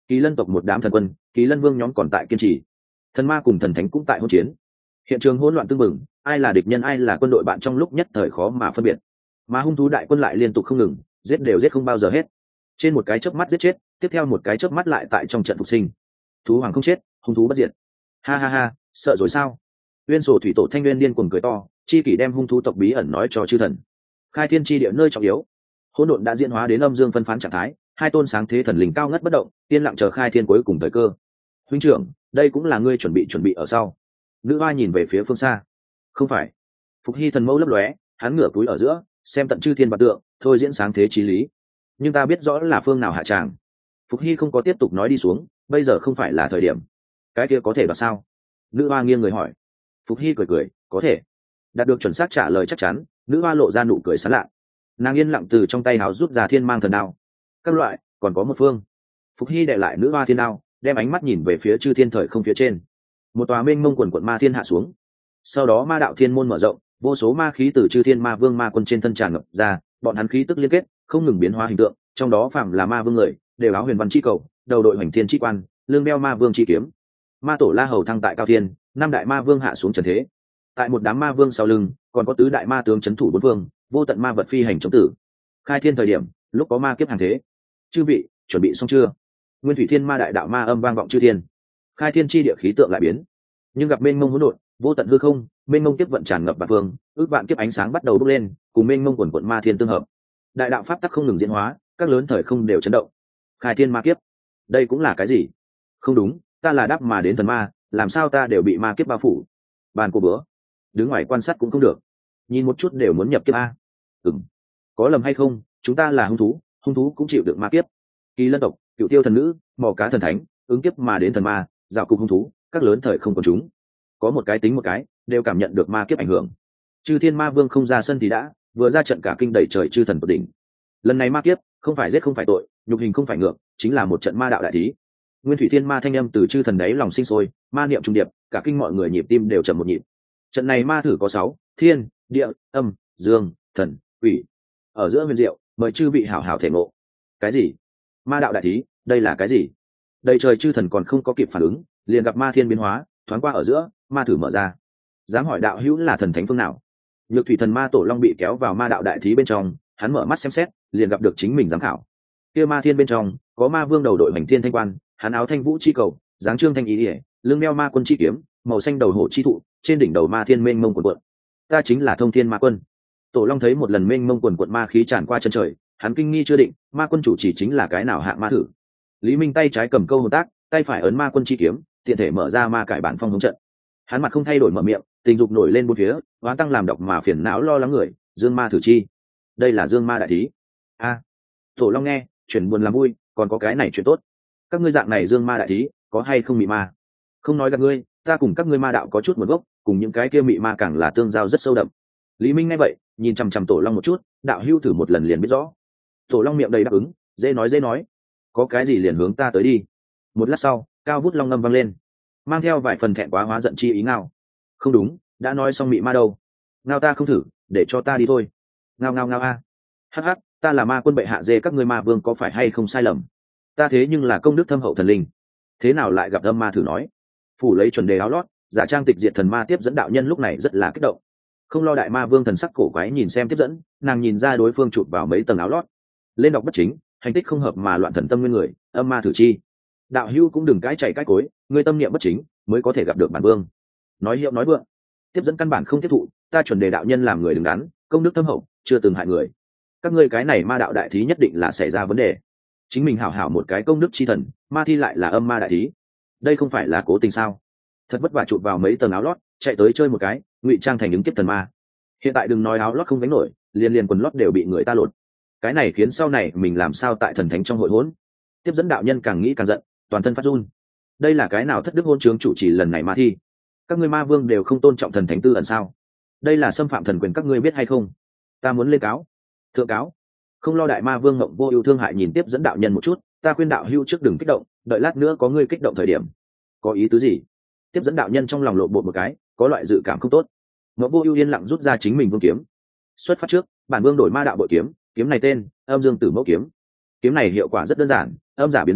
Kỳ lân tộc một đám thần quân, kỳ lân vương nhóm còn tại kiên trì, thần ma cùng thần thánh cũng tại hỗn chiến. Hiện trường hỗn loạn tương mừng, ai là địch nhân ai là quân đội bạn trong lúc nhất thời khó mà phân biệt. Mà hung thú đại quân lại liên tục không ngừng, giết đều giết không bao giờ hết. Trên một cái chớp mắt giết chết, tiếp theo một cái chớp mắt lại tại trong trận phục sinh. Thú hoàng không chết, hung thú bất diệt. Ha ha ha, sợ rồi sao? Uyên Sổ thủy tổ Thanh Nguyên điên cuồng cười to, chi kỷ đem hung thú tộc bí ẩn nói cho chư thần. Khai thiên chi địa nơi trọng yếu, hỗn độn đã diễn hóa đến âm dương phân phán trạng thái, hai tôn sáng thế thần linh cao ngất bất động, tiên lặng chờ khai thiên cuối cùng thời cơ. Huynh trưởng, đây cũng là ngươi chuẩn bị chuẩn bị ở sau. Nữ hoa nhìn về phía phương xa. Không phải. Phục Hy thần mâu lấp lóe, hắn ngửa túi ở giữa, xem tận chư thiên và tượng, thôi diễn sáng thế chí lý. Nhưng ta biết rõ là phương nào hạ tràng. Phục Hy không có tiếp tục nói đi xuống, bây giờ không phải là thời điểm. Cái kia có thể là sao? Nữ hoa nghiêng người hỏi. Phục Hy cười cười, có thể. Đạt được chuẩn xác trả lời chắc chắn, nữ hoa lộ ra nụ cười sán lạ. Nàng yên lặng từ trong tay háo rút ra thiên mang thần đao. Các loại, còn có một phương. Phục Hy đệ lại nữ hoa thiên đao, đem ánh mắt nhìn về phía chư thiên thời không phía trên. Một tòa mênh mông quần quận ma thiên hạ xuống. Sau đó ma đạo thiên môn mở rộng, vô số ma khí từ chư thiên ma vương ma quân trên thân tràn ngập ra, bọn hắn khí tức liên kết, không ngừng biến hóa hình tượng, trong đó phạm là ma vương người, đều áo huyền văn chi cầu, đầu đội hoành thiên chi quan, lưng đeo ma vương chi kiếm. Ma tổ La Hầu thăng tại cao thiên, năm đại ma vương hạ xuống trần thế. Tại một đám ma vương sau lưng, còn có tứ đại ma tướng trấn thủ bốn vương, vô tận ma vật phi hành chống tử. Khai thiên thời điểm, lúc có ma kiếp hàng thế. Chư vị, chuẩn bị xong chưa? Nguyên thủy thiên ma đại đạo ma âm vang vọng chư thiên. Khai thiên chi địa khí tượng lại biến, nhưng gặp mênh mông hỗn độn, vô tận hư không, mênh mông kiếp vận tràn ngập bát phương, ước vạn kiếp ánh sáng bắt đầu bốc lên, cùng mênh mông quần quận ma thiên tương hợp. Đại đạo pháp tắc không ngừng diễn hóa, các lớn thời không đều chấn động. Khai thiên ma kiếp, đây cũng là cái gì? Không đúng, ta là đáp mà đến thần ma, làm sao ta đều bị ma kiếp bao phủ? Bàn cô bữa, đứng ngoài quan sát cũng không được, nhìn một chút đều muốn nhập kiếp a. Ừm, có lầm hay không? Chúng ta là hung thú, hung thú cũng chịu được ma kiếp. Kỳ lân tộc, cựu tiêu thần nữ, mò cá thần thánh, ứng kiếp mà đến thần ma, dạo cục hung thú, các lớn thời không còn chúng. Có một cái tính một cái, đều cảm nhận được ma kiếp ảnh hưởng. Chư thiên ma vương không ra sân thì đã, vừa ra trận cả kinh đẩy trời chư thần tột đỉnh. Lần này ma kiếp, không phải giết không phải tội, nhục hình không phải ngược, chính là một trận ma đạo đại thí. Nguyên thủy thiên ma thanh âm từ chư thần đấy lòng sinh sôi, ma niệm trung điệp, cả kinh mọi người nhịp tim đều chậm một nhịp. Trận này ma thử có sáu, thiên, địa, âm, dương, thần, quỷ. Ở giữa huyền diệu, mời chư vị hảo hảo thể ngộ. Cái gì? Ma đạo đại thí, đây là cái gì? Đầy trời chư thần còn không có kịp phản ứng, liền gặp ma thiên biến hóa, thoáng qua ở giữa, ma thử mở ra. Dám hỏi đạo hữu là thần thánh phương nào? Nhược thủy thần ma tổ long bị kéo vào ma đạo đại thí bên trong, hắn mở mắt xem xét, liền gặp được chính mình giám khảo. Kia ma thiên bên trong, có ma vương đầu đội hành thiên thanh quan, hắn áo thanh vũ chi cầu, dáng trương thanh ý ỉa, lưng đeo ma quân chi kiếm, màu xanh đầu hổ chi thụ, trên đỉnh đầu ma thiên mênh mông quần quận. Ta chính là thông thiên ma quân. Tổ long thấy một lần mênh mông quần quận ma khí tràn qua chân trời, hắn kinh nghi chưa định, ma quân chủ chỉ chính là cái nào hạng ma thử. Lý Minh tay trái cầm câu hồn tác, tay phải ấn ma quân chi kiếm, tiện thể mở ra ma cải bản phong hướng trận. Hắn mặt không thay đổi mở miệng, tình dục nổi lên bốn phía, hóa tăng làm độc mà phiền não lo lắng người, dương ma thử chi. Đây là dương ma đại thí. A, tổ long nghe, chuyển buồn làm vui, còn có cái này chuyện tốt. Các ngươi dạng này dương ma đại thí, có hay không mị ma? Không nói gặp ngươi, ta cùng các ngươi ma đạo có chút nguồn gốc, cùng những cái kia mị ma càng là tương giao rất sâu đậm. Lý Minh nghe vậy, nhìn chằm chằm tổ long một chút, đạo hưu thử một lần liền biết rõ. Tổ long miệng đầy đáp ứng, dễ nói dễ nói, có cái gì liền hướng ta tới đi. Một lát sau, cao vút long ngâm vang lên, mang theo vài phần thẹn quá hóa giận chi ý ngao. Không đúng, đã nói xong mị ma đâu. Ngao ta không thử, để cho ta đi thôi. Ngao ngao ngao a. Hắc hắc, ta là ma quân bệ hạ dê các ngươi ma vương có phải hay không sai lầm? Ta thế nhưng là công đức thâm hậu thần linh, thế nào lại gặp âm ma thử nói. Phủ lấy chuẩn đề áo lót, giả trang tịch diệt thần ma tiếp dẫn đạo nhân lúc này rất là kích động. Không lo đại ma vương thần sắc cổ quái nhìn xem tiếp dẫn, nàng nhìn ra đối phương chụp vào mấy tầng áo lót, lên đọc bất chính, hành tích không hợp mà loạn thần tâm nguyên người, âm ma thử chi. Đạo hưu cũng đừng cái chạy cái cối, ngươi tâm niệm bất chính mới có thể gặp được bản vương. Nói hiệu nói vượng, tiếp dẫn căn bản không tiếp thụ, ta chuẩn đề đạo nhân làm người đứng đắn, công đức thâm hậu, chưa từng hại người. Các ngươi cái này ma đạo đại thí nhất định là xảy ra vấn đề. Chính mình hảo hảo một cái công đức chi thần, ma thi lại là âm ma đại thí, đây không phải là cố tình sao? Thật vất vả chụp vào mấy tầng áo lót, chạy tới chơi một cái, ngụy trang thành ứng kiếp thần ma. Hiện tại đừng nói áo lót không gánh nổi, liền liền quần lót đều bị người ta lột. Cái này khiến sau này mình làm sao tại thần thánh trong hội hỗn. Tiếp dẫn đạo nhân càng nghĩ càng giận, toàn thân phát run. Đây là cái nào thất đức hôn trướng chủ trì lần này ma thi? Các ngươi ma vương đều không tôn trọng thần thánh tư ẩn sao? Đây là xâm phạm thần quyền, các ngươi biết hay không? Ta muốn lên cáo, thượng cáo. Không lo đại ma vương ngậm vô yêu thương hại nhìn tiếp dẫn đạo nhân một chút, ta khuyên đạo hưu trước đừng kích động, đợi lát nữa có ngươi kích động thời điểm. Có ý tứ gì? Tiếp dẫn đạo nhân trong lòng lộ bộ một cái, có loại dự cảm không tốt. Ngậm vô ưu yên lặng rút ra chính mình vương kiếm. Xuất phát trước, bản vương đổi ma đạo bội kiếm, kiếm này tên âm dương tử mẫu kiếm. Kiếm này hiệu quả rất đơn giản, âm giả biến dương,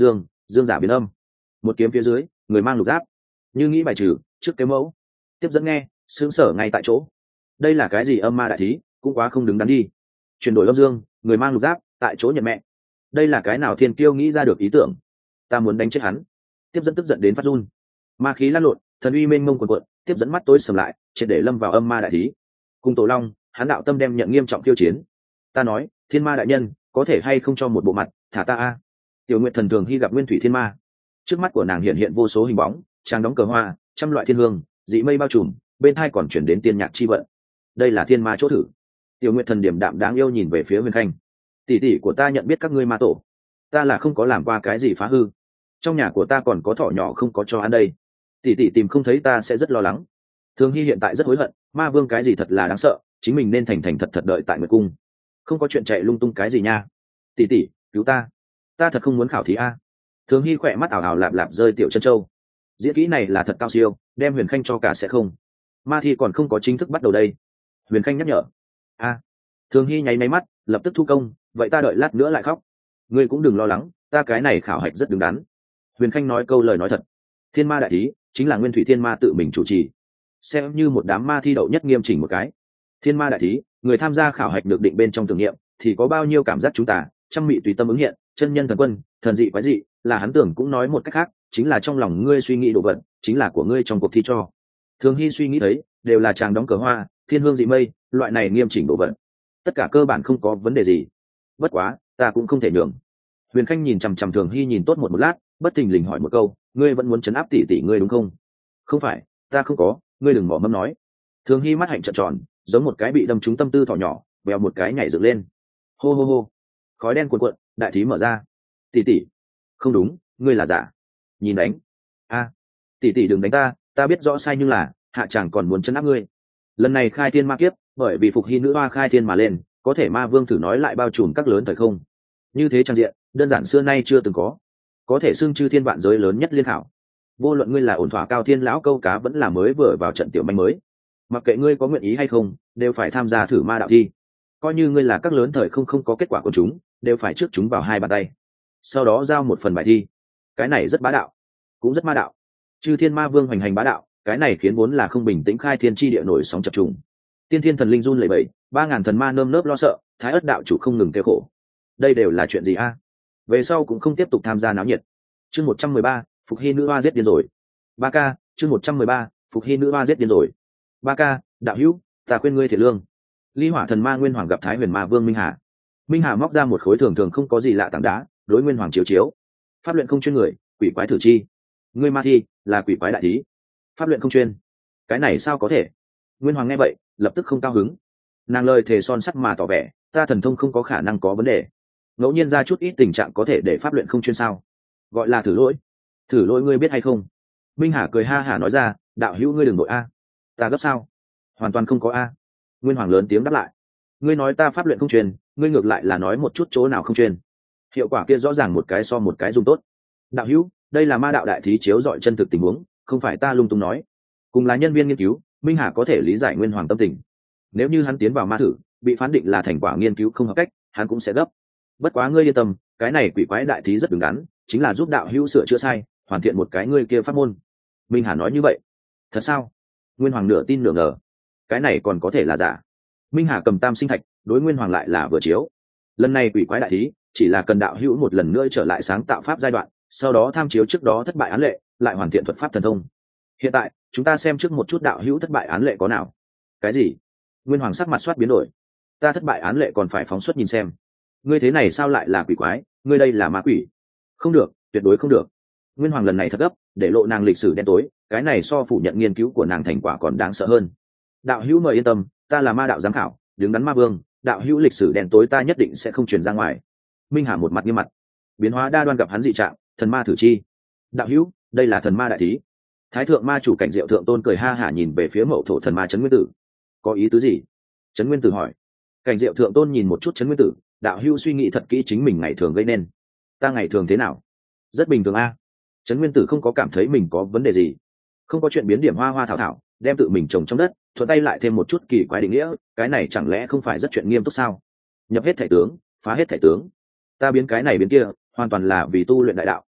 dương giả biến âm, một kiếm phía dưới, người mang lục giáp, như nghĩ bài trừ trước cái mẫu, tiếp dẫn nghe sướng sở ngay tại chỗ. Đây là cái gì âm ma đại thí, cũng quá không đứng đắn đi. Chuyển đổi âm dương, người mang lục giáp, tại chỗ nhận mẹ. Đây là cái nào thiên kiêu nghĩ ra được ý tưởng? Ta muốn đánh chết hắn. Tiếp dẫn tức giận đến phát run, ma khí lan lộn, thần uy mênh mông cuồn cuộn, tiếp dẫn mắt tối sầm lại, triệt để lâm vào âm ma đại thí. Cùng Tổ Long, hắn đạo tâm đem nhận nghiêm trọng khiêu chiến. Ta nói, thiên ma đại nhân, có thể hay không cho một bộ mặt, thả ta a. Tiểu Nguyệt Thần thường hy gặp nguyên thủy thiên ma, trước mắt của nàng hiện hiện vô số hình bóng, trang đóng cờ hoa, trăm loại thiên hương, dị mây bao trùm, bên hai còn chuyển đến tiên nhạc chi vận. Đây là thiên ma chỗ thử. Tiểu Nguyệt Thần điểm đạm đáng yêu nhìn về phía Huyền Khanh. Tỷ tỷ của ta nhận biết các ngươi ma tổ, ta là không có làm qua cái gì phá hư. Trong nhà của ta còn có thỏ nhỏ không có cho ăn đây. Tỷ tỷ tìm không thấy ta sẽ rất lo lắng. Thường hy hiện tại rất hối hận, ma vương cái gì thật là đáng sợ, chính mình nên thành thành thật thật đợi tại Nguyệt cung, không có chuyện chạy lung tung cái gì nha. Tỷ tỷ, cứu ta, ta thật không muốn khảo thí a. Thường hy khỏe mắt ảo ảo lạp lạp rơi tiểu chân châu. Diễn kỹ này là thật cao siêu, đem Huyền Khanh cho cả sẽ không. Ma thi còn không có chính thức bắt đầu đây. Huyền Khanh nhắc nhở. A. Thường hy nháy máy mắt, lập tức thu công, vậy ta đợi lát nữa lại khóc. Ngươi cũng đừng lo lắng, ta cái này khảo hạch rất đứng đắn. Huyền Khanh nói câu lời nói thật. Thiên ma đại thí chính là nguyên thủy thiên ma tự mình chủ trì, xem như một đám ma thi đậu nhất nghiêm chỉnh một cái. Thiên ma đại thí, người tham gia khảo hạch được định bên trong tưởng niệm thì có bao nhiêu cảm giác chúng ta trăm mị tùy tâm ứng hiện, chân nhân thần quân, thần dị quái dị, là hắn tưởng cũng nói một cách khác, chính là trong lòng ngươi suy nghĩ đồ vật, chính là của ngươi trong cuộc thi cho. Thường hy suy nghĩ thấy đều là chàng đóng cờ hoa, thiên hương dị mây, loại này nghiêm chỉnh đồ vật, tất cả cơ bản không có vấn đề gì. Bất quá ta cũng không thể nhường. Huyền Khanh nhìn chằm chằm Thường hy nhìn tốt một một lát, bất thình lình hỏi một câu, ngươi vẫn muốn chấn áp tỷ tỷ ngươi đúng không? Không phải, ta không có, ngươi đừng bỏ mâm nói. Thường hy mắt hạnh trợn tròn, giống một cái bị đâm trúng tâm tư thỏ nhỏ, vèo một cái nhảy dựng lên. Hô hô hô, khói đen cuồn cuộn, đại thí mở ra. Tỷ tỷ, không đúng, ngươi là giả. Nhìn đánh. A, tỷ tỷ đừng đánh ta, ta biết rõ sai nhưng là hạ chàng còn muốn chấn áp ngươi. Lần này khai thiên ma kiếp, bởi vì phục hy nữ hoa khai thiên mà lên, có thể ma vương thử nói lại bao trùm các lớn thời không. Như thế trang diện, đơn giản xưa nay chưa từng có, có thể xưng chư thiên vạn giới lớn nhất liên hảo. Vô luận ngươi là ổn thỏa cao thiên lão câu cá vẫn là mới vừa vào trận tiểu manh mới, mặc kệ ngươi có nguyện ý hay không, đều phải tham gia thử ma đạo thi. Coi như ngươi là các lớn thời không không có kết quả của chúng, đều phải trước chúng vào hai bàn tay, sau đó giao một phần bài thi. Cái này rất bá đạo, cũng rất ma đạo. Chư thiên ma vương hoành hành bá đạo, cái này khiến vốn là không bình tĩnh khai thiên chi địa nổi sóng chập trùng. Tiên thiên thần linh run lẩy bẩy, ba ngàn thần ma nơm nớp lo sợ, thái ất đạo chủ không ngừng kêu khổ. Đây đều là chuyện gì a? Về sau cũng không tiếp tục tham gia náo nhiệt. Chương một trăm mười ba, phục hy nữ hoa giết điên rồi. Ba ca, chương một trăm mười ba, phục hy nữ hoa giết điên rồi. Ba ca, đạo hữu, ta khuyên ngươi thiệt lương. Ly hỏa thần ma Nguyên Hoàng gặp Thái Huyền Ma Vương Minh Hà. Minh Hà móc ra một khối thường thường không có gì lạ tảng đá, đối Nguyên Hoàng chiếu chiếu. Pháp luyện không chuyên người, quỷ quái thử chi. Ngươi ma thi, là quỷ quái đại thí. Pháp luyện không chuyên. Cái này sao có thể? Nguyên Hoàng nghe vậy, lập tức không cao hứng. Nàng lời thề son sắt mà tỏ vẻ, ta thần thông không có khả năng có vấn đề. Ngẫu nhiên ra chút ít tình trạng có thể để pháp luyện không chuyên sao? Gọi là thử lỗi. Thử lỗi ngươi biết hay không? Minh Hà cười ha hả nói ra, đạo hữu ngươi đừng nội a. Ta gấp sao? Hoàn toàn không có a. Nguyên Hoàng lớn tiếng đáp lại, ngươi nói ta pháp luyện không chuyên, ngươi ngược lại là nói một chút chỗ nào không chuyên. Hiệu quả kia rõ ràng một cái so một cái dùng tốt. Đạo hữu, đây là ma đạo đại thí chiếu dọi chân thực tình huống, không phải ta lung tung nói. Cùng là nhân viên nghiên cứu, Minh Hà có thể lý giải Nguyên Hoàng tâm tình. Nếu như hắn tiến vào ma thử, bị phán định là thành quả nghiên cứu không hợp cách, hắn cũng sẽ gấp. Bất quá ngươi yên tâm, cái này quỷ quái đại thí rất đứng đắn, chính là giúp đạo hữu sửa chữa sai, hoàn thiện một cái ngươi kia pháp môn. Minh Hà nói như vậy. Thật sao? Nguyên Hoàng nửa tin nửa ngờ. Cái này còn có thể là giả? Minh Hà cầm tam sinh thạch, đối Nguyên Hoàng lại là vừa chiếu. Lần này quỷ quái đại thí chỉ là cần đạo hữu một lần nữa trở lại sáng tạo pháp giai đoạn, sau đó tham chiếu trước đó thất bại án lệ, lại hoàn thiện thuật pháp thần thông. Hiện tại chúng ta xem trước một chút đạo hữu thất bại án lệ có nào. Cái gì? Nguyên Hoàng sắc mặt soát biến đổi. Ta thất bại án lệ còn phải phóng xuất nhìn xem. Ngươi thế này sao lại là quỷ quái, ngươi đây là ma quỷ. Không được, tuyệt đối không được. Nguyên Hoàng lần này thật gấp, để lộ nàng lịch sử đen tối, cái này so phủ nhận nghiên cứu của nàng thành quả còn đáng sợ hơn. Đạo hữu mời yên tâm, ta là ma đạo giám khảo, đứng đắn ma vương, đạo hữu lịch sử đen tối ta nhất định sẽ không truyền ra ngoài. Minh Hà một mặt nghiêm mặt. Biến hóa đa đoan gặp hắn dị trạng, thần ma thử chi. Đạo hữu, đây là thần ma đại thí. Thái thượng ma chủ Cảnh Diệu thượng tôn cười ha hả nhìn về phía mậu thổ thần ma Trấn Nguyên Tử. Có ý tứ gì? Trấn Nguyên Tử hỏi. Cảnh Diệu thượng tôn nhìn một chút Trấn Nguyên Tử, đạo hữu suy nghĩ thật kỹ chính mình ngày thường gây nên. Ta ngày thường thế nào? Rất bình thường a. Trấn Nguyên Tử không có cảm thấy mình có vấn đề gì, không có chuyện biến điểm hoa hoa thảo thảo, đem tự mình trồng trong đất, thuận tay lại thêm một chút kỳ quái định nghĩa, cái này chẳng lẽ không phải rất chuyện nghiêm túc sao? Nhập hết thể tướng, phá hết thể tướng, ta biến cái này biến kia, hoàn toàn là vì tu luyện đại đạo.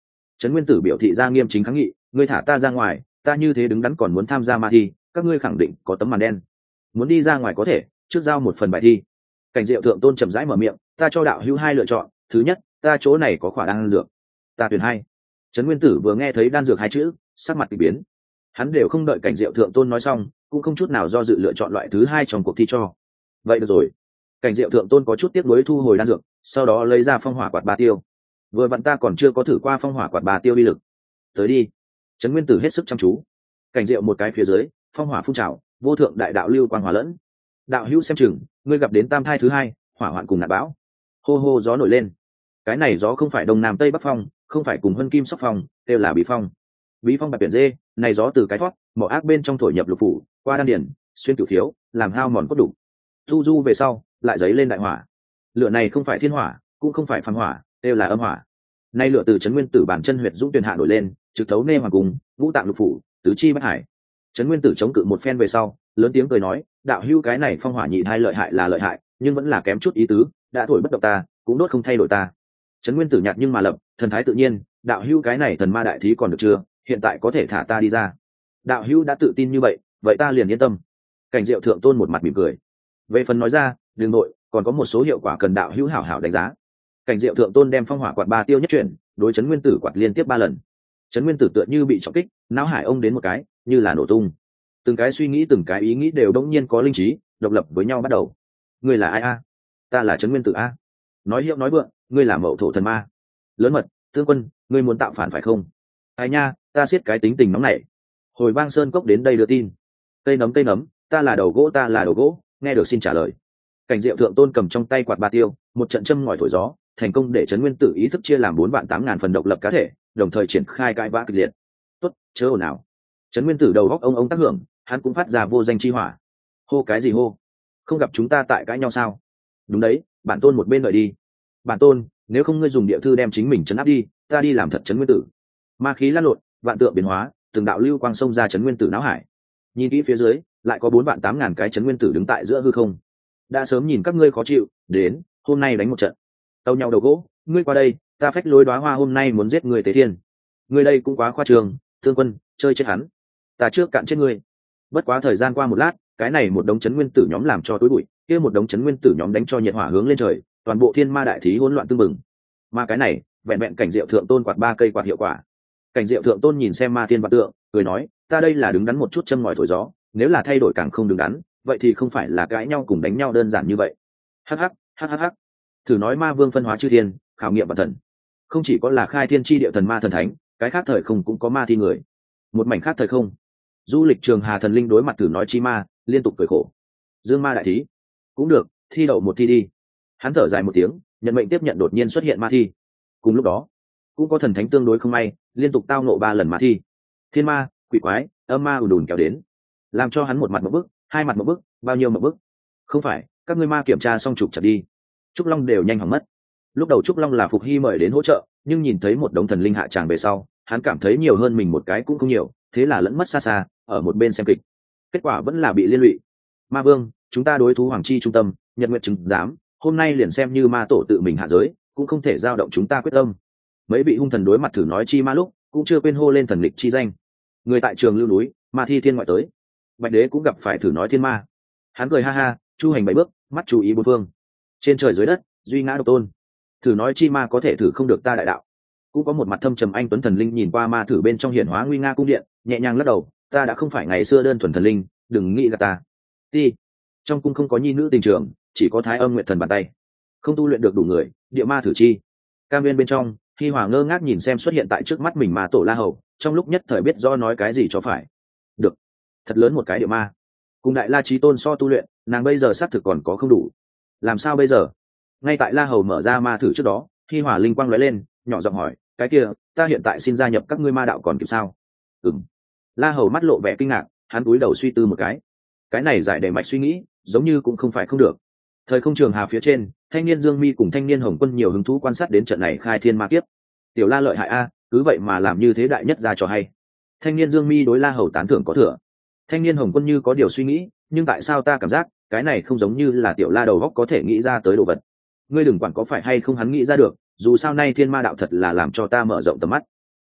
Trấn Nguyên Tử biểu thị ra nghiêm chính kháng nghị, ngươi thả ta ra ngoài, ta như thế đứng đắn còn muốn tham gia ma thi, các ngươi khẳng định có tấm màn đen. Muốn đi ra ngoài có thể, trước giao một phần bài thi. Cảnh Diệu Thượng Tôn chậm rãi mở miệng, ta cho đạo hữu hai lựa chọn, thứ nhất, ta chỗ này có khỏa đan dược, ta tuyển hai. Trấn Nguyên Tử vừa nghe thấy đan dược hai chữ, sắc mặt kỳ biến. Hắn đều không đợi Cảnh Diệu Thượng Tôn nói xong, cũng không chút nào do dự lựa chọn loại thứ hai trong cuộc thi cho. Vậy được rồi. Cảnh Diệu Thượng Tôn có chút tiếc nuối thu hồi đan dược, sau đó lấy ra phong hỏa quạt ba tiêu. Vừa vặn ta còn chưa có thử qua phong hỏa quạt ba tiêu uy lực. Tới đi. Trấn Nguyên Tử hết sức chăm chú. Cảnh Diệu một cái phía dưới, phong hỏa phun trào, vô thượng đại đạo lưu quang hỏa lẫn. Đạo hữu xem chừng, ngươi gặp đến tam thai thứ hai, hỏa hoạn cùng nạn bão. Hô hô gió nổi lên. Cái này gió không phải đông nam tây bắc phong, không phải cùng hân kim sóc phong, đều là bí phong. Bí phong bạch biển dê, này gió từ cái thoát, mỏ ác bên trong thổi nhập lục phủ, qua đan điển, xuyên cửu thiếu, làm hao mòn cốt đủ. Thu du về sau, lại giấy lên đại hỏa. Lửa này không phải thiên hỏa, cũng không phải phàm hỏa, đều là âm hỏa. Nay lửa từ Trấn Nguyên Tử bản chân huyệt dũng tuyền hạ nổi lên, trực thấu nê hoàng cung, ngũ tạng lục phủ, tứ chi bách hải. Trấn Nguyên Tử chống cự một phen về sau, lớn tiếng cười nói, đạo hữu cái này phong hỏa nhị hai lợi hại là lợi hại, nhưng vẫn là kém chút ý tứ, đã thổi bất động ta, cũng đốt không thay đổi ta. Trấn Nguyên Tử nhạt nhưng mà lập, thần thái tự nhiên, đạo hữu cái này thần ma đại thí còn được chưa, hiện tại có thể thả ta đi ra. Đạo hữu đã tự tin như vậy, vậy ta liền yên tâm. Cảnh Diệu Thượng Tôn một mặt mỉm cười. Về phần nói ra, đừng nội, còn có một số hiệu quả cần đạo hữu hảo hảo đánh giá. Cảnh Diệu Thượng Tôn đem phong hỏa quạt ba tiêu nhất chuyển, đối Trấn Nguyên Tử quạt liên tiếp ba lần. Trấn Nguyên Tử tựa như bị trọng kích, não hải ông đến một cái, như là nổ tung. Từng cái suy nghĩ từng cái ý nghĩ đều đống nhiên có linh trí, độc lập với nhau bắt đầu. Ngươi là ai a? Ta là Trấn Nguyên Tử a. Nói hiệu nói vượng, ngươi là Mậu Thổ thần ma. Lớn mật, Tương Quân, ngươi muốn tạo phản phải không? Ai nha, ta siết cái tính tình nóng này. Hồi Vang Sơn Cốc đến đây đưa tin. Cây nấm cây nấm, ta là đầu gỗ ta là đầu gỗ, nghe được xin trả lời. Cảnh Diệu Thượng Tôn cầm trong tay quạt ba tiêu, một trận châm ngòi thổi gió, thành công để Trấn Nguyên Tử ý thức chia làm bốn vạn tám ngàn phần độc lập cá thể, đồng thời triển khai cãi vã kịch liệt. Tốt, chớ ồn nào. Trấn Nguyên Tử đầu góc ông ông tác hưởng, hắn cũng phát ra vô danh chi hỏa. Hô cái gì hô? Không gặp chúng ta tại cãi nhau sao? Đúng đấy, bản tôn một bên đợi đi. Bản tôn, nếu không ngươi dùng địa thư đem chính mình trấn áp đi, ta đi làm thật Trấn Nguyên Tử. Ma khí lan lộn, vạn tượng biến hóa, từng đạo lưu quang xông ra Trấn Nguyên Tử não hải. Nhìn kỹ phía dưới, lại có bốn vạn tám ngàn cái Trấn Nguyên Tử đứng tại giữa hư không. Đã sớm nhìn các ngươi khó chịu, đến, hôm nay đánh một trận. Tâu nhau đầu gỗ, ngươi qua đây, ta phách lối đóa hoa hôm nay muốn giết người tế thiên. Ngươi đây cũng quá khoa trương, Tương Quân, chơi chết hắn. Ta trước cạn chết ngươi. Bất quá thời gian qua một lát, cái này một đống Trấn Nguyên Tử nhóm làm cho tối bụi, kia một đống Trấn Nguyên Tử nhóm đánh cho nhiệt hỏa hướng lên trời, toàn bộ thiên ma đại thí hỗn loạn tương mừng. Mà cái này, vẹn vẹn Cảnh Diệu Thượng Tôn quạt ba cây quạt hiệu quả. Cảnh Diệu Thượng Tôn nhìn xem ma thiên vạn tượng, cười nói, ta đây là đứng đắn một chút châm ngòi thổi gió, nếu là thay đổi càng không đứng đắn, vậy thì không phải là cãi nhau cùng đánh nhau đơn giản như vậy. Hắc hắc, hắc hắc hắc. Thử nói ma vương phân hóa chư thiên, khảo nghiệm bản thần. Không chỉ có là khai thiên chi địa thần ma thần thánh, cái khác thời không cũng có ma thi người. Một mảnh khác thời không. Du lịch trường Hà thần linh đối mặt thử nói chi ma, liên tục cười khổ. Dương ma đại thí, cũng được, thi đậu một thi đi. Hắn thở dài một tiếng, nhận mệnh tiếp nhận đột nhiên xuất hiện ma thi. Cùng lúc đó, cũng có thần thánh tương đối không may, liên tục tao nộ ba lần ma thi. Thiên ma, quỷ quái, âm ma ùn đùn kéo đến, làm cho hắn một mặt một bức, hai mặt một bức, bao nhiêu một bức. Không phải, các ngươi ma kiểm tra xong trục chặt đi. Trúc Long đều nhanh hỏng mất. Lúc đầu Trúc Long là Phục Hy mời đến hỗ trợ, nhưng nhìn thấy một đống thần linh hạ tràng về sau, hắn cảm thấy nhiều hơn mình một cái cũng không nhiều, thế là lẫn mất xa xa, ở một bên xem kịch. Kết quả vẫn là bị liên lụy. Ma Vương, chúng ta đối thú Hoàng Chi trung tâm, Nhật Nguyệt chứng giám, hôm nay liền xem như ma tổ tự mình hạ giới, cũng không thể giao động chúng ta quyết tâm. Mấy vị hung thần đối mặt thử nói chi ma lúc, cũng chưa quên hô lên thần lịch chi danh. Người tại trường lưu núi, ma thi thiên ngoại tới. Bạch Đế cũng gặp phải thử nói thiên ma. Hắn cười ha ha, chu hành bảy bước, mắt chú ý bốn phương. Trên trời dưới đất, duy ngã độc tôn. Thử nói chi ma có thể thử không được ta đại đạo. Cũng có một mặt thâm trầm anh tuấn thần linh nhìn qua ma thử bên trong hiển hóa nguy nga cung điện, nhẹ nhàng lắc đầu, ta đã không phải ngày xưa đơn thuần thần linh, đừng nghĩ gạt ta. Ti, trong cung không có nhi nữ tình trường, chỉ có thái âm nguyện thần bàn tay. Không tu luyện được đủ người, địa ma thử chi. Cam viên bên trong, Hi Hòa ngơ ngác nhìn xem xuất hiện tại trước mắt mình ma tổ La Hầu, trong lúc nhất thời biết do nói cái gì cho phải. Được, thật lớn một cái địa ma. Cùng đại La Chí Tôn so tu luyện, nàng bây giờ xác thực còn có không đủ. Làm sao bây giờ? Ngay tại La Hầu mở ra ma thử trước đó, Hi Hòa linh quang lóe lên, nhỏ giọng hỏi, cái kia, ta hiện tại xin gia nhập các ngươi ma đạo còn kịp sao? Ừm. La Hầu mắt lộ vẻ kinh ngạc, hắn cúi đầu suy tư một cái. Cái này giải đầy mạch suy nghĩ, giống như cũng không phải không được. Thời không trường hà phía trên, thanh niên Dương Mi cùng thanh niên Hồng Quân nhiều hứng thú quan sát đến trận này khai thiên ma kiếp. Tiểu La lợi hại a, cứ vậy mà làm như thế đại nhất ra cho hay. Thanh niên Dương Mi đối La Hầu tán thưởng có thừa. Thanh niên Hồng Quân như có điều suy nghĩ, nhưng tại sao ta cảm giác cái này không giống như là Tiểu La đầu góc có thể nghĩ ra tới đồ vật. Ngươi đừng quản có phải hay không hắn nghĩ ra được, dù sao nay thiên ma đạo thật là làm cho ta mở rộng tầm mắt.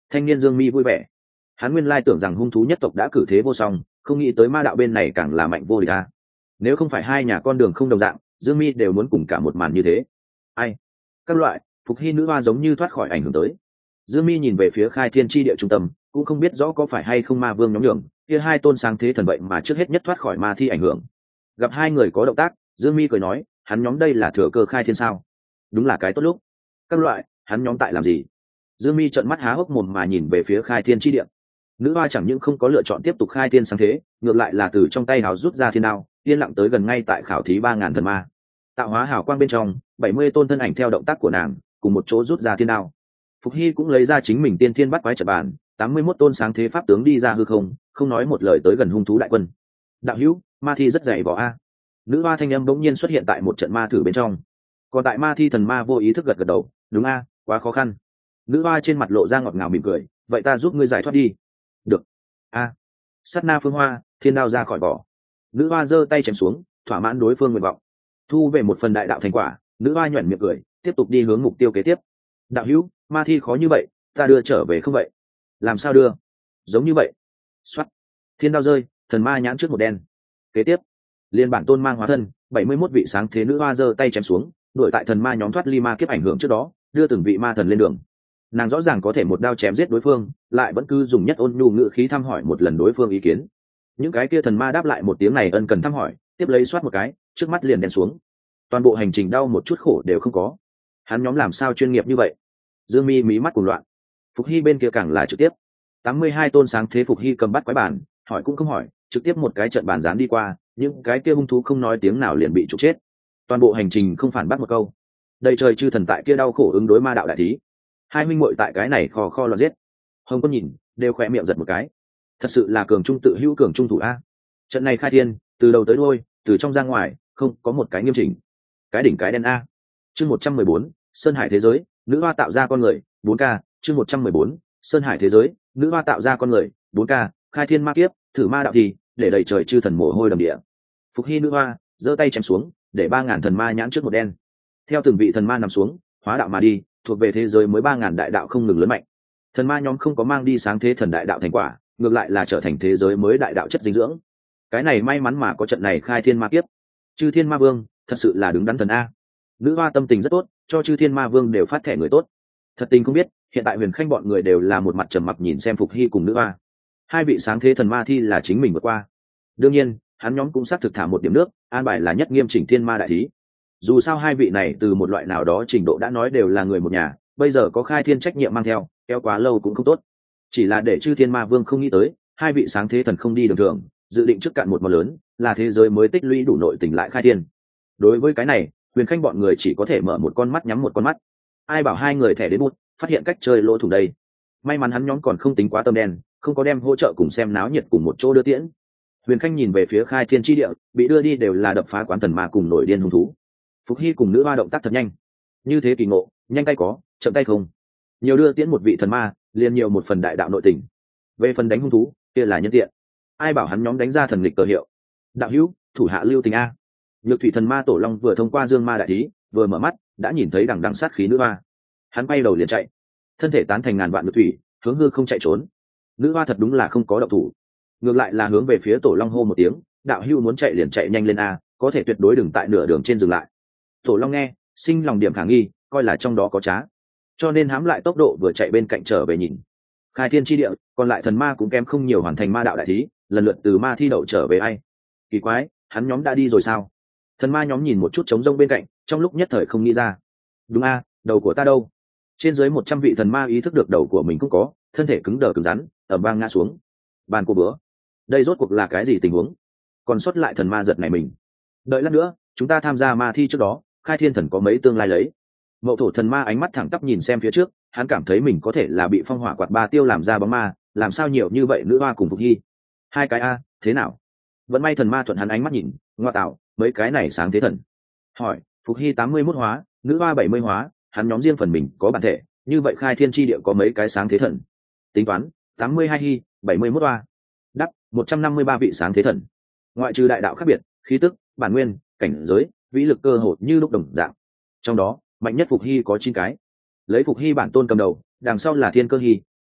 Thanh niên Dương Mi vui vẻ. Hắn nguyên lai tưởng rằng hung thú nhất tộc đã cử thế vô song, không nghĩ tới ma đạo bên này càng là mạnh vô địch a. Nếu không phải hai nhà con đường không đồng dạng, Dương Mi đều muốn cùng cả một màn như thế. Ai? Các loại, Phục Hy nữ hoa giống như thoát khỏi ảnh hưởng tới. Dương Mi nhìn về phía Khai Thiên chi địa trung tâm, cũng không biết rõ có phải hay không ma vương nhóm nhường, kia hai tôn sáng thế thần vậy mà trước hết nhất thoát khỏi ma thi ảnh hưởng. Gặp hai người có động tác, Dương Mi cười nói, hắn nhóm đây là thừa cơ khai thiên sao? Đúng là cái tốt lúc. Các loại, hắn nhóm tại làm gì? Dương Mi trợn mắt há hốc mồm mà nhìn về phía Khai Thiên chi địa. Nữ hoa chẳng những không có lựa chọn tiếp tục khai thiên sáng thế, ngược lại là từ trong tay hào rút ra thiên đao, yên lặng tới gần ngay tại khảo thí ba ngàn thần ma. Tạo hóa hào quang bên trong, bảy mươi tôn thân ảnh theo động tác của nàng, cùng một chỗ rút ra thiên đao. Phục Hy cũng lấy ra chính mình tiên thiên bắt quái trận bàn, tám mươi mốt tôn sáng thế pháp tướng đi ra hư không, không nói một lời tới gần hung thú đại quân. Đạo hữu, ma thi rất dày vỏ a. Nữ hoa thanh âm bỗng nhiên xuất hiện tại một trận ma thử bên trong. Còn tại ma thi thần ma vô ý thức gật gật đầu, đúng a, quá khó khăn. Nữ hoa trên mặt lộ ra ngọt ngào mỉm cười, vậy ta giúp ngươi giải thoát đi. Được. A. Sát na phương hoa, thiên đao ra khỏi vỏ. Nữ hoa giơ tay chém xuống, thỏa mãn đối phương nguyện vọng. Thu về một phần đại đạo thành quả, nữ hoa nhoẻn miệng cười, tiếp tục đi hướng mục tiêu kế tiếp. Đạo hữu, ma thi khó như vậy, ta đưa trở về không vậy? Làm sao đưa? Giống như vậy. Xoắt. Thiên đao rơi, thần ma nhãn trước một đen. Kế tiếp, liên bản tôn mang hóa thân, bảy mươi mốt vị sáng thế nữ hoa giơ tay chém xuống, đuổi tại thần ma nhóm thoát ly ma kiếp ảnh hưởng trước đó, đưa từng vị ma thần lên đường. Nàng rõ ràng có thể một đao chém giết đối phương, lại vẫn cứ dùng nhất ôn nhu ngữ khí thăm hỏi một lần đối phương ý kiến. Những cái kia thần ma đáp lại một tiếng này ân cần thăm hỏi, tiếp lấy soát một cái, trước mắt liền đen xuống. Toàn bộ hành trình đau một chút khổ đều không có. Hắn nhóm làm sao chuyên nghiệp như vậy? Dương Mi mí mắt cuồng loạn. Phục Hy bên kia càng là trực tiếp. tám mươi hai tôn sáng thế Phục Hy cầm bắt quái bản, hỏi cũng không hỏi, trực tiếp một cái trận bàn dán đi qua, những cái kia hung thú không nói tiếng nào liền bị trục chết. Toàn bộ hành trình không phản bác một câu. Đầy trời chư thần tại kia đau khổ ứng đối ma đạo đại thí. Hai minh muội tại cái này khò kho loạn giết. Hồng Quân nhìn, đều khỏe miệng giật một cái. Thật sự là cường trung tự hữu cường trung thủ a. Trận này khai thiên, từ đầu tới đuôi, từ trong ra ngoài, không có một cái nghiêm chỉnh. Cái đỉnh cái đen a. Chương một trăm mười bốn, Sơn Hải thế giới, nữ hoa tạo ra con người, bốn K, chương một trăm mười bốn, Sơn Hải thế giới, nữ hoa tạo ra con người, bốn K, khai thiên ma kiếp, thử ma đạo thì, để đẩy trời chư thần mồ hôi đầm địa. Phục Hy nữ hoa, giơ tay chém xuống, để ba ngàn thần ma nhãn trước một đen. Theo từng vị thần ma nằm xuống, hóa đạo mà đi, thuộc về thế giới mới ba ngàn đại đạo không ngừng lớn mạnh. Thần ma nhóm không có mang đi sáng thế thần đại đạo thành quả, ngược lại là trở thành thế giới mới đại đạo chất dinh dưỡng. Cái này may mắn mà có trận này khai thiên ma kiếp. Chư thiên ma vương, thật sự là đứng đắn thần a. Nữ hoa tâm tình rất tốt, cho chư thiên ma vương đều phát thẻ người tốt. Thật tình không biết, hiện tại Huyền Khanh bọn người đều là một mặt trầm mặc nhìn xem Phục Hy cùng nữ hoa. Hai vị sáng thế thần ma thi là chính mình vượt qua. Đương nhiên, hắn nhóm cũng xác thực thả một điểm nước, an bài là nhất nghiêm chỉnh thiên ma đại thí. Dù sao hai vị này từ một loại nào đó trình độ đã nói đều là người một nhà, bây giờ có khai thiên trách nhiệm mang theo, kéo quá lâu cũng không tốt. Chỉ là để chư thiên ma vương không nghĩ tới, hai vị sáng thế thần không đi đường thường, dự định trước cạn một món lớn, là thế giới mới tích lũy đủ nội tình lại khai thiên. Đối với cái này, Huyền Khanh bọn người chỉ có thể mở một con mắt nhắm một con mắt. Ai bảo hai người thẻ đến bút, phát hiện cách chơi lỗ thủ đây. May mắn hắn nhóm còn không tính quá tâm đen, không có đem hỗ trợ cùng xem náo nhiệt cùng một chỗ đưa tiễn. Huyền Khanh nhìn về phía khai thiên chi địa, bị đưa đi đều là đập phá quán thần ma cùng nổi điên hung thú. Phục Hy cùng nữ hoa động tác thật nhanh, như thế kỳ ngộ, nhanh tay có, chậm tay không. Nhiều đưa tiễn một vị thần ma, liền nhiều một phần đại đạo nội tình. Về phần đánh hung thú, kia là nhân tiện. Ai bảo hắn nhóm đánh ra thần lịch cờ hiệu. Đạo hữu, thủ hạ lưu tình a. Nhược thủy thần ma tổ long vừa thông qua dương ma đại thí, vừa mở mắt đã nhìn thấy đằng đằng sát khí nữ hoa. Hắn bay đầu liền chạy, thân thể tán thành ngàn vạn nhược thủy, hướng hư không chạy trốn. Nữ hoa thật đúng là không có động thủ, ngược lại là hướng về phía tổ long hô một tiếng, đạo hữu muốn chạy liền chạy nhanh lên a, có thể tuyệt đối đừng tại nửa đường trên dừng lại. Tổ long nghe, sinh lòng điểm khả nghi, coi là trong đó có trá, cho nên hám lại tốc độ vừa chạy bên cạnh trở về nhìn. Khai thiên chi địa, còn lại thần ma cũng kém không nhiều hoàn thành ma đạo đại thí, lần lượt từ ma thi đậu trở về. Ai kỳ quái, hắn nhóm đã đi rồi sao? Thần ma nhóm nhìn một chút trống rông bên cạnh, trong lúc nhất thời không nghĩ ra. Đúng a, đầu của ta đâu? Trên dưới một trăm vị thần ma ý thức được đầu của mình cũng có, thân thể cứng đờ cứng rắn, ẩm vang ngã xuống. Bàn cô bữa, đây rốt cuộc là cái gì tình huống? Còn sót lại thần ma giật này mình. Đợi lát nữa, chúng ta tham gia ma thi trước đó, khai thiên thần có mấy tương lai lấy. Mậu thổ thần ma ánh mắt thẳng tắp nhìn xem phía trước, hắn cảm thấy mình có thể là bị phong hỏa quạt ba tiêu làm ra bóng ma, làm sao nhiều như vậy nữ hoa cùng Phục Hy. Hai cái a, thế nào? Vẫn may thần ma thuận hắn ánh mắt nhìn, ngoa tạo, mấy cái này sáng thế thần. Hỏi, Phục Hy tám mươi mốt hóa, nữ hoa bảy mươi hóa, hắn nhóm riêng phần mình có bản thể, như vậy khai thiên chi địa có mấy cái sáng thế thần? Tính toán, tám mươi hai hy, bảy mươi mốt hoa. Đắp, một trăm năm mươi ba vị sáng thế thần. Ngoại trừ đại đạo khác biệt, khí tức, bản nguyên, cảnh giới, vĩ lực cơ hội như lúc đồng dạng. Trong đó, mạnh nhất Phục Hy có chín cái. Lấy Phục Hy bản tôn cầm đầu, đằng sau là Thiên Cơ Hy,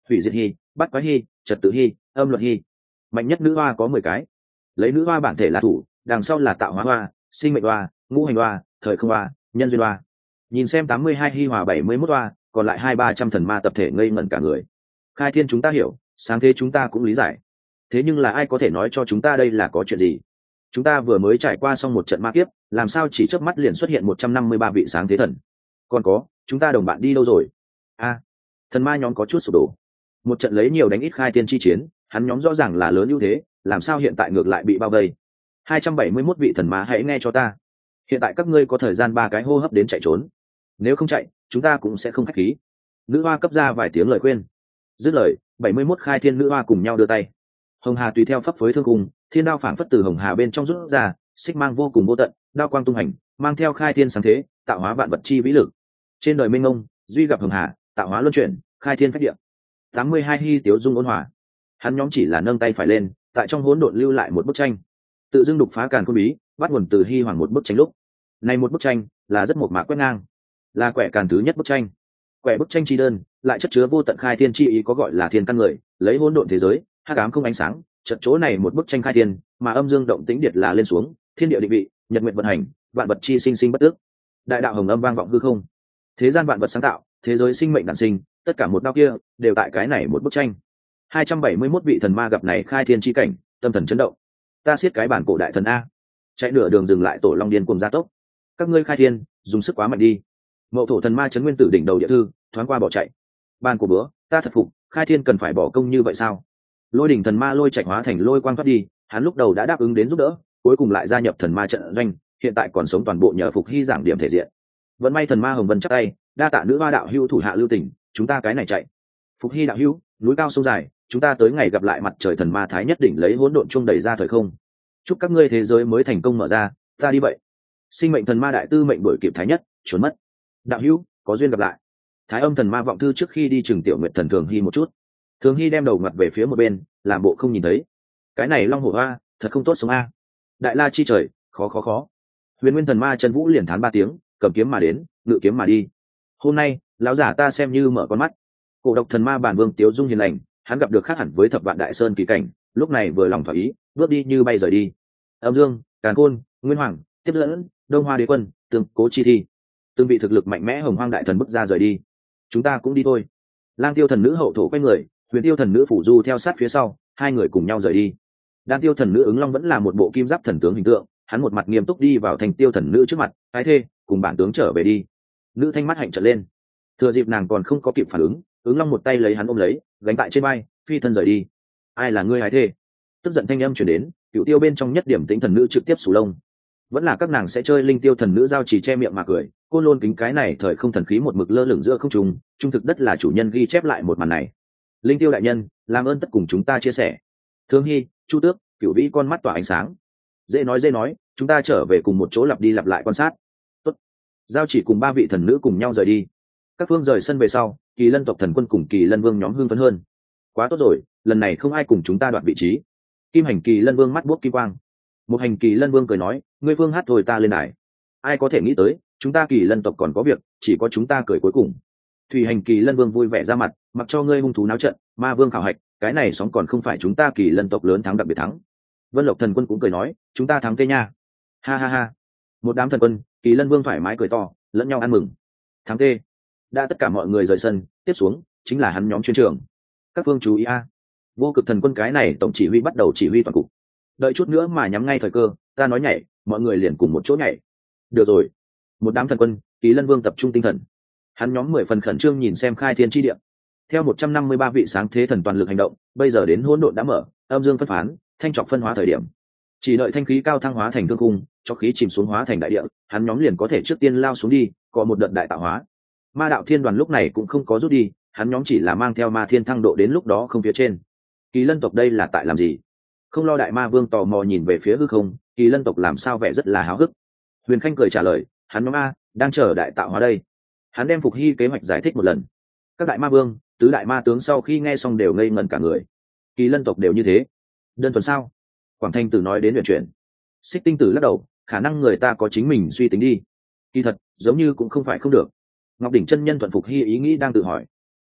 hủy diệt hy, bắt quái hy, trật tự hy, âm luật hy. Mạnh nhất nữ hoa có mười cái. Lấy nữ hoa bản thể là thủ, đằng sau là tạo hóa hoa, sinh mệnh hoa, ngũ hành hoa, thời không hoa, nhân duyên hoa. Nhìn xem tám mươi hai hy hòa bảy mươi mốt hoa, còn lại hai ba trăm thần ma tập thể ngây ngẩn cả người. Khai thiên chúng ta hiểu, sáng thế chúng ta cũng lý giải. Thế nhưng là ai có thể nói cho chúng ta đây là có chuyện gì? Chúng ta vừa mới trải qua xong một trận ma kiếp, làm sao chỉ chớp mắt liền xuất hiện một trăm năm mươi ba vị sáng thế thần? Còn có, chúng ta đồng bạn đi đâu rồi? A, thần ma nhóm có chút sụp đổ. Một trận lấy nhiều đánh ít khai thiên chi chiến, hắn nhóm rõ ràng là lớn ưu thế, làm sao hiện tại ngược lại bị bao vây? hai trăm bảy mươi mốt vị thần ma hãy nghe cho ta. Hiện tại các ngươi có thời gian ba cái hô hấp đến chạy trốn. Nếu không chạy, chúng ta cũng sẽ không khách khí. Nữ hoa cấp ra vài tiếng lời khuyên. Dứt lời, bảy mươi mốt khai thiên nữ hoa cùng nhau đưa tay. Hồng hà tùy theo phấp phới thương cùng, thiên đao phảng phất từ hồng hà bên trong rút ra, xích mang vô cùng vô tận, đao quang tung hành, mang theo khai thiên sáng thế, tạo hóa vạn vật chi vĩ lực. Trên đời minh ngông, duy gặp hồng hà, tạo hóa luân chuyển, khai thiên phách địa. tám mươi hai hy tiếu dung ôn hòa. Hắn nhóm chỉ là nâng tay phải lên, tại trong hỗn độn lưu lại một bức tranh. Tự dưng đục phá càn khôn bí, bắt nguồn từ hy hoàng một bức tranh lúc. Này một bức tranh, là rất một mạc quét ngang, là quẻ càn thứ nhất bức tranh. Quẻ bức tranh chi đơn, lại chất chứa vô tận khai thiên chi ý, có gọi là thiên căn người, lấy hỗn độn thế giới, hắc ám không ánh sáng, chợt chỗ này một bức tranh khai thiên, mà âm dương động tĩnh điệt là lên xuống, thiên địa định vị, nhật nguyệt vận hành, vạn vật chi sinh sinh bất tước. Đại đạo hồng âm vang vọng hư không. Thế gian vạn vật sáng tạo, thế giới sinh mệnh đản sinh, tất cả một đao kia, đều tại cái này một bức tranh. hai trăm bảy mươi mốt vị thần ma gặp này khai thiên chi cảnh, tâm thần chấn động. Ta siết cái bản cổ đại thần a. Chạy nửa đường dừng lại tổ long điên cùng gia tốc. Các ngươi khai thiên, dùng sức quá mạnh đi. Mậu thổ thần ma chấn nguyên tử đỉnh đầu địa thư, thoáng qua bỏ chạy. Ban của bữa, ta thật phục, khai thiên cần phải bỏ công như vậy sao? Lôi đỉnh thần ma lôi chạy hóa thành lôi quang thoát đi, hắn lúc đầu đã đáp ứng đến giúp đỡ, cuối cùng lại gia nhập thần ma trận doanh, hiện tại còn sống toàn bộ nhờ phục hy giảng điểm thể diện. Vẫn may thần ma hồng vân chắc tay, đa tạ nữ hoa đạo hữu thủ hạ lưu tình, chúng ta cái này chạy. Phục hy đạo hữu, núi cao sông dài, chúng ta tới ngày gặp lại mặt trời thần ma thái nhất đỉnh lấy hỗn độn chung đẩy ra thời không. Chúc các ngươi thế giới mới thành công mở ra, ta đi vậy. Sinh mệnh thần ma đại tư mệnh đuổi kịp thái nhất, trốn mất. Đạo hữu, có duyên gặp lại. Thái âm thần ma vọng thư trước khi đi chừng tiểu nguyện thần thường hy một chút. Thường hy đem đầu ngặt về phía một bên, làm bộ không nhìn thấy. Cái này long hổ hoa, thật không tốt sống a. Đại la chi trời, khó khó khó. Huyền nguyên thần ma chân vũ liền thán ba tiếng, cầm kiếm mà đến, ngự kiếm mà đi. Hôm nay, lão giả ta xem như mở con mắt. Cổ độc thần ma bản vương tiếu dung hiền lành, hắn gặp được khác hẳn với thập vạn đại sơn kỳ cảnh, lúc này vừa lòng thỏa ý, bước đi như bay rời đi. Âm dương, càn khôn, nguyên hoàng, tiếp dẫn, đông hoa đế quân, tương cố chi thi, tương vị thực lực mạnh mẽ hồng hoang đại thần bước ra rời đi. Chúng ta cũng đi thôi. Lang tiêu thần nữ hậu thổ quay người, huyền tiêu thần nữ phủ du theo sát phía sau, hai người cùng nhau rời đi. Đan tiêu thần nữ ứng long vẫn là một bộ kim giáp thần tướng hình tượng, hắn một mặt nghiêm túc đi vào thành tiêu thần nữ trước mặt, ái thê, cùng bản tướng trở về đi. Nữ thanh mắt hạnh trợn lên, thừa dịp nàng còn không có kịp phản ứng, ứng long một tay lấy hắn ôm lấy, gánh tại trên vai, phi thân rời đi. Ai là ngươi ái thê? Tức giận thanh âm truyền đến, cựu tiêu bên trong nhất điểm tính thần nữ trực tiếp sù lông. Vẫn là các nàng sẽ chơi linh tiêu thần nữ giao chỉ che miệng mà cười, cô lôn kính cái này thời không thần khí một mực lơ lửng giữa không trung, trung thực đất là chủ nhân ghi chép lại một màn này. Linh tiêu đại nhân, làm ơn tất cùng chúng ta chia sẻ. Thương hy, chu tước, cửu vĩ con mắt tỏa ánh sáng. Dễ nói dễ nói, chúng ta trở về cùng một chỗ lặp đi lặp lại quan sát. Tốt. Giao chỉ cùng ba vị thần nữ cùng nhau rời đi. Các phương rời sân về sau, kỳ lân tộc thần quân cùng kỳ lân vương nhóm hưng phấn hơn. Quá tốt rồi, lần này không ai cùng chúng ta đoạt vị trí. Kim hành kỳ lân vương mắt buốc kim quang. Một hành kỳ lân vương cười nói, ngươi vương hát thôi ta lên đài. Ai có thể nghĩ tới, chúng ta kỳ lân tộc còn có việc, chỉ có chúng ta cười cuối cùng. Thủy hành kỳ lân vương vui vẻ ra mặt, mặc cho ngươi hung thú náo trận, ma vương khảo hạch, cái này sóng còn không phải chúng ta kỳ lân tộc lớn thắng đặc biệt thắng. Vân lộc thần quân cũng cười nói, chúng ta thắng tê nha. Ha ha ha. Một đám thần quân, kỳ lân vương thoải mái cười to, lẫn nhau ăn mừng. Thắng tê. Đã tất cả mọi người rời sân, tiếp xuống chính là hắn nhóm chuyên trường. Các phương chú ý a. Vô cực thần quân cái này tổng chỉ huy bắt đầu chỉ huy toàn cục. Đợi chút nữa mà nhắm ngay thời cơ, ta nói nhảy, mọi người liền cùng một chỗ nhảy. Được rồi. Một đám thần quân, kỳ lân vương tập trung tinh thần. Hắn nhóm mười phần khẩn trương nhìn xem khai thiên chi địa. Theo một trăm năm mươi ba vị sáng thế thần toàn lực hành động, bây giờ đến hỗn độn đã mở, âm dương phân phán, thanh trọc phân hóa thời điểm. Chỉ đợi thanh khí cao thăng hóa thành thương cung, cho khí chìm xuống hóa thành đại địa, hắn nhóm liền có thể trước tiên lao xuống đi, có một đợt đại tạo hóa. Ma đạo thiên đoàn lúc này cũng không có rút đi, hắn nhóm chỉ là mang theo ma thiên thăng độ đến lúc đó không phía trên. Kỳ lân tộc đây là tại làm gì? Không lo đại ma vương tò mò nhìn về phía hư không, kỳ lân tộc làm sao vẻ rất là háo hức. Huyền Khanh cười trả lời, hắn nhóm a đang chờ đại tạo hóa đây. Hắn đem Phục Hy kế hoạch giải thích một lần. Các đại ma vương, tứ đại ma tướng sau khi nghe xong đều ngây ngẩn cả người. Kỳ lân tộc đều như thế, đơn thuần sao? Quảng Thanh Tử nói đến huyền chuyển. Xích Tinh Tử lắc đầu, khả năng người ta có chính mình suy tính đi. Kỳ thật, giống như cũng không phải không được. Ngọc Đỉnh chân nhân thuận Phục Hy ý nghĩ đang tự hỏi.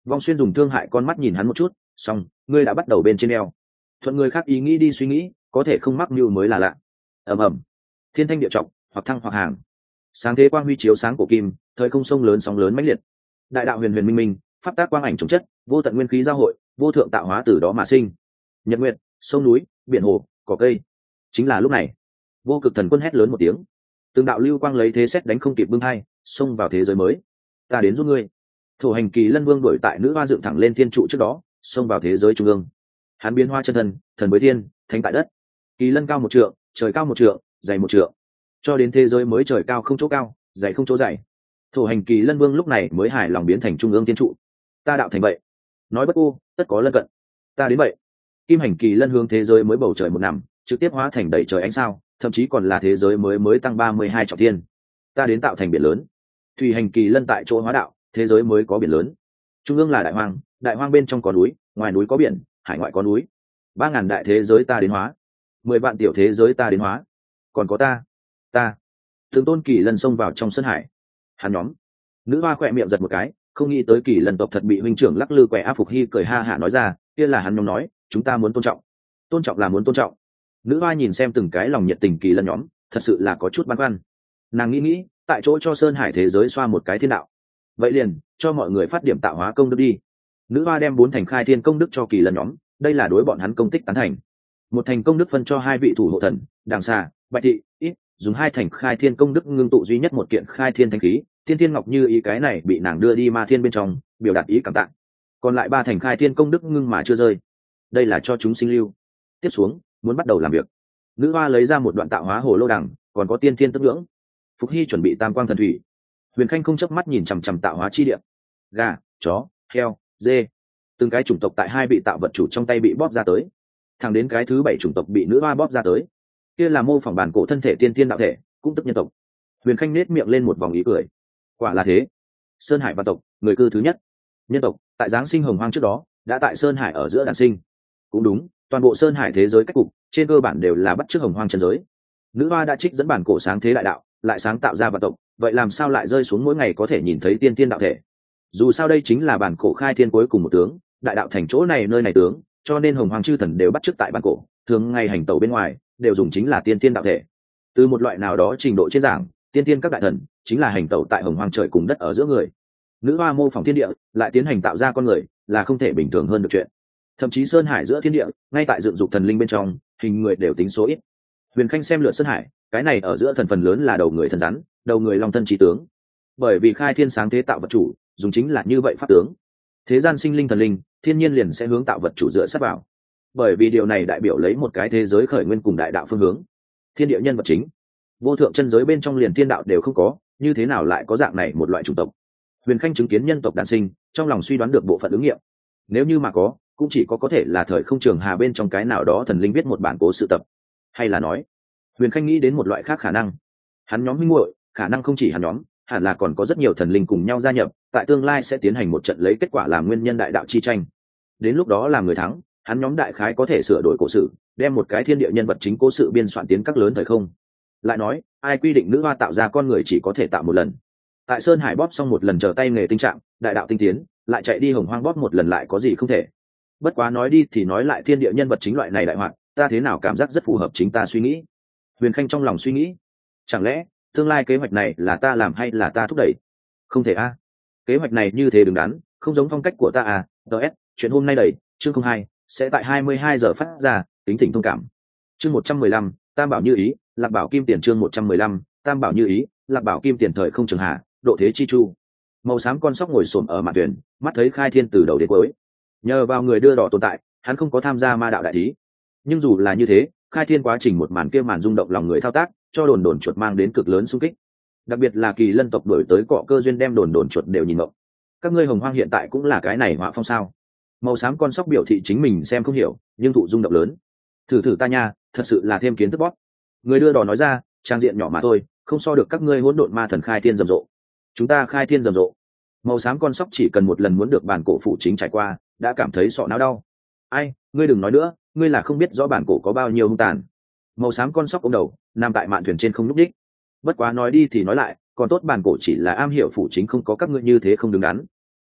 Vong Xuyên dùng thương hại con mắt nhìn hắn một chút, xong ngươi đã bắt đầu bên trên eo. Thuận người khác ý nghĩ đi suy nghĩ, có thể không mắc mưu mới là lạ. Ầm ầm, thiên thanh địa trọng, hoặc thăng hoặc hàng. Sáng thế quang huy chiếu sáng cổ kim, thời không sông lớn sóng lớn mãnh liệt. Đại đạo huyền huyền minh minh, pháp tác quang ảnh chống chất, vô tận nguyên khí giao hội, vô thượng tạo hóa từ đó mà sinh. Nhật nguyệt, sông núi, biển hồ, cỏ cây. Chính là lúc này, vô cực thần quân hét lớn một tiếng, từng đạo lưu quang lấy thế xét đánh không kịp bưng hai, xông vào thế giới mới. Ta đến giúp ngươi. Thổ hành kỳ lân vương đuổi tại nữ hoa dựng thẳng lên thiên trụ trước đó, xông vào thế giới trung ương. Hắn biến hoa chân thân, thần với thiên, thánh tại đất. Kỳ lân cao một trượng, trời cao một trượng, dày một trượng, cho đến thế giới mới trời cao không chỗ cao, dày không chỗ dày. Thổ hành kỳ lân vương lúc này mới hài lòng biến thành trung ương thiên trụ. Ta đạo thành vậy, nói bất u, tất có lân cận. Ta đến vậy. Kim hành kỳ lân hướng thế giới mới bầu trời một nằm, trực tiếp hóa thành đầy trời ánh sao, thậm chí còn là thế giới mới mới tăng ba mươi hai trọng thiên. Ta đến tạo thành biển lớn. Thủy hành kỳ lân tại chỗ hóa đạo, thế giới mới có biển lớn. Trung ương là đại hoang, đại hoang bên trong có núi, ngoài núi có biển, hải ngoại có núi. Ba ngàn đại thế giới ta đến hóa, mười vạn tiểu thế giới ta đến hóa, còn có ta, ta. Từng tôn kỳ lân xông vào trong sân hải. Hắn nhóm. Nữ hoa khỏe miệng giật một cái, không nghĩ tới kỳ lân tộc thật bị huynh trưởng lắc lư quẻ. A Phục Hy cười ha hả nói ra, kia là hắn nhóm nói, chúng ta muốn tôn trọng. Tôn trọng là muốn tôn trọng. Nữ hoa nhìn xem từng cái lòng nhiệt tình kỳ lân nhóm, thật sự là có chút băn khoăn. Nàng nghĩ nghĩ, tại chỗ cho sơn hải thế giới xoa một cái thiên đạo. Vậy liền cho mọi người phát điểm tạo hóa công đức đi. Nữ hoa đem bốn thành khai thiên công đức cho kỳ lân nhóm, đây là đối bọn hắn công tích tán thành. Một thành công đức phân cho hai vị thủ hộ thần, đàng xà, bạch thị, ít, dùng hai thành khai thiên công đức ngưng tụ duy nhất một kiện khai thiên thanh khí, thiên thiên ngọc như ý cái này bị nàng đưa đi ma thiên bên trong, biểu đạt ý cảm tạ. Còn lại ba thành khai thiên công đức ngưng mà chưa rơi, đây là cho chúng sinh lưu. Tiếp xuống muốn bắt đầu làm việc. Nữ hoa lấy ra một đoạn tạo hóa hồ lô đằng, còn có tiên thiên tức ngưỡng. Phục Hy chuẩn bị tam quang thần thủy. Huyền Khanh không chớp mắt nhìn chằm chằm tạo hóa chi địa. Gà, chó, heo, dê, từng cái chủng tộc tại hai vị tạo vật chủ trong tay bị bóp ra tới. Thẳng đến cái thứ bảy chủng tộc bị nữ hoa bóp ra tới, kia là mô phỏng bản cổ thân thể tiên thiên đạo thể, cũng tức nhân tộc. Huyền Khanh nết miệng lên một vòng ý cười. Quả là thế. Sơn Hải văn tộc, người cư thứ nhất. Nhân tộc tại giáng sinh hồng hoang trước đó đã tại Sơn Hải ở giữa đản sinh. Cũng đúng, toàn bộ Sơn Hải thế giới cách cục trên cơ bản đều là bắt chước hồng hoang chân giới. Nữ hoa đã trích dẫn bản cổ sáng thế đại đạo, lại sáng tạo ra văn tộc, vậy làm sao lại rơi xuống mỗi ngày có thể nhìn thấy tiên thiên đạo thể? Dù sao đây chính là bản cổ khai thiên cuối cùng một tướng, đại đạo thành chỗ này nơi này tướng, cho nên hồng hoàng chư thần đều bắt chước tại bản cổ, thường ngày hành tẩu bên ngoài đều dùng chính là tiên thiên đạo thể. Từ một loại nào đó trình độ trên giảng, tiên thiên các đại thần chính là hành tẩu tại hồng hoàng trời cùng đất ở giữa người. Nữ hoa mô phỏng thiên địa, lại tiến hành tạo ra con người, là không thể bình thường hơn được chuyện. Thậm chí Sơn Hải giữa thiên địa, ngay tại dựng dục thần linh bên trong, hình người đều tính số ít. Huyền Khanh xem lượt Sơn Hải, cái này ở giữa thần phần lớn là đầu người thần rắn, đầu người long thân trí tướng. Bởi vì khai thiên sáng thế tạo vật chủ dùng chính là như vậy pháp tướng, thế gian sinh linh thần linh thiên nhiên liền sẽ hướng tạo vật chủ dựa sát vào. Bởi vì điều này đại biểu lấy một cái thế giới khởi nguyên cùng đại đạo phương hướng. Thiên địa nhân vật chính, vô thượng chân giới bên trong liền thiên đạo đều không có, như thế nào lại có dạng này một loại chủng tộc? Huyền Khanh chứng kiến nhân tộc đản sinh, trong lòng suy đoán được bộ phận ứng nghiệm. Nếu như mà có, cũng chỉ có có thể là thời không trường hà bên trong cái nào đó thần linh viết một bản cố sự tập, hay là nói Huyền Khanh nghĩ đến một loại khác khả năng. Hắn nhóm huynh muội, khả năng không chỉ hắn nhóm, hẳn là còn có rất nhiều thần linh cùng nhau gia nhập, tại tương lai sẽ tiến hành một trận lấy kết quả làm nguyên nhân đại đạo chi tranh. Đến lúc đó làm người thắng, hắn nhóm đại khái có thể sửa đổi cổ sự, đem một cái thiên địa nhân vật chính cố sự biên soạn tiến các lớn thời không. Lại nói, ai quy định nữ hoa tạo ra con người chỉ có thể tạo một lần? Tại Sơn Hải bóp xong một lần chờ tay nghề tinh trạng, đại đạo tinh tiến, lại chạy đi hồng hoang bóp một lần lại có gì không thể? Bất quá nói đi thì nói lại, thiên địa nhân vật chính loại này đại hoạt, ta thế nào cảm giác rất phù hợp chính ta suy nghĩ. Huyền Khanh trong lòng suy nghĩ, chẳng lẽ tương lai kế hoạch này là ta làm hay là ta thúc đẩy? Không thể a, kế hoạch này như thế đứng đắn, không giống phong cách của ta à. Ds, chuyện hôm nay đầy, chương không hai sẽ tại hai mươi hai giờ phát ra, tính thỉnh thông cảm. Chương một trăm mười lăm, Tam Bảo Như Ý, Lạc Bảo Kim Tiền. Chương một trăm mười lăm, Tam Bảo Như Ý, Lạc Bảo Kim Tiền. Thời không trường hạ, độ thế chi chu. Màu xám con sóc ngồi xổm ở mạn tuyển, mắt thấy khai thiên từ đầu đến cuối. Nhờ vào người đưa đỏ tồn tại, hắn không có tham gia ma đạo đại thí. Nhưng dù là như thế, khai thiên quá trình một màn kia màn rung động lòng người thao tác, cho đồn đồn chuột mang đến cực lớn xung kích. Đặc biệt là kỳ lân tộc đổi tới cọ cơ duyên đem đồn đồn chuột đều nhìn mộng. Các ngươi hồng hoang hiện tại cũng là cái này họa phong sao? Màu xám con sóc biểu thị chính mình xem không hiểu, nhưng thụ rung động lớn. Thử thử ta nha, thật sự là thêm kiến thức bóp. Người đưa đò nói ra, trang diện nhỏ mà thôi, không so được các ngươi hỗn độn ma thần khai thiên rầm rộ. Chúng ta khai thiên rầm rộ. Màu xám con sóc chỉ cần một lần muốn được bản cổ phụ chính trải qua, đã cảm thấy sọ não đau. Ai, ngươi đừng nói nữa, ngươi là không biết rõ bản cổ có bao nhiêu hung tàn. Màu xám con sóc ôm đầu, nằm tại mạn thuyền trên không nhúc đích. Bất quá nói đi thì nói lại, còn tốt bản cổ chỉ là am hiểu phụ chính, không có các ngươi như thế không đứng đắn.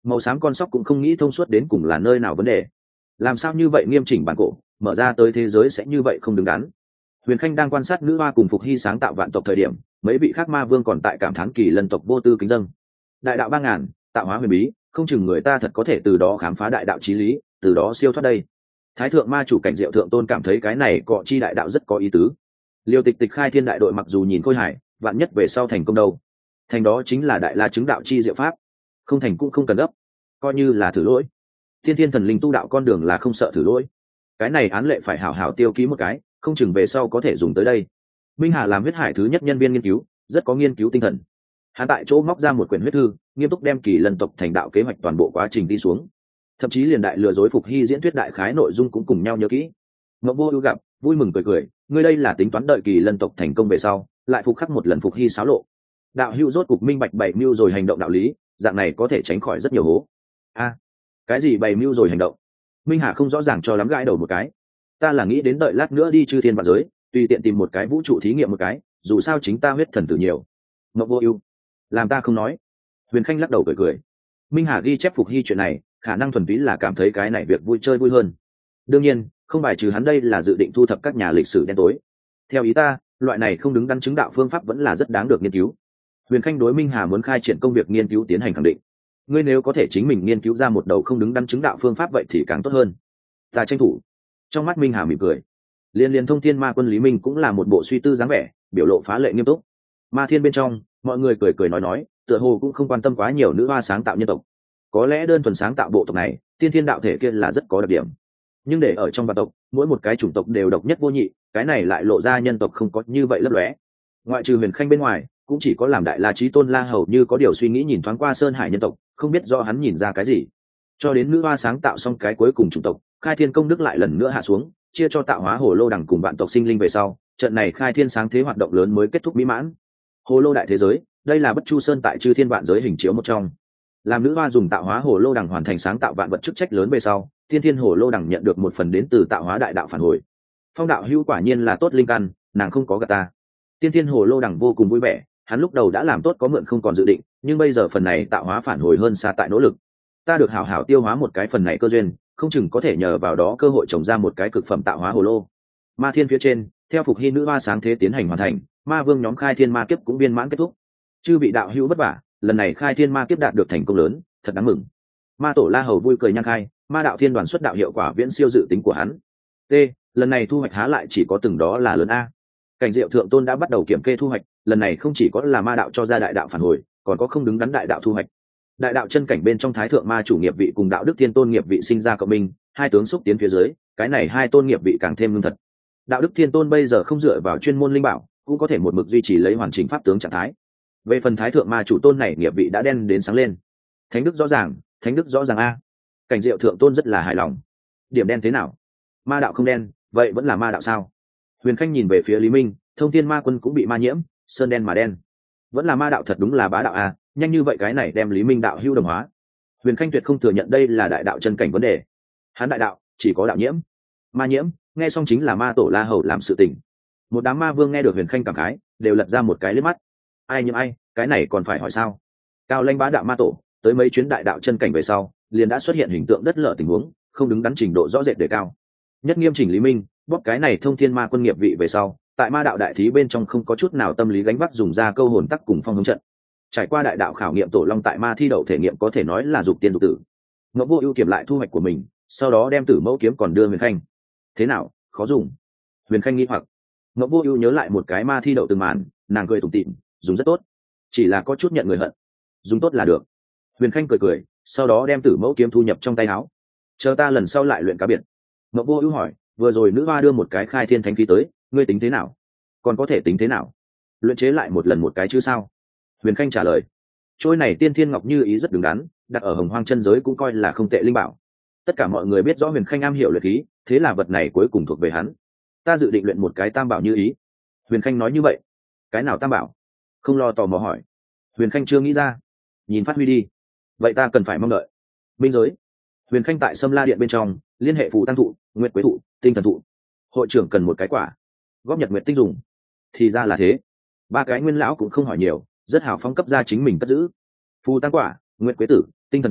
màu xám con sóc cũng không nghĩ thông suốt đến cùng là nơi nào vấn đề. Làm sao như vậy nghiêm chỉnh bản cổ mở ra tới thế giới sẽ như vậy không đứng đắn. Huyền Khanh đang quan sát nữ hoa cùng Phục Hy sáng tạo vạn tộc thời điểm, mấy vị khác ma vương còn tại cảm thán kỳ lân tộc vô tư kính dâng. Đại đạo ba ngàn, tạo hóa huyền bí, không chừng người ta thật có thể từ đó khám phá đại đạo chí lý, từ đó siêu thoát đây. Thái thượng ma chủ Cảnh Diệu thượng tôn cảm thấy cái này cọ chi đại đạo rất có ý tứ. Liêu Tịch Tịch khai thiên đại đội mặc dù nhìn khôi hài, vạn nhất về sau thành công đâu. Thành đó chính là đại la chứng đạo chi diệu pháp. Không thành cũng không cần gấp, coi như là thử lỗi. Thiên thiên thần linh tu đạo con đường là không sợ thử lỗi. Cái này án lệ phải hảo hảo tiêu ký một cái, không chừng về sau có thể dùng tới đây. Minh Hà làm huyết hải thứ nhất nhân viên nghiên cứu, rất có nghiên cứu tinh thần. Hắn tại chỗ móc ra một quyển huyết thư, nghiêm túc đem kỳ lân tộc thành đạo kế hoạch toàn bộ quá trình đi xuống, thậm chí liền đại lừa dối Phục Hy diễn thuyết đại khái nội dung cũng cùng nhau nhớ kỹ. Ngọc Vô Ưu gặp, vui mừng cười cười, ngươi đây là tính toán đợi kỳ lân tộc thành công về sau, lại phục khắc một lần Phục Hy xáo lộ. Đạo hữu rốt cục minh bạch bảy mưu rồi hành động đạo lý, dạng này có thể tránh khỏi rất nhiều hố. A, cái gì bảy mưu rồi hành động? Minh Hà không rõ ràng cho lắm, gãi đầu một cái. Ta là nghĩ đến đợi lát nữa đi chư thiên vạn giới, tùy tiện tìm một cái vũ trụ thí nghiệm một cái, dù sao chính ta huyết thần tử nhiều. Ngọc Vô Ưu, làm ta không nói. Huyền Khanh lắc đầu cười cười. Minh Hà ghi chép Phục Hy chuyện này, khả năng thuần túy là cảm thấy cái này việc vui chơi vui hơn. Đương nhiên, không bài trừ hắn đây là dự định thu thập các nhà lịch sử đen tối. Theo ý ta, loại này không đứng đắn chứng đạo phương pháp vẫn là rất đáng được nghiên cứu. Huyền Khanh đối Minh Hà muốn khai triển công việc nghiên cứu tiến hành khẳng định. Ngươi nếu có thể chính mình nghiên cứu ra một đầu không đứng đắn chứng đạo phương pháp vậy thì càng tốt hơn. Ta tranh thủ. Trong mắt Minh Hà mỉm cười. Liên liên thông thiên ma quân Lý Minh cũng là một bộ suy tư dáng vẻ, biểu lộ phá lệ nghiêm túc. Ma thiên bên trong, mọi người cười cười nói nói, tựa hồ cũng không quan tâm quá nhiều nữ hoa sáng tạo nhân tộc. Có lẽ đơn thuần sáng tạo bộ tộc này, tiên thiên đạo thể kia là rất có đặc điểm. Nhưng để ở trong vạn tộc, mỗi một cái chủng tộc đều độc nhất vô nhị, cái này lại lộ ra nhân tộc không có như vậy lấp lóe. Ngoại trừ Huyền Khanh bên ngoài, cũng chỉ có làm đại la chí tôn La hầu như có điều suy nghĩ nhìn thoáng qua sơn hải nhân tộc, không biết do hắn nhìn ra cái gì. Cho đến nữ hoa sáng tạo xong cái cuối cùng chủng tộc, khai thiên công đức lại lần nữa hạ xuống, chia cho tạo hóa hồ lô đằng cùng vạn tộc sinh linh về sau, trận này khai thiên sáng thế hoạt động lớn mới kết thúc mỹ mãn. Hồ lô đại thế giới, đây là Bất Chu Sơn tại chư thiên vạn giới hình chiếu một trong. Làm nữ hoa dùng tạo hóa hồ lô đằng hoàn thành sáng tạo vạn vật chức trách lớn về sau, tiên thiên hồ lô đằng nhận được một phần đến từ tạo hóa đại đạo phản hồi. Phong đạo hữu quả nhiên là tốt linh căn, nàng không có gạt ta. Tiên thiên hồ lô đằng vô cùng vui vẻ, hắn lúc đầu đã làm tốt có mượn không còn dự định, nhưng bây giờ phần này tạo hóa phản hồi hơn xa tại nỗ lực. Ta được hảo hảo tiêu hóa một cái phần này cơ duyên, không chừng có thể nhờ vào đó cơ hội trồng ra một cái cực phẩm tạo hóa hồ lô. Ma thiên phía trên, theo Phục Hy nữ hoa sáng thế tiến hành hoàn thành, ma vương nhóm khai thiên ma kiếp cũng viên mãn kết thúc. Chư vị đạo hữu vất vả, lần này khai thiên ma kiếp đạt được thành công lớn, thật đáng mừng. Ma tổ La hầu vui cười nhang khai, ma đạo thiên đoàn xuất đạo hiệu quả viễn siêu dự tính của hắn. T, lần này thu hoạch há lại chỉ có từng đó là lớn a. Cảnh Diệu thượng tôn đã bắt đầu kiểm kê thu hoạch, lần này không chỉ có là ma đạo cho ra đại đạo phản hồi, còn có không đứng đắn đại đạo thu hoạch. Đại đạo chân cảnh bên trong thái thượng ma chủ nghiệp vị cùng đạo đức thiên tôn nghiệp vị sinh ra cộng minh, hai tướng xúc tiến phía dưới, cái này hai tôn nghiệp vị càng thêm lương thật. Đạo đức thiên tôn bây giờ không dựa vào chuyên môn linh bảo, cũng có thể một mực duy trì lấy hoàn chỉnh pháp tướng trạng thái. Về phần thái thượng ma chủ tôn này nghiệp vị đã đen đến sáng lên. Thánh đức rõ ràng, thánh đức rõ ràng a. Cảnh Diệu thượng tôn rất là hài lòng. Điểm đen thế nào? Ma đạo không đen, vậy vẫn là ma đạo sao? Huyền Khanh nhìn về phía Lý Minh, thông thiên ma quân cũng bị ma nhiễm, sơn đen mà đen. Vẫn là ma đạo, thật đúng là bá đạo a, nhanh như vậy cái này đem Lý Minh đạo hưu đồng hóa. Huyền Khanh tuyệt không thừa nhận đây là đại đạo chân cảnh vấn đề. Hắn đại đạo chỉ có đạo nhiễm, ma nhiễm, nghe xong chính là ma tổ La hầu làm sự tình. Một đám ma vương nghe được Huyền Khanh cảm khái, đều lật ra một cái liếc mắt. Ai nhiễm ai, cái này còn phải hỏi sao? Cao Lanh bá đạo ma tổ, tới mấy chuyến đại đạo chân cảnh về sau, liền đã xuất hiện hình tượng đất lở tình huống, không đứng đắn trình độ rõ rệt đề cao. Nhất nghiêm chỉnh Lý Minh, bóp cái này thông thiên ma quân nghiệp vị về sau, tại ma đạo đại thí bên trong không có chút nào tâm lý gánh vác, dùng ra câu hồn tắc cùng phong hướng trận. Trải qua đại đạo khảo nghiệm tổ long tại ma thi đậu thể nghiệm có thể nói là dục tiên dục tử. Ngọc Vô Ưu kiểm lại thu hoạch của mình, sau đó đem Tử Mẫu kiếm còn đưa Huyền Khanh. Thế nào, khó dùng? Huyền Khanh nghi hoặc. Ngọc Vô Ưu nhớ lại một cái ma thi đậu từng màn, nàng cười tủm tỉm, dùng rất tốt, chỉ là có chút nhận người hận. Dùng tốt là được. Huyền Khanh cười cười, sau đó đem Tử Mẫu kiếm thu nhập trong tay áo. Chờ ta lần sau lại luyện cá biệt. Ngọc Vô Ưu hỏi, vừa rồi nữ hoa đưa một cái khai thiên thánh khí tới, ngươi tính thế nào? Còn có thể tính thế nào? Luyện chế lại một lần một cái chứ sao? Huyền Khanh trả lời, trôi này tiên thiên ngọc như ý rất đứng đắn, đặt ở hồng hoang chân giới cũng coi là không tệ linh bảo. Tất cả mọi người biết rõ Huyền Khanh am hiểu luyện khí, thế là vật này cuối cùng thuộc về hắn. Ta dự định luyện một cái tam bảo như ý. Huyền Khanh nói như vậy. Cái nào tam bảo? Không lo tò mò hỏi. Huyền Khanh chưa nghĩ ra. Nhìn phát huy đi. Vậy ta cần phải mong đợi. Minh giới. Huyền Khanh tại Sâm La Điện bên trong, liên hệ phù tăng thụ, nguyệt quế thụ, tinh thần thụ. Hội trưởng cần một cái quả, góp nhật nguyệt tinh dùng. Thì ra là thế. Ba cái nguyên lão cũng không hỏi nhiều, rất hào phóng cấp ra chính mình cất giữ. Phù tăng quả, nguyệt quế tử, tinh thần quả,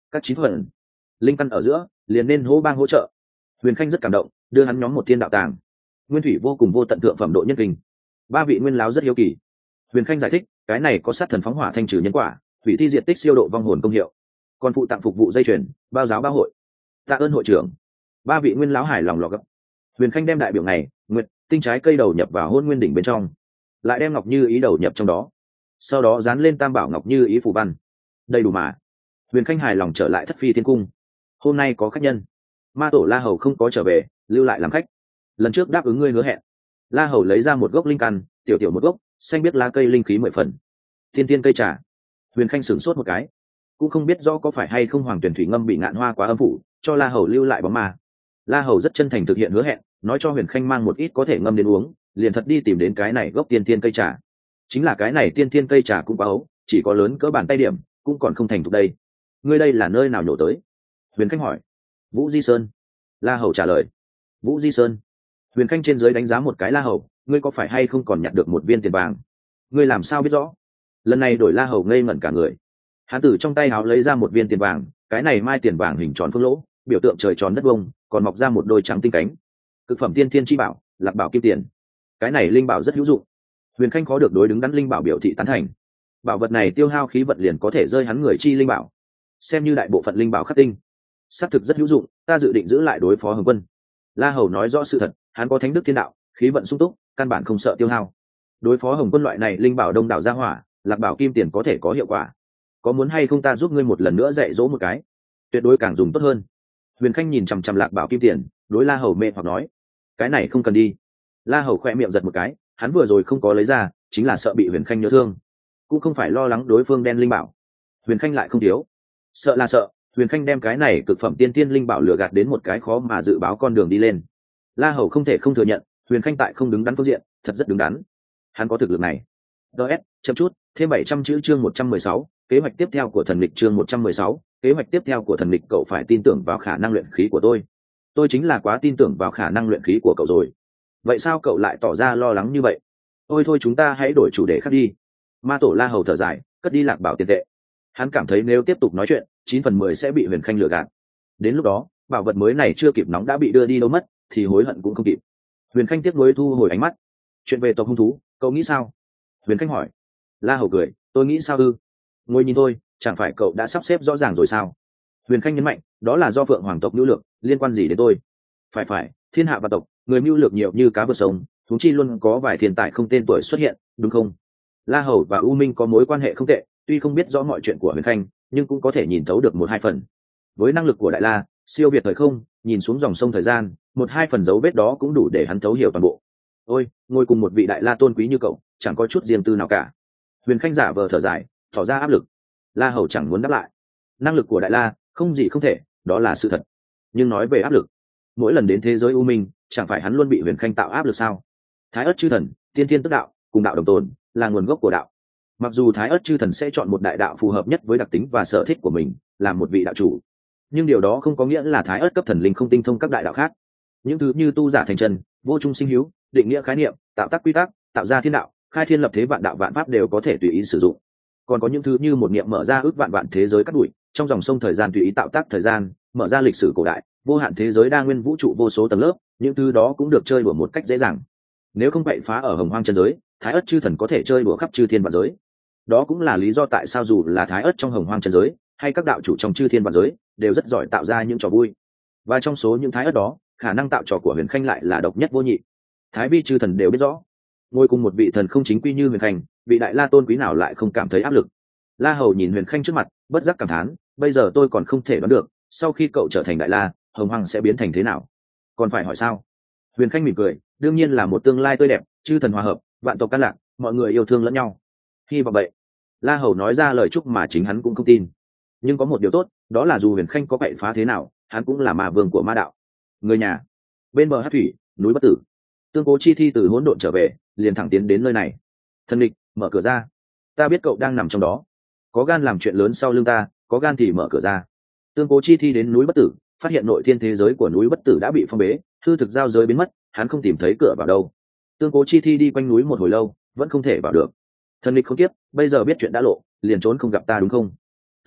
các chín phần linh căn ở giữa liền nên hô bang hỗ trợ. Huyền Khanh rất cảm động, đưa hắn nhóm một thiên đạo tàng. Nguyên thủy vô cùng vô tận thượng phẩm độ nhân kinh. Ba vị nguyên láo rất hiếu kỳ. Huyền Khanh giải thích, cái này có sát thần phóng hỏa thanh trừ nhân quả, hủy thi diệt tích siêu độ vong hồn công hiệu, còn phụ tặng phục vụ dây chuyền, bao giáo bao hội. Tạ ơn hội trưởng. Ba vị nguyên láo hài lòng lò gấp. Huyền Khanh đem đại biểu này, nguyệt, tinh trái cây đầu nhập vào hôn nguyên đỉnh bên trong, lại đem ngọc như ý đầu nhập trong đó, sau đó dán lên tam bảo ngọc như ý phù văn. Đầy đủ mà. Huyền Khanh hài lòng trở lại thất phi thiên cung. Hôm nay có khách nhân, ma tổ La Hầu không có trở về, lưu lại làm khách. Lần trước đáp ứng ngươi hứa hẹn. La Hầu lấy ra một gốc linh căn, tiểu tiểu một gốc, xanh biết lá cây linh khí mười phần. Thiên tiên cây trà. Huyền Khanh sửng sốt một cái, cũng không biết rõ có phải hay không hoàng tuyển thủy ngâm bị ngạn hoa quá âm phủ, cho La Hầu lưu lại bóng ma. La Hầu rất chân thành thực hiện hứa hẹn, nói cho Huyền Khanh mang một ít có thể ngâm đến uống, liền thật đi tìm đến cái này gốc tiên tiên cây trà. Chính là cái này tiên tiên cây trà cũng quá ấu, chỉ có lớn cỡ bàn tay điểm, cũng còn không thành thục đây. Ngươi đây là nơi nào nhổ tới? Huyền Khanh hỏi. Vũ Di Sơn. La Hầu trả lời. Vũ Di Sơn. Huyền Khanh trên dưới đánh giá một cái La Hầu, ngươi có phải hay không còn nhặt được một viên tiền vàng? Ngươi làm sao biết rõ? Lần này đổi La Hầu ngây ngẩn cả người. Hắn từ trong tay áo lấy ra một viên tiền vàng, cái này mai tiền vàng hình tròn phương lỗ, biểu tượng trời tròn đất vuông, còn mọc ra một đôi trắng tinh cánh. Cực phẩm tiên thiên chi bảo, Lạc Bảo kim tiền. Cái này linh bảo rất hữu dụng. Huyền Khanh khó được đối đứng đắn linh bảo biểu thị tán thành. Bảo vật này tiêu hao khí vận liền có thể rơi hắn người chi linh bảo, xem như đại bộ phận linh bảo khắc tinh, xác thực rất hữu dụng. Ta dự định giữ lại đối phó Hồng Quân. La Hầu nói rõ sự thật, hắn có thánh đức thiên đạo, khí vận sung túc, căn bản không sợ tiêu hao. Đối phó Hồng Quân loại này linh bảo đông đảo gia hỏa, Lạc Bảo kim tiền có thể có hiệu quả. Có muốn hay không ta giúp ngươi một lần nữa dạy dỗ một cái, tuyệt đối càng dùng tốt hơn. Huyền Khanh nhìn chằm chằm Lạc Bảo kim tiền, đối La Hầu mê hoặc nói, cái này không cần đi. La Hầu khoe miệng giật một cái, hắn vừa rồi không có lấy ra, chính là sợ bị Huyền Khanh nhớ thương, cũng không phải lo lắng đối phương đen linh bảo. Huyền Khanh lại không thiếu, sợ là sợ Huyền Khanh đem cái này cực phẩm tiên tiên linh bảo lừa gạt đến một cái khó mà dự báo con đường đi lên. La Hầu không thể không thừa nhận, Huyền Khanh tại không đứng đắn phương diện thật rất đứng đắn, hắn có thực lực này. ds chậm chút thêm bảy trăm chữ chương một trăm mười sáu, kế hoạch tiếp theo của thần lịch chương một trăm mười sáu, kế hoạch tiếp theo của thần lịch. Cậu phải tin tưởng vào khả năng luyện khí của tôi. Tôi chính là quá tin tưởng vào khả năng luyện khí của cậu rồi. Vậy sao cậu lại tỏ ra lo lắng như vậy? Ôi thôi, chúng ta hãy đổi chủ đề khác đi. Ma tổ La Hầu thở dài, cất đi Lạc Bảo tiền tệ. Hắn cảm thấy nếu tiếp tục nói chuyện, chín phần mười sẽ bị Huyền Khanh lừa gạt. Đến lúc đó, bảo vật mới này chưa kịp nóng đã bị đưa đi đâu mất, thì hối hận cũng không kịp. Huyền Khanh tiếc nuối thu hồi ánh mắt. Chuyện về tộc hung thú, cậu nghĩ sao? Huyền Khanh hỏi. La Hầu cười, tôi nghĩ sao ư? Ngồi nhìn tôi, chẳng phải cậu đã sắp xếp rõ ràng rồi sao? Huyền Khanh nhấn mạnh, đó là do Phượng Hoàng tộc mưu lược, liên quan gì đến tôi? Phải phải, thiên hạ và tộc, người mưu lược nhiều như cá vượt sông, chúng chi luôn có vài thiên tài không tên tuổi xuất hiện, đúng không? La Hầu và U Minh có mối quan hệ không tệ, tuy không biết rõ mọi chuyện của Huyền Khanh, nhưng cũng có thể nhìn thấu được một hai phần. Với năng lực của Đại La, siêu việt thời không, nhìn xuống dòng sông thời gian, một hai phần dấu vết đó cũng đủ để hắn thấu hiểu toàn bộ. Ôi, ngồi cùng một vị Đại La tôn quý như cậu, chẳng có chút riêng tư nào cả. Huyền Khanh giả vờ thở dài, tỏ ra áp lực. La Hầu chẳng muốn đáp lại. Năng lực của Đại La không gì không thể, đó là sự thật. Nhưng nói về áp lực, mỗi lần đến thế giới U Minh, chẳng phải hắn luôn bị Huyền Khanh tạo áp lực sao? Thái Ức chư thần, tiên thiên tức đạo, cùng đạo đồng tồn, là nguồn gốc của đạo. Mặc dù Thái Ức chư thần sẽ chọn một đại đạo phù hợp nhất với đặc tính và sở thích của mình, làm một vị đạo chủ, nhưng điều đó không có nghĩa là Thái Ức cấp thần linh không tinh thông các đại đạo khác. Những thứ như tu giả thành chân, vô trung sinh hữu, định nghĩa khái niệm, tạo tác quy tắc, tạo ra thiên đạo, khai thiên lập thế vạn đạo vạn pháp đều có thể tùy ý sử dụng. Còn có những thứ như một niệm mở ra ước vạn vạn thế giới cắt đuổi, trong dòng sông thời gian tùy ý tạo tác thời gian, mở ra lịch sử cổ đại, vô hạn thế giới đa nguyên vũ trụ vô số tầng lớp, những thứ đó cũng được chơi đùa một cách dễ dàng. Nếu không quậy phá ở Hồng Hoang chân giới, Thái Ức chư thần có thể chơi đùa khắp chư thiên vạn giới. Đó cũng là lý do tại sao dù là Thái Ức trong Hồng Hoang chân giới, hay các đạo chủ trong chư thiên vạn giới, đều rất giỏi tạo ra những trò vui. Và trong số những Thái Ức đó, khả năng tạo trò của Huyền Khanh lại là độc nhất vô nhị. Thái vi chư thần đều biết rõ, ngồi cùng một vị thần không chính quy như Huyền Khanh, vị Đại La tôn quý nào lại không cảm thấy áp lực. La Hầu nhìn Huyền Khanh trước mặt, bất giác cảm thán, bây giờ tôi còn không thể đoán được, sau khi cậu trở thành Đại La, Hồng Hoang sẽ biến thành thế nào. Còn phải hỏi sao? Huyền Khanh mỉm cười, đương nhiên là một tương lai tươi đẹp, chư thần hòa hợp, vạn tộc căn lạc, mọi người yêu thương lẫn nhau. Hy vọng vậy. La Hầu nói ra lời chúc mà chính hắn cũng không tin. Nhưng có một điều tốt, đó là dù Huyền Khanh có cậy phá thế nào, hắn cũng là ma vương của ma đạo. Người nhà. Bên bờ hát thủy, núi Bất Tử. Tương Cố Chi Thi từ hỗn độn trở về, liền thẳng tiến đến nơi này. Thần địch, mở cửa ra. Ta biết cậu đang nằm trong đó. Có gan làm chuyện lớn sau lưng ta, có gan thì mở cửa ra. Tương Cố Chi Thi đến núi Bất Tử, phát hiện nội thiên thế giới của núi Bất Tử đã bị phong bế, hư thực giao giới biến mất, hắn không tìm thấy cửa vào đâu. Tương Cố Chi Thi đi quanh núi một hồi lâu, vẫn không thể vào được. Thần địch không tiếp, bây giờ biết chuyện đã lộ, liền trốn không gặp ta đúng không?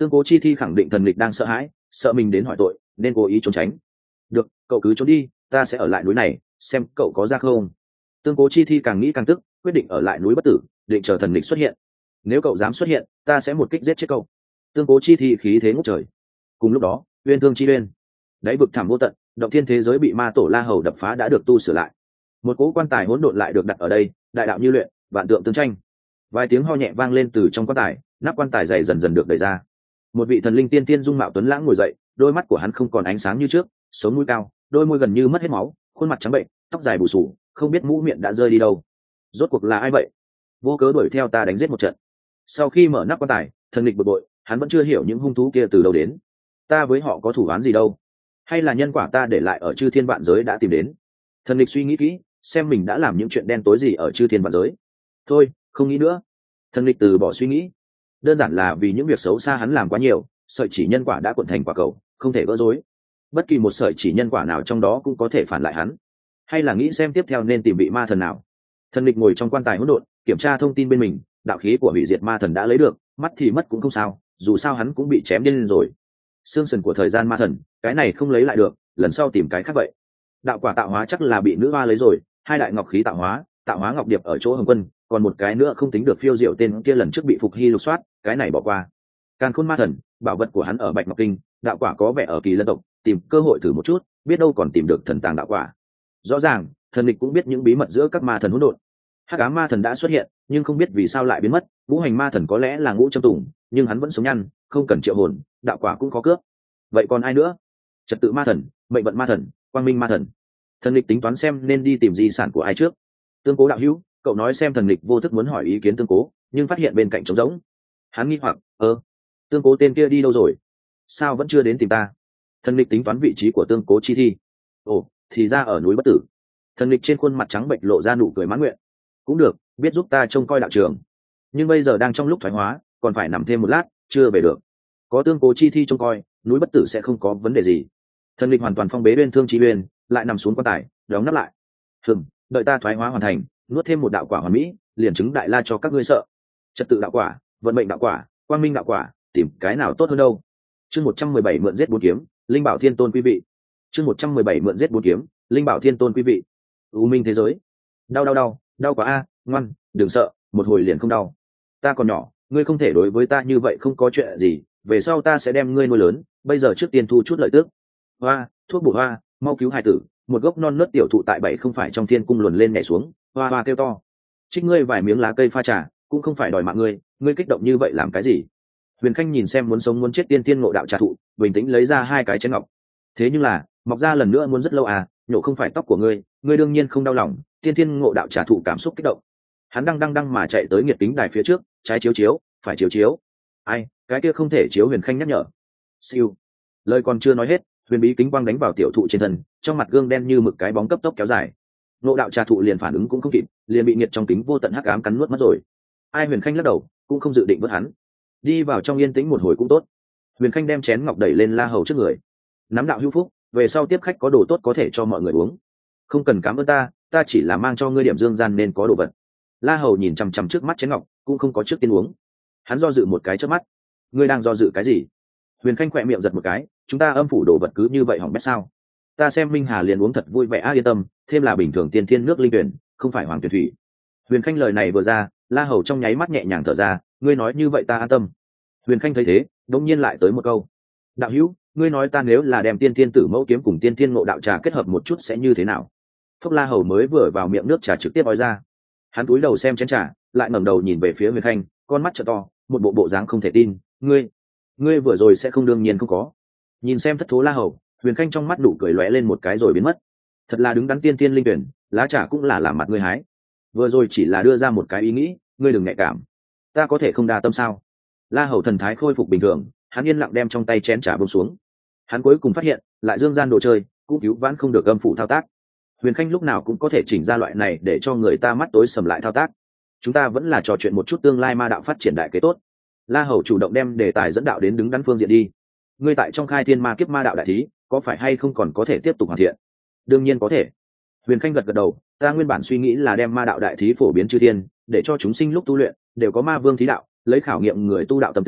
Tương Cố Chi Thi khẳng định thần nghịch đang sợ hãi, sợ mình đến hỏi tội nên cố ý trốn tránh. Được, cậu cứ trốn đi, ta sẽ ở lại núi này xem cậu có ra không. Tương Cố Chi Thi càng nghĩ càng tức, quyết định ở lại núi bất tử, định chờ thần nghịch xuất hiện. Nếu cậu dám xuất hiện, ta sẽ một kích giết chết cậu. Tương Cố Chi Thi khí thế ngút trời. Cùng lúc đó, uyên thương chi uyên, đáy vực thẳm vô tận, động thiên thế giới bị ma tổ La Hầu đập phá đã được tu sửa lại. Một cỗ quan tài hỗn độn lại được đặt ở đây, đại đạo như luyện, vạn tượng tương tranh. Vài tiếng ho nhẹ vang lên từ trong quan tài, nắp quan tài dày dần dần được đẩy ra. Một vị thần linh tiên tiên dung mạo tuấn lãng ngồi dậy, đôi mắt của hắn không còn ánh sáng như trước, sống mũi cao, đôi môi gần như mất hết máu, khuôn mặt trắng bệnh, tóc dài bù xù, không biết mũ miệng đã rơi đi đâu. Rốt cuộc là ai vậy? Vô cớ đuổi theo ta đánh giết một trận. Sau khi mở nắp quan tài, thần nghịch bực bội, hắn vẫn chưa hiểu những hung thú kia từ đâu đến. Ta với họ có thủ án gì đâu? Hay là nhân quả ta để lại ở chư thiên vạn giới đã tìm đến? Thần nghịch suy nghĩ kỹ, xem mình đã làm những chuyện đen tối gì ở chư thiên vạn giới. Thôi, không nghĩ nữa. Thần nghịch từ bỏ suy nghĩ. Đơn giản là vì những việc xấu xa hắn làm quá nhiều, sợi chỉ nhân quả đã cuộn thành quả cầu, không thể gỡ rối. Bất kỳ một sợi chỉ nhân quả nào trong đó cũng có thể phản lại hắn. Hay là nghĩ xem tiếp theo nên tìm vị ma thần nào? Thần nghịch ngồi trong quan tài hỗn độn, kiểm tra thông tin bên mình, đạo khí của hủy diệt ma thần đã lấy được, mắt thì mất cũng không sao, dù sao hắn cũng bị chém điên rồi. Xương sườn của thời gian ma thần, cái này không lấy lại được, lần sau tìm cái khác vậy. Đạo quả tạo hóa chắc là bị nữ hoa lấy rồi, hai đại ngọc khí tạo hóa, tạo hóa ngọc điệp ở chỗ Hồng Quân, còn một cái nữa không tính được phiêu diệu tên kia lần trước bị Phục Hy lục soát, cái này bỏ qua. Càn Khôn ma thần, bảo vật của hắn ở Bạch Ngọc Kinh, đạo quả có vẻ ở Kỳ Lân tộc, tìm cơ hội thử một chút, biết đâu còn tìm được thần tàng đạo quả. Rõ ràng, thần địch cũng biết những bí mật giữa các ma thần hỗn độn. Hắc ám ma thần đã xuất hiện, nhưng không biết vì sao lại biến mất. Ngũ hành ma thần có lẽ là Ngũ Trâm Tùng, nhưng hắn vẫn sống nhăn, không cần triệu hồn, đạo quả cũng có cướp. Vậy còn ai nữa? Trật tự ma thần, mệnh vận ma thần, quang minh ma thần. Thần địch tính toán xem nên đi tìm di sản của ai trước. Tương Cố đạo hữu, cậu nói xem. Thần địch vô thức muốn hỏi ý kiến Tương Cố, nhưng phát hiện bên cạnh trống rỗng. Hắn nghi hoặc, ơ, Tương Cố tên kia đi đâu rồi? Sao vẫn chưa đến tìm ta? Thần địch tính toán vị trí của Tương Cố Chi Thi. Ồ, thì ra ở núi bất tử. Thần địch trên khuôn mặt trắng bệnh lộ ra nụ cười mãn nguyện. Cũng được, biết giúp ta trông coi đạo trường. Nhưng bây giờ đang trong lúc thoái hóa, còn phải nằm thêm một lát, chưa về được. Có Tương Cố Chi Thi trông coi, núi bất tử sẽ không có vấn đề gì. Thần địch hoàn toàn phong bế uyên thương chi uyên, lại nằm xuống quan tài, đóng nắp lại. Hừm, đợi ta thoái hóa hoàn thành, nuốt thêm một đạo quả hoàn mỹ, liền chứng đại la cho các ngươi sợ. Trật tự đạo quả, vận mệnh đạo quả, quang minh đạo quả, tìm cái nào tốt hơn đâu? Chương một trăm mười bảy mượn giết bốn kiếm, linh bảo thiên tôn quý vị. Chương một trăm mười bảy mượn giết bốn kiếm, linh bảo thiên tôn quý vị. U minh thế giới. Đau đau đau, đau quá a, ngoan, đừng sợ, một hồi liền không đau. Ta còn nhỏ, ngươi không thể đối với ta như vậy, không có chuyện gì, về sau ta sẽ đem ngươi nuôi lớn, bây giờ trước tiên thu chút lợi tức. Hoa, thuốc bổ hoa, mau cứu hài tử, một gốc non nớt tiểu thụ tại bảy không phải trong thiên cung luồn lên nhảy xuống, hoa hoa kêu to. Trích ngươi vài miếng lá cây pha trà, cũng không phải đòi mạng ngươi, ngươi kích động như vậy làm cái gì? Huyền Khanh nhìn xem muốn sống muốn chết tiên tiên ngộ đạo trà thụ, bình tĩnh lấy ra hai cái chén ngọc. Thế nhưng là, mọc ra lần nữa muốn rất lâu à, nhổ không phải tóc của ngươi, ngươi đương nhiên không đau lòng. Tiên tiên ngộ đạo trà thụ cảm xúc kích động. Hắn đang đang đang mà chạy tới nhiệt kính đài phía trước, trái chiếu chiếu, phải chiếu chiếu. Ai, cái kia không thể chiếu. Huyền Khanh nhắc nhở. Siêu. Lời còn chưa nói hết, huyền bí kính quang đánh vào tiểu thụ trên thân, trong mặt gương đen như mực cái bóng cấp tốc kéo dài. Ngộ đạo trà thụ liền phản ứng cũng không kịp, liền bị nhiệt trong kính vô tận hắc ám cắn nuốt mất rồi. Ai? Huyền Khanh lắc đầu, cũng không dự định vớt hắn. Đi vào trong yên tĩnh một hồi cũng tốt. Huyền Khanh đem chén ngọc đẩy lên La Hầu trước người. Nắm đạo hữu phúc, về sau tiếp khách có đồ tốt có thể cho mọi người uống. Không cần cảm ơn ta, ta chỉ là mang cho ngươi điểm dương gian nên có đồ vật. La Hầu nhìn chằm chằm trước mắt chén ngọc, cũng không có trước tiên uống. Hắn do dự một cái trước mắt. Ngươi đang do dự cái gì? Huyền Khanh khỏe miệng giật một cái, chúng ta âm phủ đồ vật cứ như vậy hỏng bét sao? Ta xem Minh Hà liền uống thật vui vẻ a, yên tâm, thêm là bình thường tiên thiên nước linh tuyển, không phải hoàng tuyển thủy. Huyền Khanh lời này vừa ra, La Hầu trong nháy mắt nhẹ nhàng thở ra, ngươi nói như vậy ta an tâm. Huyền Khanh thấy thế, đống nhiên lại tới một câu. Đạo hữu, ngươi nói ta nếu là đem tiên thiên tử mẫu kiếm cùng tiên thiên ngộ đạo trà kết hợp một chút sẽ như thế nào? Phúc La Hầu mới vừa vào miệng nước trà trực tiếp ói ra. Hắn cúi đầu xem chén trà, lại ngẩng đầu nhìn về phía Huyền Khanh, con mắt trợ to, một bộ bộ dáng không thể tin. Ngươi, ngươi vừa rồi sẽ không đương nhiên không có. Nhìn xem thất thố La Hầu, Huyền Khanh trong mắt nụ cười lóe lên một cái rồi biến mất. Thật là đứng đắn tiên thiên linh tuyển, lá trà cũng là làm mặt ngươi hái. Vừa rồi chỉ là đưa ra một cái ý nghĩ, ngươi đừng nhạy cảm. Ta có thể không đa tâm sao? La Hầu thần thái khôi phục bình thường, hắn yên lặng đem trong tay chén trà buông xuống. Hắn cuối cùng phát hiện, lại dương gian đồ chơi, cũng cứu vãn không được âm phủ thao tác. Huyền Khanh lúc nào cũng có thể chỉnh ra loại này để cho người ta mắt tối sầm lại thao tác. Chúng ta vẫn là trò chuyện một chút tương lai ma đạo phát triển đại kế tốt. La Hầu chủ động đem đề tài dẫn đạo đến đứng đắn phương diện đi. Ngươi tại trong khai thiên ma kiếp ma đạo đại thí, có phải hay không còn có thể tiếp tục hoàn thiện? Đương nhiên có thể. Huyền Khanh gật gật đầu, ta nguyên bản suy nghĩ là đem ma đạo đại thí phổ biến chư thiên, để cho chúng sinh lúc tu luyện đều có ma vương thí đạo, lấy khảo nghiệm người tu đạo tâm tính,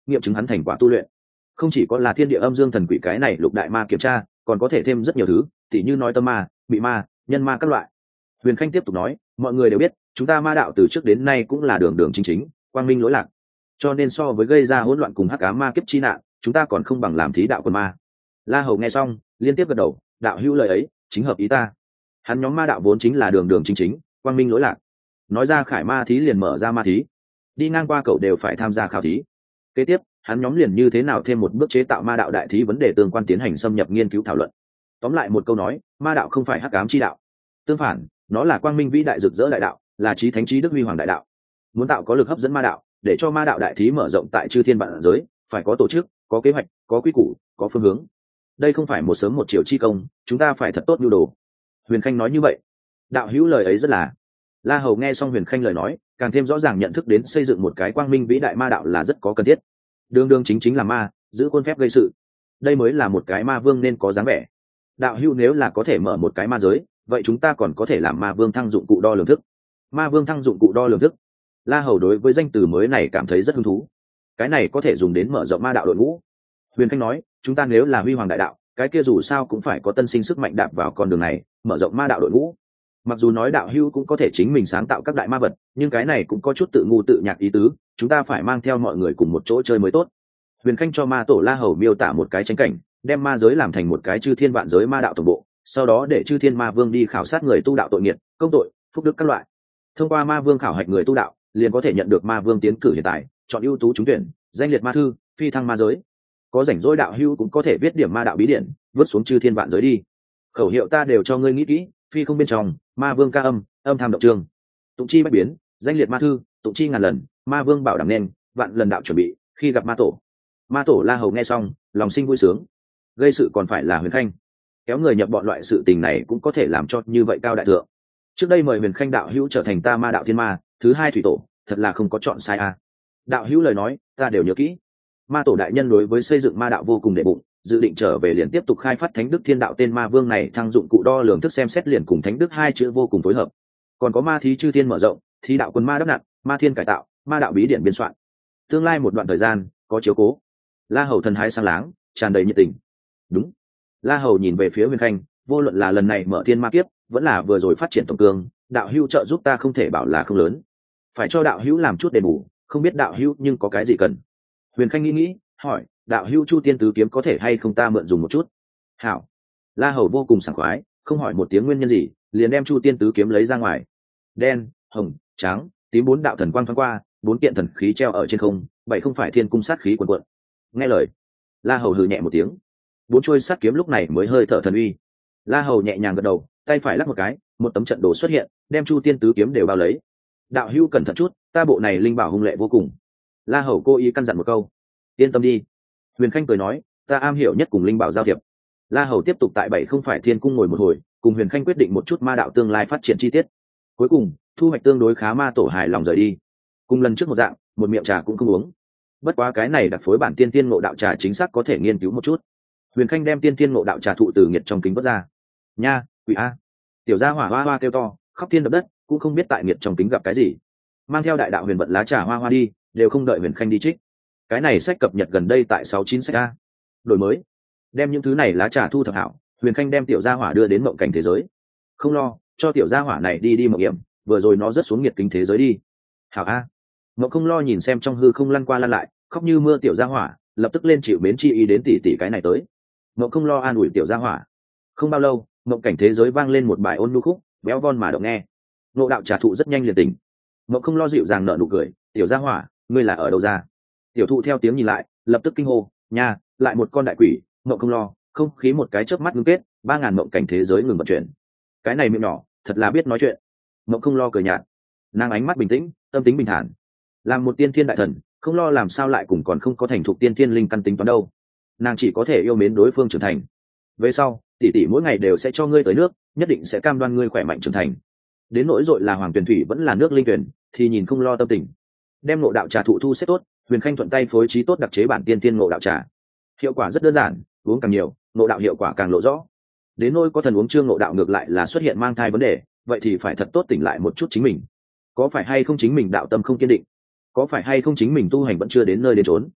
nghiệm chứng hắn thành quả tu luyện. Không chỉ có là thiên địa âm dương thần quỷ cái này lục đại ma kiểm tra, còn có thể thêm rất nhiều thứ, tỉ như nói tâm ma, bị ma, nhân ma các loại. Huyền Khanh tiếp tục nói, mọi người đều biết chúng ta ma đạo từ trước đến nay cũng là đường đường chính chính, quang minh lỗi lạc, cho nên so với gây ra hỗn loạn cùng hắc ám ma kiếp chi nạn, chúng ta còn không bằng làm thí đạo quân ma. La Hầu nghe xong liên tiếp gật đầu, đạo hữu lời ấy chính hợp ý ta. Hắn nhóm ma đạo vốn chính là đường đường chính chính, quang minh lỗi lạc. Nói ra khải ma thí liền mở ra ma thí, đi ngang qua cậu đều phải tham gia khảo thí. Kế tiếp hắn nhóm liền như thế nào thêm một bước chế tạo ma đạo đại thí vấn đề tương quan tiến hành xâm nhập nghiên cứu thảo luận. Tóm lại một câu nói, ma đạo không phải hắc ám chi đạo, tương phản nó là quang minh vĩ đại rực rỡ đại đạo, là chí thánh chí đức huy hoàng đại đạo. Muốn tạo có lực hấp dẫn ma đạo, để cho ma đạo đại thí mở rộng tại chư thiên vạn giới, phải có tổ chức, có kế hoạch, có quy củ, có phương hướng. Đây không phải một sớm một chiều chi công, chúng ta phải thật tốt nhu đồ. Huyền Khanh nói như vậy, đạo hữu lời ấy rất là. La Hầu nghe xong Huyền Khanh lời nói, càng thêm rõ ràng nhận thức đến xây dựng một cái quang minh vĩ đại ma đạo là rất có cần thiết. Đường đường chính chính là ma, giữ khuôn phép gây sự, đây mới là một cái ma vương nên có dáng vẻ. Đạo hữu nếu là có thể mở một cái ma giới, vậy chúng ta còn có thể làm ma vương thăng dụng cụ đo lường thức. Ma vương thăng dụng cụ đo lường thức. La Hầu đối với danh từ mới này cảm thấy rất hứng thú. Cái này có thể dùng đến mở rộng ma đạo đội ngũ. Huyền Khanh nói, chúng ta nếu là huy hoàng đại đạo, cái kia dù sao cũng phải có tân sinh sức mạnh đạp vào con đường này, mở rộng ma đạo đội ngũ. Mặc dù nói đạo hữu cũng có thể chính mình sáng tạo các đại ma vật, nhưng cái này cũng có chút tự ngu tự nhạc ý tứ, chúng ta phải mang theo mọi người cùng một chỗ chơi mới tốt. Huyền Khanh cho ma tổ La Hầu miêu tả một cái tranh cảnh, đem ma giới làm thành một cái chư thiên vạn giới ma đạo tổng bộ, sau đó để chư thiên ma vương đi khảo sát người tu đạo tội nghiệp, công tội, phúc đức các loại. Thông qua ma vương khảo hạch người tu đạo, liền có thể nhận được ma vương tiến cử hiện tại, chọn ưu tú trúng tuyển, danh liệt ma thư, phi thăng ma giới. Có rảnh rỗi đạo hữu cũng có thể viết điểm ma đạo bí điển, vứt xuống chư thiên vạn giới đi. Khẩu hiệu ta đều cho ngươi nghĩ kỹ, phi không bên trong, ma vương ca âm, âm tham động trường. Tụng chi bách biến, danh liệt ma thư, tụng chi ngàn lần, ma vương bảo đảm nên, vạn lần đạo chuẩn bị, khi gặp ma tổ. Ma tổ La Hầu nghe xong, lòng sinh vui sướng. Gây sự còn phải là Huyền Khanh, kéo người nhập bọn loại sự tình này cũng có thể làm cho như vậy cao đại thượng. Trước đây mời Huyền Khanh đạo hữu trở thành ta ma đạo thiên ma thứ hai thủy tổ, thật là không có chọn sai a. À. Đạo hữu lời nói ta đều nhớ kỹ. Ma tổ đại nhân đối với xây dựng ma đạo vô cùng đệ bụng, dự định trở về liền tiếp tục khai phát thánh đức thiên đạo. Tên ma vương này thăng dụng cụ đo lường thức xem xét liền cùng thánh đức hai chữ vô cùng phối hợp. Còn có ma thí chư thiên mở rộng, thí đạo quân ma đắp nặn, ma thiên cải tạo, ma đạo bí điển biên soạn. Tương lai một đoạn thời gian có chiếu cố. La Hầu thần hái sang láng, tràn đầy nhiệt tình. Đúng. La Hầu nhìn về phía Huyền Khanh, vô luận là lần này mở thiên ma kiếp, vẫn là vừa rồi phát triển tổng cương, đạo hữu trợ giúp ta không thể bảo là không lớn, phải cho đạo hữu làm chút đền bù, không biết đạo hữu nhưng có cái gì cần. Huyền Khanh nghĩ nghĩ, hỏi, đạo hữu Chu Tiên Tứ Kiếm có thể hay không ta mượn dùng một chút? Hảo. La Hầu vô cùng sảng khoái, không hỏi một tiếng nguyên nhân gì, liền đem Chu Tiên Tứ Kiếm lấy ra ngoài. Đen, hồng, trắng, tím bốn đạo thần quang thoáng qua, bốn kiện thần khí treo ở trên không, bảy không phải thiên cung sát khí cuồn cuộn. Nghe lời, La Hầu hừ nhẹ một tiếng, bốn chuôi sát kiếm lúc này mới hơi thở thần uy. La Hầu nhẹ nhàng gật đầu, tay phải lắc một cái, một tấm trận đồ xuất hiện, đem Chu Tiên Tứ Kiếm đều bao lấy. Đạo hữu cẩn thận chút, ta bộ này linh bảo hung lệ vô cùng. La Hầu cố ý căn dặn một câu. Yên tâm đi. Huyền Khanh cười nói, ta am hiểu nhất cùng linh bảo giao thiệp. La Hầu tiếp tục tại bảy không phải thiên cung ngồi một hồi, cùng Huyền Khanh quyết định một chút ma đạo tương lai phát triển chi tiết. Cuối cùng thu hoạch tương đối khá, ma tổ hài lòng rời đi. Cùng lần trước một dạng, một miệng trà cũng không uống. Bất quá cái này đặc phối bản tiên tiên ngộ đạo trà chính xác có thể nghiên cứu một chút. Huyền Khanh đem tiên tiên ngộ đạo trà thụ từ nghiệt trong kính vớt ra. Nha, quỷ a! Tiểu gia hỏa hoa hoa kêu to, khóc thiên đập đất, cũng không biết tại nghiệt trong kính gặp cái gì. Mang theo đại đạo huyền vận lá trà hoa hoa đi, đều không đợi Huyền Khanh đi trích. Cái này sách cập nhật gần đây tại sáu chín sách a. Đổi mới. Đem những thứ này lá trà thu thập hảo, Huyền Khanh đem tiểu gia hỏa đưa đến mộng cảnh thế giới. Không lo, cho tiểu gia hỏa này đi đi mộng hiểm, vừa rồi nó rất xuống nghiệt kính thế giới đi. Hảo a. Mộng không lo nhìn xem trong hư không lăn qua lăn lại, khóc như mưa tiểu gia hỏa, lập tức lên chịu mến chi ý đến tỉ tỉ cái này tới. Mộng không lo an ủi tiểu gia hỏa. Không bao lâu, mộng cảnh thế giới vang lên một bài ôn nhu khúc, béo von mà động nghe. Ngộ đạo trà thụ rất nhanh liền tỉnh. Mộng không lo dịu dàng nở nụ cười, tiểu gia hỏa, ngươi là ở đâu ra? Tiểu thụ theo tiếng nhìn lại, lập tức kinh hô, nha, lại một con đại quỷ. Mộng không lo, không khí một cái chớp mắt ngưng kết, ba ngàn mộng cảnh thế giới ngừng vận chuyển. Cái này miệng nhỏ, thật là biết nói chuyện. Mộng không lo cười nhạt, nàng ánh mắt bình tĩnh, tâm tính bình thản. Làm một tiên thiên đại thần, không lo làm sao lại cùng còn không có thành thục tiên thiên linh căn tính toán đâu. Nàng chỉ có thể yêu mến đối phương trưởng thành. Về sau, tỷ tỷ mỗi ngày đều sẽ cho ngươi tới nước, nhất định sẽ cam đoan ngươi khỏe mạnh trưởng thành. Đến nỗi dội là hoàng tuyển thủy vẫn là nước linh tuyển, thì nhìn không lo tâm tình. Đem ngộ đạo trà thụ thu xếp tốt, Huyền Khanh thuận tay phối trí tốt đặc chế bản tiên tiên ngộ đạo trà. Hiệu quả rất đơn giản, uống càng nhiều, ngộ đạo hiệu quả càng lộ rõ. Đến nỗi có thần uống chương ngộ đạo ngược lại là xuất hiện mang thai vấn đề, vậy thì phải thật tốt tỉnh lại một chút chính mình. Có phải hay không chính mình đạo tâm không kiên định? Có phải hay không chính mình tu hành vẫn chưa đến nơi đến chốn?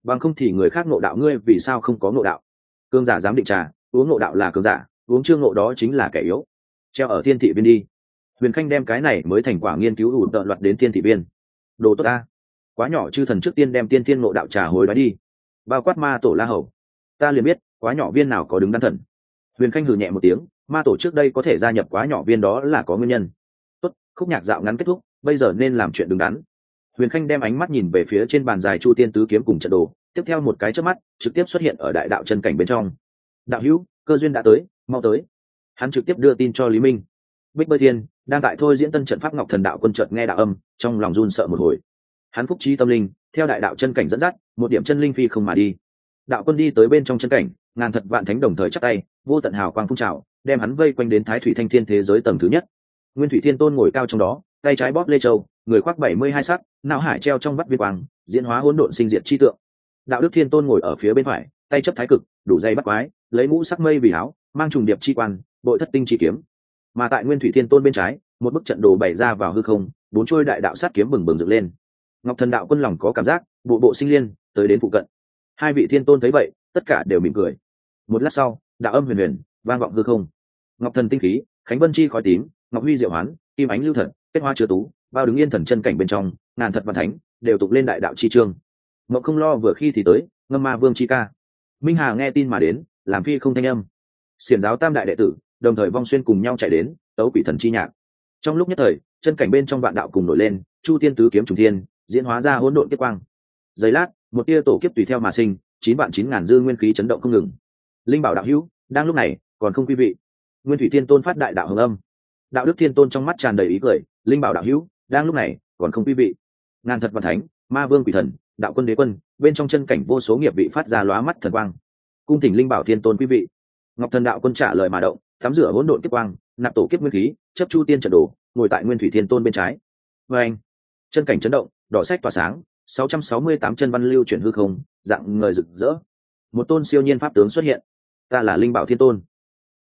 bằng không thì người khác ngộ đạo, ngươi vì sao không có ngộ đạo? Cương giả dám định trà, uống ngộ đạo là cường giả, uống chưa ngộ đó chính là kẻ yếu. Treo ở thiên thị viên đi. Huyền Khanh đem cái này mới thành quả nghiên cứu đủ tợn loạt đến thiên thị viên. Đồ tốt ta. Quá nhỏ chư thần trước tiên đem tiên tiên ngộ đạo trà hối đoái đi. Bao quát ma tổ La Hầu. Ta liền biết, quá nhỏ viên nào có đứng đắn thần. Huyền Khanh hừ nhẹ một tiếng, ma tổ trước đây có thể gia nhập quá nhỏ viên đó là có nguyên nhân. Tốt, khúc nhạc dạo ngắn kết thúc, bây giờ nên làm chuyện đứng đắn. Huyền Khanh đem ánh mắt nhìn về phía trên bàn dài Chu Tiên tứ kiếm cùng trận đồ, tiếp theo một cái chớp mắt, trực tiếp xuất hiện ở đại đạo chân cảnh bên trong. Đạo hữu, cơ duyên đã tới, mau tới. Hắn trực tiếp đưa tin cho Lý Minh. Bích Bơi Thiên đang tại thôi diễn tân trận pháp Ngọc Thần Đạo Quân chợt nghe đạo âm, trong lòng run sợ một hồi. Hắn phúc trí tâm linh, theo đại đạo chân cảnh dẫn dắt, một điểm chân linh phi không mà đi. Đạo Quân đi tới bên trong chân cảnh, ngàn thật vạn thánh đồng thời chắp tay, vô tận hào quang phun trào, đem hắn vây quanh đến Thái Thủy Thanh Thiên thế giới tầng thứ nhất. Nguyên Thủy Thiên Tôn ngồi cao trong đó, tay trái bóp lê châu, người khoác bảy mươi hai sắc, não hải treo trong vắt viên quang, diễn hóa hỗn độn sinh diệt chi tượng. Đạo Đức Thiên Tôn ngồi ở phía bên phải, tay chấp thái cực, đủ dây bắt quái, lấy ngũ sắc mây vì áo, mang trùng điệp chi quan, bội thất tinh chi kiếm. Mà tại Nguyên Thủy Thiên Tôn bên trái, một bức trận đồ bày ra vào hư không, bốn chuôi đại đạo sát kiếm bừng bừng dựng lên. Ngọc Thần Đạo Quân lòng có cảm giác, bộ bộ sinh liên, tới đến phụ cận. Hai vị thiên tôn thấy vậy, tất cả đều mỉm cười. Một lát sau, đạo âm huyền huyền vang vọng hư không. Ngọc Thần tinh khí, Khánh Vân chi khói tím, Ngọc Huy diệu hoán, kim ánh lưu thần, kết hoa chứa tú, bao đứng yên thần chân cảnh bên trong, ngàn thật văn thánh đều tụng lên đại đạo chi chương. Mộng không lo vừa khi thì tới, ngâm ma vương chi ca. Minh Hà nghe tin mà đến, làm phi không thanh âm. Xiển giáo tam đại đệ tử, đồng thời vong xuyên cùng nhau chạy đến, tấu quỷ thần chi nhạc. Trong lúc nhất thời, chân cảnh bên trong vạn đạo cùng nổi lên, Chu Tiên tứ kiếm trùng thiên, diễn hóa ra hỗn độn kiếp quang. Giây lát, một tia tổ kiếp tùy theo mà sinh, chín vạn chín ngàn dư nguyên khí chấn động không ngừng. Linh Bảo đạo hữu, đang lúc này, còn không quý vị. Nguyên Thủy Thiên Tôn phát đại đạo hồng âm. Đạo Đức Thiên Tôn trong mắt tràn đầy ý cười, Linh Bảo đạo hữu, đang lúc này, còn không quý vị. Ngàn thật văn thánh, ma vương quỷ thần, đạo quân đế quân, bên trong chân cảnh vô số nghiệp vị phát ra lóa mắt thần quang. Cung thỉnh Linh Bảo Thiên Tôn quý vị. Ngọc Thần Đạo Quân trả lời mà động, tắm rửa hỗn độn kiếp quang, nạp tổ kiếp nguyên khí, chấp Chu Tiên trận đồ, ngồi tại Nguyên Thủy Thiên Tôn bên trái. Và anh, chân cảnh chấn động, đỏ sách tỏa sáng, sáu trăm sáu mươi tám chân văn lưu chuyển hư không, dạng người rực rỡ. Một tôn siêu nhiên pháp tướng xuất hiện. Ta là Linh Bảo Thiên Tôn.